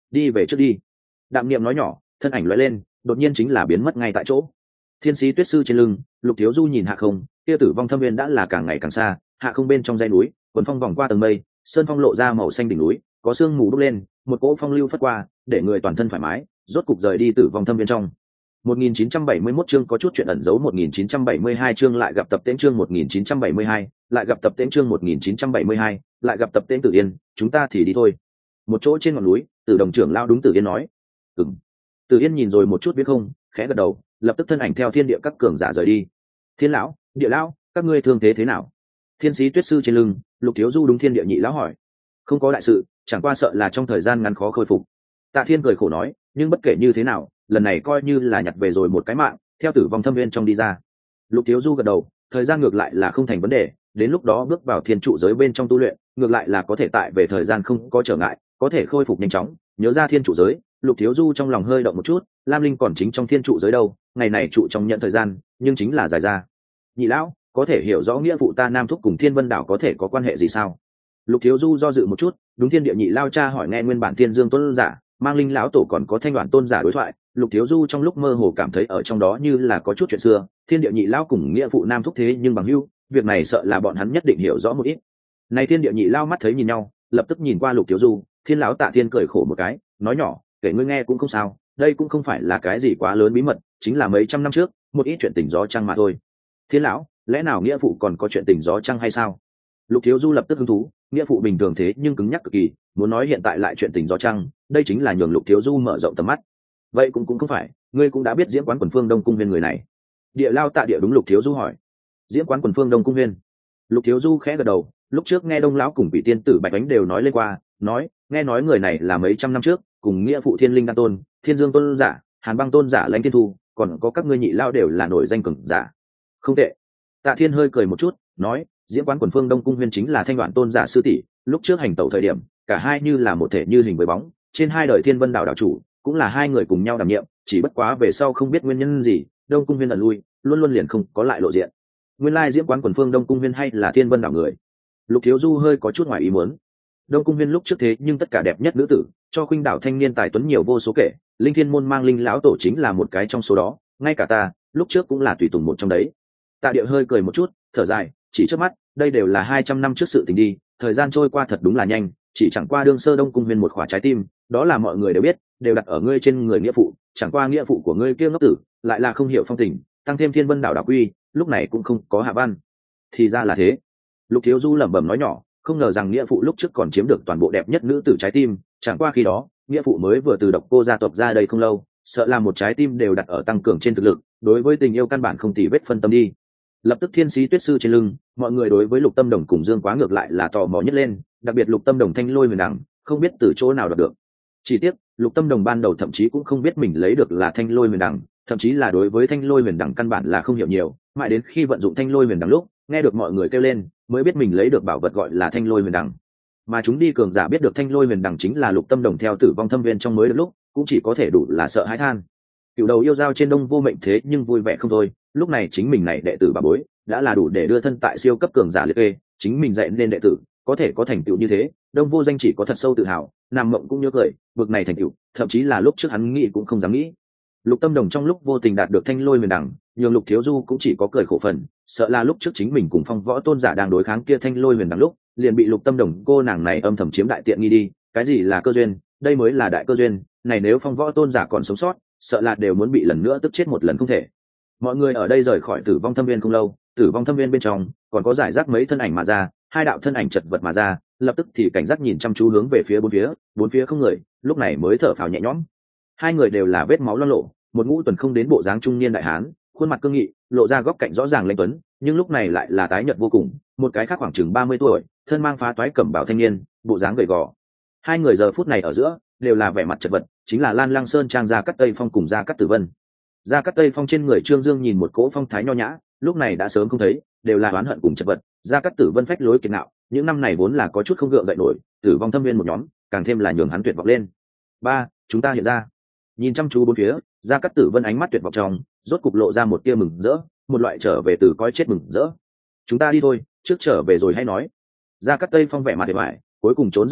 đi về trước đi. Đạm niệm nói nhỏ, thân ảnh lóe lên, đột nhiên chính là biến mất ngay tại chỗ. Thiên sĩ tuyết sư trên lưng, Lục Thiếu Du nhìn hạ không, kia tử vong thâm viên đã là càng ngày càng xa, hạ không bên trong dãy núi, quần phong vòng qua tầng mây, sơn phong lộ ra màu xanh đỉnh núi, có sương mù bốc lên, một cỗ phong lưu phất qua, để người toàn thân thoải mái, rốt cục rời đi tử vong thâm viên trong. một nghìn chín trăm bảy mươi mốt chương có chút chuyện ẩn giấu một nghìn chín trăm bảy mươi hai chương lại gặp tập tễnh chương một nghìn chín trăm bảy mươi hai, lại gặp tập tễnh chương một nghìn chín trăm bảy mươi hai, lại gặp tập tễnh Tử Yên, chúng ta thì đi thôi. Một chỗ trên ngọn núi, Tử Đồng trưởng lao đúng Tử Yên nói. Ừm. Tử Yên nhìn rồi một chút biết không, khẽ gật đầu, lập tức thân ảnh theo thiên địa các cường giả rời đi. Thiên lão, địa lão, các ngươi thương thế thế nào? Thiên sĩ tuyết sư trên lưng, Lục Thiếu Du đúng thiên địa nhị lão hỏi. Không có đại sự, chẳng qua sợ là trong thời gian ngắn khó khôi phục. Tạ Thiên cười khổ nói, nhưng bất kể như thế nào, lần này coi như là nhặt về rồi một cái mạng, theo tử vong thâm viên trong đi ra. Lục Thiếu Du gật đầu, thời gian ngược lại là không thành vấn đề, đến lúc đó bước vào thiên trụ giới bên trong tu luyện, ngược lại là có thể tại về thời gian không có trở ngại, có thể khôi phục nhanh chóng. Nhớ ra thiên trụ giới, Lục Thiếu Du trong lòng hơi động một chút, Lam Linh còn chính trong thiên trụ giới đâu, ngày này trụ trong nhận thời gian, nhưng chính là dài ra. Nhị lão, có thể hiểu rõ nghĩa vụ ta Nam Thúc cùng Thiên Vân đảo có thể có quan hệ gì sao? Lục Thiếu Du do dự một chút, đúng thiên địa nhị lao cha hỏi nghe nguyên bản Thiên Dương tôn giả, mang Linh lão tổ còn có Thanh Đoạn tôn giả đối thoại, Lục Thiếu Du trong lúc mơ hồ cảm thấy ở trong đó như là có chút chuyện xưa, thiên địa nhị lao cùng nghĩa phụ Nam Thúc thế nhưng bằng hữu, việc này sợ là bọn hắn nhất định hiểu rõ một ít. Này thiên địa nhị lao mắt thấy nhìn nhau, lập tức nhìn qua Lục Thiếu Du, Thiên lão Tạ Thiên cười khổ một cái, nói nhỏ, kể ngươi nghe cũng không sao, đây cũng không phải là cái gì quá lớn bí mật, chính là mấy trăm năm trước, một ít chuyện tình gió trăng mà thôi. Thiên lão, lẽ nào nghĩa phụ còn có chuyện tình gió trăng hay sao? Lục Thiếu Du lập tức hứng thú, nghĩa phụ bình thường thế nhưng cứng nhắc cực kỳ, muốn nói hiện tại lại chuyện tình gió trăng, đây chính là nhường Lục Thiếu Du mở rộng tầm mắt. Vậy cũng cũng không phải, ngươi cũng đã biết Diễm Quán Quần Phương Đông Cung Viên người này. Địa lao Tạ Địa đúng Lục Thiếu Du hỏi. Diễm Quán Quần Phương Đông Cung Viên. Lục Thiếu Du khẽ gật đầu, lúc trước nghe Đông lão cùng vị tiên tử Bạch Ánh đều nói lên qua, nói, nghe nói người này là mấy trăm năm trước, cùng nghĩa phụ Thiên Linh Đan Tôn, Thiên Dương Tôn giả, Hàn Băng Tôn giả Lãnh Thiên Thu, còn có các ngươi nhị lao đều là nổi danh cường giả. Không tệ. Tạ Thiên hơi cười một chút, nói, Diễm Quán Quần Phương Đông Cung Viên chính là Thanh Đoạn tôn giả sư tỷ, lúc trước hành tẩu thời điểm, cả hai như là một thể như hình với bóng, trên hai đời Thiên Vân đảo đảo chủ, cũng là hai người cùng nhau đảm nhiệm, chỉ bất quá về sau không biết nguyên nhân gì, Đông Cung Viên ẩn lui, luôn luôn liền không có lại lộ diện. Nguyên lai Diễm Quán Quần Phương Đông Cung Viên hay là Thiên Vân đảo người? Lục Thiếu Du hơi có chút ngoài ý muốn. Đông Cung Viên lúc trước thế nhưng tất cả đẹp nhất nữ tử, cho khuynh đảo thanh niên tài tuấn nhiều vô số kể, Linh Thiên môn mang Linh lão tổ chính là một cái trong số đó, ngay cả ta, lúc trước cũng là tùy tùng một trong đấy. Tạ Địa hơi cười một chút, thở dài, chỉ trước mắt, đây đều là hai trăm năm trước sự tình đi, thời gian trôi qua thật đúng là nhanh, chỉ chẳng qua đương sơ Đông Cung Viên một khỏa trái tim, đó là mọi người đều biết, đều đặt ở ngươi trên người nghĩa phụ, chẳng qua nghĩa phụ của ngươi kia ngốc tử, lại là không hiểu phong tình, tăng thêm Thiên Vân đảo đảo quy, lúc này cũng không có hạ văn. Thì ra là thế. Lục Thiếu Du lẩm bẩm nói nhỏ, không ngờ rằng nghĩa phụ lúc trước còn chiếm được toàn bộ đẹp nhất nữ tử trái tim, chẳng qua khi đó, nghĩa phụ mới vừa từ độc cô gia tộc ra đây không lâu, sợ là một trái tim đều đặt ở tăng cường trên thực lực, đối với tình yêu căn bản không tì vết phân tâm đi. Lập tức Thiên sĩ tuyết sư trên lưng, mọi người đối với Lục Tâm Đồng cùng Dương Quá ngược lại là tò mò nhất lên, đặc biệt Lục Tâm Đồng thanh lôi huyền đằng, không biết từ chỗ nào đoạt được. Chỉ tiếc, Lục Tâm Đồng ban đầu thậm chí cũng không biết mình lấy được là thanh lôi huyền đằng, thậm chí là đối với thanh lôi huyền đằng căn bản là không hiểu nhiều, mãi đến khi vận dụng thanh lôi huyền đằng lúc, nghe được mọi người kêu lên, mới biết mình lấy được bảo vật gọi là thanh lôi huyền đằng. Mà chúng đi cường giả biết được thanh lôi huyền đằng chính là Lục Tâm Đồng theo tử vong thâm viên trong mới được lúc, cũng chỉ có thể đủ là sợ hãi than. Cựu đầu yêu giao trên Đông Vô Mệnh thế nhưng vui vẻ không thôi, lúc này chính mình này đệ tử bà bối đã là đủ để đưa thân tại siêu cấp cường giả liệt kê, chính mình dạy nên đệ tử có thể có thành tựu như thế, Đông Vô Danh chỉ có thật sâu tự hào, Nam Mộng cũng nhớ cười, bực này thành tựu, thậm chí là lúc trước hắn nghĩ cũng không dám nghĩ. Lục Tâm Đồng trong lúc vô tình đạt được thanh lôi huyền đằng, nhường Lục Thiếu Du cũng chỉ có cười khổ phần, sợ là lúc trước chính mình cùng Phong Võ tôn giả đang đối kháng kia thanh lôi huyền đằng lúc, liền bị Lục Tâm Đồng cô nàng này âm thầm chiếm đại tiện nghi đi, cái gì là cơ duyên, đây mới là đại cơ duyên, này nếu Phong Võ tôn giả còn sống sót, sợ là đều muốn bị lần nữa tức chết một lần không thể. Mọi người ở đây rời khỏi tử vong thâm viên không lâu, tử vong thâm viên bên trong còn có giải rác mấy thân ảnh mà ra, hai đạo thân ảnh chật vật mà ra, lập tức thì cảnh giác nhìn chăm chú hướng về phía bốn phía, bốn phía không người, lúc này mới thở phào nhẹ nhõm. Hai người đều là vết máu loang lổ, một ngũ tuần không đến bộ dáng trung niên đại hán, khuôn mặt cương nghị, lộ ra góc cạnh rõ ràng lãnh tuấn, nhưng lúc này lại là tái nhợt vô cùng, một cái khác khoảng chừng ba mươi tuổi, thân mang phá toái cẩm bào thanh niên, bộ dáng gầy gò. Hai người giờ phút này ở giữa đều là vẻ mặt chật vật, chính là Lan Lăng Sơn Trang Gia Cát Tây Phong cùng Gia Cát Tử Vân. Gia Cát Tây Phong trên người Trương Dương nhìn một cỗ phong thái nho nhã, lúc này đã sớm không thấy, đều là oán hận cùng chật vật. Gia Cát Tử Vân phách lối kiệt ngạo, những năm này vốn là có chút không gượng dậy nổi, tử vong thâm viên một nhóm, càng thêm là nhường hắn tuyệt vọng lên. Ba, chúng ta hiện ra. Nhìn chăm chú bốn phía, Gia Cát Tử Vân ánh mắt tuyệt vọng trong, rốt cục lộ ra một tia mừng rỡ, một loại trở về từ coi chết mừng rỡ. Chúng ta đi thôi, trước trở về rồi hay nói. Gia Cát Tây Phong vẻ mặt để bại, cuối cùng trốn ra được,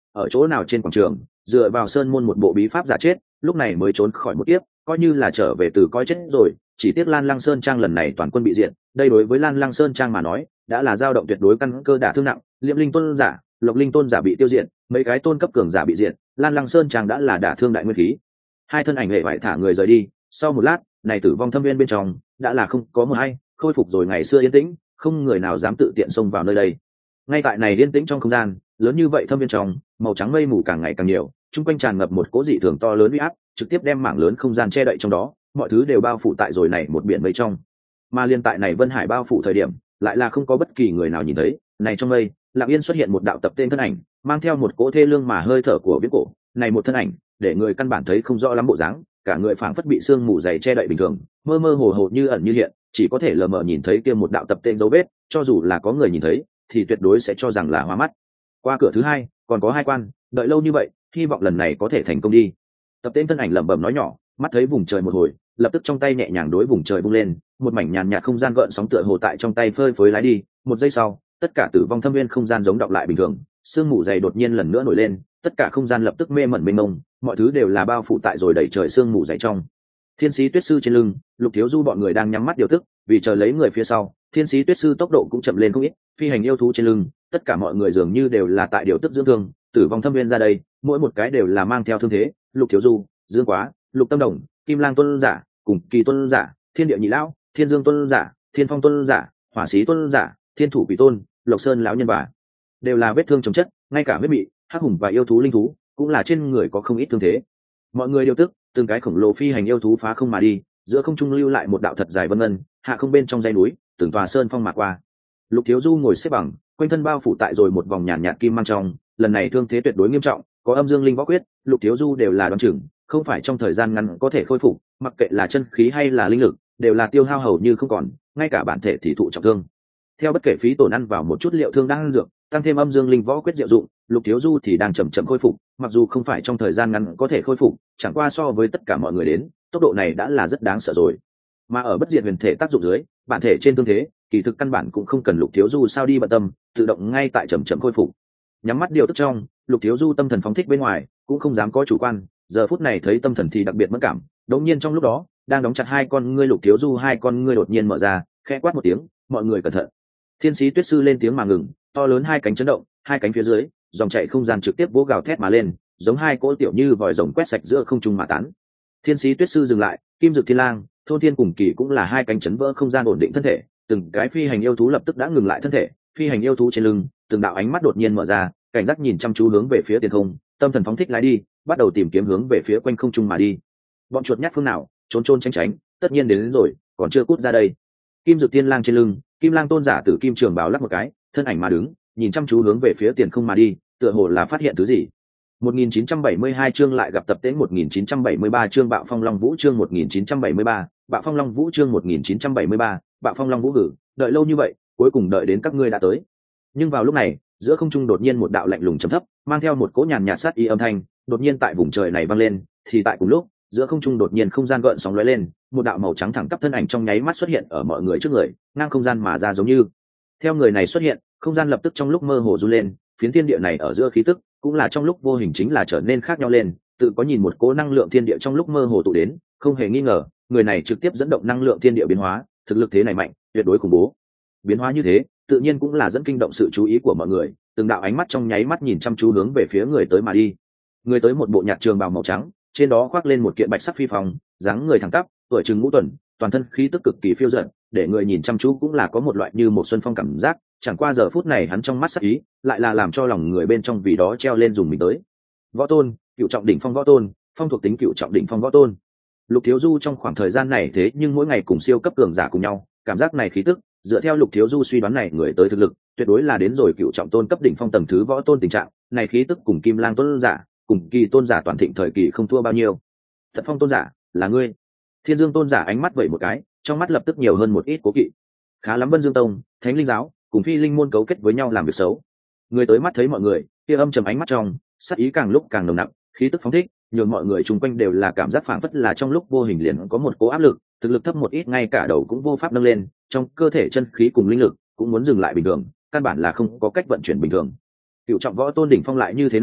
ở chỗ nào trên quảng trường dựa vào sơn môn một bộ bí pháp giả chết, lúc này mới trốn khỏi một kiếp, coi như là trở về từ coi chết rồi. Chỉ tiếc Lan Lăng Sơn Trang lần này toàn quân bị diệt, đây đối với Lan Lăng Sơn Trang mà nói đã là dao động tuyệt đối, căn cơ đả thương nặng. Liễm Linh tôn giả, Lộc Linh tôn giả bị tiêu diệt, mấy cái tôn cấp cường giả bị diệt, Lan Lăng Sơn Trang đã là đả thương đại nguyên khí. Hai thân ảnh hệ vải thả người rời đi, sau một lát này tử vong thâm viên bên trong đã là không có một ai, khôi phục rồi ngày xưa yên tĩnh, không người nào dám tự tiện xông vào nơi đây. Ngay tại này yên tĩnh trong không gian lớn như vậy thâm viên trong, màu trắng mây mù càng ngày càng nhiều, chung quanh tràn ngập một cỗ dị thường to lớn uy áp, trực tiếp đem mảng lớn không gian che đậy trong đó, mọi thứ đều bao phủ tại rồi này một biển mây trong. Mà liên tại này Vân Hải bao phủ thời điểm, lại là không có bất kỳ người nào nhìn thấy, này trong mây lặng yên xuất hiện một đạo tập tên thân ảnh, mang theo một cỗ thê lương mà hơi thở của viễn cổ. Này một thân ảnh để người căn bản thấy không rõ lắm bộ dáng, cả người phảng phất bị sương mù dày che đậy bình thường, mơ mơ hồ hồ như ẩn như hiện, chỉ có thể lờ mờ nhìn thấy kia một đạo tập tên dấu vết, cho dù là có người nhìn thấy thì tuyệt đối sẽ cho rằng là hoa mắt. Qua cửa thứ hai còn có hai quan, đợi lâu như vậy hy vọng lần này có thể thành công đi. Tập tên thân ảnh lẩm bẩm nói nhỏ, mắt thấy vùng trời một hồi, lập tức trong tay nhẹ nhàng đối vùng trời vung lên, một mảnh nhàn nhạt không gian gợn sóng tựa hồ tại trong tay phơi phới lái đi. Một giây sau, tất cả tử vong thâm viên không gian giống đọng lại bình thường, sương mù dày đột nhiên lần nữa nổi lên, tất cả không gian lập tức mê mẩn mênh mông, mọi thứ đều là bao phủ tại rồi đẩy trời sương mù dày trong. Thiên sĩ tuyết sư trên lưng, Lục Thiếu Du bọn người đang nhắm mắt điều tức, vì chờ lấy người phía sau, thiên sĩ tuyết sư tốc độ cũng chậm lên không ít. Phi hành yêu thú trên lưng, tất cả mọi người dường như đều là tại điều tức dưỡng thương. Tử vong thâm viên ra đây, mỗi một cái đều là mang theo thương thế. Lục Thiếu Du, Dương Quá, Lục Tâm Đồng, Kim Lang Tuân giả, cùng Kỳ Tuân giả, Thiên Địa Nhị Lão, Thiên Dương Tuân giả, Thiên Phong Tuân giả, Hỏa Sĩ Tuân giả, Thiên Thủ Quỷ Tôn, Lộc Sơn lão nhân bà, đều là vết thương chồng chất, ngay cả huyết mị, hắc hùng và yêu thú linh thú cũng là trên người có không ít thương thế. Mọi người điều tức, từng cái khổng lồ phi hành yêu thú phá không mà đi, giữa không trung lưu lại một đạo thật dài vân ngân, hạ không bên trong dãy núi, từng tòa sơn phong mà qua. Lục Thiếu Du ngồi xếp bằng, quanh thân bao phủ tại rồi một vòng nhàn nhạt, nhạt kim mang trong, lần này thương thế tuyệt đối nghiêm trọng, có âm dương linh võ quyết, Lục Thiếu Du đều là đoán chừng, không phải trong thời gian ngắn có thể khôi phục, mặc kệ là chân khí hay là linh lực, đều là tiêu hao hầu như không còn, ngay cả bản thể thì thụ trọng thương. Theo bất kể phí tổn ăn vào một chút liệu thương đang dược, tăng thêm âm dương linh võ quyết diệu dụng, Lục Thiếu Du thì đang chậm chậm khôi phục, mặc dù không phải trong thời gian ngắn có thể khôi phục, chẳng qua so với tất cả mọi người đến, tốc độ này đã là rất đáng sợ rồi. Mà ở bất diệt huyền thể tác dụng dưới, bản thể trên thương thế, kỳ thực căn bản cũng không cần Lục Thiếu Du sao đi bận tâm, tự động ngay tại chậm chậm khôi phục. Nhắm mắt điều tức trong, Lục Thiếu Du tâm thần phóng thích bên ngoài, cũng không dám có chủ quan, giờ phút này thấy tâm thần thì đặc biệt mất cảm. Đột nhiên trong lúc đó, đang đóng chặt hai con ngươi Lục Thiếu Du hai con ngươi đột nhiên mở ra, khẽ quát một tiếng, mọi người cẩn thận. Thiên sĩ tuyết sư lên tiếng mà ngừng, to lớn hai cánh chấn động, hai cánh phía dưới dòng chảy không gian trực tiếp vỗ gào thét mà lên, giống hai cỗ tiểu như vòi rồng quét sạch giữa không trung mà tán. Thiên sĩ tuyết sư dừng lại, Kim Dực Thiên Lang, Thôn Thiên cùng Kỳ cũng là hai cánh chấn vỡ không gian ổn định thân thể, từng cái phi hành yêu thú lập tức đã ngừng lại thân thể. Phi hành yêu thú trên lưng, từng đạo ánh mắt đột nhiên mở ra, cảnh giác nhìn chăm chú hướng về phía tiền không, tâm thần phóng thích lái đi, bắt đầu tìm kiếm hướng về phía quanh không trung mà đi. Bọn chuột nhát phương nào, trốn trốn tránh tránh, tất nhiên đến, đến rồi, còn chưa cút ra đây. Kim Dực Thiên Lang trên lưng, Kim Lang tôn giả tử kim trường bào lắc một cái, thân ảnh mà đứng, nhìn chăm chú hướng về phía tiền không mà đi, tựa hồ là phát hiện thứ gì. một nghìn chín trăm bảy mươi hai chương lại gặp tập tễnh một nghìn chín trăm bảy mươi ba chương Bạo Phong Long Vũ chương một nghìn chín trăm bảy mươi ba, Bạo Phong Long Vũ chương một nghìn chín trăm bảy mươi ba, Bạo Phong Long Vũ gử, đợi lâu như vậy, cuối cùng đợi đến các ngươi đã tới. Nhưng vào lúc này, giữa không trung đột nhiên một đạo lạnh lùng trầm thấp, mang theo một cỗ nhàn nhạt sát ý âm thanh, đột nhiên tại vùng trời này vang lên, thì tại cùng lúc, giữa không trung đột nhiên không gian gợn sóng lóe lên, một đạo màu trắng thẳng tắp thân ảnh trong nháy mắt xuất hiện ở mọi người trước người, ngang không gian mà ra giống như. Theo người này xuất hiện, không gian lập tức trong lúc mơ hồ run lên, phiến thiên địa này ở giữa khí tức cũng là trong lúc vô hình chính là trở nên khác nhau lên, tự có nhìn một cỗ năng lượng thiên địa trong lúc mơ hồ tụ đến, không hề nghi ngờ, người này trực tiếp dẫn động năng lượng thiên địa biến hóa, thực lực thế này mạnh, tuyệt đối khủng bố. Biến hóa như thế, tự nhiên cũng là dẫn kinh động sự chú ý của mọi người, từng đạo ánh mắt trong nháy mắt nhìn chăm chú hướng về phía người tới mà đi. Người tới một bộ nhạt trường bào màu trắng, trên đó khoác lên một kiện bạch sắc phi phong, dáng người thẳng tắp, tuổi chừng ngũ tuần, toàn thân khí tức cực kỳ phiêu dật, để người nhìn chăm chú cũng là có một loại như một xuân phong cảm giác. Chẳng qua giờ phút này hắn trong mắt sắc ý, lại là làm cho lòng người bên trong vì đó treo lên dùng mình tới. Võ tôn, cựu trọng đỉnh phong võ tôn, phong thuộc tính cựu trọng đỉnh phong võ tôn. Lục Thiếu Du trong khoảng thời gian này thế nhưng mỗi ngày cùng siêu cấp cường giả cùng nhau, cảm giác này khí tức, dựa theo Lục Thiếu Du suy đoán này người tới thực lực, tuyệt đối là đến rồi cựu trọng tôn cấp đỉnh phong tầng thứ võ tôn tình trạng, này khí tức cùng Kim Lang tôn giả, cùng Kỳ tôn giả toàn thịnh thời kỳ không thua bao nhiêu. Thật Phong tôn giả, là ngươi. Thiên Dương tôn giả ánh mắt vẩy một cái, trong mắt lập tức nhiều hơn một ít cố kỵ. Khá lắm, Vân Dương tông, Thánh Linh giáo cùng Phi Linh môn cấu kết với nhau làm việc xấu. Người tới mắt thấy mọi người, kia âm trầm ánh mắt trong, sát ý càng lúc càng nồng nặng, khí tức phóng thích, nhường mọi người chung quanh đều là cảm giác phảng phất là trong lúc vô hình liền có một cố áp lực, thực lực thấp một ít ngay cả đầu cũng vô pháp nâng lên, trong cơ thể chân khí cùng linh lực cũng muốn dừng lại bình thường, căn bản là không có cách vận chuyển bình thường. Cựu trọng võ tôn đỉnh phong lại như thế nào,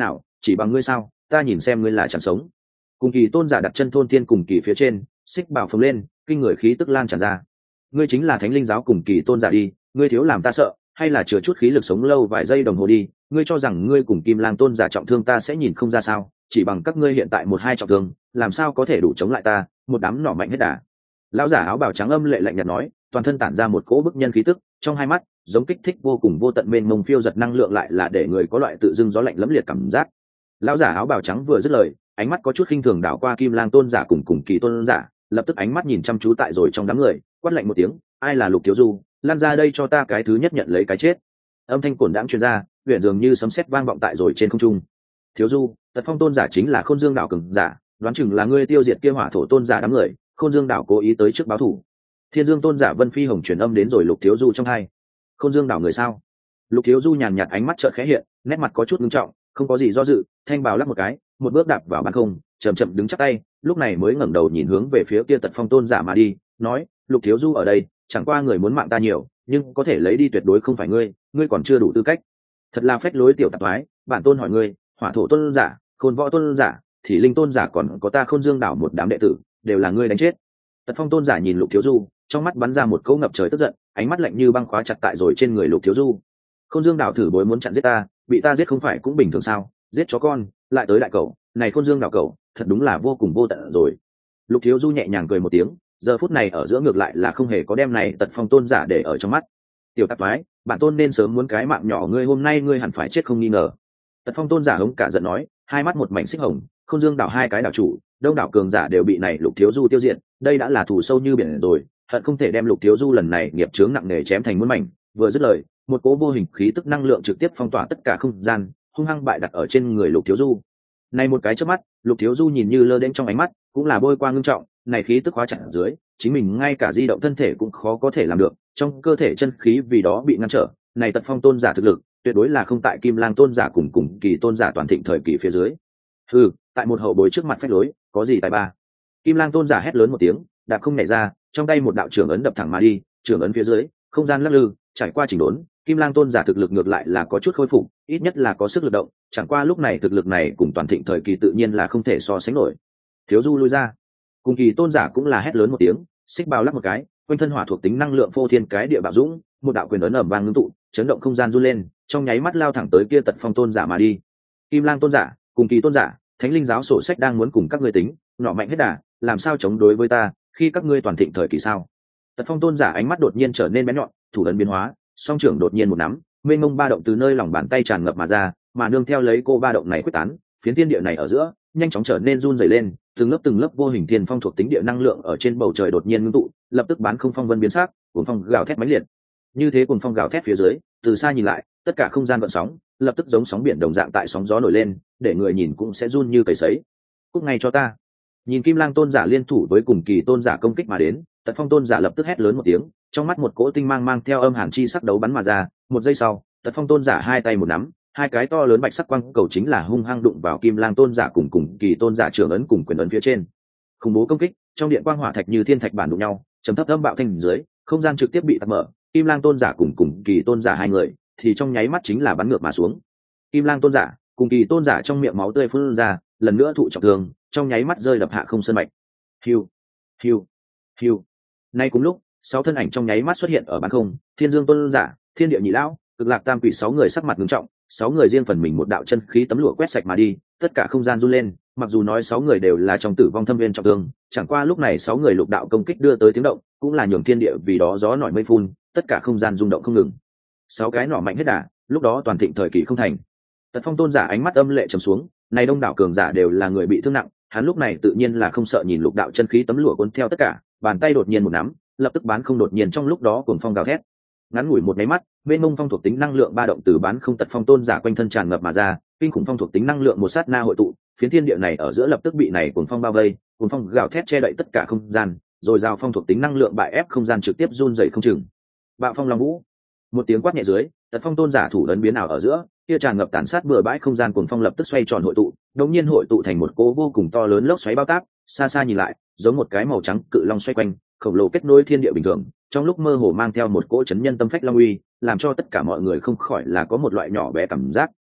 chỉ bằng ngươi sao, ta nhìn xem ngươi là chẳng sống. Cùng kỳ tôn giả đặt chân thôn tiên cùng kỳ phía trên, xích bảo phồng lên, kinh người khí tức lan tràn ra. Ngươi chính là thánh linh giáo cùng kỳ tôn giả đi, ngươi thiếu làm ta sợ, hay là chừa chút khí lực sống lâu vài giây đồng hồ đi, ngươi cho rằng ngươi cùng kim lang tôn giả trọng thương ta sẽ nhìn không ra sao, chỉ bằng các ngươi hiện tại một hai trọng thương, làm sao có thể đủ chống lại ta, một đám nỏ mạnh hết đà. Lão giả áo bào trắng âm lệ lạnh nhạt nói, toàn thân tản ra một cỗ bức nhân khí tức, trong hai mắt giống kích thích vô cùng vô tận mênh mông phiêu giật năng lượng, lại là để người có loại tự dưng gió lạnh lẫm liệt cảm giác. Lão giả áo bào trắng vừa dứt lời, ánh mắt có chút khinh thường đảo qua kim lang tôn giả cùng cùng kỳ tôn giả, lập tức ánh mắt nhìn chăm chú tại rồi trong đám người, quát lạnh một tiếng, ai là Lục Thiếu Du, lan ra đây cho ta cái thứ nhất nhận lấy cái chết. Âm thanh cổn đãng truyền ra, huyện dường như sấm sét vang vọng tại rồi trên không trung. Thiếu Du, Tật Phong tôn giả chính là Khôn Dương đảo cường giả, đoán chừng là ngươi tiêu diệt kia hỏa thổ tôn giả đám người, Khôn Dương đảo cố ý tới trước báo thủ. Thiên Dương tôn giả Vân Phi Hồng truyền âm đến rồi Lục Thiếu Du trong hai. Khôn Dương đảo người sao? Lục Thiếu Du nhàn nhạt ánh mắt chợt khẽ hiện, nét mặt có chút nghiêm trọng, không có gì do dự, thanh bào lắc một cái, một bước đạp vào ban không, chậm chậm đứng chắp tay, lúc này mới ngẩng đầu nhìn hướng về phía kia Tật Phong tôn giả mà đi, nói, Lục Thiếu Du ở đây, chẳng qua người muốn mạng ta nhiều, nhưng có thể lấy đi tuyệt đối không phải ngươi, ngươi còn chưa đủ tư cách. Thật là phách lối tiểu tạp thoái, bản tôn hỏi ngươi, hỏa thổ tôn giả, khôn võ tôn giả, thì linh tôn giả còn có ta Khôn Dương đảo một đám đệ tử, đều là ngươi đánh chết. Tật Phong tôn giả nhìn Lục Thiếu Du, trong mắt bắn ra một câu ngập trời tức giận, ánh mắt lạnh như băng khóa chặt tại rồi trên người Lục Thiếu Du. Khôn Dương đảo thử bối muốn chặn giết ta, bị ta giết không phải cũng bình thường sao? Giết chó con, lại tới đại cẩu, này Khôn Dương đảo cẩu, thật đúng là vô cùng vô tận rồi. Lục Thiếu Du nhẹ nhàng cười một tiếng, giờ phút này ở giữa ngược lại là không hề có đem này Tật Phong tôn giả để ở trong mắt. Tiểu tạp thoái, bản tôn nên sớm muốn cái mạng nhỏ ngươi, hôm nay ngươi hẳn phải chết không nghi ngờ. Tật Phong tôn giả hống cả giận nói, hai mắt một mảnh xích hồng, Khôn Dương đảo hai cái đảo chủ, đông đảo cường giả đều bị này Lục Thiếu Du tiêu diệt, đây đã là thù sâu như biển rồi, hận không thể đem Lục Thiếu Du lần này nghiệp chướng nặng nề chém thành muôn mảnh. Vừa dứt lời, một cỗ vô hình khí tức năng lượng trực tiếp phong tỏa tất cả không gian, hung hăng bại đặt ở trên người Lục Thiếu Du. Này một cái chớp mắt, Lục Thiếu Du nhìn như lơ đễnh trong ánh mắt, cũng là bôi qua ngưng trọng, này khí tức hóa chặt ở dưới, chính mình ngay cả di động thân thể cũng khó có thể làm được, trong cơ thể chân khí vì đó bị ngăn trở, này Tật Phong tôn giả thực lực, tuyệt đối là không tại Kim Lang tôn giả cùng cùng kỳ tôn giả toàn thịnh thời kỳ phía dưới. Hừ, tại một hậu bối trước mặt phách lối, có gì tài ba? Kim Lang tôn giả hét lớn một tiếng, đạp không nhảy ra, trong tay một đạo trưởng ấn đập thẳng mà đi, trưởng ấn phía dưới, không gian lắc lư, trải qua chỉnh đốn, Kim Lang tôn giả thực lực ngược lại là có chút khôi phục, ít nhất là có sức lực động, chẳng qua lúc này thực lực này cùng toàn thịnh thời kỳ tự nhiên là không thể so sánh nổi. Thiếu Du lui ra. Cùng kỳ tôn giả cũng là hét lớn một tiếng, xích bào lắc một cái, quanh thân hỏa thuộc tính năng lượng phô thiên cái địa bạo dũng, một đạo quyền ấn ầm vang ngưng tụ, chấn động không gian run lên, trong nháy mắt lao thẳng tới kia Tật Phong tôn giả mà đi. Kim Lang tôn giả, cùng kỳ tôn giả, Thánh Linh giáo sổ sách đang muốn cùng các ngươi tính, nọ mạnh hết đà, làm sao chống đối với ta, khi các ngươi toàn thịnh thời kỳ sao? Tật Phong tôn giả ánh mắt đột nhiên trở nên bén nhọn, thủ ấn biến hóa, song trưởng đột nhiên một nắm, mênh mông ba động từ nơi lòng bàn tay tràn ngập mà ra, mà nương theo lấy cô ba động này quyết tán, phiến thiên địa này ở giữa nhanh chóng trở nên run rẩy lên, từng lớp từng lớp vô hình thiên phong thuộc tính địa năng lượng ở trên bầu trời đột nhiên ngưng tụ, lập tức bán không phong vân biến sắc, cuồng phong gào thét mãnh liệt. Như thế cuồng phong gào thét phía dưới, từ xa nhìn lại, tất cả không gian gợn sóng, lập tức giống sóng biển đồng dạng tại sóng gió nổi lên, để người nhìn cũng sẽ run như cầy sấy. Cút ngay cho ta! Nhìn Kim Lang tôn giả liên thủ với cùng kỳ tôn giả công kích mà đến, Tật Phong tôn giả lập tức hét lớn một tiếng, trong mắt một cỗ tinh mang mang theo âm hàn chi sắc đấu bắn mà ra, một giây sau, Tật Phong tôn giả hai tay một nắm, hai cái to lớn bạch sắc quang cầu chính là hung hăng đụng vào Kim Lang tôn giả cùng cùng kỳ tôn giả trưởng ấn cùng quyền ấn phía trên. Khủng bố công kích, trong điện quang hỏa thạch như thiên thạch bản đụng nhau, trầm thấp âm bạo thanh dưới, không gian trực tiếp bị tắc mở, Kim Lang tôn giả cùng cùng kỳ tôn giả hai người, thì trong nháy mắt chính là bắn ngược mà xuống. Kim Lang tôn giả, cùng kỳ tôn giả trong miệng máu tươi phun ra, lần nữa thụ trọng thương, trong nháy mắt rơi đập hạ không sơn mạch. Hiu, hiu, hiu. Nay cùng lúc, sáu thân ảnh trong nháy mắt xuất hiện ở bán không, Thiên Dương tôn giả, Thiên Địa nhị lão, Cực Lạc tam quỷ, sáu người sắc mặt nghiêm trọng, sáu người riêng phần mình một đạo chân khí tấm lụa quét sạch mà đi, tất cả không gian run lên, mặc dù nói sáu người đều là trong tử vong thâm viên trọng thương, chẳng qua lúc này sáu người lục đạo công kích đưa tới tiếng động, cũng là nhường thiên địa vì đó gió nổi mây phun, tất cả không gian rung động không ngừng. Sáu cái nỏ mạnh hết đà, lúc đó toàn thịnh thời kỳ không thành. Tật Phong tôn giả ánh mắt âm lệ trầm xuống, này đông đảo cường giả đều là người bị thương nặng, hắn lúc này tự nhiên là không sợ nhìn lục đạo chân khí tấm lụa cuốn theo tất cả, bàn tay đột nhiên một nắm, lập tức bán không đột nhiên trong lúc đó cuồng phong gào thét. Ngắn ngủi một máy mắt, bên mông phong thuộc tính năng lượng ba động từ bán không Tật Phong tôn giả quanh thân tràn ngập mà ra, kinh khủng phong thuộc tính năng lượng một sát na hội tụ, phiến thiên địa này ở giữa lập tức bị này cuồng phong bao vây, cuồng phong gào thét che đậy tất cả không gian, rồi giao phong thuộc tính năng lượng bại ép không gian trực tiếp run rẩy không chừng. Bạo phong long vũ, một tiếng quát nhẹ dưới, Tật Phong tôn giả thủ ấn biến ảo ở giữa, kia tràn ngập tàn sát bừa bãi không gian cuồng phong lập tức xoay tròn hội tụ, đột nhiên hội tụ thành một cỗ vô cùng to lớn lốc xoáy bao tác, xa xa nhìn lại, giống một cái màu trắng cự long xoay quanh, khổng lồ kết nối thiên địa bình thường, trong lúc mơ hồ mang theo một cỗ chấn nhân tâm phách long uy, làm cho tất cả mọi người không khỏi là có một loại nhỏ bé cảm giác.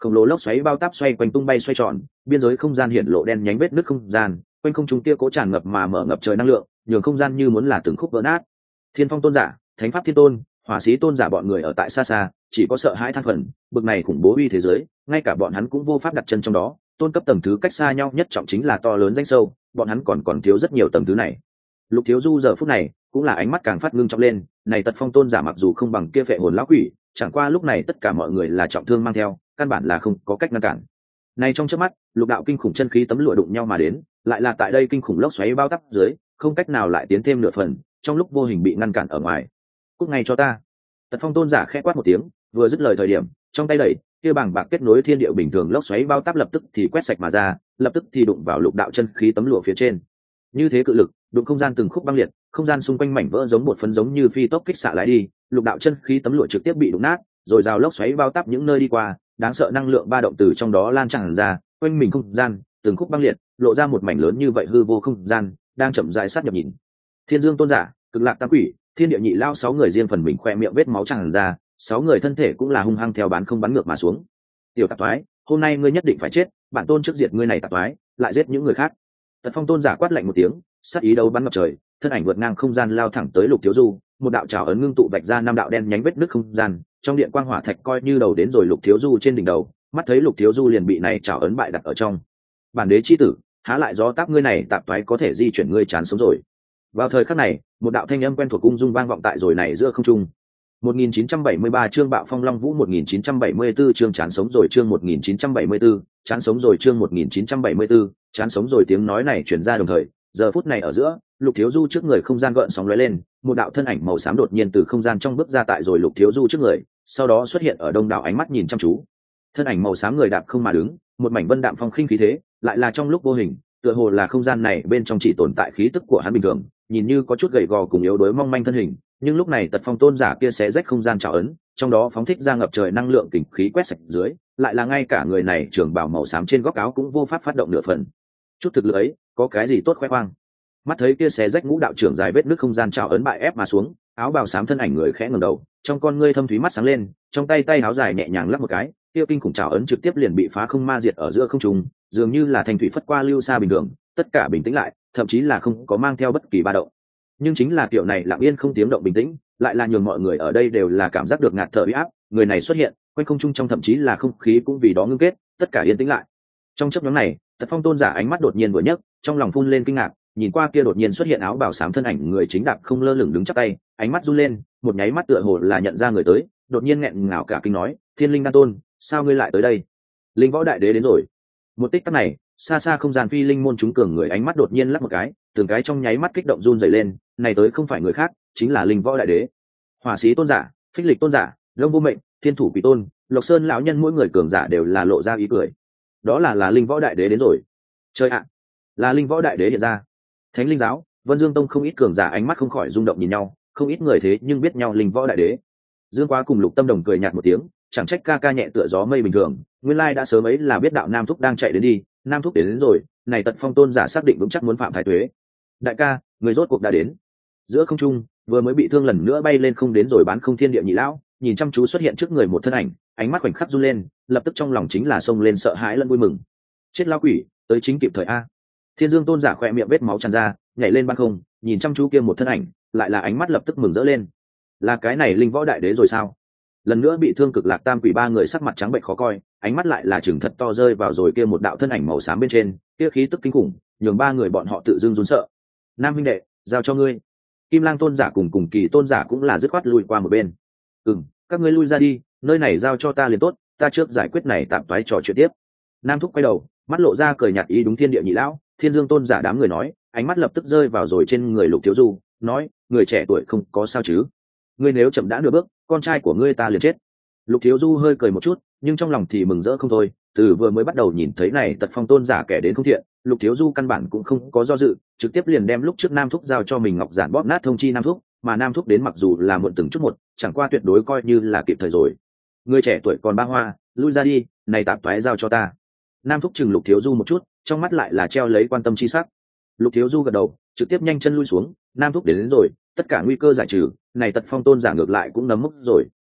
khổng lồ lốc xoáy bao táp xoay quanh tung bay xoay tròn, biên giới không gian hiện lộ đen nhánh vết nứt không gian, quanh không trung kia cố tràn ngập mà mở ngập trời năng lượng, nhường không gian như muốn là từng khúc vỡ nát. Thiên Phong tôn giả, Thánh Pháp Thiên Tôn, Hỏa Sĩ tôn giả bọn người ở tại xa xa, chỉ có sợ hãi than phần, bực này khủng bố uy thế giới, ngay cả bọn hắn cũng vô pháp đặt chân trong đó. Tôn cấp tầng thứ cách xa nhau nhất trọng chính là to lớn danh sâu, bọn hắn còn còn thiếu rất nhiều tầng thứ này. Lục Thiếu Du giờ phút này cũng là ánh mắt càng phát ngưng trọng lên, này Tật Phong tôn giả mặc dù không bằng kia phệ hồn lão quỷ, chẳng qua lúc này tất cả mọi người là trọng thương mang theo, căn bản là không có cách ngăn cản. Này trong chớp mắt, lục đạo kinh khủng chân khí tấm lụa đụng nhau mà đến, lại là tại đây kinh khủng lốc xoáy bao tắp dưới, không cách nào lại tiến thêm nửa phần, trong lúc vô hình bị ngăn cản ở ngoài. Cút ngay cho ta. Tật Phong tôn giả khẽ quát một tiếng, vừa dứt lời thời điểm, trong tay đẩy, kia bảng bạc kết nối thiên địa bình thường lốc xoáy bao táp lập tức thì quét sạch mà ra, lập tức thì đụng vào lục đạo chân khí tấm lụa phía trên. Như thế cự lực, đụng không gian từng khúc băng liệt, không gian xung quanh mảnh vỡ giống một phấn giống như phi tốc kích xạ lại đi, lục đạo chân khí tấm lụa trực tiếp bị đụng nát, rồi rào lốc xoáy bao táp những nơi đi qua, đáng sợ năng lượng ba động từ trong đó lan tràn ra, quanh mình không gian từng khúc băng liệt, lộ ra một mảnh lớn như vậy hư vô không gian, đang chậm rãi sát nhập nhìn. Thiên Dương tôn giả, Cực Lạc tam quỷ, Thiên Địa nhị lao sáu người riêng phần mình khoe miệng vết máu tràn ra, sáu người thân thể cũng là hung hăng theo bán không bắn ngược mà xuống. Tiểu tạp toái, hôm nay ngươi nhất định phải chết, bản tôn trước diệt ngươi này tạp toái, lại giết những người khác. Tật Phong tôn giả quát lạnh một tiếng, sát ý đấu bắn ngập trời, thân ảnh vượt ngang không gian lao thẳng tới Lục Thiếu Du, một đạo trảo ấn ngưng tụ vạch ra năm đạo đen nhánh vết nứt không gian, trong điện quang hỏa thạch coi như đầu đến rồi Lục Thiếu Du trên đỉnh đầu, mắt thấy Lục Thiếu Du liền bị này trảo ấn bại đặt ở trong. Bản đế chi tử, há lại do tác ngươi này tạp toái có thể di chuyển ngươi chán sống rồi. Vào thời khắc này, một đạo thanh âm quen thuộc ung dung vang vọng tại rồi này giữa không trung. một nghìn chín trăm bảy mươi ba chương Bạo Phong Long Vũ, một nghìn chín trăm bảy mươi tư chương chán sống rồi, chương một nghìn chín trăm bảy mươi tư, chán sống rồi, chương một nghìn chín trăm bảy mươi tư, chán sống rồi. Tiếng nói này truyền ra đồng thời, giờ phút này ở giữa, Lục Thiếu Du trước người không gian gợn sóng lóe lên, một đạo thân ảnh màu xám đột nhiên từ không gian trong bước ra tại rồi Lục Thiếu Du trước người, sau đó xuất hiện ở đông đảo ánh mắt nhìn chăm chú. Thân ảnh màu xám người đạp không mà đứng, một mảnh vân đạm phong khinh khí thế, lại là trong lúc vô hình, tựa hồ là không gian này bên trong chỉ tồn tại khí tức của hắn bình thường, nhìn như có chút gầy gò cùng yếu đuối mong manh thân hình, nhưng lúc này Tật Phong tôn giả kia xé rách không gian trảo ấn, trong đó phóng thích ra ngập trời năng lượng kình khí quét sạch dưới, lại là ngay cả người này trường bào màu xám trên góc áo cũng vô pháp phát động nửa phần. Chút thực lực ấy, có cái gì tốt khoe khoang? Mắt thấy kia xé rách ngũ đạo trưởng dài vết nước không gian trảo ấn bại ép mà xuống, áo bào xám thân ảnh người khẽ ngẩng đầu, trong con ngươi thâm thúy mắt sáng lên, trong tay tay áo dài nhẹ nhàng lắc một cái, kia kinh khủng trảo ấn trực tiếp liền bị phá không ma diệt ở giữa không trung, dường như là thành thủy phất qua lưu xa bình thường, tất cả bình tĩnh lại, thậm chí là không có mang theo bất kỳ ba động. Nhưng chính là kiểu này lặng yên không tiếng động bình tĩnh, lại là nhường mọi người ở đây đều là cảm giác được ngạt thở uy áp, người này xuất hiện, quanh không trung trong thậm chí là không khí cũng vì đó ngưng kết, tất cả yên tĩnh lại. Trong chốc ngắn này, Tật Phong tôn giả ánh mắt đột nhiên vừa nhấc, trong lòng phun lên kinh ngạc, nhìn qua kia đột nhiên xuất hiện áo bào xám thân ảnh người chính đạp không lơ lửng đứng chắp tay, ánh mắt run lên, một nháy mắt tựa hồ là nhận ra người tới, đột nhiên nghẹn ngào cả kinh nói, Thiên Linh Đan Tôn, sao ngươi lại tới đây? Linh Võ Đại Đế đến rồi. Một tích tắc này, xa xa không gian phi linh môn chúng cường người ánh mắt đột nhiên lắc một cái, từng cái trong nháy mắt kích động run rẩy lên, này tới không phải người khác, chính là Linh Võ Đại Đế. Hỏa Sĩ tôn giả, Phích Lịch tôn giả, Long Vô Mệnh, Thiên Thủ Quỷ tôn, Lộc Sơn lão nhân mỗi người cường giả đều là lộ ra ý cười. Đó là là Linh Võ Đại Đế đến rồi. Trời ạ, là Linh Võ Đại Đế hiện ra. Thánh Linh giáo, Vân Dương tông không ít cường giả ánh mắt không khỏi rung động nhìn nhau, không ít người thế nhưng biết nhau Linh Võ Đại Đế. Dương Quá cùng Lục Tâm Đồng cười nhạt một tiếng, chẳng trách ca ca nhẹ tựa gió mây bình thường, nguyên lai đã sớm ấy là biết đạo Nam Thúc đang chạy đến đi, Nam Thúc đến, đến rồi, này Tật Phong tôn giả xác định vững chắc muốn phạm thái tuế. Đại ca, người rốt cuộc đã đến. Giữa không trung, vừa mới bị thương lần nữa bay lên không đến rồi bán không thiên địa nhị lão, nhìn chăm chú xuất hiện trước người một thân ảnh, ánh mắt khoảnh khắc run lên, lập tức trong lòng chính là xông lên sợ hãi lẫn vui mừng. Chết lão quỷ, tới chính kịp thời a. Thiên Dương tôn giả khỏe miệng vết máu tràn ra, nhảy lên ban không, nhìn chăm chú kia một thân ảnh, lại là ánh mắt lập tức mừng rỡ lên. Là cái này Linh Võ Đại Đế rồi sao? Lần nữa bị thương Cực Lạc tam quỷ ba người sắc mặt trắng bệnh khó coi, ánh mắt lại là chừng thật to rơi vào rồi kia một đạo thân ảnh màu xám bên trên, kia khí tức kinh khủng, nhường ba người bọn họ tự dưng run sợ. Nam huynh đệ, giao cho ngươi. Kim Lang tôn giả cùng cùng Kỳ tôn giả cũng là dứt khoát lui qua một bên. Ừm, các ngươi lui ra đi, nơi này giao cho ta liền tốt, ta trước giải quyết này tạm toái trò chuyện tiếp. Nam Thúc quay đầu, mắt lộ ra cười nhạt ý đúng thiên địa nhị lão, Thiên Dương tôn giả đám người nói, ánh mắt lập tức rơi vào rồi trên người Lục Thiếu Du, nói, người trẻ tuổi không có sao chứ? Ngươi nếu chậm đã nửa bước, con trai của ngươi ta liền chết. Lục Thiếu Du hơi cười một chút, nhưng trong lòng thì mừng rỡ không thôi, từ vừa mới bắt đầu nhìn thấy này Tật Phong tôn giả kẻ đến không thiện, Lục Thiếu Du căn bản cũng không có do dự, trực tiếp liền đem lúc trước Nam Thúc giao cho mình ngọc giản bóp nát thông chi Nam Thúc, mà Nam Thúc đến mặc dù là muộn từng chút một, chẳng qua tuyệt đối coi như là kịp thời rồi. Người trẻ tuổi còn ba hoa, lui ra đi, này tạp toái giao cho ta. Nam Thúc chừng Lục Thiếu Du một chút, trong mắt lại là treo lấy quan tâm chi sắc. Lục Thiếu Du gật đầu, trực tiếp nhanh chân lui xuống, Nam Thúc đến, đến rồi, tất cả nguy cơ giải trừ, này Tật Phong tôn giả ngược lại cũng nấm mốc rồi.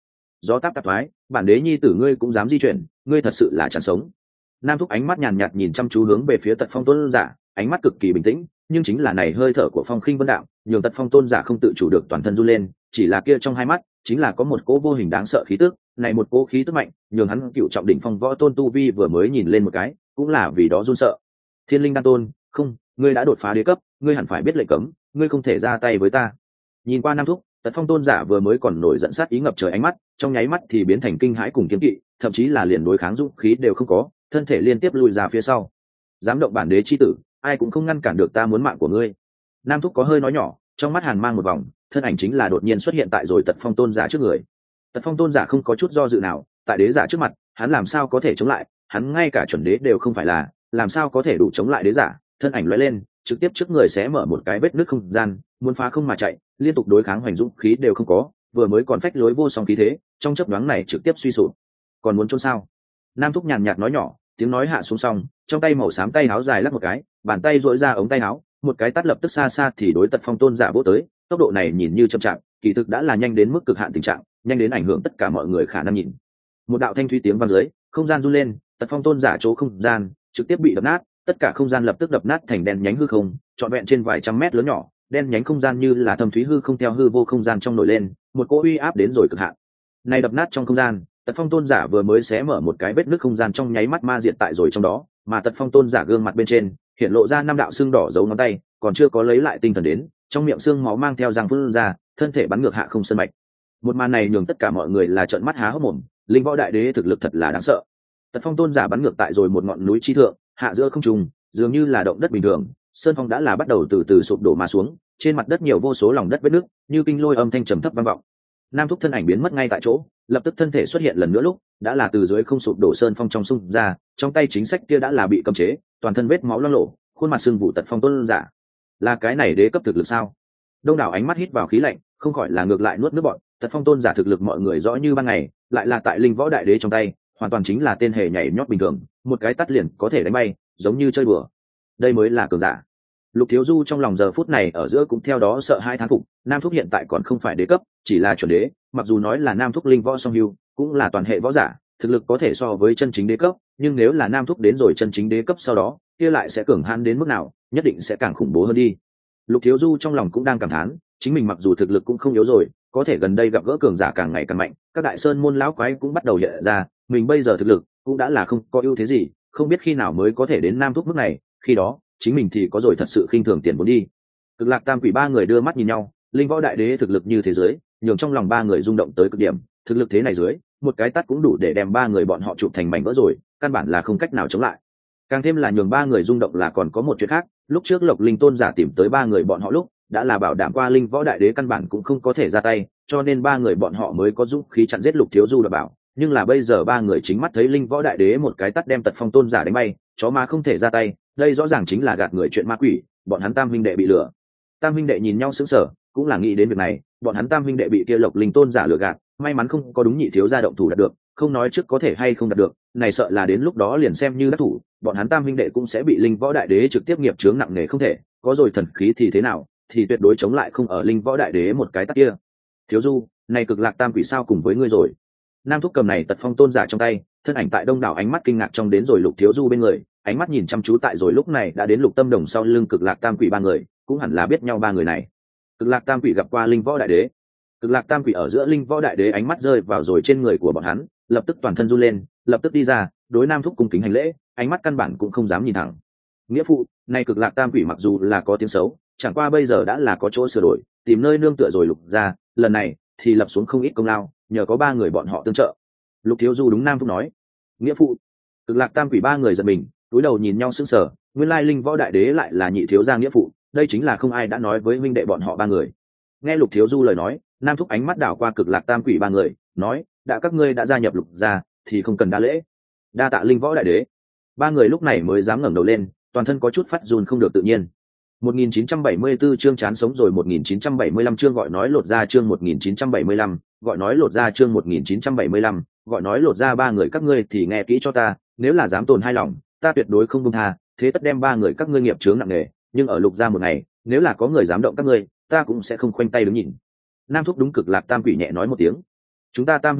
gió táp tạp thoái, bản đế nhi tử ngươi cũng dám di chuyển, ngươi thật sự là chẳng sống. Nam thúc ánh mắt nhàn nhạt nhìn chăm chú hướng về phía Tật Phong tôn giả, ánh mắt cực kỳ bình tĩnh, nhưng chính là này hơi thở của phong khinh vân đạo nhường Tật Phong tôn giả không tự chủ được toàn thân run lên, chỉ là kia trong hai mắt chính là có một cỗ vô hình đáng sợ khí tức, này một cỗ khí tức mạnh nhường hắn cựu trọng đỉnh phong võ tôn tu vi vừa mới nhìn lên một cái cũng là vì đó run sợ. Thiên linh đan tôn, không, ngươi đã đột phá đế cấp, ngươi hẳn phải biết lệnh cấm, ngươi không thể ra tay với ta. Nhìn qua Nam thúc, Tật Phong tôn giả vừa mới còn nổi giận sát ý ngập trời ánh mắt trong nháy mắt thì biến thành kinh hãi cùng kiêng kỵ, thậm chí là liền đối kháng dũng khí đều không có, thân thể liên tiếp lùi ra phía sau. Dám động bản đế chi tử, ai cũng không ngăn cản được ta muốn mạng của ngươi. Nam thúc có hơi nói nhỏ, trong mắt hàn mang một vòng, thân ảnh chính là đột nhiên xuất hiện tại rồi Tật Phong tôn giả trước người. Tật Phong tôn giả không có chút do dự nào, tại đế giả trước mặt hắn làm sao có thể chống lại, hắn ngay cả chuẩn đế đều không phải là, làm sao có thể đủ chống lại đế giả. Thân ảnh lóe lên, trực tiếp trước người xé mở một cái vết nứt không gian, muốn phá không mà chạy, liên tục đối kháng hoành dũng khí đều không có, vừa mới còn phách lối vô song khí thế, trong chớp nhoáng này trực tiếp suy sụp. Còn muốn trốn sao? Nam thúc nhàn nhạt nói nhỏ, tiếng nói hạ xuống xong, trong tay màu xám tay áo dài lắc một cái, bàn tay duỗi ra ống tay áo, một cái tát lập tức xa xa thì đối Tật Phong tôn giả vỗ tới, tốc độ này nhìn như chậm chạp, kỳ thực đã là nhanh đến mức cực hạn tình trạng, nhanh đến ảnh hưởng tất cả mọi người khả năng nhìn. Một đạo thanh thúy tiếng vang dưới, không gian run lên, Tật Phong tôn giả chỗ không gian trực tiếp bị đập nát, tất cả không gian lập tức đập nát thành đen nhánh hư không, trọn vẹn trên vài trăm mét lớn nhỏ, đen nhánh không gian như là thâm thúy hư không theo hư vô không gian trong nổi lên, một cỗ uy áp đến rồi cực hạn. Này đập nát trong không gian, Tật Phong tôn giả vừa mới xé mở một cái vết nứt không gian trong nháy mắt ma diệt tại rồi trong đó, mà Tật Phong tôn giả gương mặt bên trên hiện lộ ra năm đạo xương đỏ dấu ngón tay, còn chưa có lấy lại tinh thần đến, trong miệng xương máu mang theo răng phun ra, thân thể bắn ngược hạ không sân mạch. Một màn này nhường tất cả mọi người là trợn mắt há hốc mồm, linh võ đại đế thực lực thật là đáng sợ. Tật Phong tôn giả bắn ngược tại rồi một ngọn núi chi thượng, hạ giữa không trung, dường như là động đất bình thường, sơn phong đã là bắt đầu từ từ sụp đổ mà xuống, trên mặt đất nhiều vô số lòng đất vết nứt, như kinh lôi âm thanh trầm thấp vang vọng. Nam thúc thân ảnh biến mất ngay tại chỗ, lập tức thân thể xuất hiện lần nữa lúc đã là từ dưới không sụp đổ sơn phong trong sung ra, trong tay chính sách kia đã là bị cấm chế, toàn thân vết máu loang lổ, khuôn mặt sưng vụ. Tật Phong tôn giả là cái này đế cấp thực lực sao? Đông đảo ánh mắt hít vào khí lạnh, không khỏi là ngược lại nuốt nước bọt. Tật Phong tôn giả thực lực mọi người rõ như ban ngày, lại là tại linh võ đại đế trong tay, hoàn toàn chính là tên hề nhảy nhót bình thường, một cái tắt liền có thể đánh bay, giống như chơi bừa. Đây mới là cường giả. Lục Thiếu Du trong lòng giờ phút này ở giữa cũng theo đó sợ hai thán phục, Nam thúc hiện tại còn không phải đế cấp, chỉ là chuẩn đế, mặc dù nói là Nam thúc linh võ song hưu, cũng là toàn hệ võ giả, thực lực có thể so với chân chính đế cấp, nhưng nếu là Nam thúc đến rồi chân chính đế cấp sau đó, kia lại sẽ cường hãn đến mức nào, nhất định sẽ càng khủng bố hơn đi. Lục Thiếu Du trong lòng cũng đang cảm thán, chính mình mặc dù thực lực cũng không yếu rồi, có thể gần đây gặp gỡ cường giả càng ngày càng mạnh, các đại sơn môn lão quái cũng bắt đầu hiện ra, mình bây giờ thực lực cũng đã là không có ưu thế gì, không biết khi nào mới có thể đến Nam thúc mức này, khi đó chính mình thì có rồi thật sự khinh thường tiền vốn đi. Cực Lạc Tam Quỷ ba người đưa mắt nhìn nhau, linh võ đại đế thực lực như thế giới, nhường trong lòng ba người rung động tới cực điểm, thực lực thế này dưới, một cái tát cũng đủ để đem ba người bọn họ chụp thành mảnh vỡ rồi, căn bản là không cách nào chống lại. Càng thêm là nhường ba người rung động là còn có một chuyện khác, lúc trước Lộc Linh tôn giả tìm tới ba người bọn họ lúc đã là bảo đảm qua linh võ đại đế căn bản cũng không có thể ra tay, cho nên ba người bọn họ mới có dũng khí chặn giết Lục Thiếu Du đảm bảo. Nhưng là bây giờ ba người chính mắt thấy linh võ đại đế một cái tát đem Tật Phong tôn giả đánh bay, chó má không thể ra tay, đây rõ ràng chính là gạt người chuyện ma quỷ, bọn hắn tam huynh đệ bị lừa. Tam huynh đệ nhìn nhau sững sờ, cũng là nghĩ đến việc này, bọn hắn tam huynh đệ bị kia Lộc Linh tôn giả lừa gạt, may mắn không có đúng nhị thiếu gia động thủ đạt được, không nói trước có thể hay không đạt được, này sợ là đến lúc đó liền xem như đắc thủ, bọn hắn tam huynh đệ cũng sẽ bị linh võ đại đế trực tiếp nghiệp chướng nặng nề không thể, có rồi thần khí thì thế nào, thì tuyệt đối chống lại không ở linh võ đại đế một cái tát kia. Thiếu Du, này Cực Lạc Tam Quỷ sao cùng với ngươi rồi? Nam thúc cầm này Tật Phong tôn giả trong tay, thân ảnh tại đông đảo ánh mắt kinh ngạc trong đến rồi Lục Thiếu Du bên người, ánh mắt nhìn chăm chú tại rồi lúc này đã đến Lục Tâm Đồng sau lưng Cực Lạc Tam Quỷ ba người, cũng hẳn là biết nhau ba người này. Cực Lạc Tam Quỷ gặp qua linh võ đại đế. Cực Lạc Tam Quỷ ở giữa linh võ đại đế ánh mắt rơi vào rồi trên người của bọn hắn, lập tức toàn thân run lên, lập tức đi ra, đối Nam thúc cung kính hành lễ, ánh mắt căn bản cũng không dám nhìn thẳng. Nghĩa phụ, này Cực Lạc Tam Quỷ mặc dù là có tiếng xấu, chẳng qua bây giờ đã là có chỗ sửa đổi, tìm nơi nương tựa rồi Lục ra, lần này thì lập xuống không ít công lao, nhờ có ba người bọn họ tương trợ. Lục Thiếu Du đúng Nam thúc nói. Nghĩa phụ. Cực Lạc Tam Quỷ ba người giật mình, cúi đầu nhìn nhau sững sờ, nguyên lai linh võ đại đế lại là nhị thiếu gia nghĩa phụ, đây chính là không ai đã nói với huynh đệ bọn họ ba người. Nghe Lục Thiếu Du lời nói, Nam thúc ánh mắt đảo qua Cực Lạc Tam Quỷ ba người, nói, đã các ngươi đã gia nhập Lục gia, thì không cần đa lễ. Đa tạ linh võ đại đế. Ba người lúc này mới dám ngẩng đầu lên, toàn thân có chút phát run không được tự nhiên. một nghìn chín trăm bảy mươi tư chương chán sống rồi, một nghìn chín trăm bảy mươi lăm chương gọi nói lột ra, chương một nghìn chín trăm bảy mươi lăm, gọi nói lột ra, chương một nghìn chín trăm bảy mươi lăm, gọi nói lột ra. Ba người các ngươi thì nghe kỹ cho ta, nếu là dám tồn hai lòng, ta tuyệt đối không buông tha, thế tất đem ba người các ngươi nghiệp chướng nặng nề, nhưng ở Lục gia một ngày, nếu là có người dám động các ngươi, ta cũng sẽ không khoanh tay đứng nhìn. Nam thúc đúng Cực Lạc Tam Quỷ nhẹ nói một tiếng. Chúng ta tam huynh đệ,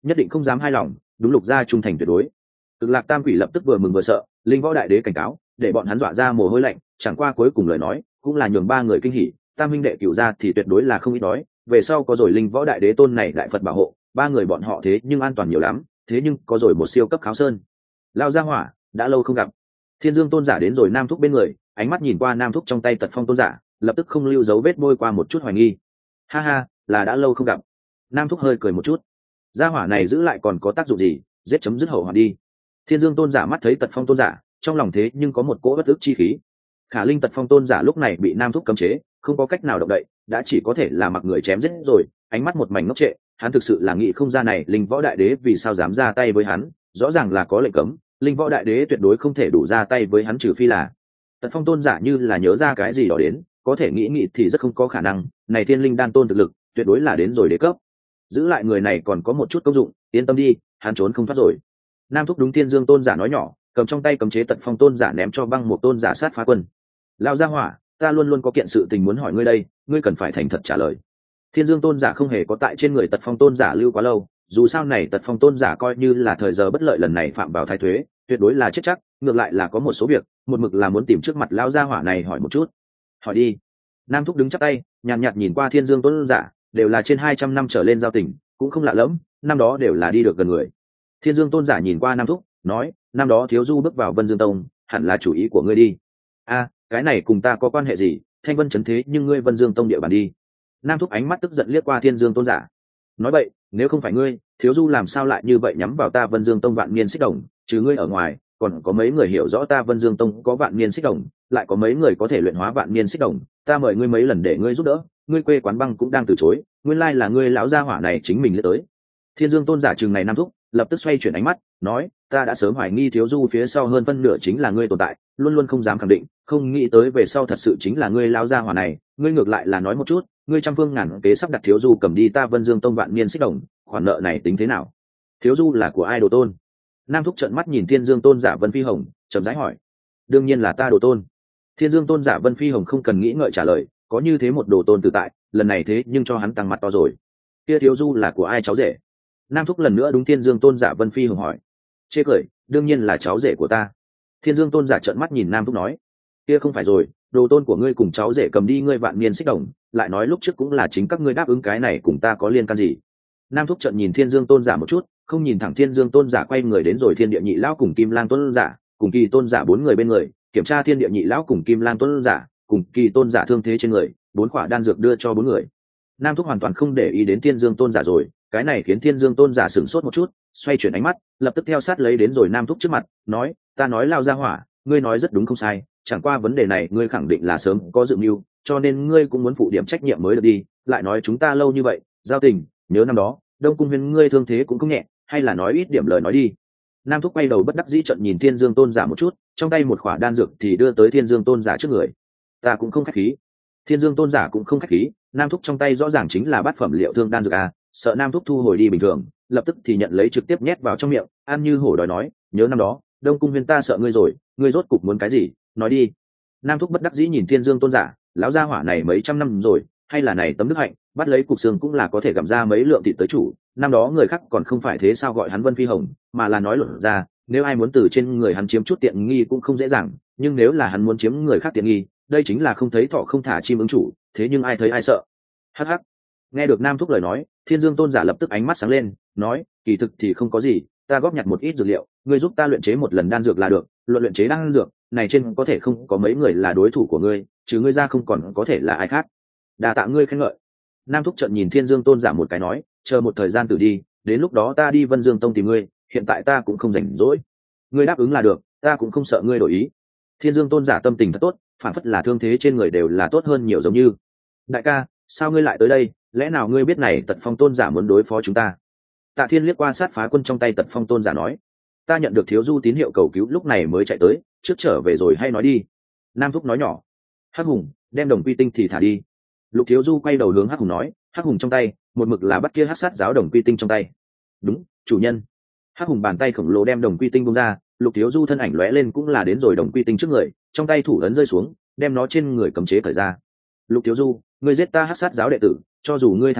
nhất định không dám hai lòng, đúng Lục gia trung thành tuyệt đối. Cực Lạc Tam Quỷ lập tức vừa mừng vừa sợ, Linh Võ Đại Đế cảnh cáo, để bọn hắn dọa ra mồ hôi lạnh, chẳng qua cuối cùng lời nói cũng là nhường ba người kinh hỉ, Tam huynh đệ cựu gia thì tuyệt đối là không ít đói, về sau có rồi Linh Võ Đại Đế tôn này đại Phật bảo hộ, ba người bọn họ thế nhưng an toàn nhiều lắm, thế nhưng có rồi một siêu cấp kháo sơn. Lao gia hỏa, đã lâu không gặp. Thiên Dương tôn giả đến rồi Nam Thúc bên người, ánh mắt nhìn qua Nam Thúc trong tay Tật Phong tôn giả, lập tức không lưu dấu vết bôi qua một chút hoài nghi. Ha ha, là đã lâu không gặp. Nam Thúc hơi cười một chút. Gia hỏa này giữ lại còn có tác dụng gì, giết chấm dứt hậu hoạn đi. Thiên Dương tôn giả mắt thấy Tật Phong tôn giả, trong lòng thế nhưng có một cỗ bất ức chi khí. Khả Linh Tật Phong tôn giả lúc này bị Nam Thúc cấm chế, không có cách nào động đậy, đã chỉ có thể là mặc người chém giết rồi, ánh mắt một mảnh ngốc trệ, hắn thực sự là nghĩ không ra này Linh Võ Đại Đế vì sao dám ra tay với hắn, rõ ràng là có lệnh cấm, Linh Võ Đại Đế tuyệt đối không thể đủ ra tay với hắn trừ phi là. Tật Phong tôn giả như là nhớ ra cái gì đó đến, có thể nghĩ nghĩ thì rất không có khả năng, này Thiên Linh đan tôn thực lực, tuyệt đối là đến rồi đế cấp. Giữ lại người này còn có một chút công dụng, yên tâm đi, hắn trốn không thoát rồi. Nam Thúc đúng Thiên Dương tôn giả nói nhỏ, cầm trong tay cấm chế Tật Phong tôn giả ném cho Băng một tôn giả sát phá quân. Lao gia hỏa, ta luôn luôn có kiện sự tình muốn hỏi ngươi đây, ngươi cần phải thành thật trả lời. Thiên Dương tôn giả không hề có tại trên người Tật Phong tôn giả lưu quá lâu, dù sao này Tật Phong tôn giả coi như là thời giờ bất lợi lần này phạm vào thái thuế, tuyệt đối là chết chắc, ngược lại là có một số việc, một mực là muốn tìm trước mặt lão gia hỏa này hỏi một chút. Hỏi đi. Nam Thúc đứng chắp tay, nhàn nhạt, nhạt nhìn qua Thiên Dương tôn giả, đều là trên hai trăm năm trở lên giao tình, cũng không lạ lẫm, năm đó đều là đi được gần người. Thiên Dương tôn giả nhìn qua Nam Thúc, nói, năm đó Thiếu Du bước vào Vân Dương tông, hẳn là chủ ý của ngươi đi. A, cái này cùng ta có quan hệ gì, Thanh Vân chấn thế nhưng ngươi Vân Dương tông địa bàn đi. Nam Thúc ánh mắt tức giận liếc qua Thiên Dương tôn giả. Nói vậy, nếu không phải ngươi, Thiếu Du làm sao lại như vậy nhắm vào ta Vân Dương tông vạn niên xích đồng, trừ ngươi ở ngoài, còn có mấy người hiểu rõ ta Vân Dương tông có vạn niên xích đồng, lại có mấy người có thể luyện hóa vạn niên xích đồng, ta mời ngươi mấy lần để ngươi giúp đỡ, ngươi quê quán băng cũng đang từ chối, nguyên lai là ngươi lão gia hỏa này chính mình lướt tới. Thiên Dương tôn giả chừng này Nam Thúc, lập tức xoay chuyển ánh mắt, nói, ta đã sớm hoài nghi Thiếu Du phía sau hơn phân nửa chính là ngươi tồn tại, luôn luôn không dám khẳng định, không nghĩ tới về sau thật sự chính là ngươi lão gia hỏa này, ngươi ngược lại là nói một chút, ngươi trăm phương ngàn kế sắp đặt Thiếu Du cầm đi ta Vân Dương tông vạn niên xích đồng, khoản nợ này tính thế nào? Thiếu Du là của ai đồ tôn? Nam Thúc trợn mắt nhìn Thiên Dương tôn giả Vân Phi Hồng, chậm rãi hỏi. Đương nhiên là ta đồ tôn. Thiên Dương tôn giả Vân Phi Hồng không cần nghĩ ngợi trả lời, có như thế một đồ tôn tự tại, lần này thế nhưng cho hắn tăng mặt to rồi. Kia Thiếu Du là của ai cháu rể? Nam Thúc lần nữa đúng Thiên Dương tôn giả Vân Phi Hồng hỏi. Chê cười, đương nhiên là cháu rể của ta. Thiên Dương tôn giả trợn mắt nhìn Nam Thúc nói. Kia không phải rồi, đồ tôn của ngươi cùng cháu rể cầm đi ngươi vạn niên xích đồng, lại nói lúc trước cũng là chính các ngươi đáp ứng cái này cùng ta có liên can gì? Nam Thúc trợn nhìn Thiên Dương tôn giả một chút, không nhìn thẳng Thiên Dương tôn giả quay người đến rồi Thiên Địa Nhị lão cùng Kim Lang tôn giả, cùng Kỳ tôn giả bốn người bên người, kiểm tra Thiên Địa Nhị lão cùng Kim Lang tôn giả, cùng Kỳ tôn giả thương thế trên người, bốn quả đan dược đưa cho bốn người. Nam Thúc hoàn toàn không để ý đến Thiên Dương tôn giả rồi, cái này khiến Thiên Dương tôn giả sửng sốt một chút, xoay chuyển ánh mắt, lập tức theo sát lấy đến rồi Nam Thúc trước mặt, nói, ta nói lao ra hỏa, ngươi nói rất đúng không sai, chẳng qua vấn đề này ngươi khẳng định là sớm có dự mưu, cho nên ngươi cũng muốn phụ điểm trách nhiệm mới được đi, lại nói chúng ta lâu như vậy, giao tình, nhớ năm đó, Đông Cung Huyền ngươi thương thế cũng không nhẹ, hay là nói ít điểm lời nói đi. Nam Thúc quay đầu bất đắc dĩ trợn nhìn Thiên Dương tôn giả một chút, trong tay một khỏa đan dược thì đưa tới Thiên Dương tôn giả trước người. Ta cũng không khách khí. Thiên Dương tôn giả cũng không khách khí, Nam Thúc trong tay rõ ràng chính là bát phẩm liệu thương đan dược a, sợ Nam Thúc thu hồi đi bình thường, lập tức thì nhận lấy trực tiếp nhét vào trong miệng, ăn như hổ đòi nói, nhớ năm đó, Đông Cung Huyền ta sợ ngươi rồi, ngươi rốt cục muốn cái gì, nói đi. Nam Thúc bất đắc dĩ nhìn Thiên Dương tôn giả, lão gia hỏa này mấy trăm năm rồi, hay là này tấm đức hạnh, bắt lấy cục xương cũng là có thể gặm ra mấy lượng thịt tới chủ, năm đó người khác còn không phải thế sao gọi hắn Vân Phi Hồng, mà là nói luận ra, nếu ai muốn từ trên người hắn chiếm chút tiện nghi cũng không dễ dàng, nhưng nếu là hắn muốn chiếm người khác tiện nghi, đây chính là không thấy thọ không thả chim ứng chủ, thế nhưng ai thấy ai sợ. Hắc hắc. Nghe được Nam Thúc lời nói, Thiên Dương tôn giả lập tức ánh mắt sáng lên, nói, kỳ thực thì không có gì, ta góp nhặt một ít dược liệu, ngươi giúp ta luyện chế một lần đan dược là được, luận luyện chế đan dược, này trên có thể không có mấy người là đối thủ của ngươi, trừ ngươi ra không còn có thể là ai khác. Đa tạ ngươi khen ngợi. Nam Thúc trợn nhìn Thiên Dương tôn giả một cái nói, chờ một thời gian tử đi, đến lúc đó ta đi Vân Dương tông tìm ngươi, hiện tại ta cũng không rảnh rỗi. Ngươi đáp ứng là được, ta cũng không sợ ngươi đổi ý. Thiên Dương tôn giả tâm tình thật tốt, phản phất là thương thế trên người đều là tốt hơn nhiều giống như. Đại ca, sao ngươi lại tới đây, lẽ nào ngươi biết này Tật Phong tôn giả muốn đối phó chúng ta? Tạ Thiên liếc qua sát phá quân trong tay Tật Phong tôn giả nói, ta nhận được Thiếu Du tín hiệu cầu cứu lúc này mới chạy tới, trước trở về rồi hay nói đi. Nam Thúc nói nhỏ. Hắc Hùng, đem đồng quy tinh thì thả đi. Lục Thiếu Du quay đầu hướng Hắc Hùng nói, Hắc Hùng trong tay một mực là bắt kia hắc sát giáo đồng quy tinh trong tay. Đúng, chủ nhân. Hắc Hùng bàn tay khổng lồ đem đồng quy tinh bung ra, Lục Thiếu Du thân ảnh lóe lên cũng là đến rồi đồng quy tinh trước người, trong tay thủ ấn rơi xuống, đem nó trên người cầm chế cởi ra. Lục Thiếu Du, ngươi giết ta hắc sát giáo đệ tử, cho dù ngươi thả ta,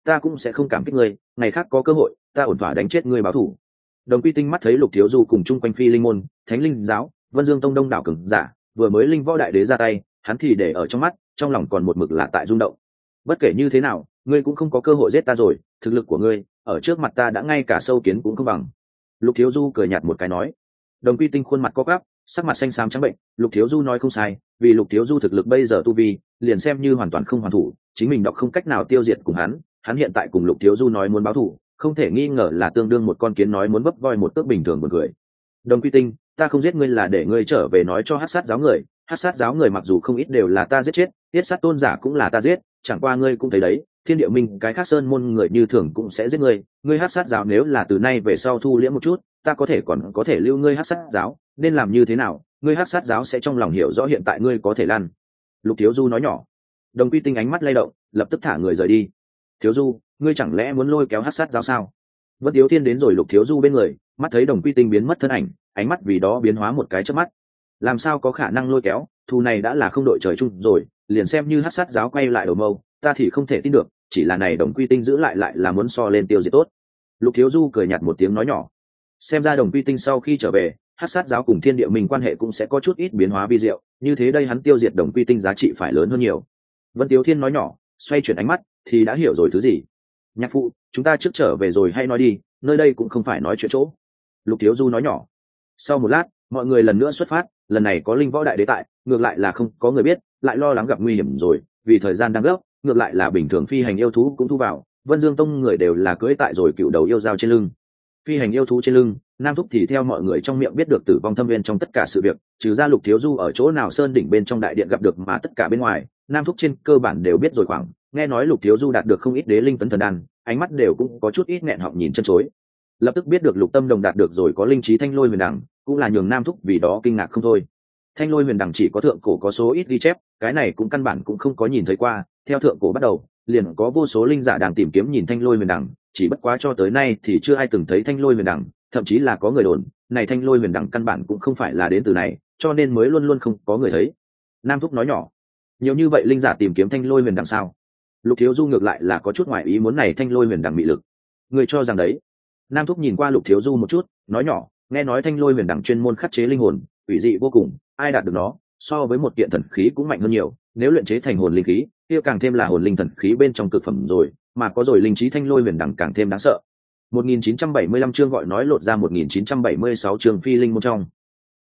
ta cũng sẽ không cảm kích ngươi, ngày khác có cơ hội ta ổn thỏa đánh chết ngươi báo thù. Đồng Quy Tinh mắt thấy Lục Thiếu Du cùng chung quanh Phi Linh môn, Thánh Linh giáo, Vân Dương tông đông đảo cường giả, vừa mới linh võ đại đế ra tay, hắn thì để ở trong mắt, trong lòng còn một mực là tại rung động. Bất kể như thế nào, ngươi cũng không có cơ hội giết ta rồi, thực lực của ngươi ở trước mặt ta đã ngay cả sâu kiến cũng không bằng. Lục Thiếu Du cười nhạt một cái nói. Đồng Quy Tinh khuôn mặt co quắp, sắc mặt xanh xám trắng bệnh. Lục Thiếu Du nói không sai, vì Lục Thiếu Du thực lực bây giờ tu vi, liền xem như hoàn toàn không hoàn thủ, chính mình đọc không cách nào tiêu diệt cùng hắn. Hắn hiện tại cùng Lục Thiếu Du nói muốn báo thù, không thể nghi ngờ là tương đương một con kiến nói muốn vấp voi một tước bình thường buồn cười. Đồng Quy Tinh, ta không giết ngươi là để ngươi trở về nói cho Hắc Sát giáo người, Hắc Sát giáo người mặc dù không ít đều là ta giết chết, Tiết Sát tôn giả cũng là ta giết, chẳng qua ngươi cũng thấy đấy, Thiên Địa Minh cái khác sơn môn người như thường cũng sẽ giết ngươi, ngươi Hắc Sát giáo nếu là từ nay về sau thu liễm một chút, ta có thể còn có thể lưu ngươi Hắc Sát giáo, nên làm như thế nào, ngươi Hắc Sát giáo sẽ trong lòng hiểu rõ hiện tại ngươi có thể lăn. Lục Thiếu Du nói nhỏ. Đồng Quy Tinh ánh mắt lay động, lập tức thả người rời đi. Thiếu Du, ngươi chẳng lẽ muốn lôi kéo Hắc Sát giáo sao? Vân Tiếu Thiên đến rồi Lục Thiếu Du bên người, mắt thấy Đồng Quy Tinh biến mất thân ảnh, ánh mắt vì đó biến hóa một cái chớp mắt. Làm sao có khả năng lôi kéo, thù này đã là không đội trời chung rồi, liền xem như Hắc Sát giáo quay lại đầu mâu, ta thì không thể tin được, chỉ là này Đồng Quy Tinh giữ lại lại là muốn so lên tiêu diệt tốt. Lục Thiếu Du cười nhạt một tiếng nói nhỏ. Xem ra Đồng Quy Tinh sau khi trở về, Hắc Sát giáo cùng Thiên Địa Minh quan hệ cũng sẽ có chút ít biến hóa vi diệu, như thế đây hắn tiêu diệt Đồng Quy Tinh giá trị phải lớn hơn nhiều. Vân Tiếu Thiên nói nhỏ, xoay chuyển ánh mắt thì đã hiểu rồi thứ gì. Nhạc phụ, chúng ta trước trở về rồi hay nói đi, nơi đây cũng không phải nói chuyện chỗ. Lục Thiếu Du nói nhỏ. Sau một lát, mọi người lần nữa xuất phát, lần này có linh võ đại đế tại, ngược lại là không có người biết, lại lo lắng gặp nguy hiểm rồi, vì thời gian đang gấp, ngược lại là bình thường phi hành yêu thú cũng thu vào, Vân Dương tông người đều là cưỡi tại rồi cựu đầu yêu dao trên lưng. Phi hành yêu thú trên lưng, Nam Thúc thì theo mọi người trong miệng biết được tử vong thâm viên trong tất cả sự việc, trừ ra Lục Thiếu Du ở chỗ nào sơn đỉnh bên trong đại điện gặp được mà tất cả bên ngoài, Nam Thúc trên cơ bản đều biết rồi khoảng, nghe nói Lục Thiếu Du đạt được không ít đế linh tấn thần đan, ánh mắt đều cũng có chút ít nghẹn họng nhìn chân chối. Lập tức biết được Lục Tâm Đồng đạt được rồi có linh trí thanh lôi huyền đẳng, cũng là nhường Nam Thúc vì đó kinh ngạc không thôi. Thanh lôi huyền đẳng chỉ có thượng cổ có số ít ghi chép, cái này cũng căn bản cũng không có nhìn thấy qua, theo thượng cổ bắt đầu, liền có vô số linh giả đang tìm kiếm nhìn thanh lôi huyền đẳng, chỉ bất quá cho tới nay thì chưa ai từng thấy thanh lôi huyền đẳng, thậm chí là có người đồn, này thanh lôi huyền đẳng căn bản cũng không phải là đến từ này, cho nên mới luôn luôn không có người thấy. Nam Thúc nói nhỏ, nhiều như vậy linh giả tìm kiếm thanh lôi huyền đẳng sao? Lục Thiếu Du ngược lại là có chút ngoài ý muốn này thanh lôi huyền đẳng bị lực. Người cho rằng đấy? Nam Thúc nhìn qua Lục Thiếu Du một chút, nói nhỏ, nghe nói thanh lôi huyền đẳng chuyên môn khắc chế linh hồn, ủy dị vô cùng, ai đạt được nó, so với một kiện thần khí cũng mạnh hơn nhiều, nếu luyện chế thành hồn linh khí, kia càng thêm là hồn linh thần khí bên trong cực phẩm rồi, mà có rồi linh trí thanh lôi huyền đẳng càng thêm đáng sợ. một nghìn chín trăm bảy mươi lăm chương gọi nói lột ra một nghìn chín trăm bảy mươi sáu chương phi linh một trong.